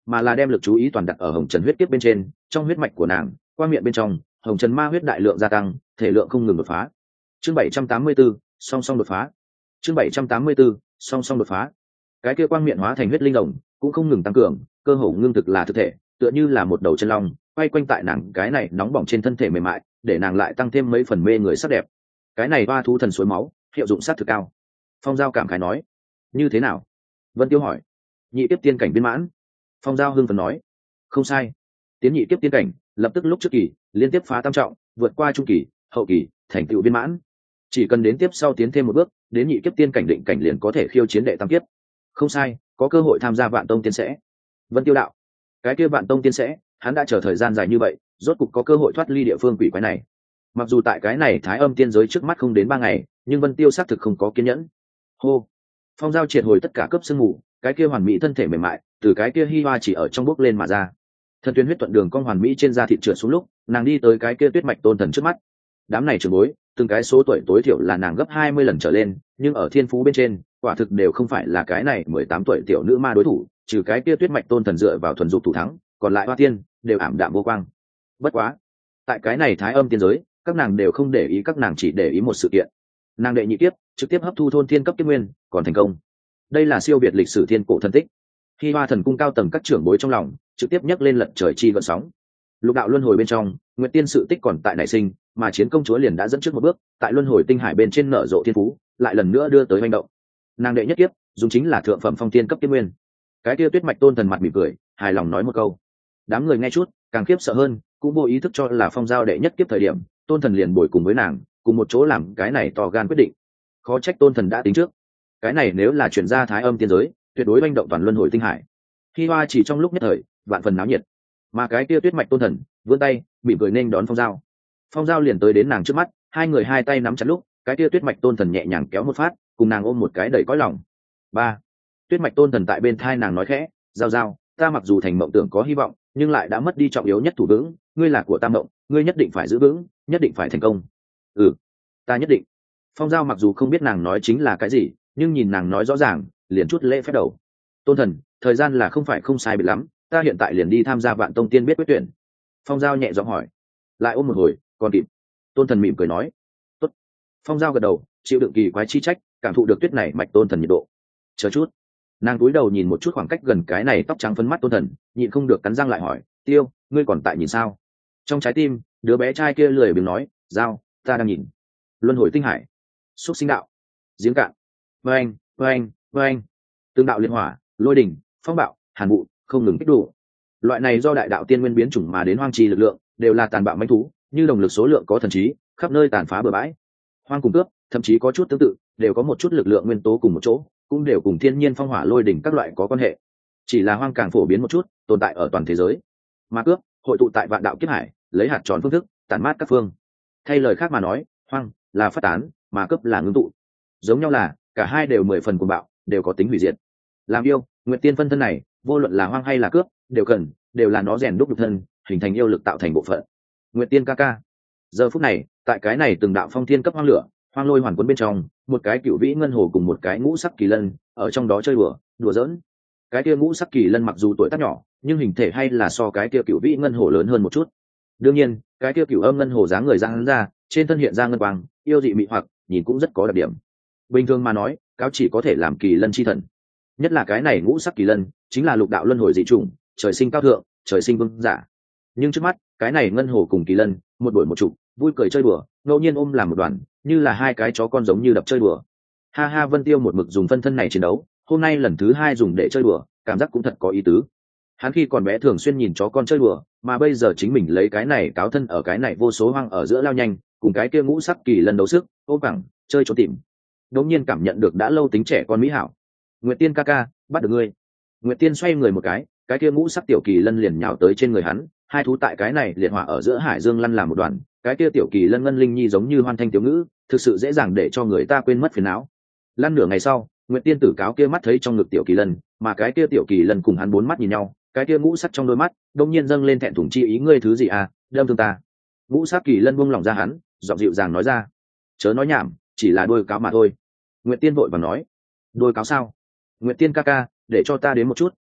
mà là đem lực chú ý toàn đặt ở hồng trần huyết kiếp bên trên. Trong huyết mạch của nàng, qua miệng bên trong, hồng trần ma huyết đại lượng gia tăng, thể lượng không ngừng đột phá. Chương bảy trăm tám mươi 784, song song đột phá. Chương bảy trăm tám mươi 784, song song đột phá. Cái kia quang miệng hóa thành huyết linh đồng, cũng không ngừng tăng cường, cơ hồ ngưng thực là thực thể, tựa như là một đầu chân long, quay quanh tại nàng cái này nóng bỏng trên thân thể mềm mại, để nàng lại tăng thêm mấy phần mê người sắc đẹp. Cái này ba thú thần suối máu, hiệu dụng sát thực cao. Phong Giao cảm khái nói. Như thế nào? Vân Tiêu hỏi. Nhị tiếp tiên cảnh viên mãn. Phong Giao hưng phấn nói. Không sai. Tiến nhị tiếp tiên cảnh, lập tức lúc trước kỳ, liên tiếp phá tam trọng, vượt qua trung kỳ, hậu kỳ, thành tựu viên mãn. Chỉ cần đến tiếp sau tiến thêm một bước, đến nhị kiếp tiên cảnh định cảnh liền có thể khiêu chiến đệ tam kiếp. Không sai, có cơ hội tham gia Vạn Tông tiên sẽ. Vân Tiêu đạo. Cái kia Vạn Tông tiên sẽ, hắn đã chờ thời gian dài như vậy, rốt cục có cơ hội thoát ly địa phương quỷ quái này. Mặc dù tại cái này Thái Âm tiên giới trước mắt không đến ba ngày, nhưng Vân Tiêu xác thực không có kiên nhẫn. Hô. Phong Giao triệt hồi tất cả cấp sương mù, cái kia hoàn mỹ thân thể mềm mại, từ cái kia hi hoa chỉ ở trong bước lên mà ra. Thần tuyến huyết thuận đường con hoàn mỹ trên da thịt trượt xuống lúc, nàng đi tới cái kia tuyết mạch tôn thần trước mắt. Đám này trưởng bối, từng cái số tuổi tối thiểu là nàng gấp hai mươi lần trở lên, nhưng ở thiên phú bên trên, quả thực đều không phải là cái này mười tám tuổi tiểu nữ ma đối thủ, trừ cái kia tuyết mạch tôn thần dựa vào thuần dục thủ thắng, còn lại hoa tiên đều ảm đạm vô quang. Bất quá, tại cái này Thái Âm tiên giới, các nàng đều không để ý, các nàng chỉ để ý một sự kiện. Nàng đệ nhị kiếp, trực tiếp hấp thu thôn thiên cấp kiếp nguyên, còn thành công. Đây là siêu việt lịch sử thiên cổ thần tích. Khi Hoa thần cung cao tầng các trưởng bối trong lòng, trực tiếp nhấc lên lật trời chi gợn sóng. Lục đạo luân hồi bên trong, Nguyệt Tiên sự tích còn tại nảy sinh, mà chiến công chúa liền đã dẫn trước một bước, tại luân hồi tinh hải bên trên nở rộ thiên phú, lại lần nữa đưa tới hành động. Nàng đệ nhất kiếp, dùng chính là thượng phẩm phong tiên cấp kiếp nguyên. Cái kia tuyết mạch tôn thần mặt mỉm cười, hài lòng nói một câu. Đám người nghe chút, càng khiếp sợ hơn, cũng vô ý thức cho là Phong Giao đệ nhất kiếp thời điểm, tôn thần liền bồi cùng với nàng, cùng một chỗ làm cái này to gan quyết định. Khó trách tôn thần đã tính trước. Cái này nếu là chuyển ra Thái Âm tiên giới, tuyệt đối manh động toàn luân hồi tinh hải. Khi Hoa chỉ trong lúc nhất thời, vạn phần náo nhiệt. Mà cái kia tuyết mạch tôn thần vươn tay, mỉm cười nên đón Phong Giao. Phong Giao liền tới đến nàng trước mắt, hai người hai tay nắm chặt lúc, cái kia tuyết mạch tôn thần nhẹ nhàng kéo một phát, cùng nàng ôm một cái đầy cõi lòng. Ba. Tuyết mạch tôn thần tại bên thai nàng nói khẽ, Giao Giao, ta mặc dù thành mộng tưởng có hy vọng, nhưng lại đã mất đi trọng yếu nhất thủ vững, ngươi là của ta mộng, ngươi nhất định phải giữ vững, nhất định phải thành công. Ừ, ta nhất định. Phong Giao mặc dù không biết nàng nói chính là cái gì, nhưng nhìn nàng nói rõ ràng, liền chút lễ phép đầu. Tôn thần, thời gian là không phải không sai biệt lắm, ta hiện tại liền đi tham gia Vạn Tông tiên biết quyết tuyển. Phong Giao nhẹ giọng hỏi. Lại ôm một hồi, còn kịp. Tôn thần mỉm cười nói. Tốt. Phong Giao gật đầu, chịu đựng kỳ quái chi trách, cảm thụ được tuyết này mạch tôn thần nhiệt độ. Chờ chút. Nàng cúi đầu nhìn một chút khoảng cách gần cái này tóc trắng phấn mắt tôn thần, nhịn không được cắn răng lại hỏi, Tiêu, ngươi còn tại nhìn sao? Trong trái tim, đứa bé trai kia lười biếng nói, Giao, ta đang nhìn. Luân hồi tinh hải, xúc sinh đạo, giếng cạn, vâng, vâng, vâng, tương đạo liên hỏa, lôi đỉnh, phong bạo, hàn vụ, không ngừng kích đủ. Loại này do đại đạo tiên nguyên biến chủng mà đến hoang trì lực lượng, đều là tàn bạo mãnh thú, như đồng lực số lượng có thần trí, khắp nơi tàn phá bừa bãi. Hoang cùng cướp, thậm chí có chút tương tự, đều có một chút lực lượng nguyên tố cùng một chỗ, cũng đều cùng thiên nhiên phong hỏa lôi đỉnh các loại có quan hệ. Chỉ là hoang càng phổ biến một chút, tồn tại ở toàn thế giới. Mà cướp, hội tụ tại vạn đạo kiếp hải, lấy hạt tròn phương thức, tản mát các phương. Thay lời khác mà nói, hoang là phát tán, mà cướp là ngưng tụ. Giống nhau là, cả hai đều mười phần cuồng bạo, đều có tính hủy diệt. Làm yêu, Nguyệt Tiên phân thân này, vô luận là hoang hay là cướp, đều cần, đều là nó rèn đúc nhục thân, hình thành yêu lực tạo thành bộ phận. Nguyệt Tiên ca ca. Giờ phút này, tại cái này từng đạo phong thiên cấp hoang lửa, hoang lôi hoàn cuốn bên trong, một cái cựu vĩ ngân hồ cùng một cái ngũ sắc kỳ lân, ở trong đó chơi đùa, đùa giỡn. Cái kia ngũ sắc kỳ lân mặc dù tuổi tác nhỏ, nhưng hình thể hay là so cái kia cựu vĩ ngân hồ lớn hơn một chút. Đương nhiên, cái kia cựu âm ngân hồ dáng người giang ra, trên thân hiện ra ngân quang, yêu dị mị hoặc, nhìn cũng rất có đặc điểm. Bình thường mà nói, cáo chỉ có thể làm kỳ lân chi thần. Nhất là cái này ngũ sắc kỳ lân, chính là lục đạo luân hồi dị chủng, trời sinh cao thượng, trời sinh vương giả. Nhưng trước mắt, cái này ngân hồ cùng kỳ lân, một đuổi một trụ, vui cười chơi đùa, ngẫu nhiên ôm làm một đoàn, như là hai cái chó con giống như đập chơi đùa. Ha ha, Vân Tiêu một mực dùng phân thân này chiến đấu, hôm nay lần thứ hai dùng để chơi đùa, cảm giác cũng thật có ý tứ. Hắn khi còn bé thường xuyên nhìn chó con chơi đùa, mà bây giờ chính mình lấy cái này cáo thân ở cái này vô số hoang ở giữa lao nhanh, cùng cái kia ngũ sắc kỳ lân đấu sức, ôm cẳng, chơi trốn tìm. Đống nhiên cảm nhận được đã lâu tính trẻ con mỹ hảo. Nguyệt Tiên ca ca, bắt được ngươi. Nguyệt Tiên xoay người một cái, cái kia ngũ sắc tiểu kỳ lân liền nhào tới trên người hắn, hai thú tại cái này liệt hỏa ở giữa hải dương lăn làm một đoàn, cái kia tiểu kỳ lân ngân linh nhi giống như hoan thanh tiểu ngữ, thực sự dễ dàng để cho người ta quên mất phiền não. Lăn nửa ngày sau, Nguyệt Tiên tử cáo kia mắt thấy trong ngực tiểu kỳ lân, mà cái kia tiểu kỳ lân cùng hắn bốn mắt nhìn nhau, cái kia ngũ sắc trong đôi mắt, đột nhiên dâng lên thẹn thùng chi ý, ngươi thứ gì à, đâm thương ta. Ngũ sắc kỳ lân buông lòng ra hắn, giọng dịu dàng nói ra, chớ nói nhảm, chỉ là đôi cáo mà thôi. Nguyệt Tiên vội vàng nói, đôi cáo sao? Nguyệt Tiên ca ca, để cho ta đến một chút,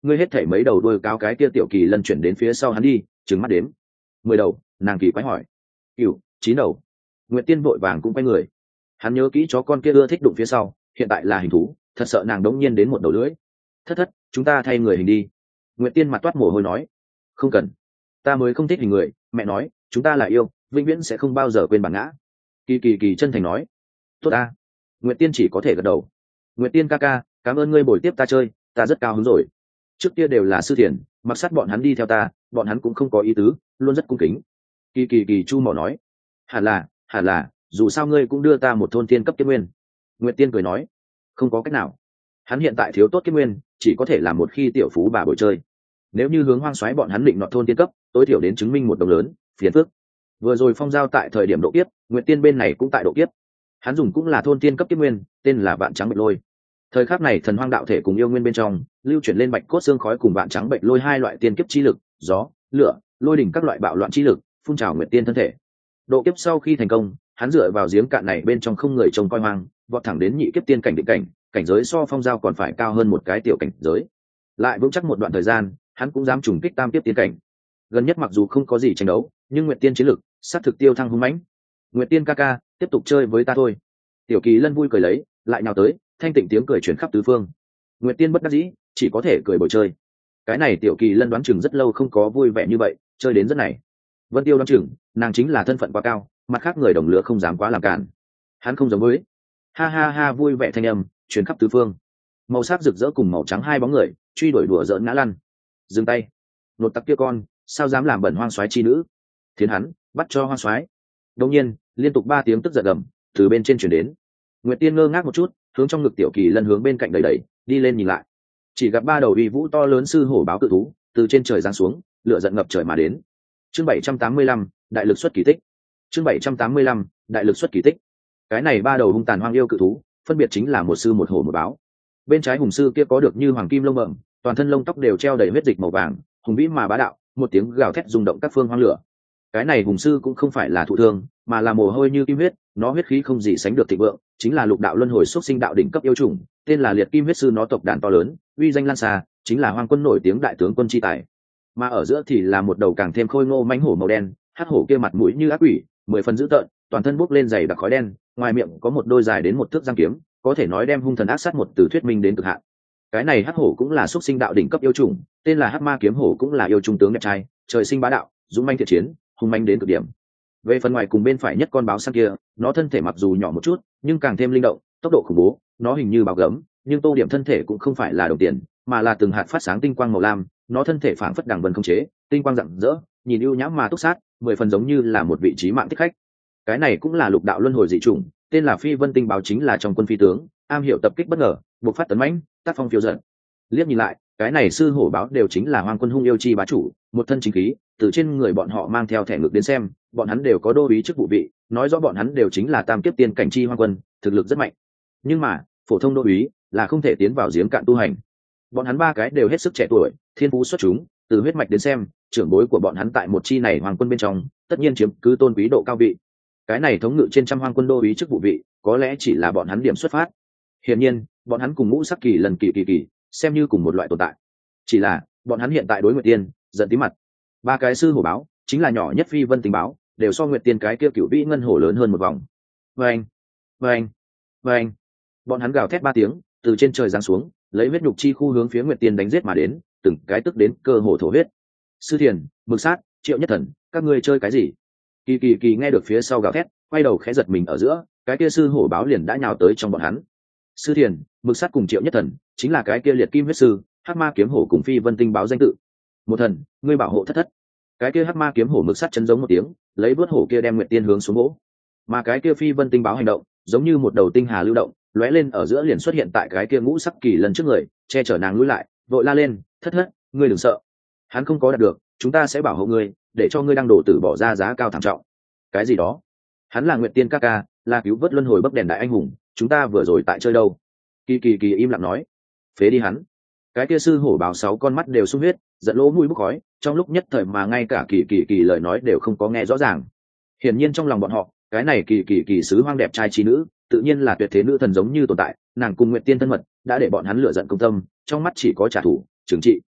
ngươi hết thể mấy đầu đuôi cáo cái kia tiểu kỳ lân chuyển đến phía sau hắn đi, trừng mắt đếm. Mười đầu, nàng kỳ quái hỏi. Cửu, chín đầu. Nguyệt Tiên vội vàng cũng quay người. Hắn nhớ kỹ chó con kia ưa thích đụng phía sau, hiện tại là hình thú, thật sợ nàng đống nhiên đến một đầu lưỡi. Thất thất, chúng ta thay người hình đi. Nguyệt Tiên mặt toát mồ hôi nói. Không cần, ta mới không thích hình người, mẹ nói, chúng ta là yêu, vĩnh viễn sẽ không bao giờ quên bản ngã. Kỳ kỳ kỳ chân thành nói. Tốt ta. Nguyệt Tiên chỉ có thể gật đầu. Nguyệt Tiên ca ca, cảm ơn ngươi bồi tiếp ta chơi, ta rất cao hứng rồi. Trước kia đều là sư thiền, mặc sát bọn hắn đi theo ta, bọn hắn cũng không có ý tứ, luôn rất cung kính. Kỳ kỳ kỳ chu mỏ nói. Hẳn là, hẳn là, dù sao ngươi cũng đưa ta một thôn tiên cấp kiếp nguyên. Nguyệt Tiên cười nói. Không có cách nào, hắn hiện tại thiếu tốt kiếp nguyên, chỉ có thể làm một khi tiểu phú bà bồi chơi. Nếu như hướng hoang xoáy bọn hắn định nọ thôn tiên cấp, tối thiểu đến chứng minh một đồng lớn, phiền phức. Vừa rồi phong giao tại thời điểm độ kiếp, Nguyệt Tiên bên này cũng tại độ kiếp. Hắn dùng cũng là thôn tiên cấp kiếp nguyên, tên là vạn trắng bạch lôi. Thời khắc này thần hoang đạo thể cùng yêu nguyên bên trong lưu chuyển lên bạch cốt xương khói cùng vạn trắng bạch lôi hai loại tiên kiếp chi lực, gió, lửa, lôi đỉnh các loại bạo loạn chi lực phun trào Nguyệt Tiên thân thể. Độ kiếp sau khi thành công, hắn dựa vào giếng cạn này bên trong không người trông coi hoang, vọt thẳng đến nhị kiếp tiên cảnh định cảnh, cảnh giới so phong giao còn phải cao hơn một cái tiểu cảnh giới. Lại vững chắc một đoạn thời gian, hắn cũng dám trùng kích tam kiếp tiên cảnh. Gần nhất mặc dù không có gì tranh đấu, nhưng Nguyệt Tiên chiến lực sát thực tiêu thăng hung mãnh. Nguyệt Tiên ca ca, tiếp tục chơi với ta thôi. Tiểu Kỳ Lân vui cười lấy, lại nhào tới, thanh tịnh tiếng cười truyền khắp tứ phương. Nguyệt Tiên bất đắc dĩ, chỉ có thể cười bồi chơi. Cái này Tiểu Kỳ Lân đoán chừng rất lâu không có vui vẻ như vậy, chơi đến rất này. Vân Tiêu đoán chừng, nàng chính là thân phận quá cao, mặt khác người đồng lứa không dám quá làm cản. Hắn không giống với. Ha ha ha vui vẻ thanh âm truyền khắp tứ phương. Màu sắc rực rỡ cùng màu trắng hai bóng người truy đuổi đùa giỡn ngã lăn. Dừng tay, nột tặc kia con, sao dám làm bẩn hoang soái chi nữ? Thiến hắn, bắt cho hoang soái. Đột nhiên, liên tục ba tiếng tức giận gầm từ bên trên truyền đến. Nguyệt Tiên ngơ ngác một chút, hướng trong ngực Tiểu Kỳ Lân hướng bên cạnh đẩy đẩy, đi lên nhìn lại. Chỉ gặp ba đầu uy vũ to lớn sư hổ báo cự thú từ trên trời giáng xuống, lửa giận ngập trời mà đến. Chương bảy trăm tám mươi lăm, đại lực xuất kỳ tích. Chương bảy trăm tám mươi lăm, đại lực xuất kỳ tích. Cái này ba đầu hung tàn hoang yêu cự thú, phân biệt chính là một sư một hổ một báo. Bên trái hùng sư kia có được như hoàng kim lông bẩm, toàn thân lông tóc đều treo đầy huyết dịch màu vàng, hùng vĩ mà bá đạo, một tiếng gào thét rung động các phương hoang lửa. Cái này hùng sư cũng không phải là thụ thương, mà là mồ hôi như kim huyết, nó huyết khí không gì sánh được thịnh vượng, chính là lục đạo luân hồi xuất sinh đạo đỉnh cấp yêu chủng, tên là liệt kim huyết sư, nó tộc đàn to lớn, uy danh lan xa, chính là hoàng quân nổi tiếng đại tướng quân chi tài. Mà ở giữa thì là một đầu càng thêm khôi ngô mãnh hổ màu đen, hắc hổ kia mặt mũi như ác quỷ, mười phần dữ tợn, toàn thân bốc lên dày đặc khói đen, ngoài miệng có một đôi dài đến một thước răng kiếm, có thể nói đem hung thần ác sát một từ thuyết minh đến cực hạn. Cái này hắc hổ cũng là xuất sinh đạo đỉnh cấp yêu chủng, tên là hắc ma kiếm hổ, cũng là yêu trung tướng đẹp trai, trời sinh bá đạo, dũng manh thiện chiến, hung manh đến cực điểm. Về phần ngoài cùng bên phải nhất con báo săn kia, nó thân thể mặc dù nhỏ một chút, nhưng càng thêm linh động, tốc độ khủng bố, nó hình như báo gấm, nhưng tô điểm thân thể cũng không phải là đồng tiền, mà là từng hạt phát sáng tinh quang màu lam, nó thân thể phảng phất đằng vân không chế, tinh quang rạng rỡ, nhìn ưu nhãm mà túc sát, mười phần giống như là một vị trí mạng thích khách. Cái này cũng là lục đạo luân hồi dị chủng, tên là Phi Vân Tinh báo, chính là trong quân phi tướng, am hiểu tập kích bất ngờ, bộc phát tấn mãnh, tác phong phiêu dật. Liếc nhìn lại, cái này sư hổ báo đều chính là hoàng quân hung yêu chi bá chủ, một thân chính khí, từ trên người bọn họ mang theo thẻ ngực đến xem, bọn hắn đều có đô úy chức vụ vị, nói rõ bọn hắn đều chính là tam kiếp tiên cảnh chi hoàng quân, thực lực rất mạnh. Nhưng mà, phổ thông đô úy là không thể tiến vào giếng cạn tu hành. Bọn hắn ba cái đều hết sức trẻ tuổi, thiên phú xuất chúng, từ huyết mạch đến xem, trưởng bối của bọn hắn tại một chi này hoàng quân bên trong, tất nhiên chiếm cứ tôn quý độ cao vị. Cái này thống ngự trên trăm hoàng quân đô úy chức vụ vị, có lẽ chỉ là bọn hắn điểm xuất phát. Hiển nhiên, bọn hắn cùng ngũ sắc kỳ lần kỳ kỳ kỳ, xem như cùng một loại tồn tại. Chỉ là, bọn hắn hiện tại đối Nguyệt Tiên, giận tí mặt. Ba cái sư hổ báo, chính là nhỏ nhất Phi Vân Tình báo, đều so Nguyệt Tiên cái kia cửu vĩ ngân hổ lớn hơn một vòng. Vâng, vâng, vâng. Bọn hắn gào thét ba tiếng, từ trên trời giáng xuống, lấy huyết nhục chi khu hướng phía Nguyệt Tiên đánh giết mà đến, từng cái tức đến cơ hồ thổ huyết. Sư Thiền, Mực Sát, Triệu Nhất Thần, các ngươi chơi cái gì? Kỳ kỳ kỳ nghe được phía sau gào thét, quay đầu khẽ giật mình ở giữa, cái kia sư hổ báo liền đã nhào tới trong bọn hắn. Sư Thiền, Mực Sát cùng Triệu Nhất Thần, chính là cái kia liệt kim huyết sư, hắc ma kiếm hổ cùng Phi Vân Tinh báo danh tự. Một thần, ngươi bảo hộ thất thất. Cái kia hắc ma kiếm hổ Mực Sát chấn giống một tiếng, lấy vớt hổ kia đem Nguyệt Tiên hướng xuống gỗ. Mà cái kia Phi Vân Tinh báo hành động, giống như một đầu tinh hà lưu động, lóe lên ở giữa liền xuất hiện tại cái kia ngũ sắc kỳ lần trước người, che chở nàng lùi lại, vội la lên, thất thất, ngươi đừng sợ. Hắn không có đạt được, chúng ta sẽ bảo hộ ngươi, để cho ngươi đang đổ tử bỏ ra giá cao thảm trọng. Cái gì đó? Hắn là Nguyệt Tiên ca ca, là cứu vớt luân hồi bấc đèn đại anh hùng, chúng ta vừa rồi tại chơi đâu? Kỳ kỳ kỳ im lặng nói, phế đi hắn. Cái kia sư hổ báo sáu con mắt đều sung huyết, giận lỗ mũi bốc khói, trong lúc nhất thời mà ngay cả kỳ kỳ kỳ lời nói đều không có nghe rõ ràng. Hiển nhiên trong lòng bọn họ, cái này kỳ kỳ kỳ sứ hoang đẹp trai trí nữ, tự nhiên là tuyệt thế nữ thần giống như tồn tại, nàng cùng Nguyệt Tiên thân mật, đã để bọn hắn lửa giận công tâm, trong mắt chỉ có trả thù, trừng trị.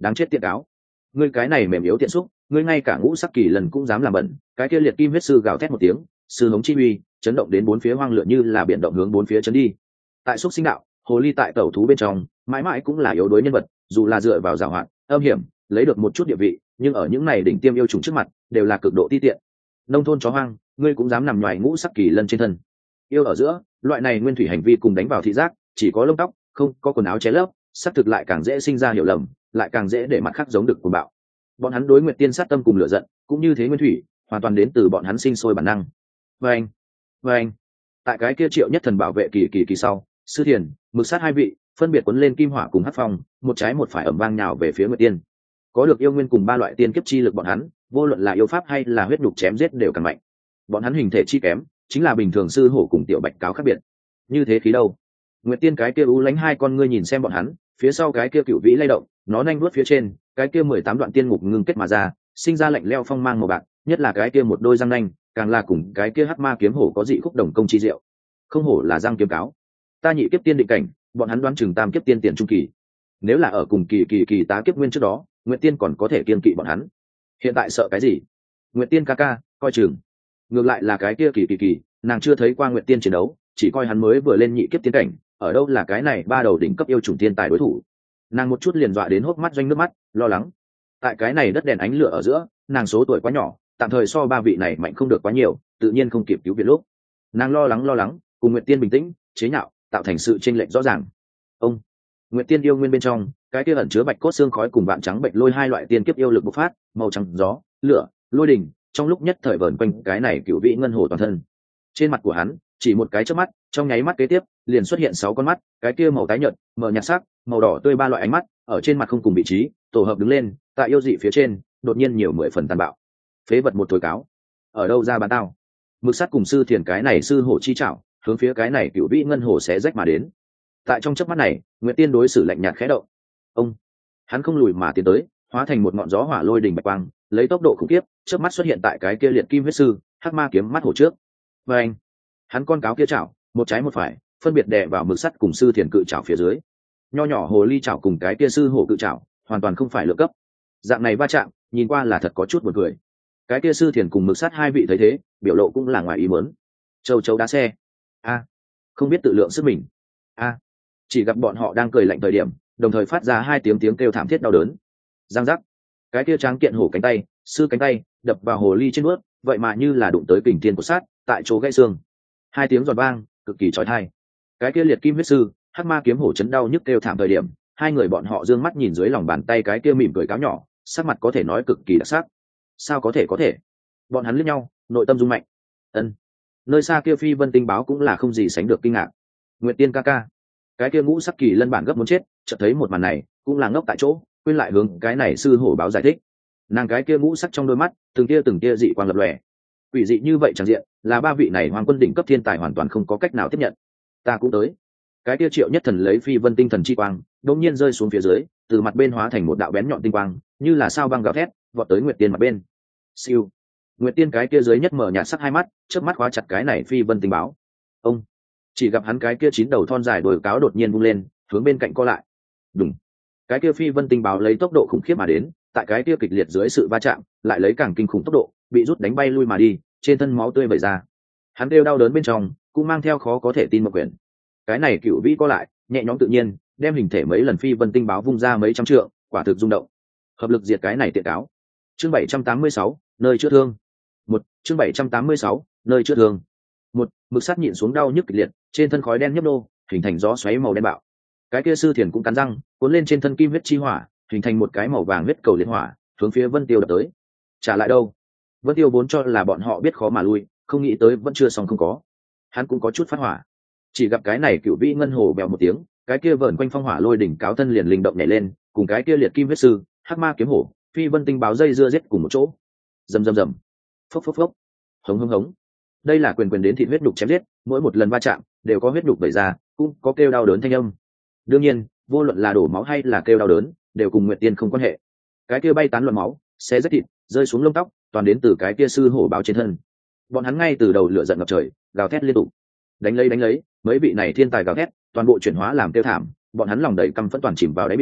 đáng chết tiện cáo. Ngươi cái này mềm yếu tiện xúc, ngươi ngay cả ngũ sắc kỳ lần cũng dám làm bẩn. Cái kia liệt kim huyết sư gào thét một tiếng, sư hống chi uy chấn động đến bốn phía hoang lửa như là biển động hướng bốn phía chấn đi. Tại xúc sinh đạo, hồ ly tại tẩu thú bên trong mãi mãi cũng là yếu đuối nhân vật, dù là dựa vào giảo hoạt âm hiểm lấy được một chút địa vị, nhưng ở những này đỉnh tiêm yêu trùng trước mặt đều là cực độ ti tiện. Nông thôn chó hoang, ngươi cũng dám nằm ngoài ngũ sắc kỳ lân trên thân. Yêu ở giữa, loại này nguyên thủy hành vi cùng đánh vào thị giác, chỉ có lông tóc không có quần áo che lấp, xác thực lại càng dễ sinh ra hiểu lầm, lại càng dễ để mặt khác giống được cuồng bạo. Bọn hắn đối Nguyệt Tiên sát tâm cùng lửa giận, cũng như thế nguyên thủy, hoàn toàn đến từ bọn hắn sinh sôi bản năng. Vâng, vâng. Tại cái kia triệu nhất thần bảo vệ kỳ kỳ kỳ sau, Sư Thiền, Mực Sát hai vị phân biệt cuốn lên kim hỏa cùng hắc phong, một trái một phải ầm vang nhào về phía Nguyệt Tiên. Có được yêu nguyên cùng ba loại tiên kiếp chi lực bọn hắn, vô luận là yêu pháp hay là huyết nhục chém giết đều càng mạnh. Bọn hắn hình thể chi kém, chính là bình thường sư hổ cùng tiểu bạch cáo khác biệt. Như thế khí đâu? Nguyệt Tiên cái kia u lánh hai con ngươi nhìn xem bọn hắn, phía sau cái kia cựu vĩ lay động, nó nhanh vuốt phía trên, cái kia mười tám đoạn tiên ngục ngưng kết mà ra, sinh ra lạnh leo phong mang màu bạc, nhất là cái kia một đôi răng nanh, càng là cùng cái kia hắc ma kiếm hổ có dị khúc đồng công chi diệu. Không hổ là răng kiếm cáo. Ta nhị kiếp tiên định cảnh, bọn hắn đoán chừng tam kiếp tiên tiền trung kỳ. Nếu là ở cùng kỳ kỳ kỳ tá kiếp nguyên trước đó, Nguyệt Tiên còn có thể kiên kỵ bọn hắn. Hiện tại sợ cái gì? Nguyệt Tiên ca ca, coi chừng. Ngược lại là cái kia kỳ kỳ kỳ, nàng chưa thấy qua Nguyệt Tiên chiến đấu, chỉ coi hắn mới vừa lên nhị kiếp tiên cảnh, ở đâu là cái này ba đầu đỉnh cấp yêu trùng tiên tài đối thủ. Nàng một chút liền dọa đến hốc mắt doanh nước mắt, lo lắng. Tại cái này đất đèn ánh lửa ở giữa, nàng số tuổi quá nhỏ, tạm thời so ba vị này mạnh không được quá nhiều, tự nhiên không kịp cứu viện lúc. Nàng lo lắng lo lắng, cùng Nguyệt Tiên bình tĩnh, chế nhạo, tạo thành sự chênh lệch rõ ràng. Ông, Nguyệt Tiên yêu nguyên bên trong, cái kia ẩn chứa bạch cốt xương khói cùng vạn trắng bệnh lôi hai loại tiên kiếp yêu lực bộc phát, màu trắng gió, lửa, lôi đình, trong lúc nhất thời vờn quanh cái này cựu vị ngân hồ toàn thân. Trên mặt của hắn, chỉ một cái chớp mắt, trong nháy mắt kế tiếp, liền xuất hiện sáu con mắt, cái kia màu tái nhợt, mờ nhạt sắc, màu đỏ tươi ba loại ánh mắt, ở trên mặt không cùng vị trí, tổ hợp đứng lên, tại yêu dị phía trên, đột nhiên nhiều mười phần tàn bạo. Phế vật một thối cáo, ở đâu ra bán tao? Mực Sắt cùng Sư Thiền cái này sư hổ chi trảo, hướng phía cái này cựu vị ngân hồ xé rách mà đến. Tại trong chớp mắt này, Nguyệt Tiên đối xử lạnh nhạt khẽ động. Ông, hắn không lùi mà tiến tới, hóa thành một ngọn gió hỏa lôi đình bạch quang, lấy tốc độ khủng khiếp, chớp mắt xuất hiện tại cái kia liệt kim huyết sư, hắc ma kiếm mắt hổ trước. Và anh, hắn con cáo kia chảo, một trái một phải, phân biệt đè vào Mực Sắt cùng Sư Thiền cự chảo phía dưới. Nho nhỏ hồ ly chảo cùng cái kia sư hổ cự chảo, hoàn toàn không phải lựa cấp. Dạng này va chạm, nhìn qua là thật có chút buồn cười. Cái kia Sư Thiền cùng Mực Sắt hai vị thấy thế, biểu lộ cũng là ngoài ý muốn. Châu chấu đá xe. A, không biết tự lượng sức mình. A, chỉ gặp bọn họ đang cười lạnh thời điểm, đồng thời phát ra hai tiếng tiếng kêu thảm thiết đau đớn. Giang giác. Cái kia tráng kiện hổ cánh tay, sư cánh tay, đập vào hồ ly trên bước, vậy mà như là đụng tới kình thiên của sát, tại chỗ gãy xương. Hai tiếng giòn vang, cực kỳ chói tai. Cái kia liệt kim huyết sư, hắc ma kiếm hổ chấn đau nhức kêu thảm thời điểm, hai người bọn họ dương mắt nhìn dưới lòng bàn tay cái kia mỉm cười cáo nhỏ, sắc mặt có thể nói cực kỳ đặc sắc. Sao có thể có thể? Bọn hắn liếc nhau, nội tâm rung mạnh. Ân. Nơi xa kia phi vân tinh báo cũng là không gì sánh được kinh ngạc. Nguyệt Tiên ca ca, cái kia ngũ sắc kỳ lân bản gấp muốn chết, chợt thấy một màn này, cũng là ngốc tại chỗ, quên lại hướng cái này sư hổ báo giải thích. Nàng cái kia ngũ sắc trong đôi mắt, từng tia từng tia dị quang lập lòe. Quỷ dị như vậy chẳng diện, là ba vị này hoàng quân đỉnh cấp thiên tài hoàn toàn không có cách nào tiếp nhận. Ta cũng tới. Cái kia triệu nhất thần lấy phi vân tinh thần chi quang, đột nhiên rơi xuống phía dưới, từ mặt bên hóa thành một đạo bén nhọn tinh quang, như là sao băng gào thét, vọt tới Nguyệt Tiên mặt bên. Siêu. Nguyệt Tiên cái kia dưới nhất mở nhạt sắc hai mắt, chớp mắt khóa chặt cái này phi vân tinh báo. Ông, chỉ gặp hắn cái kia chín đầu thon dài đồi cáo đột nhiên vung lên, hướng bên cạnh co lại. Đùng. Cái kia phi vân tinh báo lấy tốc độ khủng khiếp mà đến, tại cái kia kịch liệt dưới sự va chạm, lại lấy càng kinh khủng tốc độ, bị rút đánh bay lui mà đi, trên thân máu tươi vẩy ra. Hắn kêu đau đớn bên trong, cũng mang theo khó có thể tin một quyển. Cái này cựu vĩ co lại, nhẹ nhõm tự nhiên, đem hình thể mấy lần phi vân tinh báo vung ra mấy trăm trượng, quả thực rung động. Hợp lực diệt cái này tiện cáo. Chương bảy trăm tám mươi sáu, nơi chữa thương. Một, chương bảy trăm tám mươi sáu, nơi chữa thương. Một, Mực Sắt nhịn xuống đau nhức kịch liệt, trên thân khói đen nhấp nô, hình thành gió xoáy màu đen bạo. Cái kia Sư Thiền cũng cắn răng, cuốn lên trên thân kim huyết chi hỏa, hình thành một cái màu vàng huyết cầu liệt hỏa, hướng phía Vân Tiêu đập tới. Trả lại đâu? Vân Tiêu vốn cho là bọn họ biết khó mà lui, không nghĩ tới vẫn chưa xong không có. Hắn cũng có chút phát hỏa. Chỉ gặp cái này cựu vĩ ngân hồ bèo một tiếng, cái kia vờn quanh phong hỏa lôi đỉnh cáo thân liền linh động nhảy lên, cùng cái kia liệt kim huyết sư, hắc ma kiếm hổ, phi vân tinh báo dây dưa giết cùng một chỗ. Rầm rầm rầm. Phốc phốc phốc. Hống hống hống. Đây là quyền quyền đến thịt huyết đục chém giết, mỗi một lần va chạm đều có huyết đục vẩy ra, cũng có kêu đau đớn thanh âm. Đương nhiên, vô luận là đổ máu hay là kêu đau đớn, đều cùng Nguyệt Tiên không quan hệ. Cái kia bay tán loạn máu, xé rách thịt, rơi xuống lông tóc, toàn đến từ cái kia sư hổ báo trên thân. Bọn hắn ngay từ đầu lửa giận ngập trời, gào thét liên tục. Đánh lấy đánh lấy, mấy vị này thiên tài gào thét, toàn bộ chuyển hóa làm tiêu thảm, bọn hắn lòng đầy căm phẫn toàn chìm vào đáy biển,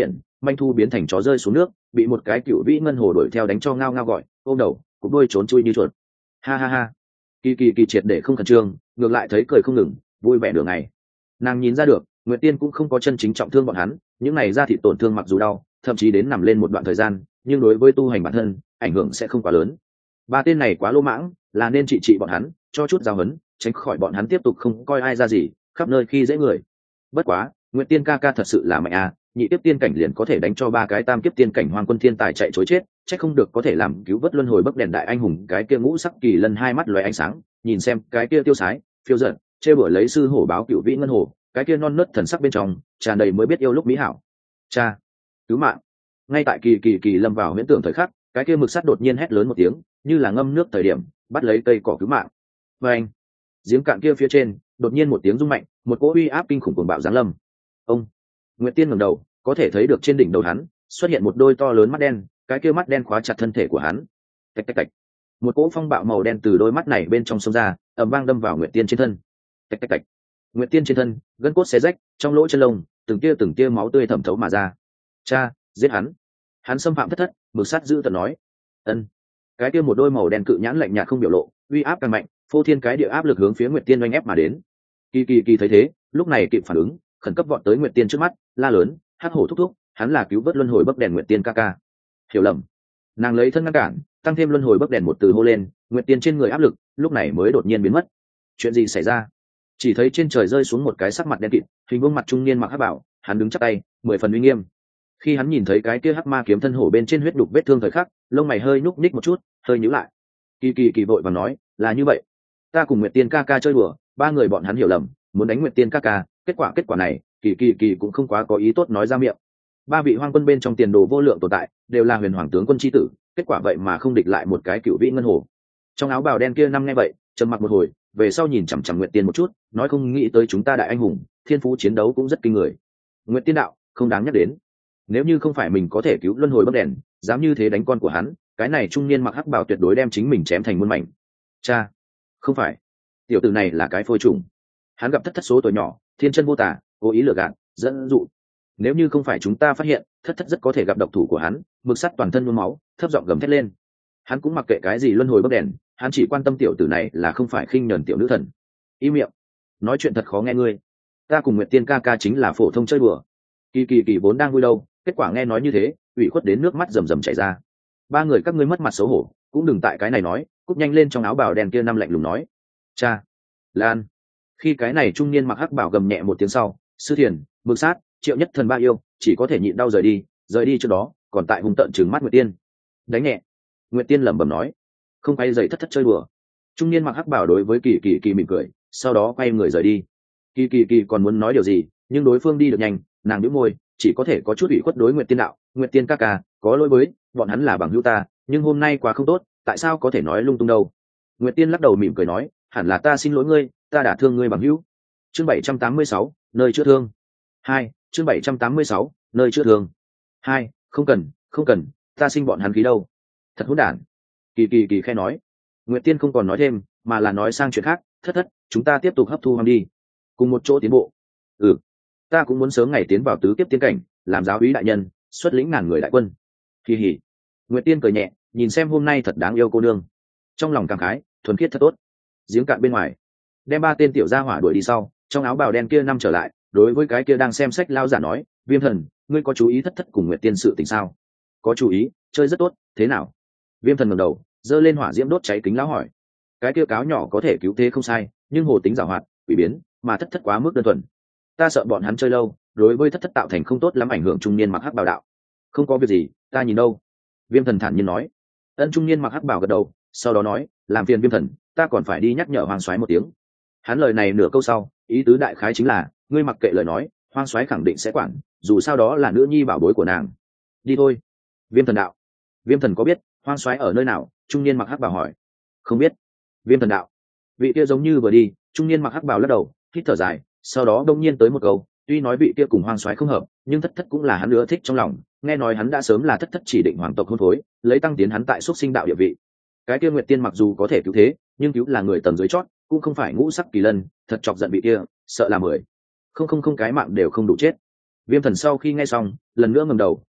manh thu biến thành chó rơi xuống nước, bị một cái cựu vĩ ngân hồ đuổi theo đánh cho ngao ngao gọi, ôm đầu cục đuôi trốn chui như chuột. Ha ha ha. Kỳ kỳ kỳ triệt để không khẩn trương, ngược lại thấy cười không ngừng, vui vẻ đường ngày. Nàng nhìn ra được Nguyệt Tiên cũng không có chân chính trọng thương bọn hắn, những này ra thị tổn thương mặc dù đau, thậm chí đến nằm lên một đoạn thời gian, nhưng đối với tu hành bản thân ảnh hưởng sẽ không quá lớn. Ba tên này quá lỗ mãng, là nên trị trị bọn hắn, cho chút giáo huấn, tránh khỏi bọn hắn tiếp tục không coi ai ra gì, khắp nơi khi dễ người. Bất quá Nguyệt Tiên ca ca thật sự là mạnh à, nhị tiếp tiên cảnh liền có thể đánh cho ba cái tam kiếp tiên cảnh hoàng quân thiên tài chạy chối chết, chắc không được có thể làm cứu vớt luân hồi bấc đèn đại anh hùng. Cái kia ngũ sắc kỳ lân hai mắt lóe ánh sáng, nhìn xem cái kia tiêu sái phiêu giận chê bửa lấy sư hổ báo cựu vĩ ngân hồ, cái kia non nớt thần sắc bên trong tràn đầy mới biết yêu lúc mỹ hảo. Cha, cứu mạng. Ngay tại kỳ kỳ kỳ lâm vào huyễn tưởng thời khắc, cái kia mực sắt đột nhiên hét lớn một tiếng, như là ngâm nước thời điểm bắt lấy cây cỏ cứu mạng. Và anh, giếng cạn kia phía trên đột nhiên một tiếng rung mạnh, một cỗ uy áp kinh khủng cuồng bạo giáng lâm. Ông Nguyệt Tiên ngẩng đầu, có thể thấy được trên đỉnh đầu hắn xuất hiện một đôi to lớn mắt đen, cái kia mắt đen khóa chặt thân thể của hắn. Tạch tạch tạch. Một cỗ phong bạo màu đen từ đôi mắt này bên trong sông ra, ầm vang đâm vào Nguyệt Tiên trên thân. Tạch tạch tạch. Nguyệt Tiên trên thân gân cốt xé rách, trong lỗ chân lông từng tia từng tia máu tươi thẩm thấu mà ra. Cha, giết hắn. Hắn xâm phạm thất thất, mực sắt giữ tận nói. Ân. Cái kia một đôi màu đen cự nhãn lạnh nhạt không biểu lộ, uy áp càng mạnh, phô thiên cái địa áp lực hướng phía Nguyệt Tiên oanh ép mà đến. Kỳ kỳ kỳ thấy thế, lúc này kịp phản ứng, khẩn cấp vọt tới Nguyệt Tiên trước mắt, la lớn, hắc hổ thúc thúc, hắn là cứu vớt luân hồi bấc đèn Nguyệt Tiên ca ca. Hiểu lầm. Nàng lấy thân ngăn cản, tăng thêm luân hồi bấc đèn một từ hô lên, Nguyệt Tiên trên người áp lực lúc này mới đột nhiên biến mất. Chuyện gì xảy ra? Chỉ thấy trên trời rơi xuống một cái sắc mặt đen kịt, hình vuông mặt trung niên mặc hắc bảo, hắn đứng chắp tay, mười phần uy nghiêm. Khi hắn nhìn thấy cái kia hắc ma kiếm thân hổ bên trên huyết đục vết thương thời khắc, lông mày hơi nhúc nhích một chút, hơi nhíu lại. Kỳ kỳ kỳ vội vàng nói, là như vậy, ta cùng Nguyệt Tiên ca ca chơi đùa, ba người bọn hắn hiểu lầm, muốn đánh Nguyệt Tiên ca ca, kết quả kết quả này, kỳ kỳ kỳ cũng không quá có ý tốt nói ra miệng. Ba vị hoang quân bên trong tiền đồ vô lượng tồn tại, đều là huyền hoàng tướng quân chi tử, kết quả vậy mà không địch lại một cái cựu vĩ ngân hồ. Trong áo bào đen kia năm nghe vậy, trầm mặc một hồi, về sau nhìn chằm chằm Nguyệt Tiên một chút, nói không nghĩ tới chúng ta đại anh hùng, thiên phú chiến đấu cũng rất kinh người. Nguyệt Tiên đạo, không đáng nhắc đến. Nếu như không phải mình có thể cứu luân hồi bấc đèn, dám như thế đánh con của hắn, cái này trung niên mặc hắc bào tuyệt đối đem chính mình chém thành muôn mảnh. Cha, không phải, tiểu tử này là cái phôi trùng. Hắn gặp thất thất số tuổi nhỏ, thiên chân vô tả, cố ý lừa gạt, dẫn dụ. Nếu như không phải chúng ta phát hiện, thất thất rất có thể gặp độc thủ của hắn, mực sắt toàn thân nhuốm máu, thấp giọng gầm thét lên. Hắn cũng mặc kệ cái gì luân hồi bấc đèn, hắn chỉ quan tâm tiểu tử này là không phải khinh nhẫn tiểu nữ thần. Im miệng, nói chuyện thật khó nghe ngươi. Ta cùng Nguyệt Tiên ca ca chính là phổ thông chơi đùa. Kỳ kỳ kỳ vốn đang vui đâu, kết quả nghe nói như thế, ủy khuất đến nước mắt rầm rầm chảy ra. Ba người các ngươi mất mặt xấu hổ, cũng đừng tại cái này nói, cúp nhanh lên. Trong áo bào đen kia năm lạnh lùng nói. Cha, Lan. Khi cái này trung niên mặc hắc bảo gầm nhẹ một tiếng sau, Sư Thiền, Mực Sát, Triệu Nhất Thần ba yêu chỉ có thể nhịn đau rời đi, rời đi trước đó còn tại hung tợn trừng mắt Nguyệt Tiên. Đánh nhẹ. Nguyệt Tiên lẩm bẩm nói, không quay dậy thất thất chơi đùa. Trung niên mặc hắc bảo đối với kỳ kỳ kỳ mỉm cười, sau đó quay người rời đi. Kỳ kỳ kỳ còn muốn nói điều gì, nhưng đối phương đi được nhanh, nàng nhíu môi, chỉ có thể có chút ủy khuất đối Nguyệt Tiên đạo, Nguyệt Tiên ca ca, có lỗi với bọn hắn là bằng hữu ta, nhưng hôm nay quá không tốt, tại sao có thể nói lung tung đâu. Nguyệt Tiên lắc đầu mỉm cười nói, hẳn là ta xin lỗi ngươi, ta đã thương ngươi bằng hữu. Chương bảy trăm tám mươi sáu, nơi chữa thương. Hai, chương bảy trăm tám mươi sáu, nơi chữa thương. Hai, không cần, không cần, ta sinh bọn hắn khí đâu. Thật hỗn đản. Kỳ kỳ kỳ khẽ nói. Nguyệt Tiên không còn nói thêm, mà là nói sang chuyện khác, thất thất, chúng ta tiếp tục hấp thu hoang đi, cùng một chỗ tiến bộ. Ừ, ta cũng muốn sớm ngày tiến vào tứ kiếp tiên cảnh, làm giáo úy đại nhân, xuất lĩnh ngàn người đại quân. Kỳ hỉ. Nguyệt Tiên cười nhẹ, nhìn xem hôm nay thật đáng yêu cô nương, trong lòng cảm khái, thuần khiết thật tốt. Giếng cạn bên ngoài, đem ba tên tiểu gia hỏa đuổi đi sau, trong áo bào đen kia năm trở lại, đối với cái kia đang xem sách lao giả nói, Viêm Thần, ngươi có chú ý thất thất cùng Nguyệt Tiên sự tình sao? Có chú ý, chơi rất tốt, thế nào? Viêm Thần ngẩng đầu, giơ lên hỏa diễm đốt cháy kính lão hỏi. Cái kia cáo nhỏ có thể cứu thế không sai, nhưng hồ tính giảo hoạt, bị biến, mà thất thất quá mức đơn thuần. Ta sợ bọn hắn chơi lâu, đối với thất thất tạo thành không tốt lắm ảnh hưởng trung niên mặc hắc bào đạo. Không có việc gì, ta nhìn đâu. Viêm Thần thản nhiên nói. Ân trung niên mặc hắc bào gật đầu, sau đó nói, làm phiền Viêm Thần, ta còn phải đi nhắc nhở Hoàng Soái một tiếng. Hắn lời này nửa câu sau, ý tứ đại khái chính là, ngươi mặc kệ lời nói, Hoàng Soái khẳng định sẽ quản, dù sao đó là nữ nhi bảo bối của nàng. Đi thôi. Viêm Thần đạo. Viêm Thần có biết Hoàng Soái ở nơi nào? Trung niên mặc hắc bào hỏi. Không biết. Viêm Thần đạo. Vị kia giống như vừa đi. Trung niên mặc hắc bào lắc đầu, hít thở dài, sau đó đông nhiên tới một câu, tuy nói vị kia cùng Hoàng Soái không hợp, nhưng thất thất cũng là hắn nữa thích trong lòng, nghe nói hắn đã sớm là thất thất chỉ định hoàng tộc hôn phối, lấy tăng tiến hắn tại xuất sinh đạo địa vị. Cái kia Nguyệt Tiên mặc dù có thể cứu thế, nhưng cứu là người tầng dưới chót, cũng không phải ngũ sắc kỳ lân, thật chọc giận vị kia, sợ là mười không không không cái mạng đều không đủ chết. Viêm Thần sau khi nghe xong, lần nữa ngẩng đầu,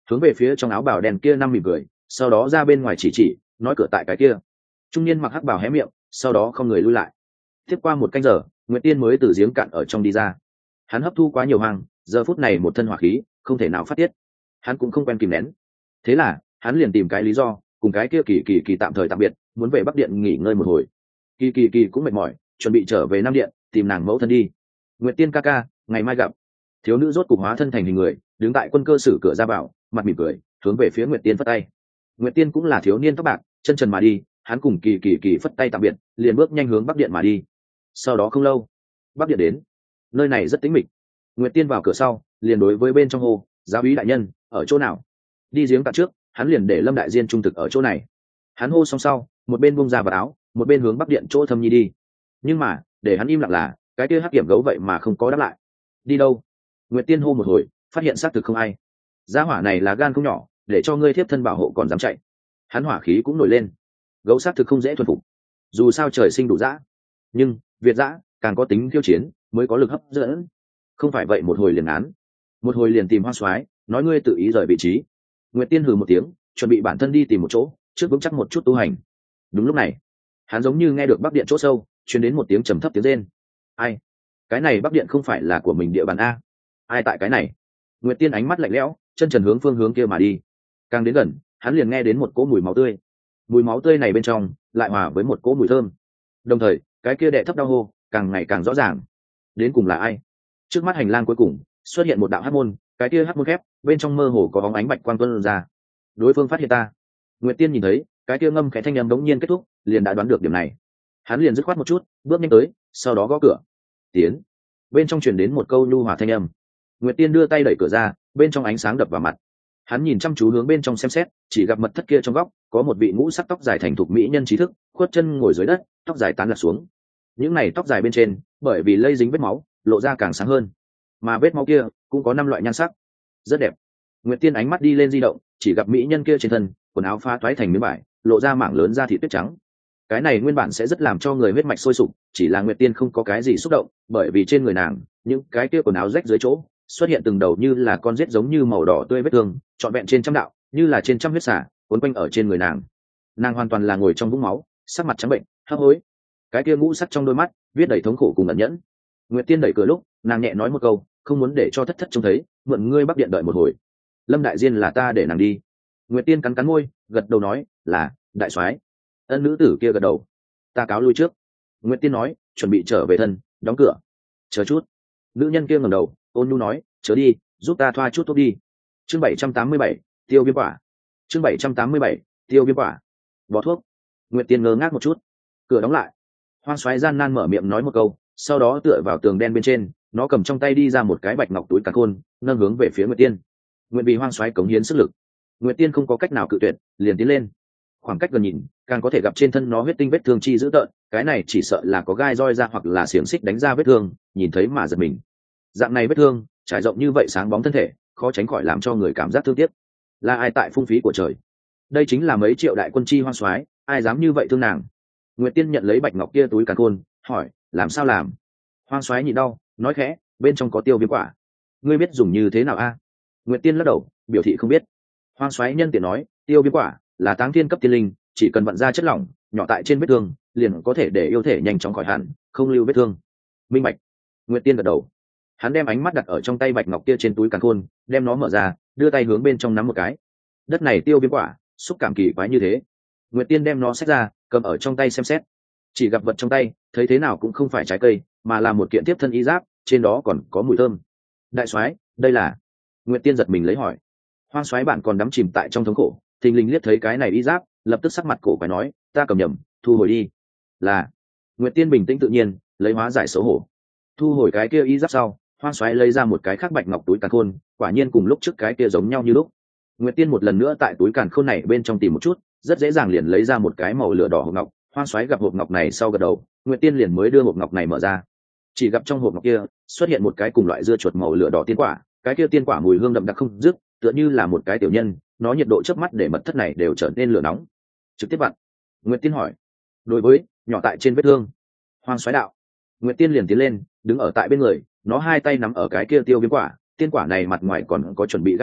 hướng về phía trong áo bào đen kia năm mỉm cười, sau đó ra bên ngoài chỉ chỉ nói cửa tại cái kia. Trung niên mặc hắc bào hé miệng, sau đó không người lui lại. Tiếp qua một canh giờ, Nguyệt Tiên mới từ giếng cạn ở trong đi ra. Hắn hấp thu quá nhiều hoang, giờ phút này một thân hỏa khí không thể nào phát tiết. Hắn cũng không quen kìm nén, thế là hắn liền tìm cái lý do cùng cái kia kỳ kỳ kỳ tạm thời tạm biệt, muốn về Bắc Điện nghỉ ngơi một hồi. Kỳ kỳ kỳ cũng mệt mỏi, chuẩn bị trở về Nam Điện tìm nàng mẫu thân đi. Nguyệt Tiên ca ca, ngày mai gặp. Thiếu nữ rốt cục hóa thân thành hình người, đứng tại quân cơ sử cửa ra vào, mặt mỉm cười hướng về phía Nguyệt Tiên phất tay. Nguyệt Tiên cũng là thiếu niên tóc bạc, chân trần mà đi, hắn cùng kỳ kỳ kỳ phất tay tạm biệt, liền bước nhanh hướng Bắc Điện mà đi. Sau đó không lâu, Bắc Điện đến, nơi này rất tĩnh mịch. Nguyệt Tiên vào cửa sau, liền đối với bên trong hô, giáo úy đại nhân ở chỗ nào? Đi giếng cạn trước, hắn liền để Lâm đại diên trung thực ở chỗ này. Hắn hô xong sau, một bên bung ra vào áo, một bên hướng Bắc Điện chỗ Thâm Nhi đi. Nhưng mà để hắn im lặng là cái kia hắc kiểm gấu vậy mà không có đáp lại. Đi đâu? Nguyệt Tiên hô một hồi, phát hiện xác thực không ai. Gia hỏa này là gan không nhỏ, để cho ngươi thiếp thân bảo hộ còn dám chạy. Hắn hỏa khí cũng nổi lên. Gấu xác thực không dễ thuần phục, dù sao trời sinh đủ dã, nhưng việt dã càng có tính khiêu chiến, mới có lực hấp dẫn. Không phải vậy một hồi liền án, một hồi liền tìm Hoa Soái, nói ngươi tự ý rời vị trí. Nguyệt Tiên hừ một tiếng, chuẩn bị bản thân đi tìm một chỗ trước vững chắc một chút tu hành. Đúng lúc này, hắn giống như nghe được Bắc Điện chỗ sâu truyền đến một tiếng trầm thấp tiếng rên. Ai? Cái này Bắc Điện không phải là của mình địa bàn a? Ai tại cái này? Nguyệt Tiên ánh mắt lạnh lẽo, chân trần hướng phương hướng kia mà đi. Càng đến gần, hắn liền nghe đến một cỗ mùi máu tươi. Mùi máu tươi này bên trong lại hòa với một cỗ mùi thơm. Đồng thời, cái kia đệ thấp đau hô càng ngày càng rõ ràng. Đến cùng là ai? Trước mắt hành lang cuối cùng xuất hiện một đạo hắc môn, cái kia hắc môn khép, bên trong mơ hồ có bóng ánh bạch quang tuôn ra. Đối phương phát hiện ta. Nguyệt Tiên nhìn thấy, cái kia ngâm cái thanh âm đống nhiên kết thúc, liền đã đoán được điểm này. Hắn liền dứt khoát một chút, bước nhanh tới, sau đó gõ cửa. Tiến. Bên trong truyền đến một câu nhu hòa thanh âm. Nguyệt Tiên đưa tay đẩy cửa ra, bên trong ánh sáng đập vào mặt. Hắn nhìn chăm chú hướng bên trong xem xét, chỉ gặp mật thất kia trong góc có một vị ngũ sắc tóc dài thành thục mỹ nhân trí thức, khuất chân ngồi dưới đất, tóc dài tán lạc xuống. Những này tóc dài bên trên, bởi vì lây dính vết máu, lộ ra càng sáng hơn. Mà vết máu kia cũng có năm loại nhan sắc, rất đẹp. Nguyệt Tiên ánh mắt đi lên di động, chỉ gặp mỹ nhân kia trên thân, quần áo pha toái thành miếng vải, lộ ra mảng lớn da thịt tuyết trắng. Cái này nguyên bản sẽ rất làm cho người huyết mạch sôi sục, chỉ là Nguyệt Tiên không có cái gì xúc động, bởi vì trên người nàng, những cái kia quần áo rách dưới chỗ, xuất hiện từng đầu như là con rết giống như màu đỏ tươi vết thương, trọn vẹn trên trăm đạo, như là trên trăm huyết xả, cuốn quanh ở trên người nàng. Nàng hoàn toàn là ngồi trong vũng máu, sắc mặt trắng bệnh, hấp hối. Cái kia ngũ sắc trong đôi mắt, viết đầy thống khổ cùng ẩn nhẫn. Nguyệt Tiên đẩy cửa lúc, nàng nhẹ nói một câu, không muốn để cho thất thất trông thấy, mượn ngươi Bắc Điện đợi một hồi. Lâm đại diên là ta để nàng đi. Nguyệt Tiên cắn cắn môi, gật đầu nói, là đại soái. Ân nữ tử kia gật đầu, ta cáo lui trước. Nguyệt Tiên nói, chuẩn bị trở về thân, đóng cửa. Chờ chút. Nữ nhân kia ngẩng đầu, ôn nhu nói, chớ đi, giúp ta thoa chút thuốc đi. Chương bảy trăm tám mươi bảy, tiêu viêm quả. Chương bảy trăm tám mươi bảy, tiêu viêm quả. Bỏ thuốc. Nguyệt Tiên ngơ ngác một chút. Cửa đóng lại. Hoang Soái gian nan mở miệng nói một câu, sau đó tựa vào tường đen bên trên, nó cầm trong tay đi ra một cái bạch ngọc túi càn khôn, nâng hướng về phía Nguyệt Tiên. Nguyện vì Hoang Soái cống hiến sức lực. Nguyệt Tiên không có cách nào cự tuyệt, liền tiến lên. Khoảng cách gần nhìn, càng có thể gặp trên thân nó huyết tinh vết thương chi dữ tợn, cái này chỉ sợ là có gai roi ra hoặc là xiềng xích đánh ra vết thương, nhìn thấy mà giật mình. Dạng này vết thương, trải rộng như vậy sáng bóng thân thể, khó tránh khỏi làm cho người cảm giác thương tiếc. Là ai tại phung phí của trời? Đây chính là mấy triệu đại quân chi Hoang Soái, ai dám như vậy thương nàng? Nguyệt Tiên nhận lấy bạch ngọc kia túi càn khôn, hỏi, làm sao làm? Hoang Soái nhịn đau, nói khẽ, bên trong có tiêu viêm quả. Ngươi biết dùng như thế nào a? À? Nguyệt Tiên lắc đầu, biểu thị không biết. Hoang Soái nhân tiện nói, tiêu viêm quả là táng thiên cấp tiên linh, chỉ cần vận ra chất lỏng nhỏ tại trên vết thương, liền có thể để yêu thể nhanh chóng khỏi hẳn, không lưu vết thương. Minh bạch. Nguyệt Tiên gật đầu. Hắn đem ánh mắt đặt ở trong tay bạch ngọc kia trên túi càn khôn, đem nó mở ra, đưa tay hướng bên trong nắm một cái. Đất này tiêu viêm quả, xúc cảm kỳ quái như thế. Nguyệt Tiên đem nó xách ra, cầm ở trong tay xem xét. Chỉ gặp vật trong tay, thấy thế nào cũng không phải trái cây, mà là một kiện tiếp thân y giáp, trên đó còn có mùi thơm. Đại soái, đây là? Nguyệt Tiên giật mình lấy hỏi. Hoang Soái bạn còn đắm chìm tại trong thống khổ, thình lình liếc thấy cái này y giáp, lập tức sắc mặt cổ quái nói, ta cầm nhầm, thu hồi đi. Là. Nguyệt Tiên bình tĩnh tự nhiên, lấy hóa giải xấu hổ. Thu hồi cái kia y giáp sau, Hoang Soái lấy ra một cái khác bạch ngọc túi càn khôn, quả nhiên cùng lúc trước cái kia giống nhau như lúc. Nguyệt Tiên một lần nữa tại túi càn khôn này bên trong tìm một chút, rất dễ dàng liền lấy ra một cái màu lửa đỏ hộp ngọc. Hoang Soái gặp hộp ngọc này sau gật đầu, Nguyệt Tiên liền mới đưa hộp ngọc này mở ra. Chỉ gặp trong hộp ngọc kia xuất hiện một cái cùng loại dưa chuột màu lửa đỏ tiên quả, cái kia tiên quả mùi hương đậm đặc không dứt, tựa như là một cái tiểu nhân, nó nhiệt độ chớp mắt để mật thất này đều trở nên lửa nóng. Trực tiếp vặn. Nguyệt Tiên hỏi, đối với nhỏ tại trên vết thương. Hoang Soái đạo. Nguyệt Tiên liền tiến lên, đứng ở tại bên người, nó hai tay nắm ở cái kia tiêu viêm quả, tiên quả này mặt ngoài còn có chuẩn bị gai nhỏ,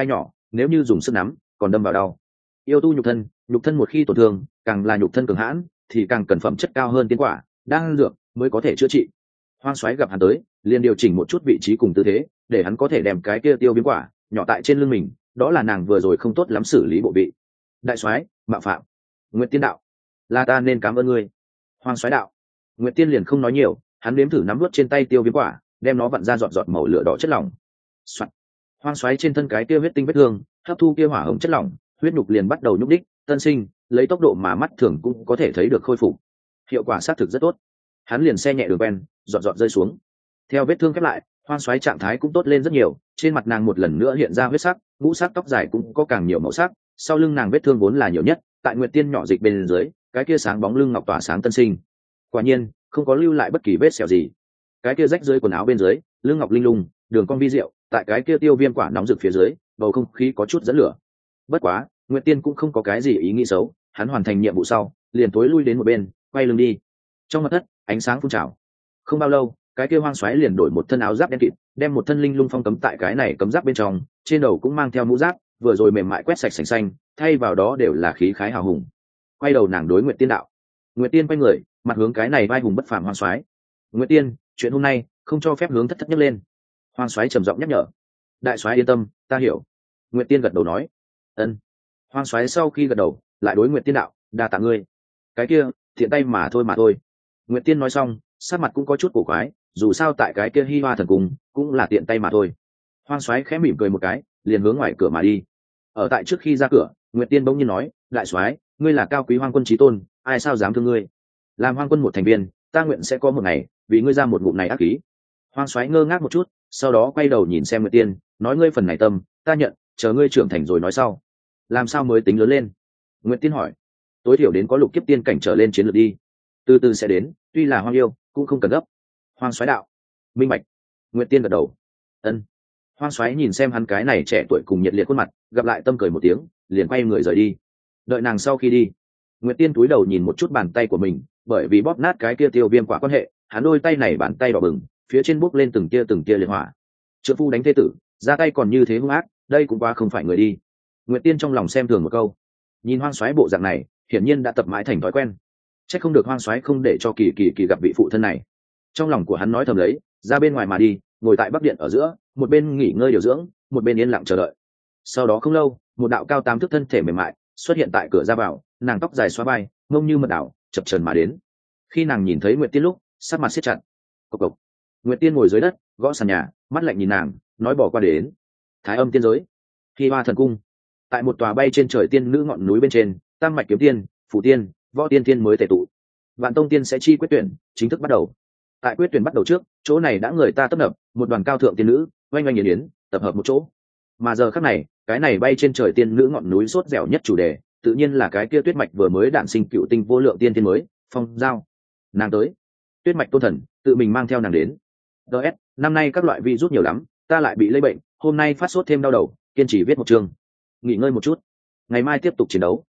nếu như dùng sức nắm còn đâm vào đau. Yêu tu nhục thân, nhục thân một khi tổn thương, càng là nhục thân cường hãn thì càng cần phẩm chất cao hơn tiên quả đang dược mới có thể chữa trị. Hoang Soái gặp hắn tới, liền điều chỉnh một chút vị trí cùng tư thế để hắn có thể đem cái kia tiêu viêm quả nhỏ tại trên lưng mình, đó là nàng vừa rồi không tốt lắm xử lý bộ vị. Đại soái mạo phạm. Nguyệt Tiên đạo, là ta nên cảm ơn ngươi. Hoang Soái đạo. Nguyệt Tiên liền không nói nhiều, hắn nếm thử nắm nuốt trên tay tiêu viêm quả, đem nó vặn ra giọt giọt màu lửa đỏ chất lỏng. Soạn. Hoang Soái trên thân cái kia huyết tinh vết thương hấp thu kia hỏa hồng chất lỏng, huyết nhục liền bắt đầu nhúc đích tân sinh, lấy tốc độ mà mắt thường cũng có thể thấy được khôi phục. Hiệu quả xác thực rất tốt. Hắn liền xe nhẹ đường quen, giọt giọt rơi xuống. Theo vết thương khép lại, Hoang Soái trạng thái cũng tốt lên rất nhiều, trên mặt nàng một lần nữa hiện ra huyết sắc, ngũ sắc tóc dài cũng có càng nhiều màu sắc, sau lưng nàng vết thương vốn là nhiều nhất, tại Nguyệt Tiên nhỏ dịch bên dưới, cái kia sáng bóng lưng ngọc tỏa sáng tân sinh. Quả nhiên, không có lưu lại bất kỳ vết sẹo gì. Cái kia rách dưới quần áo bên dưới, lưng ngọc linh lung, đường cong vi diệu, tại cái kia tiêu viêm quả nóng rực phía dưới, bầu không khí có chút dẫn lửa. Bất quá, Nguyệt Tiên cũng không có cái gì ý nghĩ xấu, hắn hoàn thành nhiệm vụ sau, liền tối lui đến một bên, quay lưng đi. Trong mật thất, ánh sáng phun trào. Không bao lâu, cái kia Hoang Soái liền đổi một thân áo giáp đen kịt, đem một thân linh lung phong cấm tại cái này cấm giáp bên trong, trên đầu cũng mang theo mũ giáp, vừa rồi mềm mại quét sạch sành xanh, thay vào đó đều là khí khái hào hùng. Quay đầu nàng đối Nguyệt Tiên đạo. Nguyệt Tiên quay người, mặt hướng cái này vai hùng bất phàm Hoang Soái. Nguyệt Tiên, chuyện hôm nay không cho phép hướng thất thất nhấc lên. Hoang Soái trầm giọng nhắc nhở. Đại soái yên tâm, ta hiểu. Nguyệt Tiên gật đầu nói. Ân. Hoang Soái sau khi gật đầu, lại đối Nguyệt Tiên đạo, đa tạ ngươi. Cái kia, thiện tay mà thôi mà thôi. Nguyệt Tiên nói xong, sát mặt cũng có chút cổ quái, dù sao tại cái kia Hi Hoa thần cung cũng là tiện tay mà thôi. Hoang Soái khẽ mỉm cười một cái, liền hướng ngoài cửa mà đi. Ở tại trước khi ra cửa, Nguyệt Tiên bỗng nhiên nói, đại soái, ngươi là cao quý Hoang quân chí tôn, ai sao dám thương ngươi? Làm Hoang quân một thành viên, ta nguyện sẽ có một ngày vì ngươi ra một ngụm này ác khí. Hoang Soái ngơ ngác một chút, sau đó quay đầu nhìn xem Nguyệt Tiên, nói ngươi phần này tâm, ta nhận, chờ ngươi trưởng thành rồi nói sau. Làm sao mới tính lớn lên? Nguyệt Tiên hỏi. Tối thiểu đến có lục kiếp tiên cảnh trở lên chiến lược đi. Từ từ sẽ đến, tuy là hoang yêu, cũng không cần gấp. Hoang Soái đạo. Minh bạch. Nguyệt Tiên gật đầu. Ân. Hoang Soái nhìn xem hắn cái này trẻ tuổi cùng nhiệt liệt khuôn mặt, gặp lại tâm cười một tiếng, liền quay người rời đi. Đợi nàng sau khi đi, Nguyệt Tiên túi đầu nhìn một chút bàn tay của mình, bởi vì bóp nát cái kia tiêu viêm quả quan hệ, hắn đôi tay này bàn tay đỏ bừng, phía trên bốc lên từng tia từng tia liệt hỏa. Trượng phu đánh thê tử, ra tay còn như thế hung ác, đây cũng quá không phải người đi. Nguyệt Tiên trong lòng xem thường một câu. Nhìn Hoang Soái bộ dạng này, hiển nhiên đã tập mãi thành thói quen. Chắc không được Hoang Soái không để cho Kỳ Kỳ Kỳ gặp vị phụ thân này. Trong lòng của hắn nói thầm lấy, ra bên ngoài mà đi, ngồi tại bắc điện ở giữa, một bên nghỉ ngơi điều dưỡng, một bên yên lặng chờ đợi. Sau đó không lâu, một đạo cao tám thước thân thể mềm mại xuất hiện tại cửa ra vào, nàng tóc dài xóa vai, mông như mật đảo, chập chờn mà đến. Khi nàng nhìn thấy Nguyệt Tiên lúc, sắc mặt siết chặt. Cộc cộc. Nguyệt Tiên ngồi dưới đất, gõ sàn nhà, mắt lạnh nhìn nàng, nói bỏ qua đến. Thái Âm tiên giới, Hi Hoa thần cung, tại một tòa bay trên trời tiên nữ ngọn núi bên trên, Tam mạch kiếm tiên, Phù tiên, Võ tiên tiên mới tề tụ. Vạn Tông tiên sẽ chi quyết tuyển, chính thức bắt đầu. Tại quyết tuyển bắt đầu trước, chỗ này đã người ta tấp nập, một đoàn cao thượng tiên nữ, oanh oanh yến yến, tập hợp một chỗ. Mà giờ khắc này, cái này bay trên trời tiên nữ ngọn núi sốt dẻo nhất chủ đề, tự nhiên là cái kia Tuyết mạch vừa mới đản sinh cựu tinh vô lượng tiên tiên mới, Phong Giao. Nàng tới. Tuyết mạch tôn thần tự mình mang theo nàng đến. ds năm nay các loại virus nhiều lắm, ta lại bị lây bệnh, hôm nay phát sốt thêm đau đầu, kiên trì viết một chương, nghỉ ngơi một chút, ngày mai tiếp tục chiến đấu.